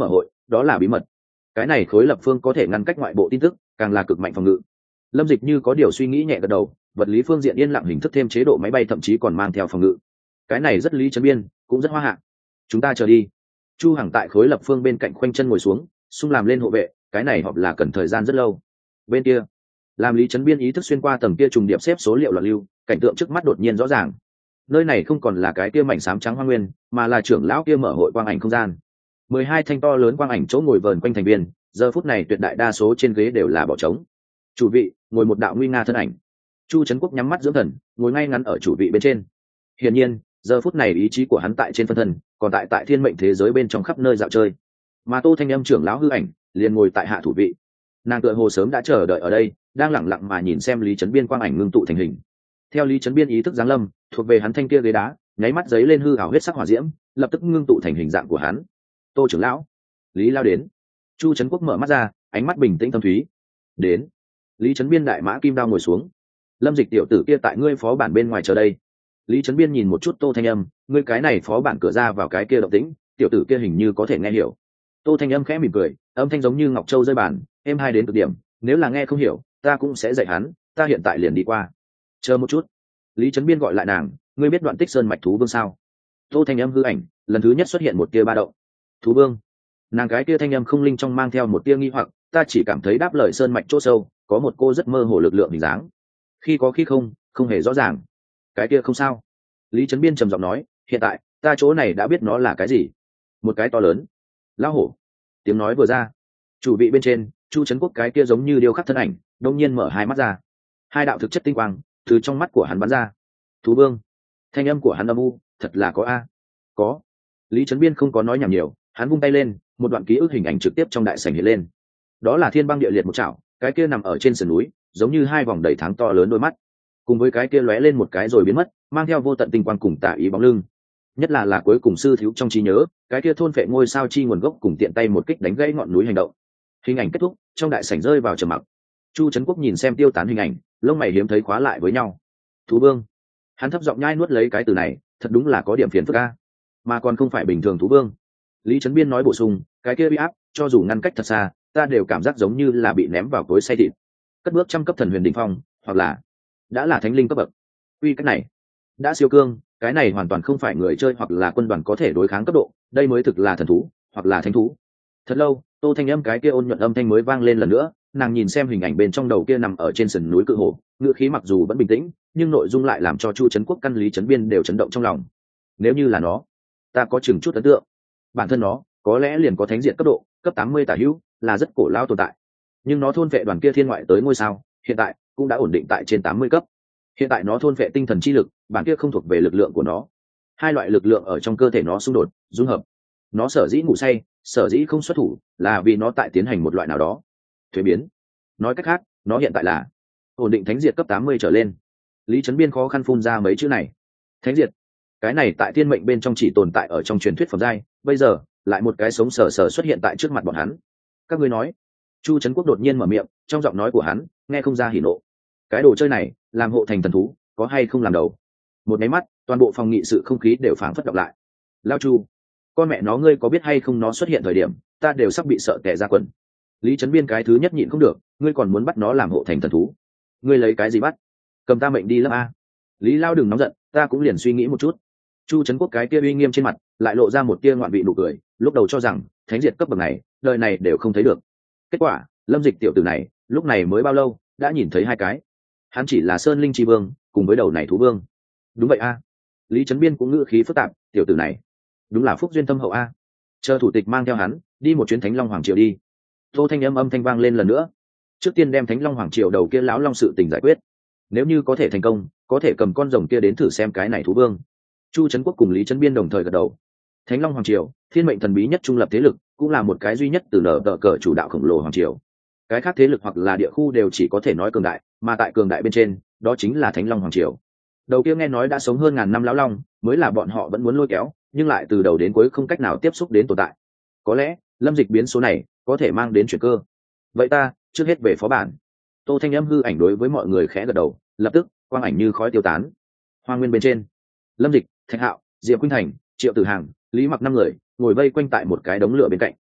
đó là bí mật. Cái này khối lập phương có thể ngăn cách ngoại bộ tin tức, càng là cực mạnh phòng ngự. Lâm Dịch như có điều suy nghĩ nhẹ gật đầu, vật lý phương diện yên lặng hình thức thêm chế độ máy bay thậm chí còn mang theo phòng ngự. Cái này rất lý trấn biên, cũng rất hoa hạ. Chúng ta chờ đi. Chu Hằng tại khối lập phương bên cạnh khoanh chân ngồi xuống, xung làm lên hộ vệ, cái này họp là cần thời gian rất lâu. Bên kia, làm lý trấn biên ý thức xuyên qua tầng kia trùng điệp xếp số liệu loạn lưu, cảnh tượng trước mắt đột nhiên rõ ràng. Nơi này không còn là cái kia mảnh xám trắng hoang nguyên, mà là trưởng lão kia mở hội quang ảnh không gian. 12 thanh to lớn quang ảnh chỗ ngồi vờn quanh thành viên, giờ phút này tuyệt đại đa số trên ghế đều là bỏ trống. Chủ vị ngồi một đạo nguy nga thân ảnh. Chu Trấn Quốc nhắm mắt dưỡng thần, ngồi ngay ngắn ở chủ vị bên trên. Hiển nhiên, giờ phút này ý chí của hắn tại trên phân thân, còn tại thiên mệnh thế giới bên trong khắp nơi dạo chơi. Mà Tô Thanh Âm trưởng lão hư ảnh liền ngồi tại hạ thủ vị. Nàng tựa hồ sớm đã chờ đợi ở đây, đang lặng lặng mà nhìn xem Lý Trấn Biên quang ảnh ngưng tụ thành hình. Theo Lý Trấn Biên ý thức giáng lâm, thuộc về hắn thanh kia ghế đá, nháy mắt giấy lên hư ảo huyết sắc hỏa diễm, lập tức ngưng tụ thành hình dạng của hắn. Tô trưởng lão, Lý lao đến. Chu Trấn Quốc mở mắt ra, ánh mắt bình tĩnh thâm thúy. Đến. Lý Trấn Biên đại mã kim đao ngồi xuống. Lâm Dịch tiểu tử kia tại ngươi phó bản bên ngoài chờ đây. Lý Trấn Biên nhìn một chút Tô Thanh Âm, ngươi cái này phó bản cửa ra vào cái kia động tĩnh, tiểu tử kia hình như có thể nghe hiểu. Tô Thanh Âm khẽ mỉm cười, âm thanh giống như ngọc châu rơi bàn, êm hai đến cực điểm, nếu là nghe không hiểu, ta cũng sẽ dạy hắn, ta hiện tại liền đi qua. Chờ một chút. Lý Trấn Biên gọi lại nàng, ngươi biết Đoạn Tích Sơn mạch thú vương sao? Tô Thanh Âm hư ảnh, lần thứ nhất xuất hiện một tia ba động. Thú vương? Nàng cái tia thanh âm không linh trong mang theo một tia nghi hoặc, ta chỉ cảm thấy đáp lời sơn mạch chỗ sâu, có một cô rất mơ hồ lực lượng hình dáng. Khi có khi không, không hề rõ ràng. Cái kia không sao. Lý Trấn Biên trầm giọng nói, hiện tại, ta chỗ này đã biết nó là cái gì. Một cái to lớn. Lão hổ. Tiếng nói vừa ra. Chủ vị bên trên, Chu Trấn Quốc cái kia giống như điêu khắc thân ảnh, đông nhiên mở hai mắt ra. Hai đạo thực chất tinh quang, từ trong mắt của hắn bắn ra. Thú vương. Thanh âm của hắn âm u, thật là có a. Có. Lý Trấn Biên không có nói nhảm nhiều, hắn vung tay lên, một đoạn ký ức hình ảnh trực tiếp trong đại sảnh hiện lên. Đó là thiên băng địa liệt một chảo, cái kia nằm ở trên sườn núi, giống như hai vòng đầy tháng to lớn đôi mắt, cùng với cái kia lóe lên một cái rồi biến mất, mang theo vô tận tinh quang cùng tà ý bóng lưng. Nhất là cuối cùng sư thiếu trong trí nhớ, cái kia thôn phệ ngôi sao chi nguồn gốc cùng tiện tay một kích đánh gãy ngọn núi hành động. Hình ảnh kết thúc, trong đại sảnh rơi vào trầm mặc. Chu Trấn Quốc nhìn xem tiêu tán hình ảnh, lông mày hiếm thấy khóa lại với nhau. Thú vương. Hắn thấp giọng nhai nuốt lấy cái từ này, thật đúng là có điểm phiền phức a, mà còn không phải bình thường thú vương. Lý Trấn Biên nói bổ sung, cái kia bị áp, cho dù ngăn cách thật xa, ta đều cảm giác giống như là bị ném vào cối xay thịt. Cất bước trăm cấp thần huyền đỉnh phong, hoặc là đã là thánh linh cấp bậc. Uy cách này đã siêu cương, cái này hoàn toàn không phải người chơi hoặc là quân đoàn có thể đối kháng cấp độ, đây mới thực là thần thú, hoặc là thánh thú. Thật lâu, Tô Thanh Âm cái kia ôn nhuận âm thanh mới vang lên lần nữa, nàng nhìn xem hình ảnh bên trong đầu kia nằm ở trên sườn núi cự hổ, ngựa khí mặc dù vẫn bình tĩnh, nhưng nội dung lại làm cho Chu Trấn Quốc căn Lý Trấn Biên đều chấn động trong lòng. Nếu như là nó, ta có chừng chút ấn tượng. Bản thân nó có lẽ liền có thánh diện cấp độ, cấp 80 tả hữu, là rất cổ lao tồn tại. Nhưng nó thôn vệ đoàn kia thiên ngoại tới ngôi sao, hiện tại cũng đã ổn định tại trên 80 cấp. Hiện tại nó thôn vệ tinh thần chi lực, bản kia không thuộc về lực lượng của nó. Hai loại lực lượng ở trong cơ thể nó xung đột, dung hợp. Nó sở dĩ ngủ say, sở dĩ không xuất thủ, là vì nó tại tiến hành một loại nào đó thuế biến. Nói cách khác, nó hiện tại là ổn định thánh diệt cấp 80 trở lên. Lý Trấn Biên khó khăn phun ra mấy chữ này. Thánh diệt, cái này tại thiên mệnh bên trong chỉ tồn tại ở trong truyền thuyết phẩm giai, bây giờ lại một cái sống sờ sờ xuất hiện tại trước mặt bọn hắn. Các ngươi nói. Chu Trấn Quốc đột nhiên mở miệng, trong giọng nói của hắn nghe không ra hỉ nộ. Cái đồ chơi này làm hộ thành thần thú, có hay không làm đầu? Một máy mắt, toàn bộ phòng nghị sự không khí đều phảng phất đọc lại. Lao Chu, con mẹ nó, ngươi có biết hay không nó xuất hiện thời điểm, ta đều sắp bị sợ tè ra quần. Lý Trấn Biên cái thứ nhất nhịn không được, ngươi còn muốn bắt nó làm hộ thành thần thú? Ngươi lấy cái gì bắt? Cầm ta mệnh đi lớp a. Lý Lao đừng nóng giận, ta cũng liền suy nghĩ một chút. Chu Trấn Quốc cái kia uy nghiêm trên mặt lại lộ ra một tia ngoạn vị nụ cười, lúc đầu cho rằng thánh diệt cấp bậc này đời này đều không thấy được. Kết quả Lâm Dịch tiểu tử này lúc này mới bao lâu đã nhìn thấy hai cái. Hắn chỉ là sơn linh chi vương cùng với đầu này thú vương. Đúng vậy a. Lý Trấn Biên cũng ngữ khí phức tạp, tiểu tử này đúng là phúc duyên thâm hậu a. Chờ thủ tịch mang theo hắn đi một chuyến Thánh Long Hoàng Triều đi. Tô Thanh âm thanh vang lên lần nữa. Trước tiên đem Thánh Long Hoàng Triều đầu kia lão long sự tình giải quyết. Nếu như có thể thành công, có thể cầm con rồng kia đến thử xem cái này thú vương. Chu Trấn Quốc cùng Lý Trấn Biên đồng thời gật đầu. Thánh Long Hoàng Triều, thiên mệnh thần bí nhất trung lập thế lực, cũng là một cái duy nhất từ nở tờ cờ chủ đạo khổng lồ hoàng triều. Cái khác thế lực hoặc là địa khu đều chỉ có thể nói cường đại, mà tại cường đại bên trên, đó chính là Thánh Long Hoàng Triều. Đầu kia nghe nói đã sống hơn ngàn năm lão long, mới là bọn họ vẫn muốn lôi kéo, nhưng lại từ đầu đến cuối không cách nào tiếp xúc đến tồn tại. Có lẽ Lâm Dịch biến số này có thể mang đến chuyển cơ. Vậy ta trước hết về phó bản. Tô Thanh âm hư ảnh đối với mọi người khẽ gật đầu, lập tức quang ảnh như khói tiêu tán. Hoa nguyên bên trên, Lâm Dịch, Thạch Hạo, Diệp Khuynh Thành, Triệu Tử Hàng, Lý Mặc năm người ngồi vây quanh tại một cái đống lửa bên cạnh.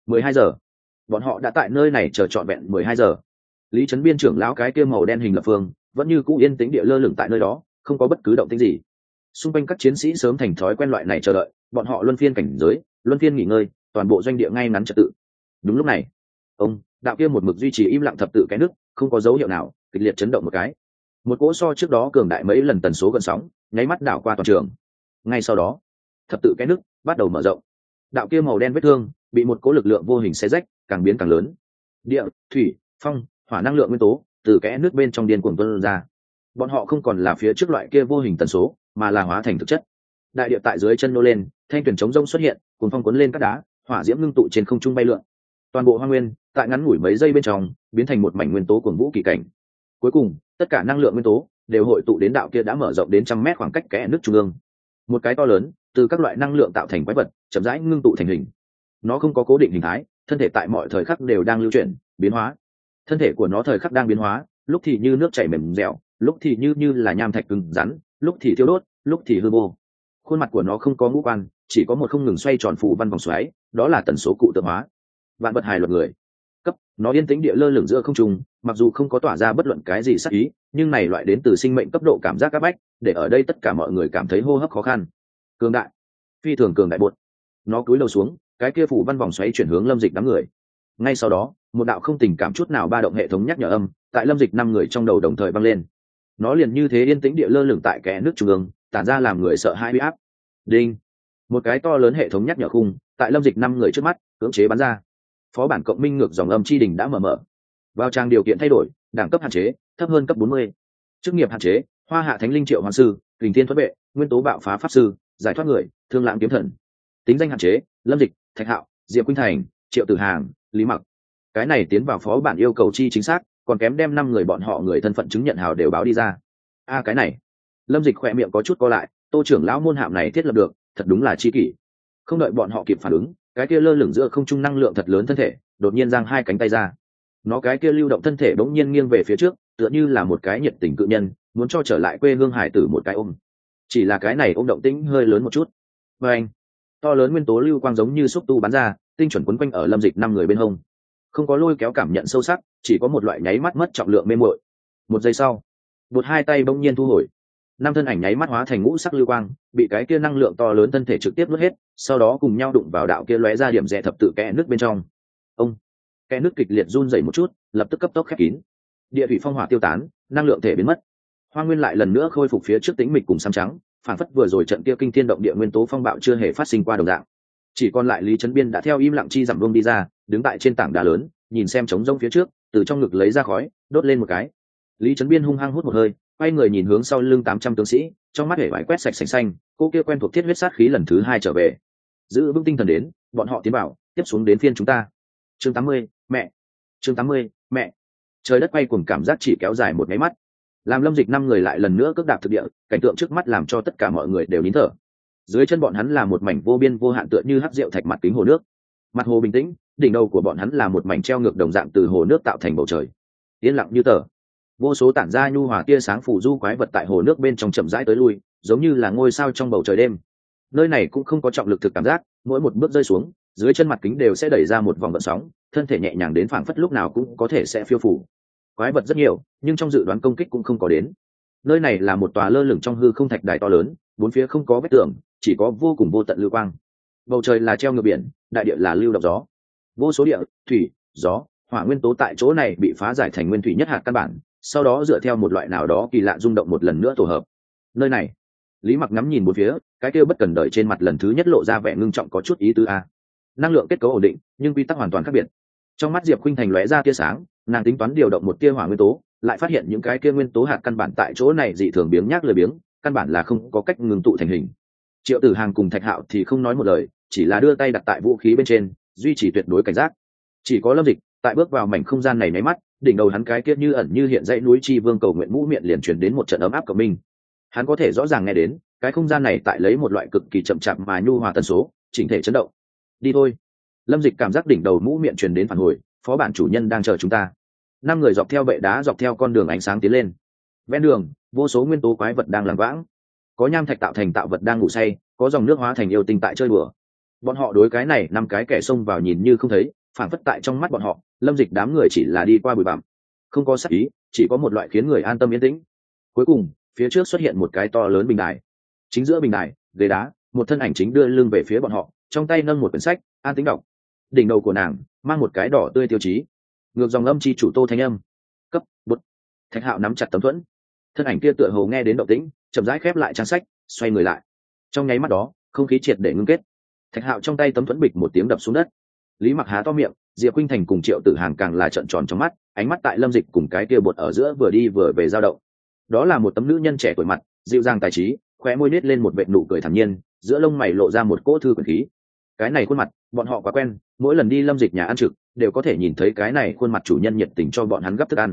12 giờ. Bọn họ đã tại nơi này chờ trọn vẹn 12 giờ. Lý Trấn Biên trưởng lão cái kia màu đen hình lập phương vẫn như cũ yên tĩnh địa lơ lửng tại nơi đó, không có bất cứ động tĩnh gì. Xung quanh các chiến sĩ sớm thành thói quen loại này chờ đợi, bọn họ luân phiên cảnh giới, luân phiên nghỉ ngơi, toàn bộ doanh địa ngay ngắn trật tự. Đúng lúc này, đạo kia một mực duy trì im lặng thập tự cái nước, không có dấu hiệu nào, kịch liệt chấn động một cái. Một cỗ so trước đó cường đại mấy lần tần số gần sóng, nháy mắt đảo qua toàn trường. Ngay sau đó, thập tự cái nước bắt đầu mở rộng. Đạo kia màu đen vết thương bị một cỗ lực lượng vô hình xé rách, càng biến càng lớn. Địa, thủy, phong, hỏa năng lượng nguyên tố từ kẽ nước bên trong điên cuồng tuôn ra. Bọn họ không còn là phía trước loại kia vô hình tần số, mà là hóa thành thực chất. Đại địa tại dưới chân nô lên, thanh tuyển chống rông xuất hiện, cuồng phong cuốn lên các đá, hỏa diễm ngưng tụ trên không trung bay lượn. Toàn bộ hoang nguyên tại ngắn ngủi mấy giây bên trong biến thành một mảnh nguyên tố cuồng vũ kỳ cảnh. Cuối cùng, tất cả năng lượng nguyên tố đều hội tụ đến đạo kia đã mở rộng đến 100 mét khoảng cách kẽ nước trung ương. Một cái to lớn, từ các loại năng lượng tạo thành quái vật, chậm rãi ngưng tụ thành hình. Nó không có cố định hình thái, thân thể tại mọi thời khắc đều đang lưu chuyển, biến hóa. Thân thể của nó thời khắc đang biến hóa, lúc thì như nước chảy mềm dẻo, lúc thì như là nham thạch cứng rắn, lúc thì thiêu đốt, lúc thì hư vô. Khuôn mặt của nó không có ngũ quan, chỉ có một không ngừng xoay tròn phù văn vòng xoáy, đó là tần số cụ tượng hóa. Vạn vật hài luật người. Cấp, nó yên tĩnh địa lơ lửng giữa không trung, mặc dù không có tỏa ra bất luận cái gì sắc ý, nhưng này loại đến từ sinh mệnh cấp độ cảm giác áp bách, để ở đây tất cả mọi người cảm thấy hô hấp khó khăn. Cường đại, phi thường cường đại buột. Nó cúi đầu xuống, cái kia phù văn vòng xoáy chuyển hướng Lâm Dịch đám người. Ngay sau đó, một đạo không tình cảm chút nào ba động hệ thống nhắc nhở âm tại Lâm Dịch 5 người trong đầu đồng thời vang lên. Nó liền như thế yên tĩnh địa lơ lửng tại kẽ nước trung ương, tản ra làm người sợ hãi uy áp. Đinh, một cái to lớn hệ thống nhắc nhở khung tại Lâm Dịch 5 người trước mắt cưỡng chế bắn ra. Phó bản cộng minh ngược dòng âm chi đình đã mở. Vào trang điều kiện thay đổi, đẳng cấp hạn chế thấp hơn cấp 40. Chức nghiệp hạn chế: Hoa Hạ Thánh Linh Triệu Hoàng Sư, Kình Thiên Thuật Vệ, Nguyên Tố Bạo Phá Pháp Sư, Giải Thoát Người, Thương Lãng Kiếm Thần. Tính danh hạn chế: Lâm Dịch, Thạch Hạo, Diệp Quynh Thành, Triệu Tử Hàng, Lý Mặc. Cái này tiến vào phó bản yêu cầu chi chính xác, còn kém đem 5 người bọn họ người thân phận chứng nhận hào đều báo đi ra. Cái này, Lâm Dịch khỏe miệng có chút co lại, Tô trưởng lão môn hạm này thiết lập được, thật đúng là chi kỷ. Không đợi bọn họ kịp phản ứng, cái kia lơ lửng giữa không trung năng lượng thật lớn thân thể đột nhiên giang hai cánh tay ra. Nó cái kia lưu động thân thể bỗng nhiên nghiêng về phía trước, tựa như là một cái nhiệt tình cự nhân muốn cho trở lại quê hương hải tử một cái ôm. Chỉ là cái này ôm động tĩnh hơi lớn một chút. Và anh, to lớn nguyên tố lưu quang giống như xúc tu bắn ra, tinh chuẩn quấn quanh ở Lâm Dịch 5 người bên hông. Không có lôi kéo cảm nhận sâu sắc, chỉ có một loại nháy mắt mất trọng lượng mê muội. Một giây sau, một hai tay bỗng nhiên thu hồi, 5 thân ảnh nháy mắt hóa thành ngũ sắc lưu quang, bị cái kia năng lượng to lớn thân thể trực tiếp nuốt hết, sau đó cùng nhau đụng vào đạo kia lóe ra điểm rẽ thập tự kẽ nước bên trong. Kẽ nước kịch liệt run rẩy một chút, lập tức cấp tốc khép kín. Địa thủy phong hỏa tiêu tán, năng lượng thể biến mất. Hoa nguyên lại lần nữa khôi phục phía trước tĩnh mịch cùng xám trắng, phản phất vừa rồi trận kia kinh thiên động địa nguyên tố phong bạo chưa hề phát sinh qua đồng dạng. Chỉ còn lại Lý Trấn Biên đã theo im lặng chi giảm buông đi ra, đứng tại trên tảng đá lớn, nhìn xem trống rỗng phía trước, từ trong ngực lấy ra khói, đốt lên một cái. Lý Trấn Biên hung hăng hút một hơi, quay người nhìn hướng sau lưng 800 tướng sĩ, trong mắt hể vải quét sạch sành xanh, cô kia quen thuộc thiết huyết sát khí lần thứ 2 trở về. Giữ vững tinh thần đến, bọn họ tiến vào, tiếp xuống đến phiên chúng ta. Chương 80, mẹ. Chương 80, mẹ. Trời đất quay cuồng cảm giác chỉ kéo dài một cái mắt. Làm Lâm Dịch 5 người lại lần nữa cước đạp thực địa, cảnh tượng trước mắt làm cho tất cả mọi người đều nín thở. Dưới chân bọn hắn là một mảnh vô biên vô hạn tựa như hắc rượu thạch mặt kính hồ nước. Mặt hồ bình tĩnh, đỉnh đầu của bọn hắn là một mảnh treo ngược đồng dạng từ hồ nước tạo thành bầu trời. Yên lặng như tờ. Vô số tản ra nhu hòa tia sáng phủ du quái vật tại hồ nước bên trong chậm rãi tới lui, giống như là ngôi sao trong bầu trời đêm. Nơi này cũng không có trọng lực thực cảm giác, mỗi một bước rơi xuống, dưới chân mặt kính đều sẽ đẩy ra một vòng gợn sóng, thân thể nhẹ nhàng đến phảng phất lúc nào cũng có thể sẽ phiêu phủ. Quái vật rất nhiều, nhưng trong dự đoán công kích cũng không có đến. Nơi này là một tòa lơ lửng trong hư không thạch đài to lớn, bốn phía không có vách tường, chỉ có vô cùng vô tận lưu quang. Bầu trời là treo ngược biển, đại địa là lưu động gió. Vô số địa, thủy, gió, hỏa nguyên tố tại chỗ này bị phá giải thành nguyên thủy nhất hạt căn bản, sau đó dựa theo một loại nào đó kỳ lạ rung động một lần nữa tổ hợp. Nơi này, Lý Mặc ngắm nhìn bốn phía, cái kia bất cần đời trên mặt lần thứ nhất lộ ra vẻ ngưng trọng có chút ý tứ a. Năng lượng kết cấu ổn định, nhưng quy tắc hoàn toàn khác biệt. Trong mắt Diệp Khuynh Thành lóe ra tia sáng, nàng tính toán điều động một tia hỏa nguyên tố, lại phát hiện những cái kia nguyên tố hạt căn bản tại chỗ này dị thường biếng nhác lười biếng, căn bản là không có cách ngưng tụ thành hình. Triệu Tử Hàng cùng Thạch Hạo thì không nói một lời, chỉ là đưa tay đặt tại vũ khí bên trên, duy trì tuyệt đối cảnh giác. Chỉ có Lâm Dịch, tại bước vào mảnh không gian này nháy mắt, đỉnh đầu hắn cái kia như ẩn như hiện dãy núi chi vương cầu nguyện mũ miệng liền truyền đến một trận ấm áp của mình. Hắn có thể rõ ràng nghe đến, cái không gian này tại lấy một loại cực kỳ chậm chạp mà nhu hòa tần số, chỉnh thể chấn động. Đi thôi. Lâm Dịch cảm giác đỉnh đầu mũ miệng truyền đến phản hồi, phó bản chủ nhân đang chờ chúng ta. 5 người dọc theo bệ đá dọc theo con đường ánh sáng tiến lên. Ven đường, vô số nguyên tố quái vật đang lảng vãng, có nham thạch tạo thành tạo vật đang ngủ say, có dòng nước hóa thành yêu tinh tại chơi đùa. Bọn họ đối cái này 5 cái kẻ xông vào nhìn như không thấy, phản phất tại trong mắt bọn họ lâm dịch đám người chỉ là đi qua bụi bặm, không có sắc ý, chỉ có một loại khiến người an tâm yên tĩnh. Cuối cùng phía trước xuất hiện một cái to lớn bình đài, chính giữa bình đài ghế đá, một thân ảnh chính đưa lưng về phía bọn họ, trong tay nâng một quyển sách an tĩnh đọc. Đỉnh đầu của nàng mang một cái đỏ tươi tiêu chí, ngược dòng âm chi chủ Tô Thanh Âm. Cấp bút. Thạch Hạo nắm chặt tấm thuẫn, thân ảnh kia tựa hồ nghe đến động tĩnh, chậm rãi khép lại trang sách, xoay người lại. Trong nháy mắt đó không khí triệt để ngưng kết, Thạch Hạo trong tay tấm thuẫn bịch một tiếng đập xuống đất. Lý Mặc há to miệng, Diệp Khuynh Thành cùng Triệu Tử Hàng càng là trợn tròn trong mắt, ánh mắt tại Lâm Dịch cùng cái kia bột ở giữa vừa đi vừa về dao động. Đó là một tấm nữ nhân trẻ tuổi mặt, dịu dàng tài trí, khóe môi nết lên một vệt nụ cười thản nhiên, giữa lông mày lộ ra một cỗ thư quyển khí. Cái này khuôn mặt bọn họ quá quen, mỗi lần đi Lâm Dịch nhà ăn trực đều có thể nhìn thấy cái này khuôn mặt chủ nhân nhiệt tình cho bọn hắn gấp thức ăn.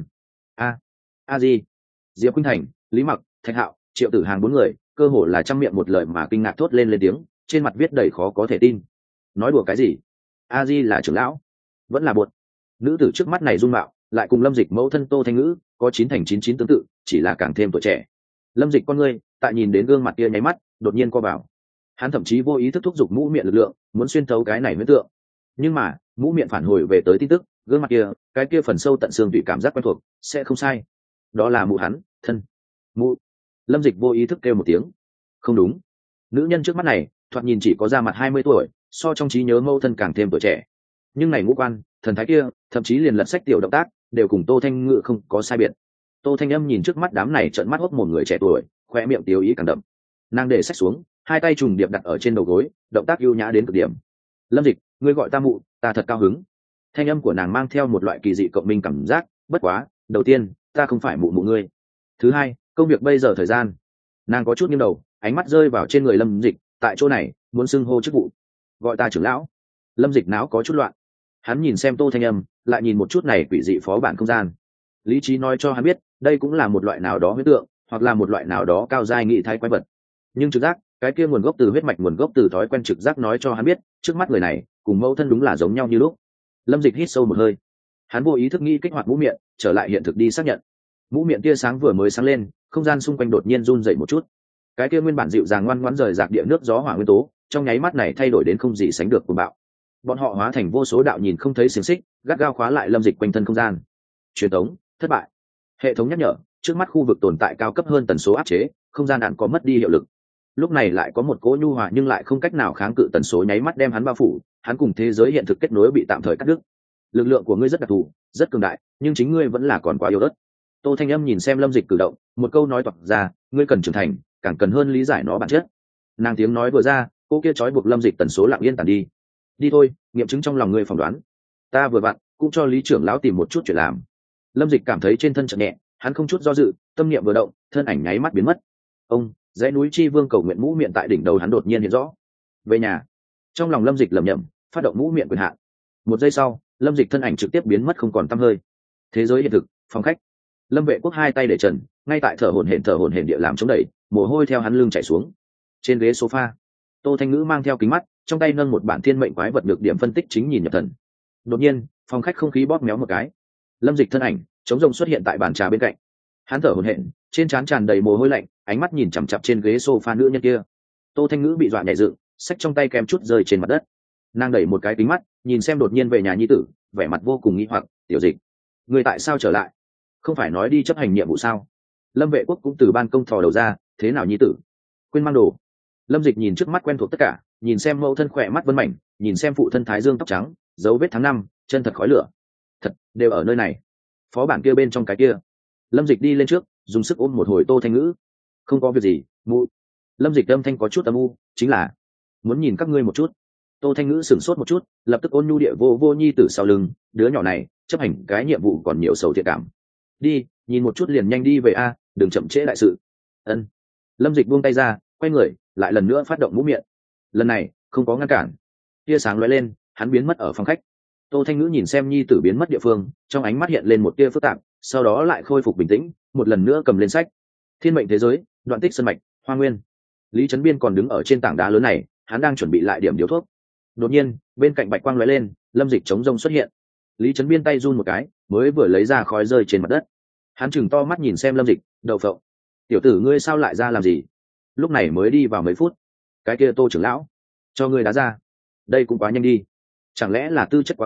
A Di, Diệp Khuynh Thành, Lý Mặc, Thạch Hạo, Triệu Tử Hàng bốn người cơ hồ là trăm miệng một lời mà kinh ngạc thốt lên tiếng, trên mặt viết đầy khó có thể tin. Nói đùa cái gì? A Di là trưởng lão, vẫn là bột. Nữ tử trước mắt này dung mạo lại cùng Lâm Dịch mẫu thân Tô Thanh Ngữ có 9/99 tương tự, chỉ là càng thêm tuổi trẻ. Lâm Dịch con ngươi tại nhìn đến gương mặt kia nháy mắt đột nhiên co vào, hắn thậm chí vô ý thức thúc giục mũ miệng lực lượng muốn xuyên thấu cái này huyễn tượng, nhưng mà mũ miệng phản hồi về tới tin tức, gương mặt kia, cái kia phần sâu tận xương tùy cảm giác quen thuộc sẽ không sai, đó là mụ hắn thân mụ. Lâm Dịch vô ý thức kêu một tiếng. Không đúng, nữ nhân trước mắt này thoạt nhìn chỉ có da mặt 20 tuổi, so trong trí nhớ mẫu thân càng thêm tuổi trẻ, nhưng này ngũ quan thần thái kia, thậm chí liền lật sách tiểu động tác đều cùng Tô Thanh Ngữ không có sai biệt. Tô Thanh Âm nhìn trước mắt đám này trợn mắt hốc một người trẻ tuổi, khoe miệng tiêu ý càng đậm. Nàng để sách xuống, hai tay trùng điệp đặt ở trên đầu gối, động tác ưu nhã đến cực điểm. Lâm Dịch, ngươi gọi ta mụ, ta thật cao hứng. Thanh âm của nàng mang theo một loại kỳ dị cộng minh cảm giác. Bất quá, đầu tiên ta không phải mụ mụ ngươi, thứ hai công việc bây giờ thời gian. Nàng có chút nghiêng đầu, ánh mắt rơi vào trên người Lâm Dịch, tại chỗ này muốn xưng hô chức vụ, gọi ta trưởng lão. Lâm Dịch não có chút loạn, hắn nhìn xem Tô Thanh Âm, lại nhìn một chút này quỷ dị phó bản không gian. Lý trí nói cho hắn biết đây cũng là một loại nào đó huyết tượng, hoặc là một loại nào đó cao giai nghị thái quái vật, nhưng trực giác, cái kia nguồn gốc từ huyết mạch, nguồn gốc từ thói quen trực giác nói cho hắn biết trước mắt người này cùng mẫu thân đúng là giống nhau như lúc. Lâm Dịch hít sâu một hơi, hắn vô ý thức nghĩ kích hoạt mũ miệng trở lại hiện thực đi xác nhận. Mũ miệng tia sáng vừa mới sáng lên, không gian xung quanh đột nhiên run dậy một chút, cái kia nguyên bản dịu dàng ngoan ngoãn rời rạc địa nước gió hỏa nguyên tố trong nháy mắt này thay đổi đến không gì sánh được cuồng bạo. Bọn họ hóa thành vô số đạo nhìn không thấy xiềng xích, gắt gao khóa lại Lâm Dịch quanh thân không gian. Truyền tống thất bại. Hệ thống nhắc nhở trước mắt khu vực tồn tại cao cấp hơn tần số áp chế, không gian đạn có mất đi hiệu lực. Lúc này lại có một cỗ nhu hòa nhưng lại không cách nào kháng cự tần số nháy mắt đem hắn bao phủ, hắn cùng thế giới hiện thực kết nối bị tạm thời cắt đứt. Lực lượng của ngươi rất đặc thù, rất cường đại, nhưng chính ngươi vẫn là còn quá yếu ớt. Tô Thanh Âm nhìn xem Lâm Dịch cử động, một câu nói toạc ra, ngươi cần trưởng thành, càng cần hơn lý giải nó bản chất. Nàng tiếng nói vừa ra, cô kia trói buộc Lâm Dịch tần số lặng yên tàn đi. Đi thôi, nghiệm chứng trong lòng ngươi phỏng đoán. Ta vừa vặn cũng cho Lý trưởng lão tìm một chút chuyện làm. Lâm Dịch cảm thấy trên thân chợt nhẹ, hắn không chút do dự, tâm niệm vừa động, thân ảnh nháy mắt biến mất. Ông, dãy núi Chi Vương cầu nguyện mũ miệng tại đỉnh đầu hắn đột nhiên hiện rõ. Về nhà. Trong lòng Lâm Dịch lẩm nhẩm, phát động mũ miệng quyền hạn. Một giây sau, Lâm Dịch thân ảnh trực tiếp biến mất không còn tăm hơi. Thế giới hiện thực, phòng khách. Lâm Vệ Quốc hai tay để trần, ngay tại thở hổn hển địa làm chống đẩy, mồ hôi theo hắn lưng chảy xuống. Trên ghế sofa, Tô Thanh Ngữ mang theo kính mắt, trong tay nâng một bản thiên mệnh quái vật được điểm phân tích chính nhìn nhập thần. Đột nhiên, phòng khách không khí bóp méo một cái. Lâm Dịch thân ảnh chống rông xuất hiện tại bàn trà bên cạnh. Hắn thở hổn hển, trên trán tràn đầy mồ hôi lạnh, ánh mắt nhìn chằm chằm trên ghế sofa nữ nhân kia. Tô Thanh Ngữ bị dọa nhảy dựng, xách trong tay kèm chút rơi trên mặt đất. Nàng đẩy một cái kính mắt, nhìn xem đột nhiên về nhà nhi tử, vẻ mặt vô cùng nghi hoặc. Tiểu Dịch, người tại sao trở lại? Không phải nói đi chấp hành nhiệm vụ sao? Lâm Vệ Quốc cũng từ ban công thò đầu ra, thế nào nhi tử? Quên mang đồ. Lâm Dịch nhìn trước mắt quen thuộc tất cả, nhìn xem mẫu thân khỏe mắt vân mảnh, nhìn xem phụ thân thái dương tóc trắng, dấu vết tháng năm, chân thật khói lửa. Thật, đều ở nơi này. Phó bản kia bên trong cái kia. Lâm Dịch đi lên trước, dùng sức ôm một hồi Tô Thanh Ngữ. Không có việc gì, mụ. Lâm Dịch âm thanh có chút âm u, chính là muốn nhìn các ngươi một chút. Tô Thanh Ngữ sửng sốt một chút, lập tức ôn nhu địa vô nhi tử sau lưng, đứa nhỏ này chấp hành cái nhiệm vụ còn nhiều sầu thiệt cảm. Đi, nhìn một chút liền nhanh đi về a, đừng chậm trễ đại sự. Ân. Lâm Dịch buông tay ra, quay người, lại lần nữa phát động mũ miệng. Lần này không có ngăn cản. Tia sáng lóe lên, hắn biến mất ở phòng khách. Tô Thanh Ngữ nhìn xem nhi tử biến mất địa phương, trong ánh mắt hiện lên một tia phức tạp, sau đó lại khôi phục bình tĩnh, một lần nữa cầm lên sách. Thiên mệnh thế giới, đoạn tích sơn mạch, hoa nguyên. Lý Trấn Biên còn đứng ở trên tảng đá lớn này, hắn đang chuẩn bị lại điểm điếu thuốc. Đột nhiên, bên cạnh bạch quang lóe lên, Lâm Dịch chống rông xuất hiện. Lý Trấn Biên tay run một cái, mới vừa lấy ra khói rơi trên mặt đất. Hắn chừng to mắt nhìn xem Lâm Dịch, đậu phộng. Tiểu tử ngươi sao lại ra làm gì? Lúc này mới đi vào mấy phút. Cái kia Tô trưởng lão cho ngươi đá ra, đây cũng quá nhanh đi. Chẳng lẽ là tư chất quá kém,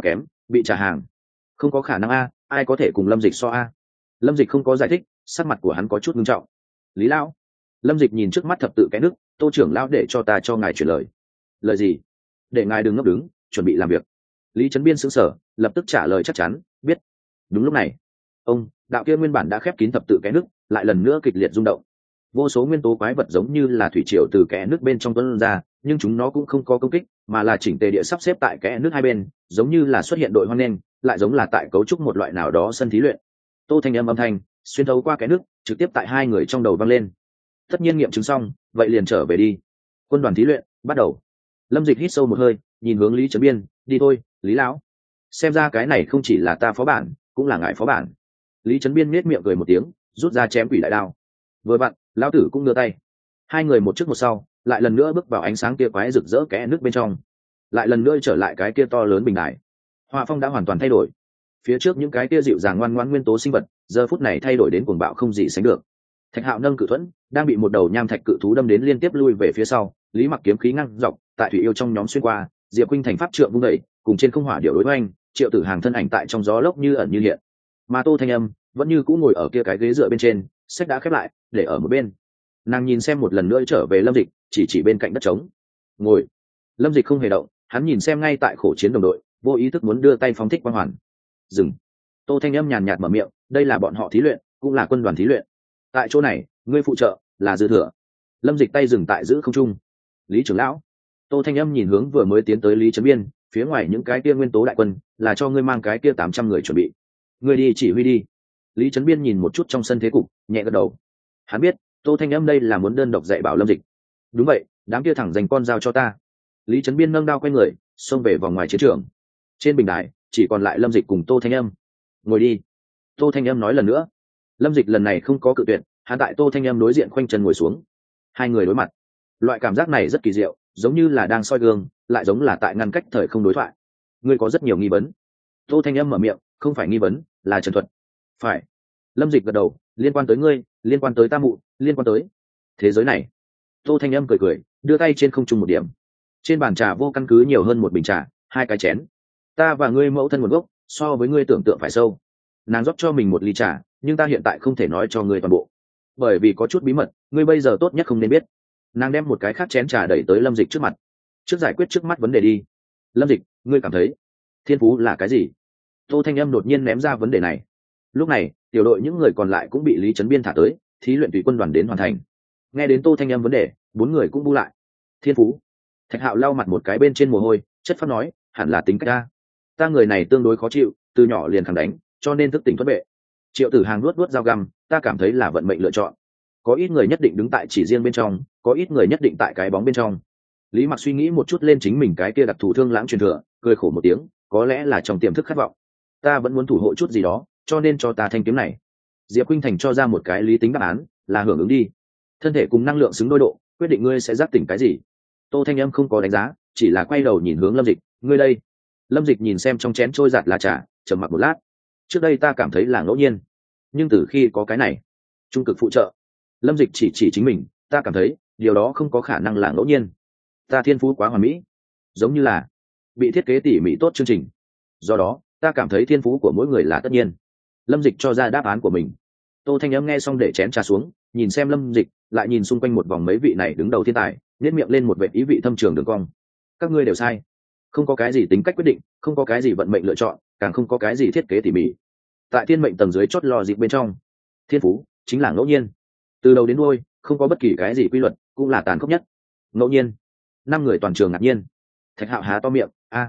bị trả hàng. Không có khả năng a, ai có thể cùng Lâm Dịch so a? Lâm Dịch không có giải thích, sắc mặt của hắn có chút nghiêm trọng. Lý lão. Lâm Dịch nhìn trước mắt thập tự cái nước, Tô trưởng lão để cho ta cho ngài chuyển lời. Lời gì? Để ngài đừng ngốc đứng, chuẩn bị làm việc. Lý Trấn Biên sững sờ, lập tức trả lời chắc chắn, biết. Đúng lúc này, ông đạo kia nguyên bản đã khép kín thập tự cái nước lại lần nữa kịch liệt rung động. Vô số nguyên tố quái vật giống như là thủy triều từ kẽ nước bên trong tuôn ra, nhưng chúng nó cũng không có công kích, mà là chỉnh tề địa sắp xếp tại kẽ nước hai bên, giống như là xuất hiện đội hoan nghênh, lại giống là tại cấu trúc một loại nào đó sân thí luyện. Tô Thanh âm thanh xuyên thấu qua kẽ nước, trực tiếp tại hai người trong đầu vang lên. Tất nhiên nghiệm chứng xong, vậy liền trở về đi. Quân đoàn thí luyện bắt đầu. Lâm Dịch hít sâu một hơi, nhìn hướng Lý Trấn Biên, đi thôi, Lý lão. Xem ra cái này không chỉ là ta phó bản, cũng là ngài phó bản. Lý Trấn Biên nhếch miệng cười một tiếng, rút ra chém quỷ đại đao. Vừa vặn, lão tử cũng đưa tay. Hai người một trước một sau, lại lần nữa bước vào ánh sáng kia quái rực rỡ kẽ nước bên trong. Lại lần nữa trở lại cái kia to lớn bình đài. Họa phong đã hoàn toàn thay đổi. Phía trước những cái kia dịu dàng ngoan ngoãn nguyên tố sinh vật, giờ phút này thay đổi đến cuồng bạo không gì sánh được. Thạch Hạo nâng cự thuẫn, đang bị một đầu nham thạch cự thú đâm đến liên tiếp lui về phía sau. Lý Mặc kiếm khí ngăn dọc, tại thủy yêu trong nhóm xuyên qua, Diệp Khuynh thành pháp trượng vung đẩy, cùng trên không hỏa điệu đối oanh, Triệu Tử Hàng thân ảnh tại trong gió lốc như ẩn như hiện. Mà Tô Thanh Âm vẫn như cũ ngồi ở kia cái ghế dựa bên trên, sách đã khép lại, để ở một bên. Nàng nhìn xem một lần nữa trở về Lâm Dịch, chỉ bên cạnh đất trống. Ngồi. Lâm Dịch không hề động, hắn nhìn xem ngay tại khổ chiến đồng đội, vô ý thức muốn đưa tay phóng thích quang hoàn. Dừng. Tô Thanh Âm nhàn nhạt mở miệng, đây là bọn họ thí luyện, cũng là quân đoàn thí luyện. Tại chỗ này, ngươi phụ trợ là dư thừa. Lâm Dịch tay dừng tại giữ không trung. Lý trưởng lão. Tô Thanh Âm nhìn hướng vừa mới tiến tới Lý Trấn Biên, phía ngoài những cái kia nguyên tố đại quân, là cho ngươi mang cái kia 800 người chuẩn bị. Ngươi đi chỉ huy đi. Lý Trấn Biên nhìn một chút trong sân thế cục, nhẹ gật đầu. Hắn biết, Tô Thanh Âm đây là muốn đơn độc dạy bảo Lâm Dịch. Đúng vậy, đám kia thẳng dành con dao cho ta. Lý Trấn Biên nâng đao quay người, xông về vòng ngoài chiến trường. Trên bình đài, chỉ còn lại Lâm Dịch cùng Tô Thanh Âm. Ngồi đi. Tô Thanh Âm nói lần nữa. Lâm Dịch lần này không có cự tuyệt, hắn tại Tô Thanh Âm đối diện khoanh chân ngồi xuống. Hai người đối mặt. Loại cảm giác này rất kỳ diệu, giống như là đang soi gương, lại giống là tại ngăn cách thời không đối thoại. Ngươi có rất nhiều nghi vấn. Tô Thanh Âm mở miệng, không phải nghi vấn, là trần thuật. Phải. Lâm Dịch gật đầu, liên quan tới ngươi, liên quan tới ta mụ, liên quan tới thế giới này. Tô Thanh Âm cười cười, đưa tay trên không trung một điểm. Trên bàn trà vô căn cứ nhiều hơn một bình trà, hai cái chén. Ta và ngươi mẫu thân nguồn gốc, so với ngươi tưởng tượng phải sâu. Nàng rót cho mình một ly trà, nhưng ta hiện tại không thể nói cho ngươi toàn bộ, bởi vì có chút bí mật, ngươi bây giờ tốt nhất không nên biết. Nàng đem một cái khác chén trà đẩy tới Lâm Dịch trước mặt. Trước giải quyết trước mắt vấn đề đi. Lâm Dịch, ngươi cảm thấy thiên phú là cái gì? Tô Thanh Âm đột nhiên ném ra vấn đề này. Lúc này, tiểu đội những người còn lại cũng bị Lý Trấn Biên thả tới, thí luyện tùy quân đoàn đến hoàn thành. Nghe đến Tô Thanh Âm vấn đề, bốn người cũng bu lại. Thiên phú. Thạch Hạo lau mặt một cái bên trên mồ hôi, chất phát nói, hẳn là tính cách ta người này tương đối khó chịu, từ nhỏ liền khẳng đánh, cho nên thức tỉnh thoát vệ. Triệu Tử Hàng luốt dao găm, ta cảm thấy là vận mệnh lựa chọn. Có ít người nhất định đứng tại chỉ riêng bên trong, có ít người nhất định tại cái bóng bên trong. Lý Mặc suy nghĩ một chút lên chính mình cái kia đặc thù thương lãng truyền thừa, cười khổ một tiếng, có lẽ là trong tiềm thức khát vọng. Ta vẫn muốn thủ hộ chút gì đó, cho nên cho ta thanh kiếm này. Diệp Khuynh Thành cho ra một cái lý tính đáp án, là hưởng ứng đi. Thân thể cùng năng lượng xứng đôi độ, quyết định ngươi sẽ giác tỉnh cái gì. Tô Thanh Âm không có đánh giá, chỉ là quay đầu nhìn hướng Lâm Dịch, ngươi đây. Lâm Dịch nhìn xem trong chén trôi giạt lá trà, trầm mặc một lát. Trước đây ta cảm thấy là ngẫu nhiên, nhưng từ khi có cái này, trung cực phụ trợ. Lâm Dịch chỉ chính mình, ta cảm thấy điều đó không có khả năng là ngẫu nhiên. Ta thiên phú quá hoàn mỹ, giống như là bị thiết kế tỉ mỉ tốt chương trình. Do đó, ta cảm thấy thiên phú của mỗi người là tất nhiên. Lâm Dịch cho ra đáp án của mình. Tô Thanh Âm nghe xong để chén trà xuống, nhìn xem Lâm Dịch, lại nhìn xung quanh một vòng mấy vị này đứng đầu thiên tài, nhếch miệng lên một vệt ý vị thâm trường đường cong. Các ngươi đều sai, không có cái gì tính cách quyết định, không có cái gì vận mệnh lựa chọn, càng không có cái gì thiết kế tỉ mỉ. Tại thiên mệnh tầng dưới chót lò dịp bên trong, thiên phú chính là ngẫu nhiên, từ đầu đến đuôi không có bất kỳ cái gì quy luật, cũng là tàn khốc nhất. Ngẫu nhiên. Năm người toàn trường ngạc nhiên. Thạch Hạo há to miệng,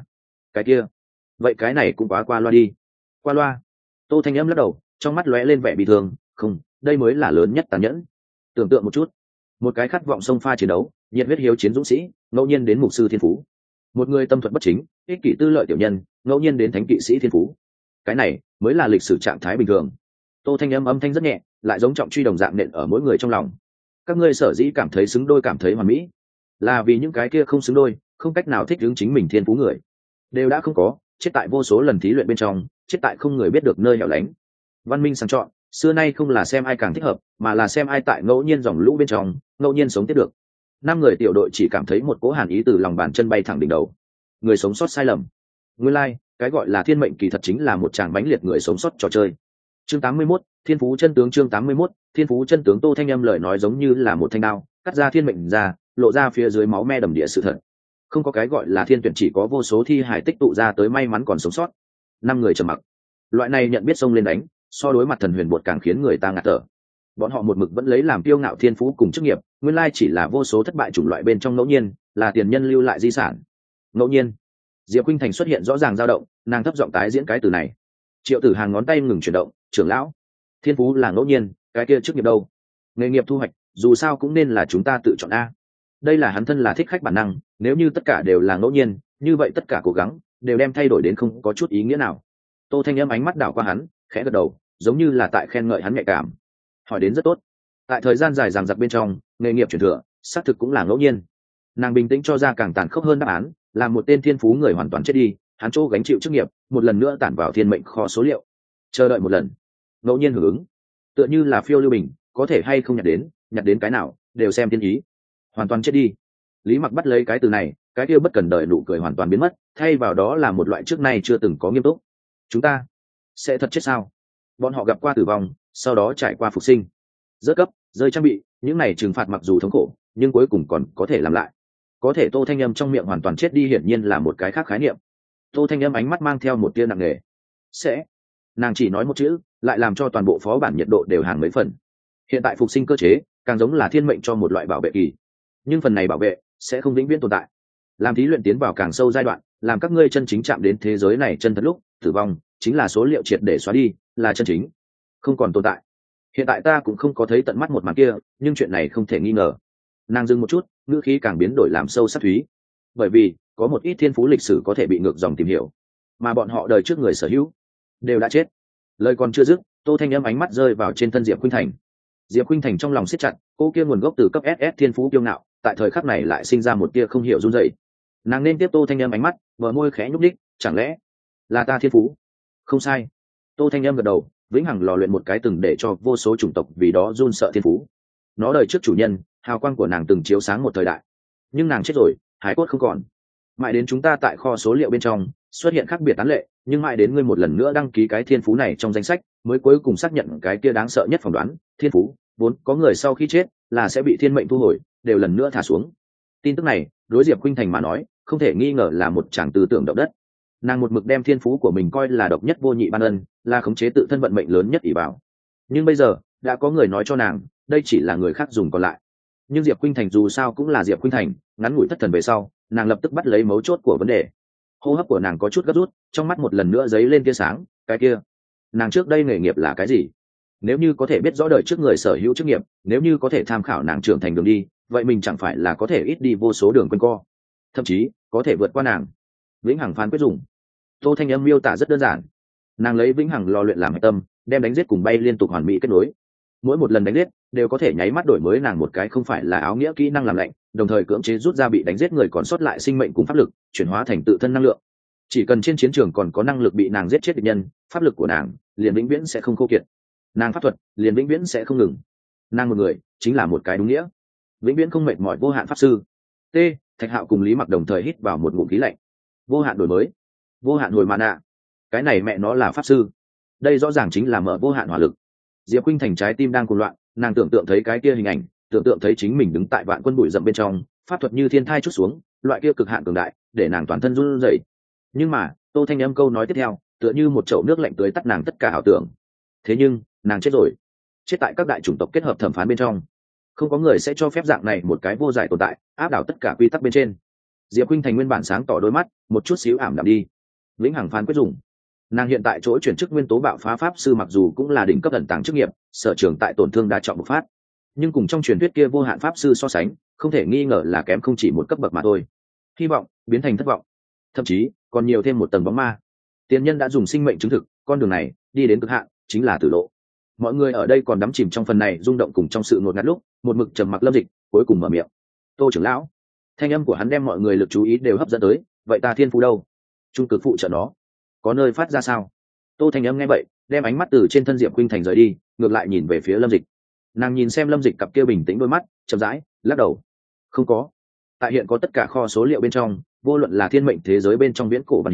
cái kia, vậy cái này cũng quá qua loa đi. Qua loa. Tô Thanh Âm lắc đầu, trong mắt lóe lên vẻ bị thương, không, đây mới là lớn nhất tàn nhẫn. Tưởng tượng một chút, một cái khát vọng xông pha chiến đấu, nhiệt huyết hiếu chiến dũng sĩ, ngẫu nhiên đến mục sư thiên phú. Một người tâm thuật bất chính, ích kỷ tư lợi tiểu nhân, ngẫu nhiên đến thánh kỵ sĩ thiên phú. Cái này mới là lịch sử trạng thái bình thường. Tô Thanh Âm âm thanh rất nhẹ, lại giống trọng truy đồng dạng nện ở mỗi người trong lòng. Các ngươi sở dĩ cảm thấy xứng đôi, cảm thấy hoàn mỹ, là vì những cái kia không xứng đôi, không cách nào thích ứng chính mình thiên phú người, đều đã không có, chết tại vô số lần thí luyện bên trong, chết tại không người biết được nơi hẻo lánh. Văn minh sang chọn, xưa nay không là xem ai càng thích hợp, mà là xem ai tại ngẫu nhiên dòng lũ bên trong, ngẫu nhiên sống tiếp được. Năm người tiểu đội chỉ cảm thấy một cỗ hàn ý từ lòng bàn chân bay thẳng đỉnh đầu. Người sống sót sai lầm. Nguyên lai, cái gọi là thiên mệnh kỳ thật chính là một tràng bánh liệt người sống sót trò chơi. Chương 81, Thiên Phú Chân Tướng. Chương 81, Thiên Phú Chân Tướng. Tô Thanh Âm lời nói giống như là một thanh đao, cắt ra thiên mệnh ra, lộ ra phía dưới máu me đầm địa sự thật. Không có cái gọi là thiên tuyển, chỉ có vô số thi hải tích tụ ra tới may mắn còn sống sót. 5 người trầm mặc. Loại này nhận biết xông lên đánh, so đối mặt thần huyền bột càng khiến người ta ngạt thở. Bọn họ một mực vẫn lấy làm kiêu ngạo thiên phú cùng chức nghiệp, nguyên lai chỉ là vô số thất bại chủng loại bên trong ngẫu nhiên, là tiền nhân lưu lại di sản. Ngẫu nhiên. Diệp Khuynh Thành xuất hiện rõ ràng dao động, nàng thấp giọng tái diễn cái từ này. Triệu Tử Hàng ngón tay ngừng chuyển động, trưởng lão, thiên phú là ngẫu nhiên, cái kia chức nghiệp đâu? Nghề nghiệp thu hoạch, dù sao cũng nên là chúng ta tự chọn a. Đây là hắn thân là thích khách bản năng, nếu như tất cả đều là ngẫu nhiên, như vậy tất cả cố gắng đều đem thay đổi đến không có chút ý nghĩa nào. Tô Thanh Âm ánh mắt đảo qua hắn, khẽ gật đầu, giống như là tại khen ngợi hắn nhạy cảm. Hỏi đến rất tốt. Tại thời gian dài dằng dặc bên trong, nghề nghiệp truyền thừa, xác thực cũng là ngẫu nhiên. Nàng bình tĩnh cho ra càng tàn khốc hơn đáp án, là một tên thiên phú người hoàn toàn chết đi, hắn chỗ gánh chịu chức nghiệp, một lần nữa tản vào thiên mệnh kho số liệu. Chờ đợi một lần, ngẫu nhiên hưởng ứng, tựa như là phiêu lưu bình, có thể hay không nhặt đến cái nào, đều xem thiên ý. Hoàn toàn chết đi. Lý Mặc bắt lấy cái từ này, cái kia bất cần đời nụ cười hoàn toàn biến mất, thay vào đó là một loại trước nay chưa từng có nghiêm túc. Chúng ta sẽ thật chết sao? Bọn họ gặp qua tử vong, sau đó trải qua phục sinh, rớt cấp, rơi trang bị, những này trừng phạt mặc dù thống khổ, nhưng cuối cùng còn có thể làm lại. Có thể Tô Thanh Âm trong miệng hoàn toàn chết đi hiển nhiên là một cái khác khái niệm. Tô Thanh Âm ánh mắt mang theo một tia nặng nề. Sẽ. Nàng chỉ nói một chữ, lại làm cho toàn bộ phó bản nhiệt độ đều hàng mấy phần. Hiện tại phục sinh cơ chế, càng giống là thiên mệnh cho một loại bảo vệ kỳ. Nhưng phần này bảo vệ sẽ không vĩnh viễn tồn tại. Làm thí luyện tiến vào càng sâu giai đoạn, làm các ngươi chân chính chạm đến thế giới này chân thật lúc, tử vong chính là số liệu triệt để xóa đi, là chân chính không còn tồn tại. Hiện tại ta cũng không có thấy tận mắt một màn kia, nhưng chuyện này không thể nghi ngờ. Nàng dừng một chút, ngữ khí càng biến đổi làm sâu sắc thúy. Bởi vì có một ít thiên phú lịch sử có thể bị ngược dòng tìm hiểu, mà bọn họ đời trước người sở hữu đều đã chết. Lời còn chưa dứt, Tô Thanh Âm ánh mắt rơi vào trên thân Diệp Khuynh Thành. Diệp Khuynh Thành trong lòng siết chặt, cô kia nguồn gốc từ cấp SS thiên phú kiêu ngạo, tại thời khắc này lại sinh ra một tia không hiểu run rẩy. Nàng nên tiếp Tô Thanh Âm ánh mắt, bờ môi khẽ nhúc nhích, chẳng lẽ là ta thiên phú? Không sai. Tô Thanh Âm gật đầu, vĩnh hằng lò luyện một cái từng để cho vô số chủng tộc vì đó run sợ thiên phú. Nó đời trước chủ nhân, hào quang của nàng từng chiếu sáng một thời đại, nhưng nàng chết rồi, hải cốt không còn. Mãi đến chúng ta tại kho số liệu bên trong xuất hiện khác biệt tán lệ, nhưng mãi đến ngươi một lần nữa đăng ký cái thiên phú này trong danh sách, mới cuối cùng xác nhận cái kia đáng sợ nhất phỏng đoán, thiên phú vốn có người sau khi chết là sẽ bị thiên mệnh thu hồi, đều lần nữa thả xuống. Tin tức này đối Diệp Khuynh Thành mà nói, không thể nghi ngờ là một tràng tư tưởng động đất. Nàng một mực đem thiên phú của mình coi là độc nhất vô nhị ban ân, là khống chế tự thân vận mệnh lớn nhất ỷ bảo. Nhưng bây giờ đã có người nói cho nàng, đây chỉ là người khác dùng còn lại. Nhưng Diệp Khuynh Thành dù sao cũng là Diệp Khuynh Thành, ngắn ngủi thất thần về sau, nàng lập tức bắt lấy mấu chốt của vấn đề. Hô hấp của nàng có chút gấp rút, trong mắt một lần nữa giấy lên tia sáng. Cái kia, nàng trước đây nghề nghiệp là cái gì? Nếu như có thể biết rõ đời trước người sở hữu chức nghiệp, nếu như có thể tham khảo nàng trưởng thành đường đi, vậy mình chẳng phải là có thể ít đi vô số đường quanh co, thậm chí có thể vượt qua nàng. Vĩnh hằng phán quyết dùng. Tô Thanh Âm miêu tả rất đơn giản. Nàng lấy vĩnh hằng lò luyện làm hạch tâm, đem đánh giết cùng bay liên tục hoàn mỹ kết nối. Mỗi một lần đánh giết đều có thể nháy mắt đổi mới nàng một cái không phải là áo nghĩa kỹ năng làm lạnh, đồng thời cưỡng chế rút ra bị đánh giết người còn sót lại sinh mệnh cùng pháp lực, chuyển hóa thành tự thân năng lượng. Chỉ cần trên chiến trường còn có năng lực bị nàng giết chết địch nhân, pháp lực của nàng liền vĩnh viễn sẽ không khô kiệt, nàng pháp thuật liền vĩnh viễn sẽ không ngừng. Nàng một người chính là một cái đúng nghĩa, vĩnh viễn không mệt mỏi vô hạn pháp sư. T. Thạch Hạo cùng Lý Mặc đồng thời hít vào một ngụm khí lạnh. Vô hạn đổi mới, vô hạn hồi mana, cái này mẹ nó là pháp sư. Đây rõ ràng chính là mở vô hạn hỏa lực. Diệp Khuynh Thành trái tim đang cuồng loạn, nàng tưởng tượng thấy cái kia hình ảnh, tưởng tượng thấy chính mình đứng tại vạn quân bụi rậm bên trong, pháp thuật như thiên thai chút xuống, loại kia cực hạn cường đại, để nàng toàn thân run rẩy. Nhưng mà, Tô Thanh Âm câu nói tiếp theo, tựa như một chậu nước lạnh tưới tắt nàng tất cả ảo tưởng. Thế nhưng, nàng chết rồi, chết tại các đại chủng tộc kết hợp thẩm phán bên trong. Không có người sẽ cho phép dạng này một cái vô giải tồn tại, áp đảo tất cả quy tắc bên trên. Diệp Khuynh Thành nguyên bản sáng tỏ đôi mắt, một chút xíu ảm đạm đi. Vĩnh hằng phán quyết dùng. Nàng hiện tại chỗ chuyển chức nguyên tố bạo phá pháp sư mặc dù cũng là đỉnh cấp ẩn tàng chức nghiệp, sở trường tại tổn thương đa trọng bộc phát, nhưng cùng trong truyền thuyết kia vô hạn pháp sư so sánh, không thể nghi ngờ là kém không chỉ một cấp bậc mà thôi. Hy vọng biến thành thất vọng, thậm chí còn nhiều thêm một tầng bóng ma. Tiền nhân đã dùng sinh mệnh chứng thực, con đường này đi đến cực hạn chính là tử lộ. Mọi người ở đây còn đắm chìm trong phần này rung động cùng trong sự ngột ngạt lúc, một mực trầm mặc Lâm Dịch cuối cùng mở miệng. Tô trưởng lão. Thanh âm của hắn đem mọi người lực chú ý đều hấp dẫn tới. Vậy ta thiên phú đâu? Trung cực phụ trợ nó, có nơi phát ra sao? Tô Thanh Âm nghe vậy, đem ánh mắt từ trên thân Diệp Khuynh Thành rời đi, ngược lại nhìn về phía Lâm Dịch. Nàng nhìn xem Lâm Dịch cặp kia bình tĩnh đôi mắt, chậm rãi lắc đầu. Không có. Tại hiện có tất cả kho số liệu bên trong, vô luận là thiên mệnh thế giới bên trong viễn cổ văn hiến,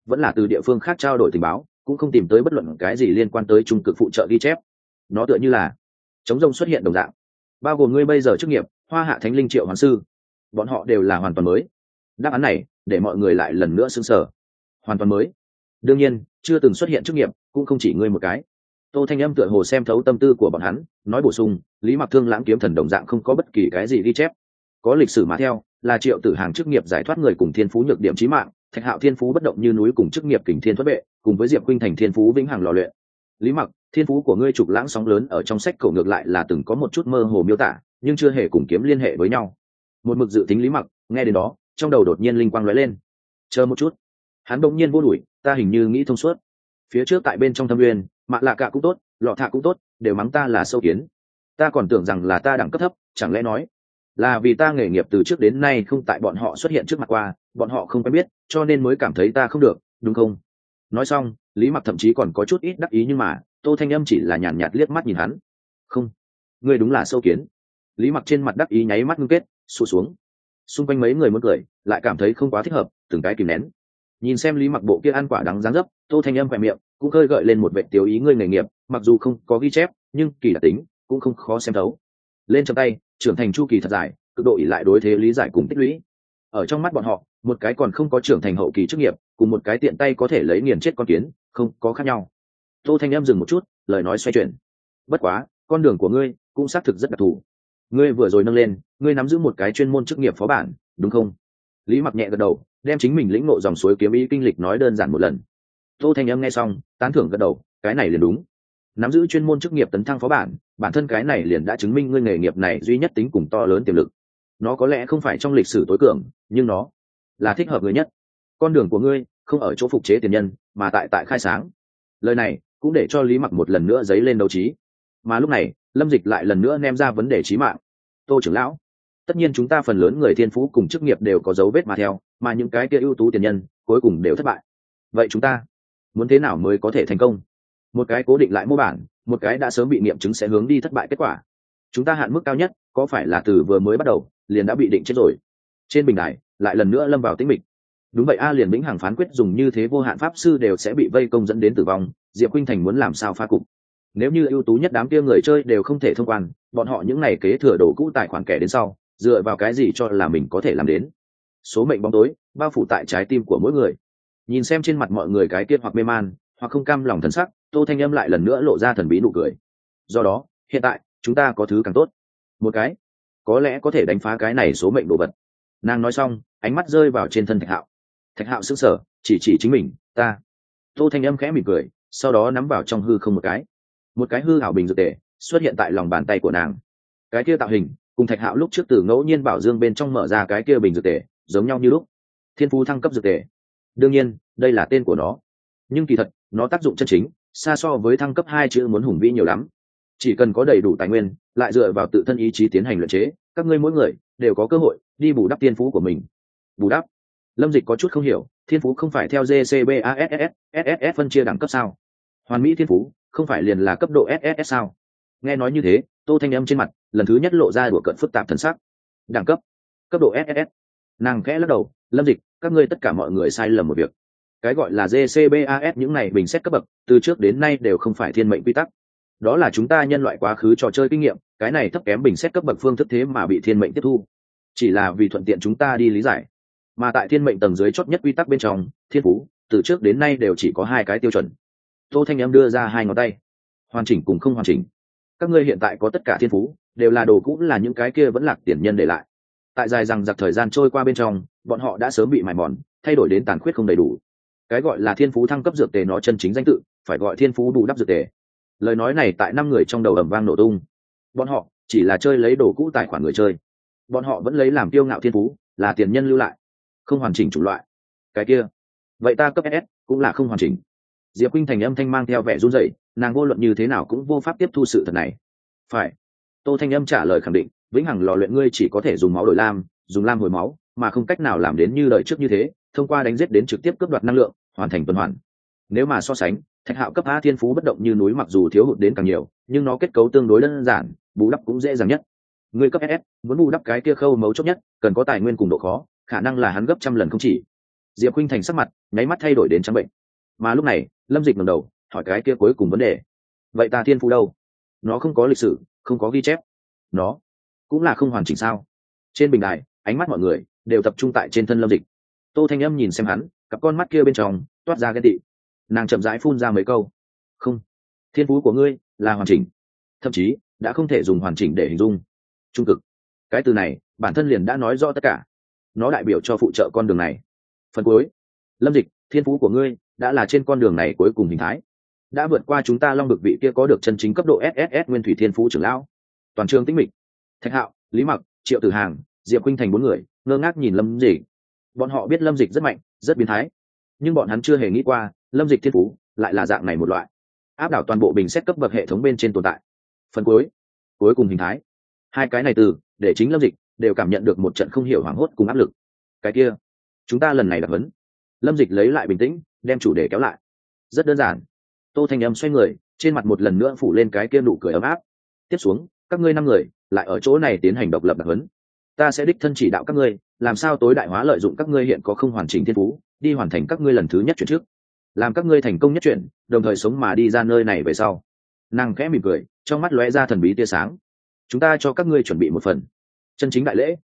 vẫn là từ địa phương khác trao đổi tình báo, cũng không tìm tới bất luận cái gì liên quan tới trung cực phụ trợ ghi chép. Nó tựa như là chống rông xuất hiện đồng dạng, bao gồm ngươi bây giờ chức nghiệp Hoa Hạ Thánh Linh Triệu Hoán Sư, bọn họ đều là hoàn toàn mới. Đáp án này để mọi người lại lần nữa sững sờ. Hoàn toàn mới? Đương nhiên chưa từng xuất hiện chức nghiệp cũng không chỉ ngươi một cái. Tô Thanh Âm tựa hồ xem thấu tâm tư của bọn hắn, nói bổ sung, Lý Mặc Thương Lãng kiếm thần đồng dạng không có bất kỳ cái gì ghi chép. Có lịch sử mà theo, là Triệu Tử Hàng chức nghiệp giải thoát người cùng thiên phú nhược điểm chí mạng, Thạch Hạo thiên phú bất động như núi cùng chức nghiệp Kình Thiên Thoát Vệ, cùng với Diệp Khuynh Thành thiên phú vĩnh hằng lò luyện. Lý Mặc, thiên phú của ngươi trục lãng sóng lớn ở trong sách cổ ngược lại là từng có một chút mơ hồ miêu tả, nhưng chưa hề cùng kiếm liên hệ với nhau. Một mực dự tính Lý Mặc, nghe đến đó, trong đầu đột nhiên linh quang lóe lên. Chờ một chút, hắn đột nhiên vô đuổi, ta hình như nghĩ thông suốt. Phía trước tại bên trong thâm nguyên, Mạ Lạ Cạ cũng tốt, Lọ Thạ cũng tốt, đều mắng ta là sâu kiến. Ta còn tưởng rằng là ta đẳng cấp thấp, chẳng lẽ nói là vì ta nghề nghiệp từ trước đến nay không tại bọn họ xuất hiện trước mặt qua, bọn họ không quen biết, cho nên mới cảm thấy ta không được, đúng không? Nói xong, Lý Mặc thậm chí còn có chút ít đắc ý, nhưng mà Tô Thanh Âm chỉ là nhàn nhạt liếc mắt nhìn hắn. Không, ngươi đúng là sâu kiến. Lý Mặc trên mặt đắc ý nháy mắt ngưng kết, sụt xuống. Xung quanh mấy người muốn cười, lại cảm thấy không quá thích hợp, từng cái kìm nén. Nhìn xem Lý Mặc bộ kia ăn quả đắng dáng dấp, Tô Thanh Âm khỏe miệng cũng khơi gợi lên một vệ tiêu ý, ngươi nghề nghiệp mặc dù không có ghi chép, nhưng kỳ đặc tính cũng không khó xem thấu. Lên trong tay, trưởng thành chu kỳ thật dài, cực độ ỷ lại đối thế lý giải cùng tích lũy. Ở trong mắt bọn họ, một cái còn không có trưởng thành hậu kỳ chức nghiệp, cùng một cái tiện tay có thể lấy nghiền chết con kiến, không có khác nhau. Tô Thanh Âm dừng một chút, lời nói xoay chuyển. Bất quá, con đường của ngươi cũng xác thực rất đặc thù. Ngươi vừa rồi nâng lên, ngươi nắm giữ một cái chuyên môn chức nghiệp phó bản, đúng không? Lý Mặc nhẹ gật đầu, đem chính mình lĩnh ngộ dòng suối kiếm ý kinh lịch nói đơn giản một lần. Tô Thanh Âm nghe xong, tán thưởng gật đầu, cái này liền đúng. Nắm giữ chuyên môn chức nghiệp tấn thăng phó bản, bản thân cái này liền đã chứng minh ngươi nghề nghiệp này duy nhất tính cùng to lớn tiềm lực. Nó có lẽ không phải trong lịch sử tối cường, nhưng nó là thích hợp người nhất. Con đường của ngươi không ở chỗ phục chế tiền nhân, mà tại khai sáng. Lời này cũng để cho Lý Mặc một lần nữa dấy lên đấu trí. Mà lúc này, Lâm Dịch lại lần nữa ném ra vấn đề chí mạng. Tô trưởng lão, tất nhiên chúng ta phần lớn người thiên phú cùng chức nghiệp đều có dấu vết mà theo, mà những cái kia ưu tú tiền nhân cuối cùng đều thất bại. Vậy chúng ta muốn thế nào mới có thể thành công? Một cái cố định lại mô bản, một cái đã sớm bị nghiệm chứng sẽ hướng đi thất bại kết quả. Chúng ta hạn mức cao nhất có phải là từ vừa mới bắt đầu liền đã bị định chết rồi? Trên bình đài lại lần nữa lâm vào tĩnh mịch. Đúng vậy a, liền vĩnh hằng phán quyết dùng như thế vô hạn pháp sư đều sẽ bị vây công dẫn đến tử vong, Diệp Khuynh Thành muốn làm sao phá cục? Nếu như ưu tú nhất đám kia người chơi đều không thể thông quan, bọn họ những ngày kế thừa đổ cũ tài khoản kẻ đến sau, dựa vào cái gì cho là mình có thể làm đến? Số mệnh bóng tối bao phủ tại trái tim của mỗi người. Nhìn xem trên mặt mọi người cái kia hoặc mê man hoặc không cam lòng thần sắc, Tô Thanh Âm lại lần nữa lộ ra thần bí nụ cười. Do đó hiện tại chúng ta có thứ càng tốt, một cái có lẽ có thể đánh phá cái này số mệnh đồ vật. Nàng nói xong, ánh mắt rơi vào trên thân Thạch Hạo. Thạch Hạo sững sờ, chỉ chính mình, ta. Tô Thanh Âm khẽ mỉm cười, sau đó nắm vào trong hư không một cái hư ảo bình dược tề xuất hiện tại lòng bàn tay của nàng. Cái kia tạo hình cùng Thạch Hạo lúc trước từ ngẫu nhiên bảo dương bên trong mở ra cái kia bình dược tề giống nhau như lúc. Thiên phú thăng cấp dược tề. Đương nhiên đây là tên của nó, nhưng kỳ thật nó tác dụng chân chính xa so với thăng cấp 2 chữ muốn hùng vĩ nhiều lắm. Chỉ cần có đầy đủ tài nguyên, lại dựa vào tự thân ý chí tiến hành luyện chế, các ngươi mỗi người đều có cơ hội đi bù đắp thiên phú của mình. Bù đắp? Lâm Dịch có chút không hiểu, thiên phú không phải theo GCBASSS, SSS phân chia đẳng cấp sao? Hoàn mỹ thiên phú không phải liền là cấp độ SSS sao? Nghe nói như thế, Tô Thanh Âm trên mặt lần thứ nhất lộ ra đùa cợt phức tạp thần sắc. Đẳng cấp, cấp độ SSS. Nàng khẽ lắc đầu, Lâm Dịch, các ngươi tất cả mọi người sai lầm một việc. Cái gọi là GCBAS những này bình xét cấp bậc, từ trước đến nay đều không phải thiên mệnh quy tắc. Đó là chúng ta nhân loại quá khứ trò chơi kinh nghiệm, cái này thấp kém bình xét cấp bậc phương thức thế mà bị thiên mệnh tiếp thu. Chỉ là vì thuận tiện chúng ta đi lý giải. Mà tại thiên mệnh tầng dưới chót nhất quy tắc bên trong, thiên phú, từ trước đến nay đều chỉ có 2 cái tiêu chuẩn. Tô Thanh Âm đưa ra 2 ngón tay. Hoàn chỉnh cùng không hoàn chỉnh. Các ngươi hiện tại có tất cả thiên phú, đều là đồ cũ, là những cái kia vẫn lạc tiền nhân để lại. Tại dài rằng giặc thời gian trôi qua bên trong, bọn họ đã sớm bị mài mòn, thay đổi đến tàn khuyết không đầy đủ. Cái gọi là thiên phú thăng cấp dược tề nó chân chính danh tự phải gọi thiên phú bù đắp dược tề. Lời nói này tại 5 người trong đầu ầm vang nổ tung. Bọn họ chỉ là chơi lấy đồ cũ tài khoản người chơi, bọn họ vẫn lấy làm kiêu ngạo thiên phú là tiền nhân lưu lại, không hoàn chỉnh chủng loại. Cái kia vậy ta cấp SS cũng là không hoàn chỉnh. Diệp Khuynh Thành âm thanh mang theo vẻ run rẩy, nàng vô luận như thế nào cũng vô pháp tiếp thu sự thật này. Phải. Tô Thanh Âm trả lời khẳng định, vĩnh hằng lò luyện ngươi chỉ có thể dùng máu đổi lam, dùng lam hồi máu, mà không cách nào làm đến như đời trước như thế, thông qua đánh giết đến trực tiếp cướp đoạt năng lượng, hoàn thành tuần hoàn. Nếu mà so sánh, Thạch Hạo cấp A thiên phú bất động như núi mặc dù thiếu hụt đến càng nhiều, nhưng nó kết cấu tương đối đơn giản, bù đắp cũng dễ dàng nhất. Ngươi cấp SS, muốn bù đắp cái kia khâu mấu chốt nhất, cần có tài nguyên cùng độ khó, khả năng là hắn gấp trăm lần không chỉ. Diệp Khuynh Thành sắc mặt nháy mắt thay đổi đến trắng bệnh. Mà lúc này Lâm Dịch ngẩng đầu hỏi cái kia cuối cùng vấn đề: vậy ta thiên phú đâu? Nó không có lịch sử, không có ghi chép, nó cũng là không hoàn chỉnh sao? Trên bình đài ánh mắt mọi người đều tập trung tại trên thân Lâm Dịch. Tô Thanh Âm nhìn xem hắn, cặp con mắt kia bên trong toát ra ghen tị. Nàng chậm rãi phun ra mấy câu: không, thiên phú của ngươi là hoàn chỉnh, thậm chí đã không thể dùng hoàn chỉnh để hình dung. Trung cực, cái từ này bản thân liền đã nói rõ tất cả, nó đại biểu cho phụ trợ con đường này. Phần cuối: Lâm Dịch, thiên phú của ngươi đã là trên con đường này cuối cùng hình thái, đã vượt qua chúng ta Long Bực vị kia có được chân chính cấp độ SSS Nguyên Thủy Thiên Phú trưởng lão. Toàn trường tĩnh mịch. Thạch Hạo, Lý Mặc, Triệu Tử Hàng, Diệp Khuynh Thành bốn người ngơ ngác nhìn Lâm Dịch. Bọn họ biết Lâm Dịch rất mạnh, rất biến thái, nhưng bọn hắn chưa hề nghĩ qua Lâm Dịch thiên phú lại là dạng này một loại áp đảo toàn bộ bình xét cấp bậc hệ thống bên trên tồn tại. Phần cuối, cuối cùng hình thái, hai cái này từ để chính Lâm Dịch đều cảm nhận được một trận không hiểu hoảng hốt cùng áp lực. Cái kia, chúng ta lần này đặc vấn. Lâm Dịch lấy lại bình tĩnh, đem chủ đề kéo lại. Rất đơn giản. Tô Thanh Âm xoay người, trên mặt một lần nữa phủ lên cái kia nụ cười ấm áp. Tiếp xuống, các ngươi 5 người lại ở chỗ này tiến hành độc lập đặc huấn. Ta sẽ đích thân chỉ đạo các ngươi, làm sao tối đại hóa lợi dụng các ngươi hiện có không hoàn chỉnh thiên phú, đi hoàn thành các ngươi lần thứ nhất chuyển trước, làm các ngươi thành công nhất chuyển, đồng thời sống mà đi ra nơi này về sau. Nàng khẽ mỉm cười, trong mắt lóe ra thần bí tia sáng. Chúng ta cho các ngươi chuẩn bị một phần chân chính đại lễ,